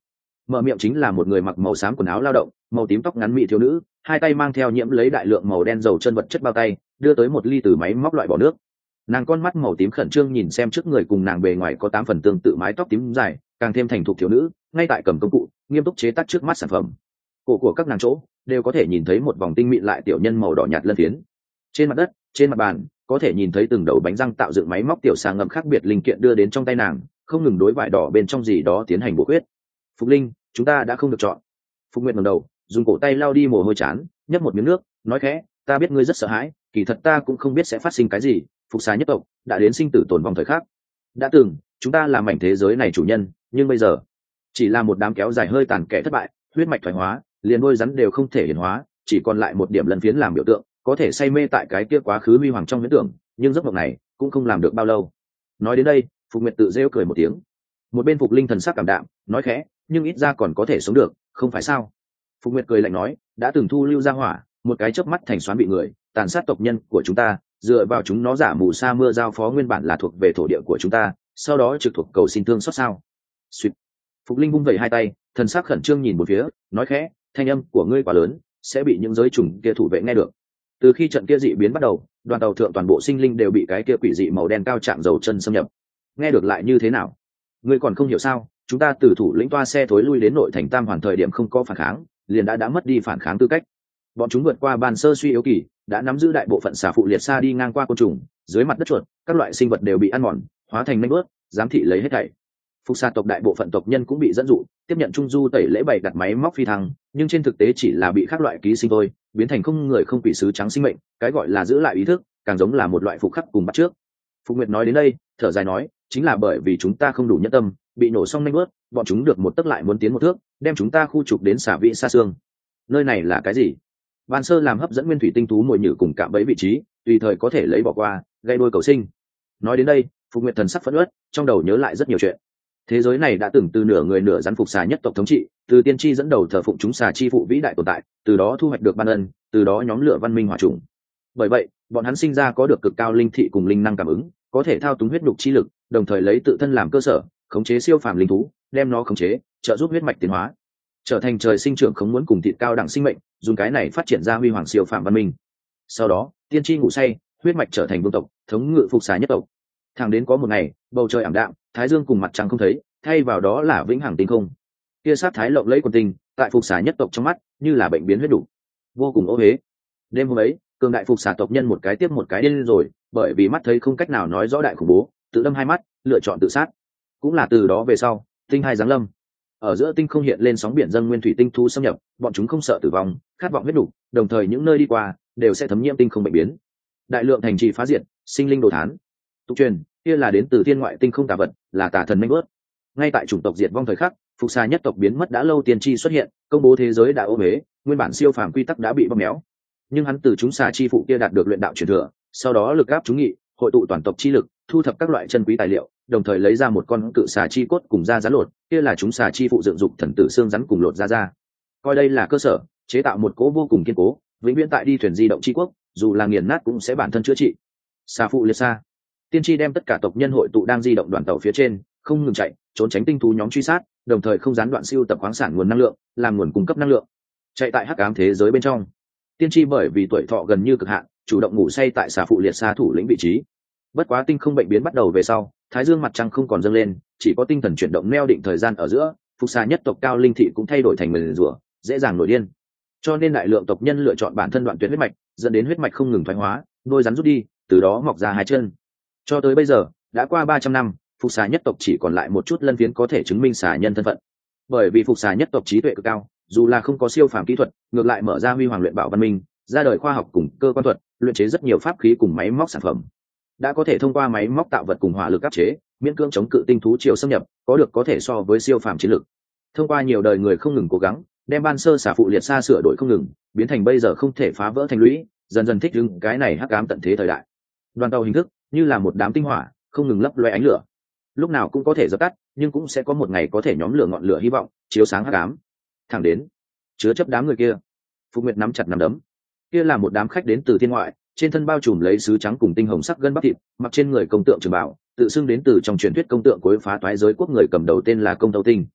mở miệng chính là một người mặc màu xám quần áo lao động, màu tím tóc ngắn mỹ thiếu nữ, hai tay mang theo nhiễm lấy đại lượng màu đen dầu chân vật chất bao tay, đưa tới một ly từ máy móc loại bỏ nước. Nàng con mắt màu tím khẩn trương nhìn xem trước người cùng nàng bề ngoài có 8 phần tương tự mái tóc tím dài, càng thêm thành thục thiếu nữ, ngay tại cầm công cụ, nghiêm túc chế tác trước mắt sản phẩm. Cổ của các nàng chỗ đều có thể nhìn thấy một vòng tinh mịn lại tiểu nhân màu đỏ nhạt lân phiến. Trên mặt đất, trên mặt bàn, có thể nhìn thấy từng đầu bánh răng tạo dựng máy móc tiểu xà ngầm khác biệt linh kiện đưa đến trong tay nàng, không ngừng đối vải đỏ bên trong gì đó tiến hành bổ huyết. Phục Linh, chúng ta đã không được chọn. Phục Nguyệt ngẩng đầu, dùng cổ tay lau đi mồ hôi chán, nhấp một miếng nước, nói khẽ, ta biết ngươi rất sợ hãi, kỳ thật ta cũng không biết sẽ phát sinh cái gì. Phục xà nhất tộc đã đến sinh tử tồn vong thời khắc. Đã từng, chúng ta là mảnh thế giới này chủ nhân, nhưng bây giờ chỉ là một đám kéo dài hơi tàn kẻ thất bại, huyết mạch thoái hóa, liền đôi rắn đều không thể hiển hóa, chỉ còn lại một điểm lân phiến làm biểu tượng, có thể say mê tại cái kia quá khứ huy hoàng trong huyễn tưởng, nhưng giấc mộng này cũng không làm được bao lâu. Nói đến đây, Phục Nguyệt tự rêu cười một tiếng. Một bên Phục Linh thần sắc cảm đạm, nói khẽ, nhưng ít ra còn có thể sống được, không phải sao? Phục Nguyệt cười lạnh nói, đã từng thu lưu ra hỏa, một cái chớp mắt thành xoán bị người, tàn sát tộc nhân của chúng ta, dựa vào chúng nó giả mù sa mưa giao phó nguyên bản là thuộc về thổ địa của chúng ta, sau đó trực thuộc cầu xin thương xót sao? Sweet. Phục Linh vung vẩy hai tay, thần sắc khẩn trương nhìn một phía, nói khẽ, thanh âm của ngươi quá lớn, sẽ bị những giới trùng kia thủ vệ nghe được. Từ khi trận kia dị biến bắt đầu, đoàn tàu thượng toàn bộ sinh linh đều bị cái kia quỷ dị màu đen cao trạng dầu chân xâm nhập. Nghe được lại như thế nào? Ngươi còn không hiểu sao? Chúng ta từ thủ lĩnh toa xe thối lui đến nội thành Tam Hoàn thời điểm không có phản kháng, liền đã mất đi phản kháng tư cách. Bọn chúng vượt qua ban sơ suy yếu kỳ, đã nắm giữ đại bộ phận xà phụ liệt xa đi ngang qua côn trùng, dưới mặt đất chuột, các loại sinh vật đều bị ăn mòn, hóa thành nanh bớt, giám thị lấy hết thảy. Phục xà tộc đại bộ phận tộc nhân cũng bị dẫn dụ, tiếp nhận trung du tẩy lễ bày đặt máy móc phi thăng, nhưng trên thực tế chỉ là bị các loại ký sinh thôi, biến thành không người không quỷ sứ trắng sinh mệnh, cái gọi là giữ lại ý thức, càng giống là một loại phục khắc cùng bắt trước. Phục Nguyệt nói đến đây, thở dài nói, chính là bởi vì chúng ta không đủ nhẫn tâm, bị nổ xong nanh bớt, bọn chúng được một tấc lại muốn tiến một thước, đem chúng ta khu trục đến xà vị xa xương. Nơi này là cái gì? Ban sơ làm hấp dẫn nguyên thủy tinh thú mồi nhử cùng cạm bẫy vị trí, tùy thời có thể lấy bỏ qua, gây đôi cầu sinh. Nói đến đây, Phục Nguyệt thần sắc phẫn uất, trong đầu nhớ lại rất nhiều chuyện. Thế giới này đã từng từ nửa người nửa rắn phục xà nhất tộc thống trị, từ tiên tri dẫn đầu thờ phụng chúng xà chi phụ vĩ đại tồn tại, từ đó thu hoạch được ban ân, từ đó nhóm lửa văn minh hỏa chủng. Bởi vậy, bọn hắn sinh ra có được cực cao linh thị cùng linh năng cảm ứng, có thể thao túng huyết nhục chi lực, đồng thời lấy tự thân làm cơ sở, khống chế siêu phàm linh thú, đem nó khống chế, trợ giúp huyết mạch tiến hóa, trở thành trời sinh trưởng không muốn cùng thịt cao đẳng sinh mệnh, dùng cái này phát triển ra huy hoàng siêu phàm văn minh. Sau đó, tiên tri ngủ say, huyết mạch trở thành vương tộc, thống ngự phục xà nhất tộc. Thẳng đến có một ngày, bầu trời ảm đạm, thái dương cùng mặt trăng không thấy, thay vào đó là vĩnh hằng tinh không. Kia sát thái lộng lẫy quần tinh, tại phục xà nhất tộc trong mắt, như là bệnh biến huyết đủ, vô cùng ô uế. Đêm hôm ấy, cường đại phục xà tộc nhân một cái tiếp một cái điên rồi, bởi vì mắt thấy không cách nào nói rõ đại khủng bố, tự đâm hai mắt, lựa chọn tự sát. Cũng là từ đó về sau, tinh hai giáng lâm. Ở giữa tinh không hiện lên sóng biển dâng nguyên thủy tinh thu xâm nhập, bọn chúng không sợ tử vong, khát vọng huyết đủ, đồng thời những nơi đi qua đều sẽ thấm nhiễm tinh không bệnh biến. Đại lượng thành trì phá diệt, sinh linh đồ thán. Tục truyền, kia là đến từ thiên ngoại tinh không tà vật, là tà thần manh bớt. Ngay tại chủng tộc diệt vong thời khắc, phục xà nhất tộc biến mất đã lâu, tiên tri xuất hiện, công bố thế giới đã ô uế, nguyên bản siêu phàm quy tắc đã bị bóp méo. Nhưng hắn từ chúng xà chi phụ kia đạt được luyện đạo truyền thừa, sau đó lực áp chúng nghị, hội tụ toàn tộc chi lực, thu thập các loại chân quý tài liệu, đồng thời lấy ra một con cự xà chi cốt cùng da rắn lột, kia là chúng xà chi phụ dựng dục thần tử xương rắn cùng lột ra. Coi đây là cơ sở, chế tạo một cố vô cùng kiên cố, vĩnh viễn tại đi thuyền di động chi quốc, dù là nghiền nát cũng sẽ bản thân chữa trị. Xà phụ liệt xa. Tiên tri đem tất cả tộc nhân hội tụ đang di động đoàn tàu phía trên, không ngừng chạy, trốn tránh tinh thú nhóm truy sát, đồng thời không gián đoạn siêu tập khoáng sản nguồn năng lượng, làm nguồn cung cấp năng lượng. Chạy tại hắc ám thế giới bên trong. Tiên tri bởi vì tuổi thọ gần như cực hạn, chủ động ngủ say tại xà phụ liệt xa thủ lĩnh vị trí. Bất quá tinh không bệnh biến bắt đầu về sau, thái dương mặt trăng không còn dâng lên, chỉ có tinh thần chuyển động neo định thời gian ở giữa, phục xà nhất tộc cao linh thị cũng thay đổi thành mền rủa, dễ dàng nổi điên. Cho nên đại lượng tộc nhân lựa chọn bản thân đoạn tuyệt huyết mạch, dẫn đến huyết mạch không ngừng thoái hóa, đôi rắn rút đi, từ đó mọc ra hai chân. Cho tới bây giờ, đã qua 300 năm, phục xà nhất tộc chỉ còn lại một chút lân phiến có thể chứng minh xà nhân thân phận. Bởi vì phục xà nhất tộc trí tuệ cực cao, dù là không có siêu phàm kỹ thuật, ngược lại mở ra huy hoàng luyện bảo văn minh, ra đời khoa học cùng cơ quan thuật, luyện chế rất nhiều pháp khí cùng máy móc sản phẩm. Đã có thể thông qua máy móc tạo vật cùng hỏa lực áp chế, miễn cưỡng chống cự tinh thú triều xâm nhập, có thể so với siêu phàm chiến lực. Thông qua nhiều đời người không ngừng cố gắng, đem ban sơ xà phụ liệt xa sửa đổi không ngừng, biến thành bây giờ không thể phá vỡ thành lũy, dần dần thích ứng cái này hắc ám tận thế thời đại. Đoàn tàu hình thức như là một đám tinh hỏa, không ngừng lấp loe ánh lửa, lúc nào cũng có thể dập tắt, nhưng cũng sẽ có một ngày có thể nhóm lửa ngọn lửa hy vọng, chiếu sáng hắc ám. Thẳng đến chứa chấp đám người kia. Phục Nguyệt nắm chặt nắm đấm. Kia là một đám khách đến từ thiên ngoại, trên thân bao trùm lấy sứ trắng cùng tinh hồng sắc gân bắp thịt, mặc trên người công tượng trường bảo, tự xưng đến từ trong truyền thuyết công tượng cuối phá toái giới quốc, người cầm đầu tên là Công Tâu Tinh.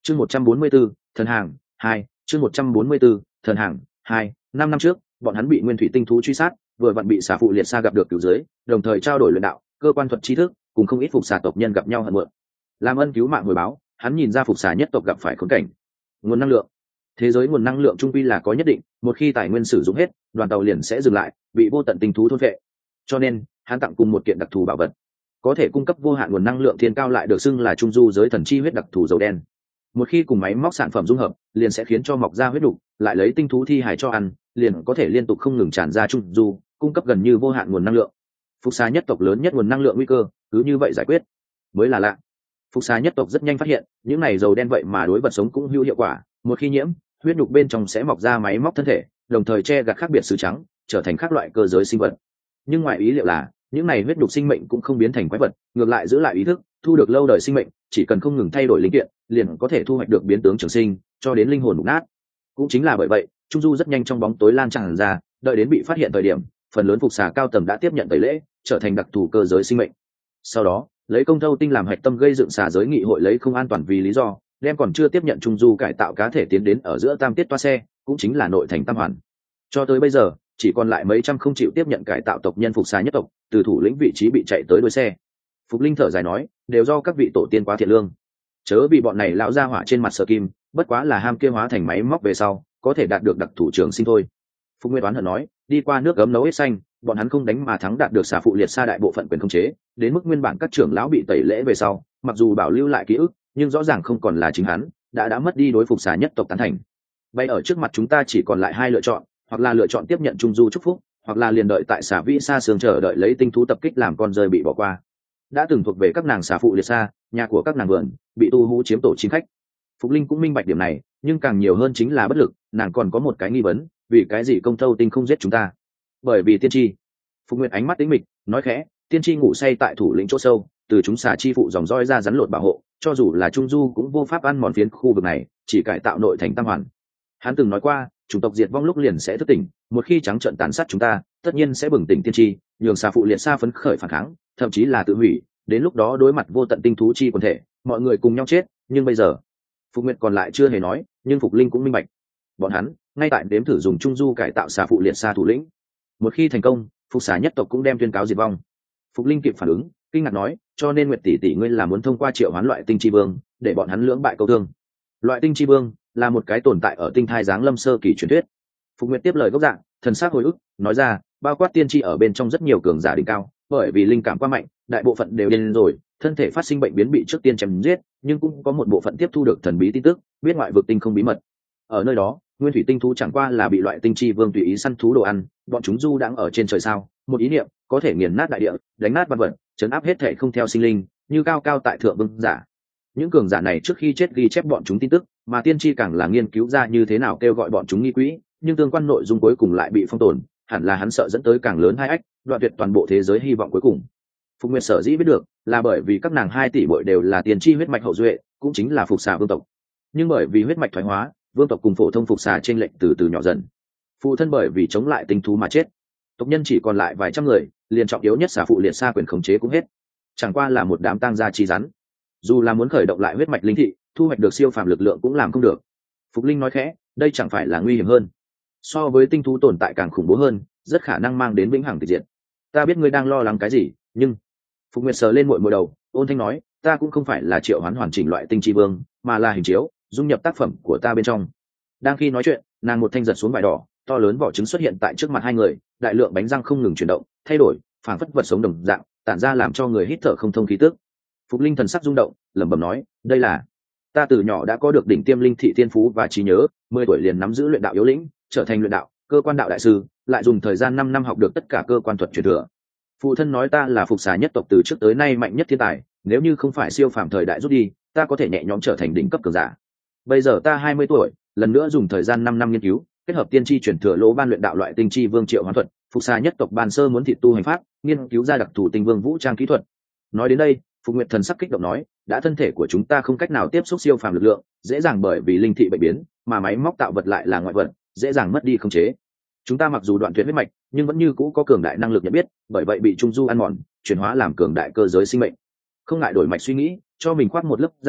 Chương 144, thần hàng 2, chương 144, thần hàng 2, 5 năm trước, bọn hắn bị nguyên thủy tinh thú truy sát, vừa vặn bị xà phụ liệt xa gặp được cứu dưới, đồng thời trao đổi luyện đạo, cơ quan thuật tri thức, cùng không ít phục xà tộc nhân gặp nhau hận mượn. Làm ân cứu mạng hồi báo, hắn nhìn ra phục xà nhất tộc gặp phải khốn cảnh. Nguồn năng lượng. Thế giới nguồn năng lượng trung quy là có nhất định, một khi tài nguyên sử dụng hết, đoàn tàu liền sẽ dừng lại, bị vô tận tinh thú thôn phệ. Cho nên, hắn tặng cùng một kiện đặc thù bảo vật, có thể cung cấp vô hạn nguồn năng lượng thiên cao lại được xưng là trung du giới thần chi huyết đặc thù dầu đen. Một khi cùng máy móc sản phẩm dung hợp, liền sẽ khiến cho mọc ra huyết đục, lại lấy tinh thú thi hài cho ăn, liền có thể liên tục không ngừng tràn ra trung du, cung cấp gần như vô hạn nguồn năng lượng. Phục xà nhất tộc lớn nhất nguồn năng lượng nguy cơ, cứ như vậy giải quyết. Mới là lạ. Phục xà nhất tộc rất nhanh phát hiện, những này dầu đen vậy mà đối vật sống cũng hữu hiệu quả, một khi nhiễm, huyết nhục bên trong sẽ mọc ra máy móc thân thể, đồng thời che gạt khác biệt xứ trắng, trở thành các loại cơ giới sinh vật. Nhưng ngoài ý liệu là, những này huyết nhục sinh mệnh cũng không biến thành quái vật, ngược lại giữ lại ý thức, thu được lâu đời sinh mệnh, chỉ cần không ngừng thay đổi linh kiện, liền có thể thu hoạch được biến tướng trường sinh, cho đến linh hồn mục nát. Cũng chính là bởi vậy, trung du rất nhanh trong bóng tối lan tràn ra, đợi đến bị phát hiện thời điểm, phần lớn phục xà cao tầng đã tiếp nhận tẩy lễ, trở thành đặc thù cơ giới sinh mệnh. Sau đó, lấy công thâu tinh làm hạch tâm gây dựng xà giới nghị hội lấy không an toàn vì lý do, đem còn chưa tiếp nhận trung du cải tạo cá thể tiến đến ở giữa tam tiết toa xe, cũng chính là nội thành tam hoàn. Cho tới bây giờ, chỉ còn lại mấy trăm không chịu tiếp nhận cải tạo tộc nhân phục xà nhất tộc, từ thủ lĩnh vị trí bị chạy tới đuôi xe. Phục Linh thở dài nói, đều do các vị tổ tiên quá thiện lương, chớ bị bọn này lão ra hỏa trên mặt sở kim, bất quá là ham kia hóa thành máy móc về sau, có thể đạt được đặc thủ trường sinh thôi. Phục Nguyên oán hận nói, đi qua nước gấm nấu hết xanh, bọn hắn không đánh mà thắng đạt được xà phụ liệt xa đại bộ phận quyền khống chế, đến mức nguyên bản các trưởng lão bị tẩy lễ về sau, mặc dù bảo lưu lại ký ức, nhưng rõ ràng không còn là chính hắn, đã mất đi đối phục xà nhất tộc tán thành. Vậy ở trước mặt chúng ta chỉ còn lại hai lựa chọn, hoặc là lựa chọn tiếp nhận trung du chúc phúc, hoặc là liền đợi tại xà vĩ xa sương chờ đợi lấy tinh thú tập kích làm con rơi bị bỏ qua. Đã từng thuộc về các nàng xà phụ liệt xa, nhà của các nàng vườn bị tu hú chiếm tổ chim khách. Phục Linh cũng minh bạch điểm này, nhưng càng nhiều hơn chính là bất lực, nàng còn có một cái nghi vấn, vì cái gì công thâu tinh không giết chúng ta? Bởi vì tiên tri. Phục Nguyệt ánh mắt tĩnh mịch, nói khẽ, tiên tri ngủ say tại thủ lĩnh chỗ sâu, từ chúng xà chi phụ dòng roi ra rắn lột bảo hộ, cho dù là trung du cũng vô pháp ăn mòn phiến khu vực này, chỉ cải tạo nội thành tam hoàn. Hắn từng nói qua, chủng tộc diệt vong lúc liền sẽ thức tỉnh, một khi trắng trợn tàn sát chúng ta, tất nhiên sẽ bừng tỉnh tiên tri, nhường xà phụ liệt xa phấn khởi phản kháng, thậm chí là tự hủy, đến lúc đó đối mặt vô tận tinh thú chi quần thể, mọi người cùng nhau chết. Nhưng bây giờ, Phục Nguyệt còn lại chưa hề nói, nhưng Phục Linh cũng minh bạch, bọn hắn ngay tại đếm thử dùng trung du cải tạo xà phụ liệt xa thủ lĩnh, một khi thành công, phục xà nhất tộc cũng đem tuyên cáo diệt vong. Phục Linh kịp phản ứng, kinh ngạc nói, cho nên Nguyệt tỷ tỷ ngươi là muốn thông qua triệu hoán loại tinh chi vương, để bọn hắn lưỡng bại câu thương. Loại tinh chi vương là một cái tồn tại ở tinh thai giáng lâm sơ kỳ truyền thuyết. Phục Nguyệt tiếp lời gốc dạng, thần sắc hồi ức, nói ra, bao quát tiên tri ở bên trong rất nhiều cường giả đỉnh cao, bởi vì linh cảm quá mạnh, đại bộ phận đều điên rồi, thân thể phát sinh bệnh biến bị trước tiên chém giết, nhưng cũng có một bộ phận tiếp thu được thần bí tin tức, biết ngoại vực tinh không bí mật. Ở nơi đó, nguyên thủy tinh thú chẳng qua là bị loại tinh chi vương tùy ý săn thú đồ ăn, bọn chúng du đang ở trên trời sao, một ý niệm có thể nghiền nát đại địa, đánh nát văn vật, chấn áp hết thể không theo sinh linh, như cao cao tại thượng vương giả. Những cường giả này trước khi chết ghi chép bọn chúng tin tức, mà tiên tri càng là nghiên cứu ra như thế nào kêu gọi bọn chúng nghi quỹ, nhưng tương quan nội dung cuối cùng lại bị phong tồn, hẳn là hắn sợ dẫn tới càng lớn hai ách, đoạn tuyệt toàn bộ thế giới hy vọng cuối cùng. Phục Nguyệt sở dĩ biết được, là bởi vì các nàng 2 tỷ muội đều là tiên tri huyết mạch hậu duệ, cũng chính là phục xà vương tộc. Nhưng bởi vì huyết mạch thoái hóa, vương tộc cùng phổ thông phục xà trên lệnh từ từ nhỏ dần. Phụ thân bởi vì chống lại tinh thú mà chết, tộc nhân chỉ còn lại vài trăm người, liền trọng yếu nhất xà phụ liệt xa quyền khống chế cũng hết, chẳng qua là một đám tang gia chi rắn. Dù là muốn khởi động lại huyết mạch linh thị, thu hoạch được siêu phàm lực lượng cũng làm không được. Phục Linh nói khẽ, đây chẳng phải là nguy hiểm hơn, so với tinh thú tồn tại càng khủng bố hơn, rất khả năng mang đến vĩnh hằng tịch diệt. Ta biết ngươi đang lo lắng cái gì, nhưng Phục Nguyệt sờ lên muội đầu, ôn thanh nói, ta cũng không phải là triệu hoán hoàn chỉnh loại tinh chi vương, mà là hình chiếu dung nhập tác phẩm của ta bên trong. Đang khi nói chuyện, nàng một thanh giật xuống vải đỏ, to lớn vỏ trứng xuất hiện tại trước mặt hai người, đại lượng bánh răng không ngừng chuyển động, thay đổi, phảng phất vật sống đồng dạng, tản ra làm cho người hít thở không thông khí tức. Phục Linh thần sắc rung động, lẩm bẩm nói, đây là ta từ nhỏ đã có được đỉnh tiêm linh thị thiên phú và trí nhớ, 10 tuổi liền nắm giữ luyện đạo yếu lĩnh, trở thành luyện đạo cơ quan đạo đại sư, lại dùng thời gian 5 năm học được tất cả cơ quan thuật truyền thừa. Phụ thân nói ta là phục xà nhất tộc từ trước tới nay mạnh nhất thiên tài, nếu như không phải siêu phàm thời đại rút đi, ta có thể nhẹ nhõm trở thành đỉnh cấp cường giả. Bây giờ ta 20 tuổi, lần nữa dùng thời gian 5 năm nghiên cứu, kết hợp tiên tri truyền thừa lỗ ban luyện đạo loại tinh chi vương triệu hoán thuật, phục xà nhất tộc ban sơ muốn thị tu hành pháp, nghiên cứu ra đặc thù tinh vương vũ trang kỹ thuật. Nói đến đây, Phục Nguyệt thần sắc kích động nói, đã thân thể của chúng ta không cách nào tiếp xúc siêu phàm lực lượng, dễ dàng bởi vì linh thị bệnh biến, mà máy móc tạo vật lại là ngoại vật, dễ dàng mất đi khống chế. Chúng ta mặc dù đoạn tuyệt huyết mạch, nhưng vẫn như cũ có cường đại năng lực nhận biết, bởi vậy bị trung du ăn mòn, chuyển hóa làm cường đại cơ giới sinh mệnh. Không ngại đổi mạch suy nghĩ, cho mình khoác một lớp da,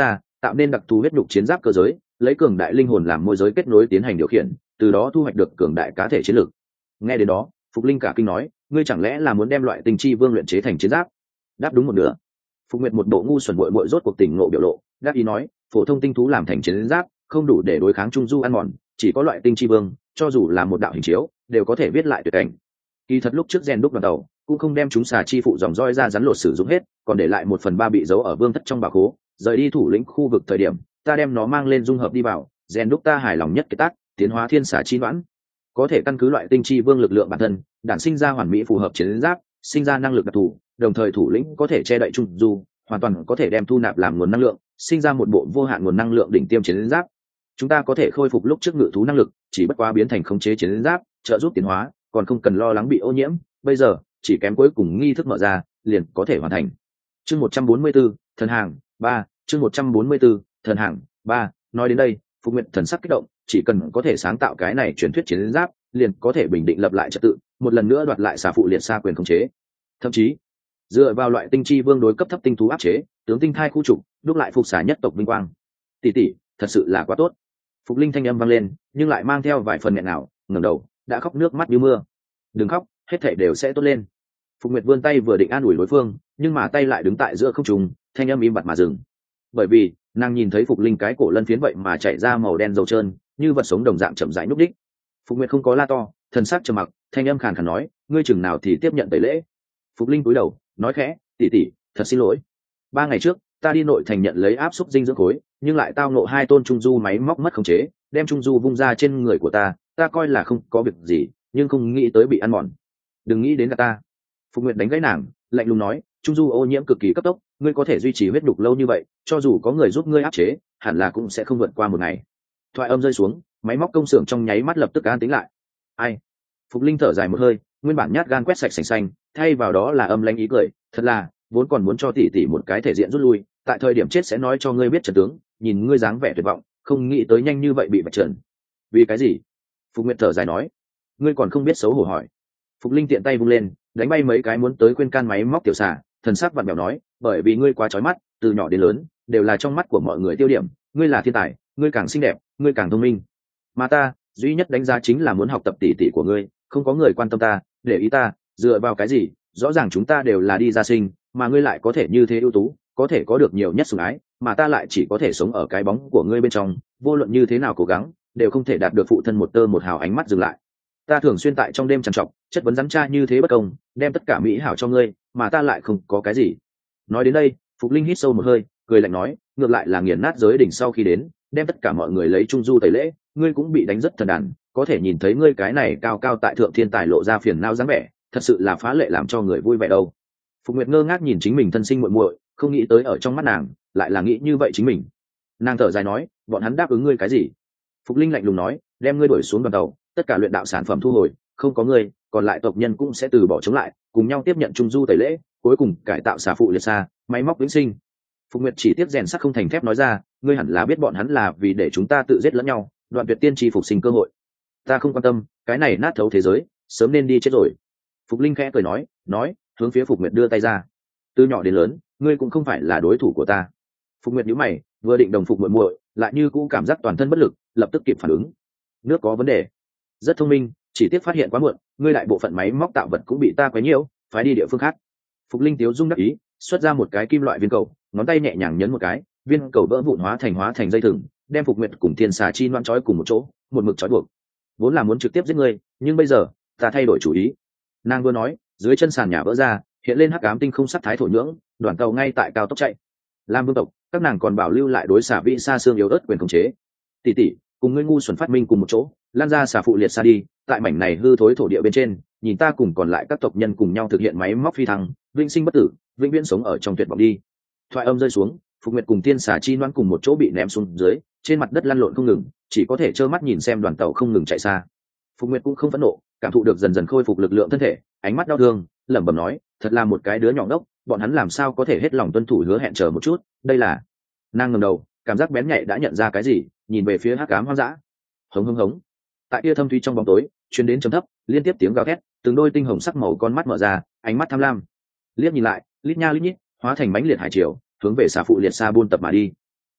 tạo nên đặc thù huyết nhục chiến giáp cơ giới, lấy cường đại linh hồn làm môi giới kết nối tiến hành điều khiển, từ đó thu hoạch được cường đại cá thể chiến lược. Nghe đến đó, Phục Linh cả kinh nói, ngươi chẳng lẽ là muốn đem loại tinh chi vương luyện chế thành chiến giáp? Đáp đúng một nửa. Phục Nguyệt một bộ ngu xuẩn bội bội rốt cuộc tỉnh ngộ biểu lộ, đáp ý nói, phổ thông tinh thú làm thành chiến giáp không đủ để đối kháng trung du ăn mòn, chỉ có loại tinh chi vương, cho dù là một đạo hình chiếu, đều có thể viết lại tuyệt cảnh. Kỳ thật lúc trước rèn đúc đoàn tàu cũng không đem chúng xà chi phụ dòng roi ra rắn lột sử dụng hết, còn để lại 1/3 bị giấu ở vương thất trong bảo khố. Rời đi thủ lĩnh khu vực thời điểm, ta đem nó mang lên dung hợp đi vào, rèn đúc ta hài lòng nhất cái tác, tiến hóa thiên xà chi đoán, có thể căn cứ loại tinh chi vương lực lượng bản thân, đản sinh ra hoàn mỹ phù hợp chiến giáp, sinh ra năng lực đặc thù, đồng thời thủ lĩnh có thể che đậy trung du, hoàn toàn có thể đem thu nạp làm nguồn năng lượng, sinh ra một bộ vô hạn nguồn năng lượng đỉnh tiêm chiến giáp. Chúng ta có thể khôi phục lúc trước ngự thú năng lực, chỉ bất quá biến thành khống chế chiến giáp, trợ giúp tiến hóa, còn không cần lo lắng bị ô nhiễm. Bây giờ chỉ kém cuối cùng nghi thức mở ra, liền có thể hoàn thành. Chương 144, thần hàng 3, chương 144, thần hàng 3. Nói đến đây, Phục Nguyệt thần sắc kích động, chỉ cần có thể sáng tạo cái này truyền thuyết chiến giáp, liền có thể bình định lập lại trật tự, một lần nữa đoạt lại xà phụ liệt xa quyền khống chế. Thậm chí, dựa vào loại tinh chi vương đối cấp thấp tinh thú áp chế, tướng tinh thai khu trục, đúc lại phục xà nhất tộc vinh quang. Tỷ tỷ, thật sự là quá tốt. Phục Linh thanh âm vang lên, nhưng lại mang theo vài phần nghẹn ngào, ngẩng đầu, đã khóc nước mắt như mưa. Đừng khóc, hết thảy đều sẽ tốt lên. Phục Nguyệt vươn tay vừa định an ủi đối phương, nhưng mà tay lại đứng tại giữa không trung, thanh âm im bặt mà dừng. Bởi vì nàng nhìn thấy Phục Linh cái cổ lân phiến vậy mà chạy ra màu đen dầu trơn, như vật sống đồng dạng chậm rãi núp đích. Phục Nguyệt không có la to, thần sắc trầm mặc, thanh âm khàn khàn nói, ngươi chừng nào thì tiếp nhận tẩy lễ? Phục Linh cúi đầu, nói khẽ, tỷ tỷ, thật xin lỗi. 3 ngày trước, ta đi nội thành nhận lấy áp suất dinh dưỡng khối, nhưng lại tao nộ 2 tôn trung du máy móc mất khống chế, đem trung du vung ra trên người của ta coi là không có việc gì, nhưng không nghĩ tới bị ăn mòn. Đừng nghĩ đến cả ta. Phục Nguyệt đánh gãy nàng, lạnh lùng nói, trung du ô nhiễm cực kỳ cấp tốc, ngươi có thể duy trì huyết đục lâu như vậy, cho dù có người giúp ngươi áp chế, hẳn là cũng sẽ không vượt qua một ngày. Thoại âm rơi xuống, máy móc công xưởng trong nháy mắt lập tức an tĩnh lại. Ai? Phục Linh thở dài một hơi, nguyên bản nhát gan quét sạch sành xanh, thay vào đó là âm lãnh ý cười, thật là, vốn còn muốn cho tỷ tỷ một cái thể diện rút lui, tại thời điểm chết sẽ nói cho ngươi biết trận tướng, nhìn ngươi dáng vẻ tuyệt vọng, không nghĩ tới nhanh như vậy bị vạch trần. Vì cái gì? Phục Nguyệt thở dài nói, ngươi còn không biết xấu hổ hỏi. Phục Linh tiện tay vung lên, đánh bay mấy cái muốn tới khuyên can máy móc tiểu xà, thần sắc vặn vẹo nói, bởi vì ngươi quá chói mắt, từ nhỏ đến lớn đều là trong mắt của mọi người tiêu điểm, ngươi là thiên tài, ngươi càng xinh đẹp, ngươi càng thông minh, mà ta duy nhất đánh giá chính là muốn học tập tỷ tỷ của ngươi, không có người quan tâm ta, để ý ta, dựa vào cái gì? Rõ ràng chúng ta đều là đi gia sinh, mà ngươi lại có thể như thế ưu tú, có thể có được nhiều nhất sủng ái, mà ta lại chỉ có thể sống ở cái bóng của ngươi bên trong, vô luận như thế nào cố gắng, đều không thể đạt được phụ thân một tơ một hào ánh mắt dừng lại. Ta thường xuyên tại trong đêm trằn trọc, chất vấn rắn cha như thế bất công, đem tất cả mỹ hảo cho ngươi, mà ta lại không có cái gì. Nói đến đây, Phục Linh hít sâu một hơi, cười lạnh nói, ngược lại là nghiền nát giới đỉnh sau khi đến, đem tất cả mọi người lấy trung du tẩy lễ, ngươi cũng bị đánh rất thần đàn, có thể nhìn thấy ngươi cái này cao cao tại thượng thiên tài lộ ra phiền não dáng vẻ, thật sự là phá lệ làm cho người vui vẻ đâu. Phục Nguyệt ngơ ngác nhìn chính mình thân sinh muội muội, không nghĩ tới ở trong mắt nàng lại là nghĩ như vậy chính mình. Nàng thở dài nói, bọn hắn đáp ứng ngươi cái gì? Phục Linh lạnh lùng nói, đem ngươi đuổi xuống đoàn tàu, tất cả luyện đạo sản phẩm thu hồi, không có ngươi, còn lại tộc nhân cũng sẽ từ bỏ chống lại, cùng nhau tiếp nhận trung du tẩy lễ, cuối cùng cải tạo xà phụ liệt xa, máy móc vĩnh sinh. Phục Nguyệt chỉ tiếp rèn sắt không thành thép nói ra, ngươi hẳn là biết bọn hắn là vì để chúng ta tự giết lẫn nhau, đoạn tuyệt tiên tri phục sinh cơ hội. Ta không quan tâm, cái này nát thấu thế giới, sớm nên đi chết rồi. Phục Linh khẽ cười nói, hướng phía Phục Nguyệt đưa tay ra. Từ nhỏ đến lớn, ngươi cũng không phải là đối thủ của ta. Phục Nguyệt nhíu mày, vừa định đồng phục muội muội, lại như cũ cảm giác toàn thân bất lực, lập tức kịp phản ứng. Nước có vấn đề. Rất thông minh, chỉ tiếc phát hiện quá muộn, ngươi đại bộ phận máy móc tạo vật cũng bị ta quấy nhiễu, phải đi địa phương khác. Phục Linh tiếu dung đắc ý, xuất ra một cái kim loại viên cầu, ngón tay nhẹ nhàng nhấn một cái, viên cầu vỡ vụn hóa thành dây thừng, đem Phục Nguyệt cùng Thiên Xà Chi loan trói cùng một chỗ, một mực trói buộc. Vốn là muốn trực tiếp giết ngươi, nhưng bây giờ ta thay đổi chủ ý. Nàng vừa nói, dưới chân sàn nhà vỡ ra, hiện lên hắc ám tinh không sắc thái thổ nhưỡng, đoàn tàu ngay tại cao tốc chạy. Lam vương tộc, các nàng còn bảo lưu lại đối xà vị xa xương yếu ớt quyền khống chế. Tỷ tỷ, cùng ngươi ngu xuẩn phát minh cùng một chỗ, lan ra xà phụ liệt xa đi, tại mảnh này hư thối thổ địa bên trên, nhìn ta cùng còn lại các tộc nhân cùng nhau thực hiện máy móc phi thăng, vĩnh sinh bất tử, vĩnh viễn sống ở trong tuyệt vọng đi. Thoại âm rơi xuống, Phục Nguyệt cùng Tiên Xà Chi loan cùng một chỗ bị ném xuống dưới, trên mặt đất lăn lộn không ngừng, chỉ có thể trơ mắt nhìn xem đoàn tàu không ngừng chạy xa. Phục Nguyệt cũng không phẫn nộ, cảm thụ được dần dần khôi phục lực lượng thân thể, ánh mắt đau thương, lẩm bẩm nói, thật là một cái đứa nhỏ ngốc, bọn hắn làm sao có thể hết lòng tuân thủ hứa hẹn, chờ một chút, đây là. Nàng ngẩng đầu, cảm giác bén nhạy đã nhận ra cái gì, nhìn về phía hắc ám hoang dã. Hống hống hống. Tại kia thâm thúy trong bóng tối, truyền đến trầm thấp, liên tiếp tiếng gào thét, từng đôi tinh hồng sắc màu con mắt mở ra, ánh mắt tham lam. Liếc nhìn lại, lít nha lít nhít, hóa thành mãnh liệt hải triều, hướng về xà phụ liệt xa buôn tập mà đi.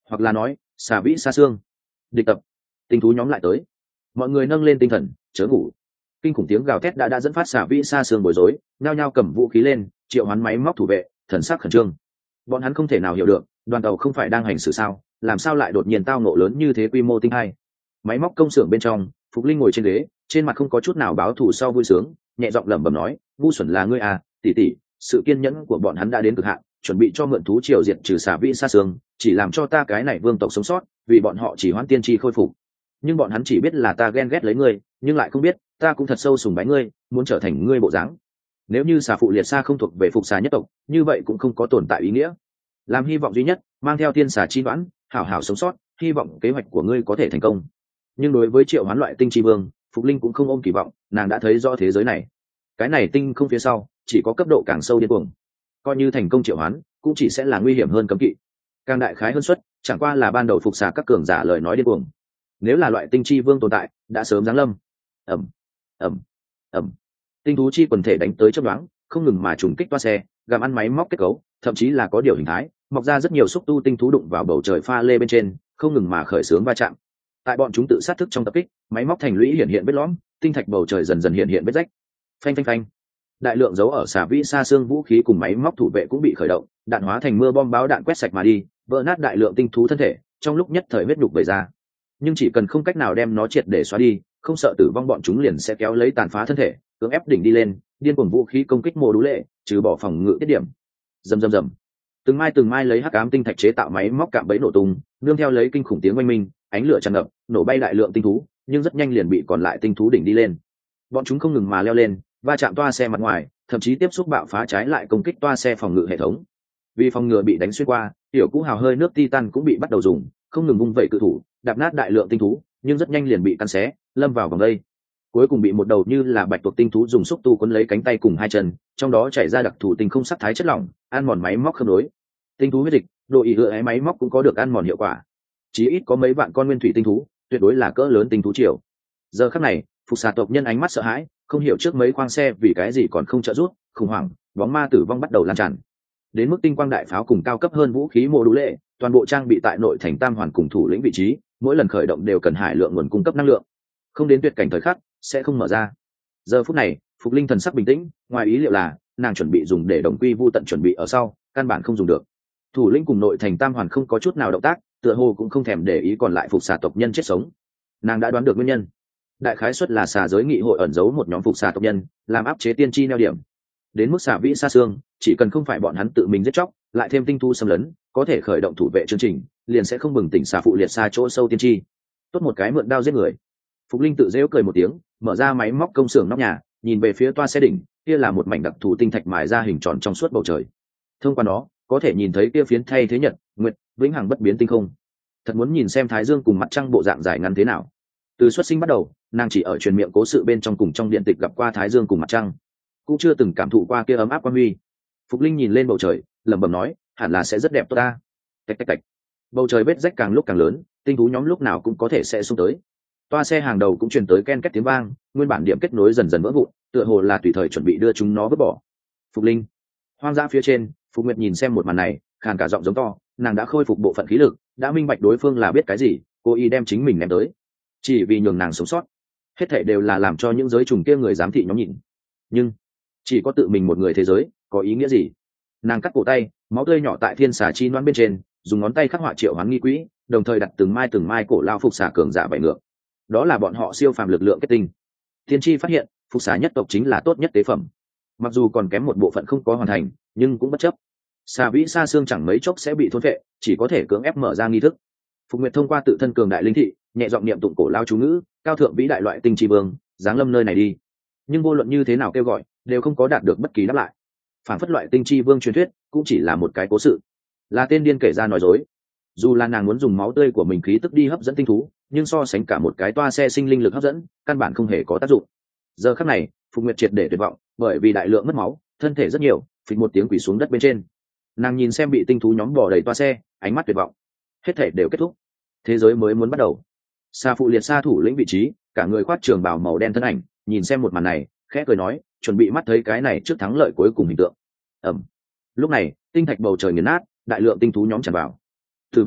hoặc là nói xà vĩ xa xương. Địch tập. Tinh thú nhóm lại tới. Mọi người nâng lên tinh thần, chớ ngủ. Kinh khủng tiếng gào thét đã dẫn phát xà vĩ xa xương bối rối, nhao nhao cầm vũ khí lên, triệu hoán máy móc thủ vệ, thần sắc khẩn trương. Bọn hắn không thể nào hiểu được, đoàn tàu không phải đang hành xử sao, làm sao lại đột nhiên tao nộ lớn như thế, quy mô tinh hay. Máy móc công xưởng bên trong, Phục Linh ngồi trên ghế, trên mặt không có chút nào báo thù sau vui sướng, nhẹ giọng lẩm bẩm nói, ngu xuẩn là ngươi à, tỷ tỷ, sự kiên nhẫn của bọn hắn đã đến cực hạn, chuẩn bị cho mượn thú triều diệt trừ xà vĩ xa xương, chỉ làm cho ta cái này vương tộc sống sót, vì bọn họ chỉ hoãn tiên tri khôi phục. Nhưng bọn hắn chỉ biết là ta ghen ghét lấy ngươi, nhưng lại không biết ta cũng thật sâu sùng bái ngươi, muốn trở thành ngươi bộ dáng. Nếu như xà phụ liệt xa không thuộc về phục xà nhất tộc, như vậy cũng không có tồn tại ý nghĩa. Làm hy vọng duy nhất, mang theo tiên xà chi đoán, hảo hảo sống sót, hy vọng kế hoạch của ngươi có thể thành công. Nhưng đối với triệu hoán loại tinh chi vương, Phục Linh cũng không ôm kỳ vọng, nàng đã thấy rõ thế giới này, cái này tinh không phía sau chỉ có cấp độ càng sâu điên cuồng, coi như thành công triệu hoán cũng chỉ sẽ là nguy hiểm hơn cấm kỵ, càng đại khái hơn suất chẳng qua là ban đầu phục xà các cường giả lời nói điên cuồng. Nếu là loại tinh chi vương tồn tại đã sớm giáng lâm. ẩm ẩm ẩm Tinh thú chi quần thể đánh tới chớp nhoáng, không ngừng mà trùng kích toa xe, gặm ăn máy móc kết cấu, thậm chí là có điều hình thái mọc ra rất nhiều xúc tu tinh thú đụng vào bầu trời pha lê bên trên, không ngừng mà khởi xướng va chạm. Tại bọn chúng tự sát thức trong tập kích, máy móc thành lũy hiện hiện vết lõm, tinh thạch bầu trời dần dần hiện hiện vết rách. Phanh phanh phanh, đại lượng dấu ở xà vĩ xa xương vũ khí cùng máy móc thủ vệ cũng bị khởi động, đạn hóa thành mưa bom báo đạn quét sạch mà đi, vỡ nát đại lượng tinh thú thân thể, trong lúc nhất thời huyết nhục bày ra. Nhưng chỉ cần không cách nào đem nó triệt để xóa đi, không sợ tử vong, bọn chúng liền sẽ kéo lấy tàn phá thân thể, cưỡng ép đỉnh đi lên, điên cuồng vũ khí công kích mô đũ lệ, trừ bỏ phòng ngự tiết điểm. Rầm rầm rầm, từng mai lấy hắc ám tinh thạch chế tạo máy móc cạm bẫy nổ tung, nương theo lấy kinh khủng tiếng oanh minh, ánh lửa tràn ngập, nổ bay đại lượng tinh thú, nhưng rất nhanh liền bị còn lại tinh thú đỉnh đi lên. Bọn chúng không ngừng mà leo lên, va chạm toa xe mặt ngoài, thậm chí tiếp xúc bạo phá trái lại công kích toa xe phòng ngự hệ thống. Vì phòng ngừa bị đánh xuyên qua, tiểu cũ hào hơi nước titan cũng bị bắt đầu dùng, không ngừng vung vẩy cự thủ, đạp nát đại lượng tinh thú, nhưng rất nhanh liền bị căn xé, lâm vào vòng đây. Cuối cùng bị một đầu như là bạch tuộc tinh thú dùng xúc tu quấn lấy cánh tay cùng hai chân, trong đó chảy ra đặc thù tinh không sắc thái chất lỏng, ăn mòn máy móc khớp nối. Tinh thú huyết dịch, độ ỉ ựa máy móc cũng có được ăn mòn hiệu quả. Chí ít có mấy vạn con nguyên thủy tinh thú, tuyệt đối là cỡ lớn tinh thú triều. Giờ khắc này, phục xà tộc nhân ánh mắt sợ hãi, không hiểu trước mấy khoang xe vì cái gì còn không trợ giúp, khủng hoảng, bóng ma tử vong bắt đầu lan tràn. Đến mức tinh quang đại pháo cùng cao cấp hơn vũ khí mô đũ lệ, toàn bộ trang bị tại nội thành tam hoàn cùng thủ lĩnh vị trí, mỗi lần khởi động đều cần hải lượng nguồn cung cấp năng lượng, không đến tuyệt cảnh thời khắc sẽ không mở ra. Giờ phút này, Phục Linh thần sắc bình tĩnh, ngoài ý liệu là nàng chuẩn bị dùng để đồng quy vu tận chuẩn bị ở sau, căn bản không dùng được. Thủ lĩnh cùng nội thành tam hoàn không có chút nào động tác, tựa hồ cũng không thèm để ý còn lại phục xà tộc nhân chết sống. Nàng đã đoán được nguyên nhân, đại khái suất là xà giới nghị hội ẩn giấu một nhóm phục xà tộc nhân, làm áp chế tiên tri neo điểm. Đến mức xà vĩ xa xương, chỉ cần không phải bọn hắn tự mình giết chóc, lại thêm tinh thu xâm lấn, có thể khởi động thủ vệ chương trình, liền sẽ không bừng tỉnh xà phụ liệt xa chỗ sâu tiên tri. Tốt một cái mượn đao giết người. Phục Linh tự giễu cười một tiếng, mở ra máy móc công xưởng nóc nhà, nhìn về phía toa xe đỉnh, kia là một mảnh đặc thù tinh thạch mài ra hình tròn trong suốt bầu trời. Thông qua nó, có thể nhìn thấy kia phiến thay thế nhật, nguyệt, vĩnh hằng bất biến tinh không. Thật muốn nhìn xem thái dương cùng mặt trăng bộ dạng dài ngắn thế nào. Từ xuất sinh bắt đầu, nàng chỉ ở truyền miệng cố sự bên trong cùng trong điện tịch gặp qua thái dương cùng mặt trăng, cũng chưa từng cảm thụ qua kia ấm áp quan huy. Phục Linh nhìn lên bầu trời, lẩm bẩm nói, hẳn là sẽ rất đẹp tốt ta. Tạch tạch tạch. Bầu trời vết rách càng lúc càng lớn, tinh thú nhóm lúc nào cũng có thể sẽ xung tới. Toa xe hàng đầu cũng truyền tới ken két tiếng vang, nguyên bản điểm kết nối dần dần vỡ vụn, tựa hồ là tùy thời chuẩn bị đưa chúng nó vứt bỏ. Phục Linh, hoang dã phía trên, Phục Nguyệt nhìn xem một màn này, khàn cả giọng giống to, nàng đã khôi phục bộ phận khí lực, đã minh bạch đối phương là biết cái gì, cố ý đem chính mình ném tới, chỉ vì nhường nàng sống sót. Hết thảy đều là làm cho những giới trùng kia người giám thị nhóm nhìn. Nhưng chỉ có tự mình một người thế giới, có ý nghĩa gì? Nàng cắt cổ tay, máu tươi nhỏ tại thiên xà chi loan bên trên, dùng ngón tay khắc họa triệu hoán nghi quỹ, đồng thời đặt từng mai cổ lao phục xà cường giả bảy ngược. Đó là bọn họ siêu phàm lực lượng kết tinh. Tiên tri phát hiện, phục xà nhất tộc chính là tốt nhất tế phẩm. Mặc dù còn kém một bộ phận không có hoàn thành, nhưng cũng bất chấp. Xà vĩ xa xương chẳng mấy chốc sẽ bị thôn phệ, chỉ có thể cưỡng ép mở ra nghi thức. Phục Nguyệt thông qua tự thân cường đại linh thị, nhẹ giọng niệm tụng cổ lao chú ngữ, cao thượng vĩ đại loại tinh chi vương, giáng lâm nơi này đi. Nhưng vô luận như thế nào kêu gọi, đều không có đạt được bất kỳ đáp lại. Phản phất loại tinh chi vương truyền thuyết cũng chỉ là một cái cố sự, là tên điên kể ra nói dối. Dù là nàng muốn dùng máu tươi của mình khí tức đi hấp dẫn tinh thú, nhưng so sánh cả một cái toa xe sinh linh lực hấp dẫn, căn bản không hề có tác dụng. Giờ khắc này, Phục Nguyệt triệt để tuyệt vọng, bởi vì đại lượng mất máu, thân thể rất nhiều, phịch một tiếng quỳ xuống đất bên trên. Nàng nhìn xem bị tinh thú nhóm bỏ đầy toa xe, ánh mắt tuyệt vọng. Hết thể đều kết thúc, thế giới mới muốn bắt đầu. Sa phụ liệt sa thủ lĩnh vị trí, cả người khoác trường bào màu đen thân ảnh, nhìn xem một màn này, khẽ cười nói, chuẩn bị mắt thấy cái này trước thắng lợi cuối cùng hình tượng. Ẩm. Lúc này, tinh thạch bầu trời nghiền nát, đại lượng tinh thú nhóm tràn vào. Tử vong,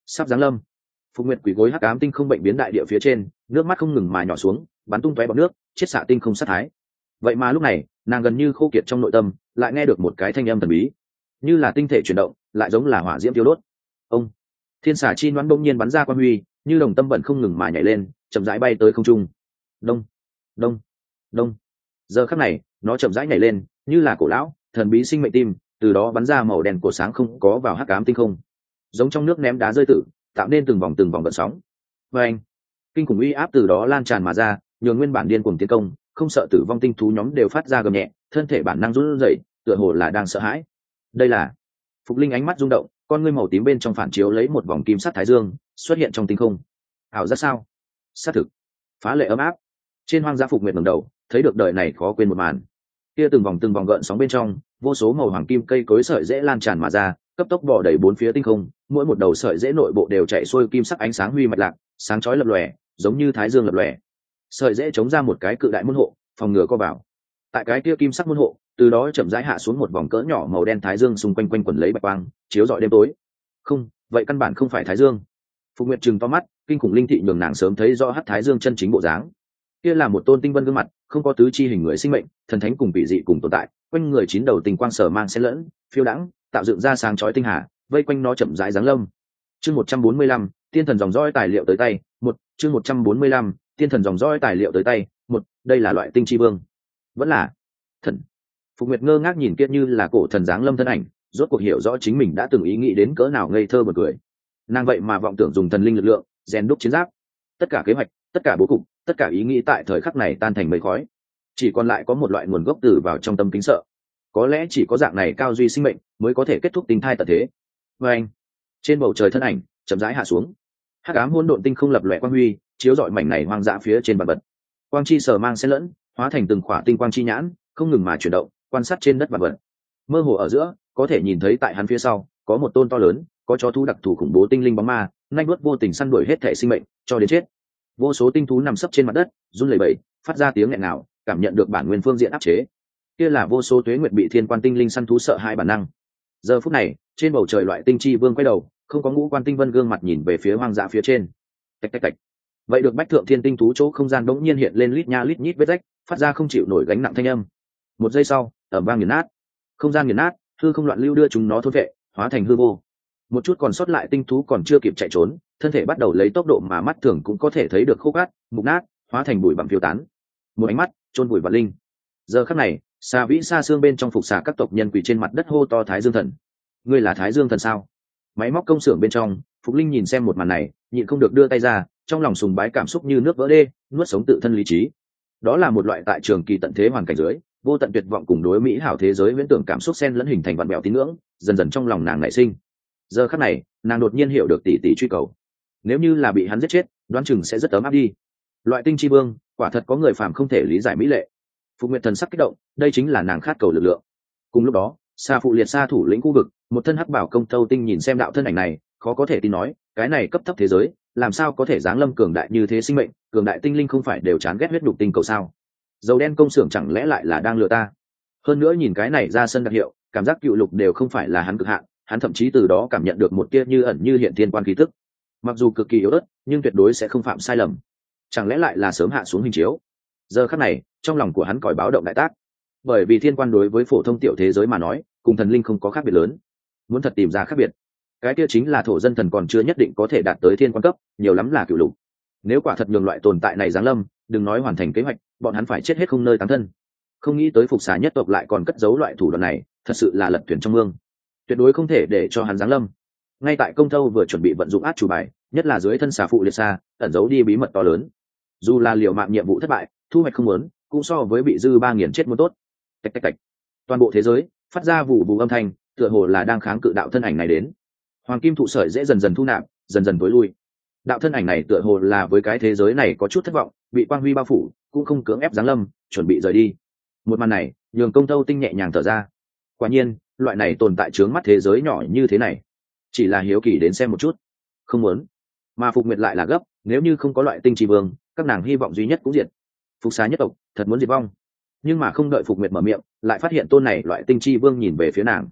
sắp giáng lâm. Phục Nguyệt quỳ gối hắc ám tinh không bệnh biến đại địa phía trên, nước mắt không ngừng mà nhỏ xuống, bắn tung tóe bọt nước, chiết xạ tinh không sát thái. Vậy mà lúc này, nàng gần như khô kiệt trong nội tâm, lại nghe được một cái thanh âm thần bí, như là tinh thể chuyển động, lại giống là hỏa diễm tiêu đốt. Ông, thiên xà chi đoán bỗng nhiên bắn ra quan huy, như đồng tâm bẩn không ngừng mà nhảy lên, chậm rãi bay tới không trung. Đông, đông, đông. Giờ khắc này, nó chậm rãi nhảy lên, như là cổ lão, thần bí sinh mệnh tim, từ đó bắn ra màu đen của sáng không có vào hắc ám tinh không, giống trong nước ném đá rơi tử, tạo nên từng vòng gợn sóng. Và anh, kinh khủng uy áp từ đó lan tràn mà ra, nhường nguyên bản điên cuồng tiến công, không sợ tử vong tinh thú nhóm đều phát ra gầm nhẹ, thân thể bản năng run rẩy, tựa hồ là đang sợ hãi. Đây là Phục Linh ánh mắt rung động, con ngươi màu tím bên trong phản chiếu lấy một vòng kim sắc thái dương xuất hiện trong tinh không. Ảo giác sao? Xác thực, phá lệ ấm áp. Trên hoang dã Phục Nguyệt ngẩng đầu, thấy được đời này khó quên một màn. Kia từng vòng gợn sóng bên trong, vô số màu hoàng kim cây cối sợi dễ lan tràn mà ra, cấp tốc bò đầy bốn phía tinh không, mỗi một đầu sợi dễ nội bộ đều chạy xuôi kim sắc ánh sáng huy mạch lạc, sáng chói lập lòe, giống như thái dương lập lòe. Sợi dễ chống ra một cái cự đại môn hộ, phòng ngừa co vào. Tại cái kia kim sắc môn hộ, từ đó chậm rãi hạ xuống một vòng cỡ nhỏ màu đen thái dương xung quanh quanh quẩn lấy bạch quang, chiếu rọi đêm tối. Không, vậy căn bản không phải thái dương. Phục Nguyệt trừng to mắt, kinh khủng linh thị nhường nàng sớm thấy rõ hắc thái dương chân chính bộ dáng. Kia là một tôn tinh vân gương mặt, không có tứ chi hình người sinh mệnh, thần thánh cùng vị dị cùng tồn tại, quanh người chín đầu tinh quang sở mang xen lẫn, phiêu đãng, tạo dựng ra sáng chói tinh hà, vây quanh nó chậm rãi giáng lâm. Chương 145, tiên thần dòng dõi tài liệu tới tay, chương 145, tiên thần dòng dõi tài liệu tới tay, đây là loại tinh chi vương. Vẫn là thần. Phục Nguyệt ngơ ngác nhìn kia như là cổ thần giáng lâm thân ảnh, rốt cuộc hiểu rõ chính mình đã từng ý nghĩ đến cỡ nào ngây thơ bật cười. Nàng vậy mà vọng tưởng dùng thần linh lực lượng rèn đúc chiến giáp, tất cả kế hoạch, tất cả bố cục, tất cả ý nghĩ tại thời khắc này tan thành mây khói, chỉ còn lại có một loại nguồn gốc từ vào trong tâm kính sợ. Có lẽ chỉ có dạng này cao duy sinh mệnh mới có thể kết thúc tinh thai tận thế. Và anh, trên bầu trời thân ảnh chậm rãi hạ xuống, hắc ám hỗn độn tinh không lập lòe quang huy, chiếu rọi mảnh này hoang dã phía trên vạn vật. Quang chi sở mang xen lẫn, hóa thành từng khỏa tinh quang chi nhãn, không ngừng mà chuyển động, quan sát trên đất vạn vật. Mơ hồ ở giữa, có thể nhìn thấy tại hắn phía sau có một tôn to lớn, có chó thú đặc thù khủng bố tinh linh bóng ma, nhanh đuốt vô tình săn đuổi hết thể sinh mệnh cho đến chết. Vô số tinh thú nằm sấp trên mặt đất, run lẩy bẩy, phát ra tiếng nghẹn ngào, cảm nhận được bản nguyên phương diện áp chế. Kia là vô số tuế nguyệt bị thiên quan tinh linh săn thú sợ hai bản năng. Giờ phút này, trên bầu trời loại tinh chi vương quay đầu, không có ngũ quan tinh vân gương mặt nhìn về phía hoang dã phía trên. Tạch tạch tạch. Vậy được bách thượng thiên tinh thú chỗ không gian đống nhiên hiện lên lít nha lít nhít vết rách, phát ra không chịu nổi gánh nặng thanh âm. Một giây sau, ầm vang nghiền nát. Không gian nghiền nát, hư không loạn lưu đưa chúng nó thôn vệ, hóa thành hư vô. Một chút còn sót lại tinh thú còn chưa kịp chạy trốn, thân thể bắt đầu lấy tốc độ mà mắt thường cũng có thể thấy được khô cát, mục nát, hóa thành bụi bặm phiêu tán. Một ánh mắt chôn bụi vạn linh. Giờ khắc này, xa vĩ xa xương bên trong phục xà các tộc nhân quỳ trên mặt đất hô to Thái Dương Thần. Ngươi là Thái Dương Thần sao? Máy móc công xưởng bên trong, Phục Linh nhìn xem một màn này, nhịn không được đưa tay ra, trong lòng sùng bái cảm xúc như nước vỡ đê, nuốt sống tự thân lý trí. Đó là một loại tại trường kỳ tận thế hoàn cảnh dưới, vô tận tuyệt vọng cùng đối mỹ hảo thế giới viễn tưởng cảm xúc xen lẫn hình thành vạn mèo tín ngưỡng, dần dần trong lòng nàng nảy sinh. Giờ khắc này, nàng đột nhiên hiểu được tỷ tỷ truy cầu. Nếu như là bị hắn giết chết, đoán chừng sẽ rất ấm áp đi. Loại tinh chi vương, quả thật có người phàm không thể lý giải mỹ lệ. Phục Nguyệt thần sắc kích động, đây chính là nàng khát cầu lực lượng. Cùng lúc đó, xa phụ liệt xa thủ lĩnh khu vực, một thân hắc bảo công tâu tinh nhìn xem đạo thân ảnh này, khó có thể tin nói, cái này cấp thấp thế giới, làm sao có thể giáng lâm cường đại như thế sinh mệnh, cường đại tinh linh không phải đều chán ghét huyết đục tinh cầu sao? Dầu đen công xưởng chẳng lẽ lại là đang lừa ta? Hơn nữa nhìn cái này ra sân đặc hiệu, cảm giác cựu lục đều không phải là hắn cực hạn, hắn thậm chí từ đó cảm nhận được một tia như ẩn như hiện thiên quan khí tức. Mặc dù cực kỳ yếu ớt, nhưng tuyệt đối sẽ không phạm sai lầm. Chẳng lẽ lại là sớm hạ xuống hình chiếu? Giờ khắc này, trong lòng của hắn còi báo động đại tác. Bởi vì thiên quan đối với phổ thông tiểu thế giới mà nói, cùng thần linh không có khác biệt lớn. Muốn thật tìm ra khác biệt, cái kia chính là thổ dân thần còn chưa nhất định có thể đạt tới thiên quan cấp, nhiều lắm là cựu lục. Nếu quả thật nhường loại tồn tại này giáng lâm, đừng nói hoàn thành kế hoạch, bọn hắn phải chết hết không nơi táng thân. Không nghĩ tới phục xà nhất tộc lại còn cất giấu loại thủ đoạn này, thật sự là lật thuyền trong mương. Tuyệt đối không thể để cho hắn giáng lâm. Ngay tại công thâu vừa chuẩn bị vận dụng át chủ bài, nhất là dưới thân xà phụ liệt xa, ẩn giấu đi bí mật to lớn. Dù là liều mạng nhiệm vụ thất bại, thu hoạch không muốn, cũng so với bị dư 3.000 chết muốn tốt. Tạch tạch tạch. Toàn bộ thế giới phát ra vụ vụ âm thanh, tựa hồ là đang kháng cự đạo thân ảnh này đến. Hoàng kim thụ sợi dễ dần dần thu nạp, dần dần tối lui. Đạo thân ảnh này tựa hồ là với cái thế giới này có chút thất vọng, bị quang huy bao phủ, cũng không cưỡng ép giáng lâm, chuẩn bị rời đi. Một màn này, nhường công thâu tinh nhẹ nhàng thở ra. Quả nhiên, loại này tồn tại chướng mắt thế giới nhỏ như thế này, chỉ là hiếu kỳ đến xem một chút, không muốn. Mà Phục Nguyệt lại là gấp, nếu như không có loại tinh chi vương, các nàng hy vọng duy nhất cũng diệt. Phục xá nhất tộc thật muốn diệt vong. Nhưng mà không đợi Phục Nguyệt mở miệng, lại phát hiện tôn này loại tinh chi vương nhìn về phía nàng.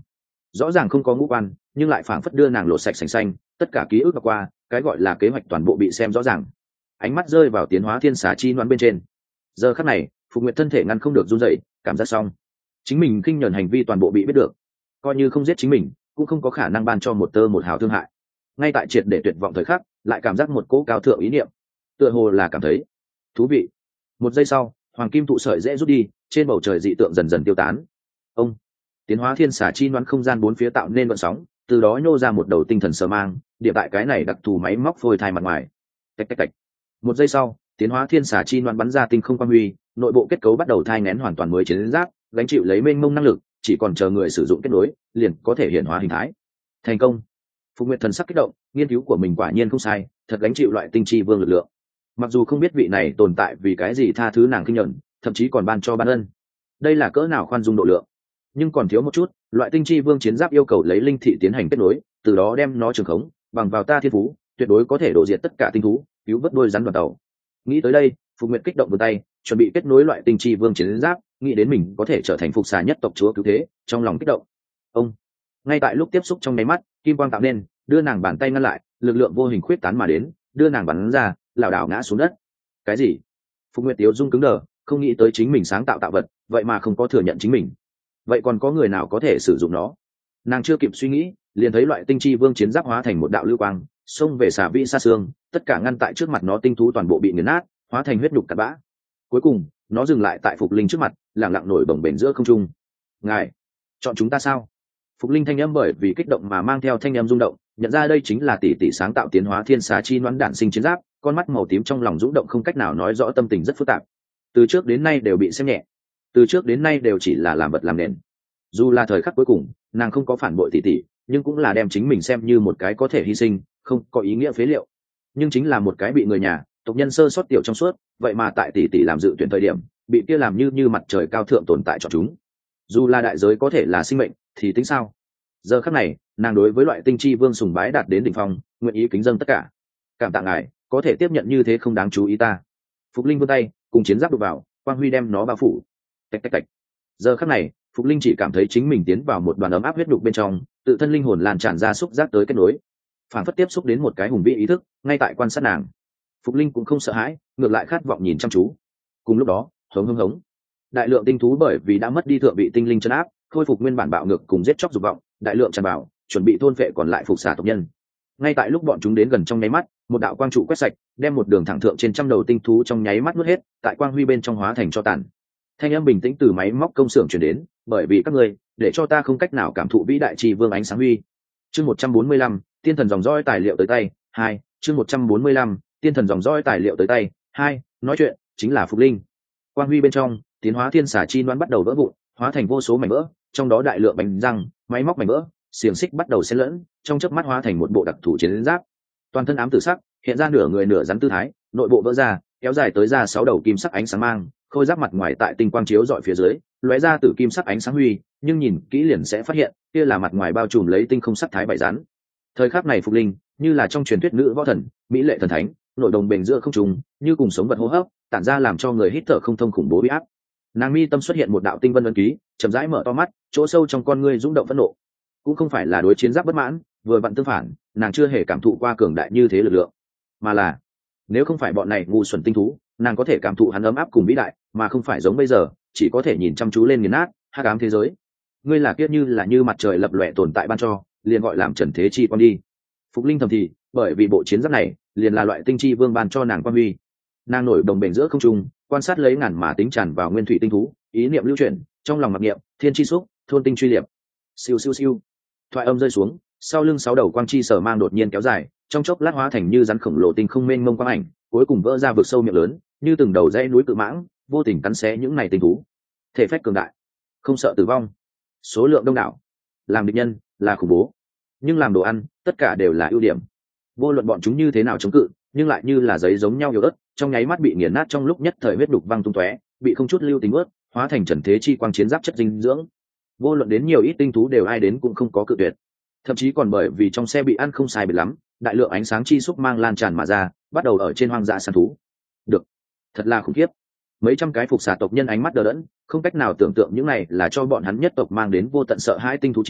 rõ ràng không có ngũ quan nhưng lại phảng phất đưa nàng lột sạch sành xanh, tất cả ký ức đã qua, cái gọi là kế hoạch toàn bộ bị xem rõ ràng. Ánh mắt rơi vào tiến hóa thiên xà chi đoán bên trên. Giờ khắc này Phục Nguyệt thân thể ngăn không được run rẩy, cảm giác xong chính mình khinh nhẫn hành vi toàn bộ bị biết được, coi như không giết chính mình cũng không có khả năng ban cho một tơ một hào thương hại. Ngay tại triệt để tuyệt vọng thời khắc, lại cảm giác một cỗ cao thượng ý niệm, tựa hồ là cảm thấy thú vị. Một giây sau, hoàng kim thụ sợi dễ rút đi, trên bầu trời dị tượng dần dần tiêu tán. Ông tiến hóa thiên xà chi đoán không gian bốn phía tạo nên vận sóng, từ đó nhô ra một đầu tinh thần sờ mang, điểm tại cái này đặc thù máy móc phôi thai mặt ngoài. Tạch tạch tạch. Một giây sau, tiến hóa thiên xà chi đoán bắn ra tinh không quang huy, nội bộ kết cấu bắt đầu thai nghén hoàn toàn mới chiến giáp, gánh chịu lấy mênh mông năng lực, chỉ còn chờ người sử dụng kết nối, liền có thể hiện hóa hình thái. Thành công. Phục Nguyệt thần sắc kích động, nghiên cứu của mình quả nhiên không sai, thật gánh chịu loại tinh chi vương lực lượng. Mặc dù không biết vị này tồn tại vì cái gì tha thứ nàng kinh nhận, thậm chí còn ban cho ban ân. Đây là cỡ nào khoan dung độ lượng. Nhưng còn thiếu một chút, loại tinh chi vương chiến giáp yêu cầu lấy linh thị tiến hành kết nối, từ đó đem nó trường khống, bằng vào ta thiên phú, tuyệt đối có thể đổ diệt tất cả tinh thú, cứu vớt đôi rắn đoàn tàu. Nghĩ tới đây, Phục Nguyệt kích động vươn tay, chuẩn bị kết nối loại tinh chi vương chiến giáp, nghĩ đến mình có thể trở thành phục xà nhất tộc chúa cứu thế, trong lòng kích động. Ông ngay tại lúc tiếp xúc trong nháy mắt, kim quang tạo nên, đưa nàng bàn tay ngăn lại, lực lượng vô hình khuyết tán mà đến, đưa nàng bắn ra, lảo đảo ngã xuống đất. Cái gì? Phục Nguyệt Tiếu dung cứng đờ, không nghĩ tới chính mình sáng tạo tạo vật, vậy mà không có thừa nhận chính mình. Vậy còn có người nào có thể sử dụng nó? Nàng chưa kịp suy nghĩ, liền thấy loại tinh chi vương chiến giáp hóa thành một đạo lưu quang, xông về xà vi xa xương, tất cả ngăn tại trước mặt nó tinh thú toàn bộ bị nghiền nát, hóa thành huyết nhục cặn bã. Cuối cùng, nó dừng lại tại Phục Linh trước mặt, lẳng lặng nổi bồng bềnh giữa không trung. Ngài chọn chúng ta sao? Phục Linh thanh âm bởi vì kích động mà mang theo thanh âm rung động, nhận ra đây chính là tỷ tỷ sáng tạo tiến hóa thiên xà chi đoán đản sinh chiến giáp, con mắt màu tím trong lòng rung động không cách nào nói rõ tâm tình rất phức tạp. Từ trước đến nay đều bị xem nhẹ, từ trước đến nay đều chỉ là làm vật làm nền. Dù là thời khắc cuối cùng, nàng không có phản bội tỷ tỷ, nhưng cũng là đem chính mình xem như một cái có thể hy sinh, không có ý nghĩa phế liệu. Nhưng chính là một cái bị người nhà, tộc nhân sơ sót tiểu trong suốt, vậy mà tại tỷ tỷ làm dự tuyển thời điểm, bị kia làm như mặt trời cao thượng tồn tại chọn chúng. Dù là đại giới có thể là sinh mệnh, thì tính sao? Giờ khắc này, nàng đối với loại tinh chi vương sùng bái đạt đến đỉnh phong, nguyện ý kính dâng tất cả. Cảm tạ ngài, có thể tiếp nhận như thế không đáng chú ý ta. Phục Linh vươn tay, cùng chiến giáp đụng vào, quang huy đem nó bao phủ. Tạch tạch tạch. Giờ khắc này, Phục Linh chỉ cảm thấy chính mình tiến vào một đoàn ấm áp huyết nhục bên trong, tự thân linh hồn lan tràn ra xúc giác tới kết nối, phản phất tiếp xúc đến một cái hùng vĩ ý thức, ngay tại quan sát nàng. Phục Linh cũng không sợ hãi, ngược lại khát vọng nhìn chăm chú. Cùng lúc đó, hống hống hống, đại lượng tinh thú bởi vì đã mất đi thượng vị tinh linh chân áp, khôi phục nguyên bản bạo ngược cùng giết chóc dục vọng, đại lượng tràn vào, chuẩn bị thôn phệ còn lại phục xà tộc nhân. Ngay tại lúc bọn chúng đến gần trong nháy mắt, một đạo quang trụ quét sạch, đem một đường thẳng thượng trên trăm đầu tinh thú trong nháy mắt nuốt hết, tại quang huy bên trong hóa thành cho tàn. Thanh âm bình tĩnh từ máy móc công xưởng truyền đến, bởi vì các ngươi để cho ta không cách nào cảm thụ vĩ đại trì vương ánh sáng huy. Chương 145, tiên thần dòng dõi tài liệu tới tay 2. Chương 145, tiên thần dòng dõi tài liệu tới tay 2. Nói chuyện chính là Phục Linh. Quang huy bên trong, tiến hóa thiên xà chi đoán bắt đầu vỡ vụn, hóa thành vô số mảnh vỡ, trong đó đại lượng bánh răng, máy móc mảnh vỡ, xiềng xích bắt đầu xen lẫn, trong chớp mắt hóa thành một bộ đặc thù chiến giáp. Toàn thân ám tử sắc, hiện ra nửa người nửa rắn tư thái, nội bộ vỡ ra, kéo dài tới ra 6 đầu kim sắc ánh sáng mang, khôi giáp mặt ngoài tại tinh quang chiếu dọi phía dưới, lóe ra từ kim sắc ánh sáng huy, nhưng nhìn kỹ liền sẽ phát hiện, kia là mặt ngoài bao trùm lấy tinh không sắc thái bảy rắn. Thời khắc này Phục Linh, như là trong truyền thuyết nữ võ thần, mỹ lệ thần thánh, nội đồng bền giữa không trung, như cùng sống vật hô hấp, tản ra làm cho người hít thở không thông khủng bố uy áp. Nàng mi tâm xuất hiện một đạo tinh vân ấn ký, chậm rãi mở to mắt, chỗ sâu trong con ngươi rung động phẫn nộ. Cũng không phải là đối chiến giáp bất mãn, vừa vặn tương phản, nàng chưa hề cảm thụ qua cường đại như thế lực lượng, mà là nếu không phải bọn này ngu xuẩn tinh thú, nàng có thể cảm thụ hắn ấm áp cùng vĩ đại, mà không phải giống bây giờ, chỉ có thể nhìn chăm chú lên nghiền nát hắc ám thế giới. Ngươi là kiết như mặt trời lập lòe tồn tại ban cho, liền gọi làm trần thế chi quan đi. Phục Linh thầm thì, bởi vì bộ chiến giáp này liền là loại tinh chi vương ban cho nàng quan huy. Nàng nổi đồng bền giữa không trung, quan sát lấy ngàn mà tính tràn vào nguyên thủy tinh thú, ý niệm lưu chuyển trong lòng mặc niệm thiên chi xúc thôn tinh truy liệp. Siêu siêu siêu, thoại âm rơi xuống, sau lưng 6 đầu quang chi sở mang đột nhiên kéo dài, trong chốc lát hóa thành như rắn khổng lồ tinh không mênh mông quang ảnh, cuối cùng vỡ ra vực sâu miệng lớn, như từng đầu dãy núi cự mãng, vô tình cắn xé những này tinh thú. Thể phách cường đại, không sợ tử vong, số lượng đông đảo, làm địch nhân là khủng bố, nhưng làm đồ ăn tất cả đều là ưu điểm. Vô luận bọn chúng như thế nào chống cự, nhưng lại như là giấy giống nhau yếu ớt, trong nháy mắt bị nghiền nát trong lúc nhất thời huyết đục văng tung tóe, bị không chút lưu tình ướt, hóa thành trần thế chi quang chiến giáp chất dinh dưỡng. Vô luận đến nhiều ít tinh thú đều ai đến cũng không có cự tuyệt, thậm chí còn bởi vì trong xe bị ăn không sai biệt lắm, đại lượng ánh sáng chi xúc mang lan tràn mà ra, bắt đầu ở trên hoang dã săn thú. Được, thật là khủng khiếp. Mấy trăm cái phục xà tộc nhân ánh mắt đờ đẫn, không cách nào tưởng tượng những này là cho bọn hắn nhất tộc mang đến vô tận sợ hãi tinh thú triều,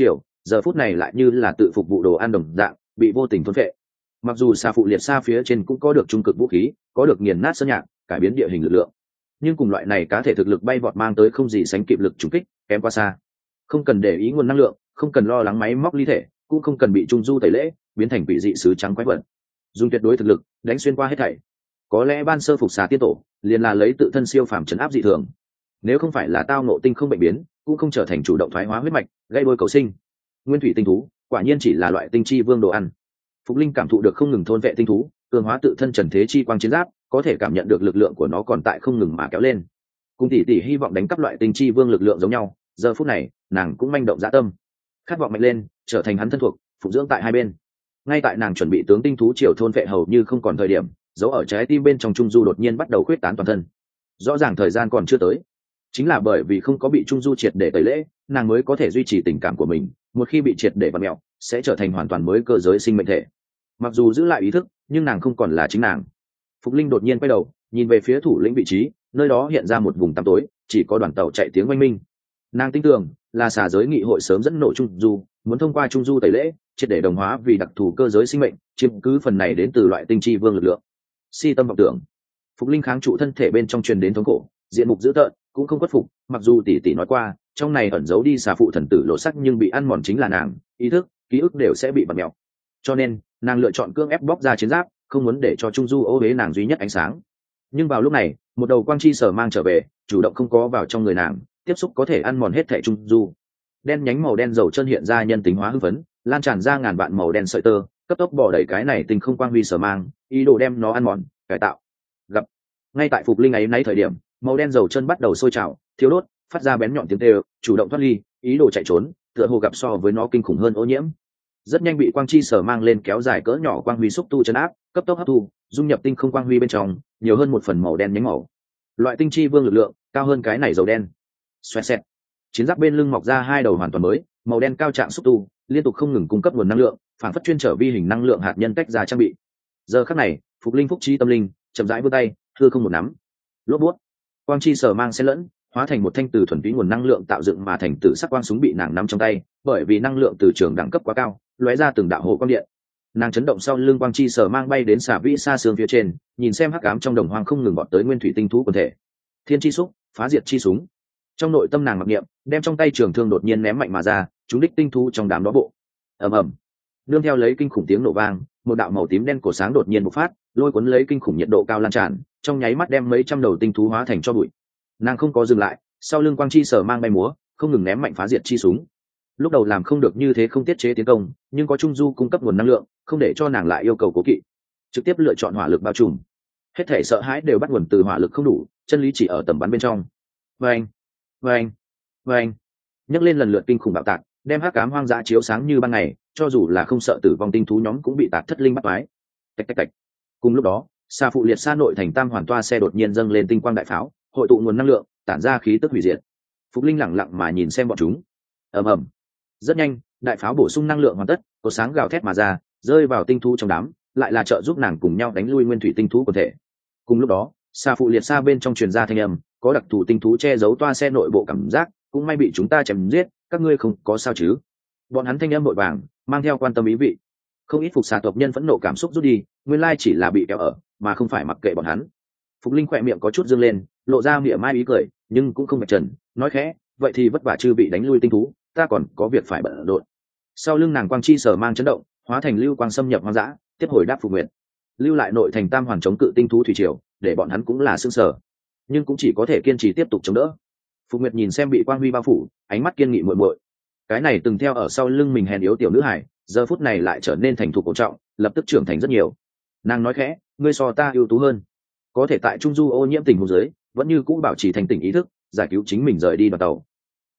giờ phút này lại như là tự phục vụ đồ ăn đồng dạng bị vô tình thôn phệ. Mặc dù xà phụ liệt xa phía trên cũng có được trung cực vũ khí, có được nghiền nát sơn nhạc, cải biến địa hình lực lượng, nhưng cùng loại này cá thể thực lực bay vọt mang tới không gì sánh kịp lực trùng kích, kém quá xa. Không cần để ý nguồn năng lượng, không cần lo lắng máy móc ly thể, cũng không cần bị trung du tẩy lễ biến thành quỷ dị sứ trắng quái vật, dùng tuyệt đối thực lực đánh xuyên qua hết thảy. Có lẽ ban sơ phục xà tiên tổ liền là lấy tự thân siêu phàm trấn áp dị thường, nếu không phải là tao nộ tinh không bệnh biến, cũng không trở thành chủ động thoái hóa huyết mạch gây đôi cầu sinh. Nguyên thủy tinh thú quả nhiên chỉ là loại tinh chi vương đồ ăn. Phục Linh cảm thụ được không ngừng thôn vệ tinh thú, cường hóa tự thân trần thế chi quang chiến giáp, có thể cảm nhận được lực lượng của nó còn tại không ngừng mà kéo lên. Cùng tỷ tỷ hy vọng đánh cắp loại tinh chi vương lực lượng giống nhau, giờ phút này nàng cũng manh động dã tâm, khát vọng mạnh lên, trở thành hắn thân thuộc, phục dưỡng tại hai bên. Ngay tại nàng chuẩn bị tướng tinh thú triều thôn vệ hầu như không còn thời điểm, dấu ở trái tim bên trong trung du đột nhiên bắt đầu khuyết tán toàn thân. Rõ ràng thời gian còn chưa tới, chính là bởi vì không có bị trung du triệt để tẩy lễ, nàng mới có thể duy trì tình cảm của mình. Một khi bị triệt để vặn mẹo, sẽ trở thành hoàn toàn mới cơ giới sinh mệnh thể. Mặc dù giữ lại ý thức, nhưng nàng không còn là chính nàng. Phục Linh đột nhiên quay đầu, nhìn về phía thủ lĩnh vị trí, nơi đó hiện ra một vùng tăm tối, chỉ có đoàn tàu chạy tiếng oanh minh. Nàng tin tưởng là xà giới nghị hội sớm dẫn nổ trung du, muốn thông qua trung du tẩy lễ triệt để đồng hóa vì đặc thù cơ giới sinh mệnh, chiếm cứ phần này đến từ loại tinh chi vương lực lượng. Si tâm vọng tưởng. Phục Linh kháng trụ thân thể bên trong truyền đến thống khổ, diện mục dữ tợn, cũng không khuất phục. Mặc dù tỷ tỷ nói qua trong này ẩn giấu đi xà phụ thần tử lộ sắc, nhưng bị ăn mòn chính là nàng, ý thức, ký ức đều sẽ bị bật mèo. Cho nên nàng lựa chọn cưỡng ép bóc ra chiến giáp, không muốn để cho trung du ô uế nàng duy nhất ánh sáng. Nhưng vào lúc này, một đầu quang chi sở mang trở về, chủ động không có vào trong người nàng, tiếp xúc có thể ăn mòn hết thẻ trung du. Đen nhánh màu đen dầu chân hiện ra nhân tính hóa hưng phấn, lan tràn ra ngàn vạn màu đen sợi tơ, cấp tốc bỏ đẩy cái này tình không quang huy sở mang, ý đồ đem nó ăn mòn, cải tạo. Gặp ngay tại Phục Linh ấy nấy thời điểm, màu đen dầu chân bắt đầu sôi trào, thiếu đốt, phát ra bén nhọn tiếng kêu, chủ động thoát ly, ý đồ chạy trốn, tựa hồ gặp so với nó kinh khủng hơn ô nhiễm. Rất nhanh bị quang chi sở mang lên kéo dài cỡ nhỏ quang huy xúc tu chấn áp, cấp tốc hấp thu, dung nhập tinh không quang huy bên trong, nhiều hơn một phần màu đen nhánh màu. Loại tinh chi vương lực lượng cao hơn cái này dầu đen. Xoẹt xẹt. Chiến giáp bên lưng mọc ra hai đầu hoàn toàn mới, màu đen cao trạng xúc tu, liên tục không ngừng cung cấp nguồn năng lượng, phản phất chuyên trở vi hình năng lượng hạt nhân tách ra trang bị. Giờ khắc này, Phục Linh phúc trí tâm linh, chậm rãi vươn tay, thưa không một nắm. Lốp bút. Quang chi sở mang xen lẫn, hóa thành một thanh từ thuần túy nguồn năng lượng tạo dựng mà thành tử sắc quang súng bị nàng nắm trong tay, bởi vì năng lượng từ trường đẳng cấp quá cao, lóe ra từng đạo hồ quang điện. Nàng chấn động sau lưng quang chi sở mang bay đến xà vĩ xa sương phía trên, nhìn xem hắc ám trong đồng hoang không ngừng bọt tới nguyên thủy tinh thú quần thể. Thiên chi xúc, phá diệt chi súng. Trong nội tâm nàng mặc niệm, đem trong tay trường thương đột nhiên ném mạnh mà ra, trúng đích tinh thú trong đám đó bộ. Ầm ầm. Nương theo lấy kinh khủng tiếng nổ vang, một đạo màu tím đen cổ sáng đột nhiên bộc phát, lôi cuốn lấy kinh khủng nhiệt độ cao lan tràn, trong nháy mắt đem mấy trăm đầu tinh thú hóa thành tro bụi. Nàng không có dừng lại, sau lưng quang chi sở mang bay múa, không ngừng ném mạnh phá diệt chi súng. Lúc đầu làm không được như thế không tiết chế tiến công, nhưng có trung du cung cấp nguồn năng lượng, không để cho nàng lại yêu cầu cố kỵ, trực tiếp lựa chọn hỏa lực bao trùm. Hết thể sợ hãi đều bắt nguồn từ hỏa lực không đủ, chân lý chỉ ở tầm bắn bên trong. Vâng, vâng, vâng. Nhấc lên lần lượt kinh khủng bạo tạc, đem hắc ám hoang dã chiếu sáng như ban ngày, cho dù là không sợ tử vong tinh thú nhóm cũng bị tạc thất linh bắt toái. Tạch tạch tạch. Cùng lúc đó, xa phụ liệt xa nội thành tam hoàn toa xe đột nhiên dâng lên tinh quang đại pháo, hội tụ nguồn năng lượng, tản ra khí tức hủy diệt. Phục Linh lẳng lặng mà nhìn xem bọn chúng. Ầm ầm. Rất nhanh, đại pháo bổ sung năng lượng hoàn tất, có sáng gào thét mà ra, rơi vào tinh thú trong đám, lại là trợ giúp nàng cùng nhau đánh lui nguyên thủy tinh thú quần thể. Cùng lúc đó, xa phụ liệt xa bên trong truyền ra thanh âm, có đặc thù tinh thú che giấu toa xe nội bộ cảm giác, cũng may bị chúng ta chém giết, các ngươi không có sao chứ? Bọn hắn thanh âm vội vàng, mang theo quan tâm ý vị. Không ít phục xà tộc nhân phẫn nộ cảm xúc rút đi, nguyên lai chỉ là bị kéo ở, mà không phải mặc kệ bọn hắn. Phục Linh khỏe miệng có chút dương lên, lộ ra miệng mai ý cười, nhưng cũng không bạch trần, nói khẽ, vậy thì vất vả chư bị đánh lui tinh thú, ta còn có việc phải bận rộn. Sau lưng nàng quang chi sở mang chấn động, hóa thành lưu quang xâm nhập hoang dã, tiếp hồi đáp Phục Nguyệt, lưu lại nội thành tam hoàn chống cự tinh thú thủy triều, để bọn hắn cũng là xương sở, nhưng cũng chỉ có thể kiên trì tiếp tục chống đỡ. Phục Nguyệt nhìn xem bị quang huy bao phủ, ánh mắt kiên nghị muội muội. Cái này từng theo ở sau lưng mình hèn yếu tiểu nữ hải, giờ phút này lại trở nên thành thục cổ trọng, lập tức trưởng thành rất nhiều. Nàng nói khẽ, ngươi so ta ưu tú hơn, có thể tại trung du ô nhiễm tình huống dưới, vẫn như cũ bảo trì thành tỉnh ý thức, giải cứu chính mình rời đi đoàn tàu,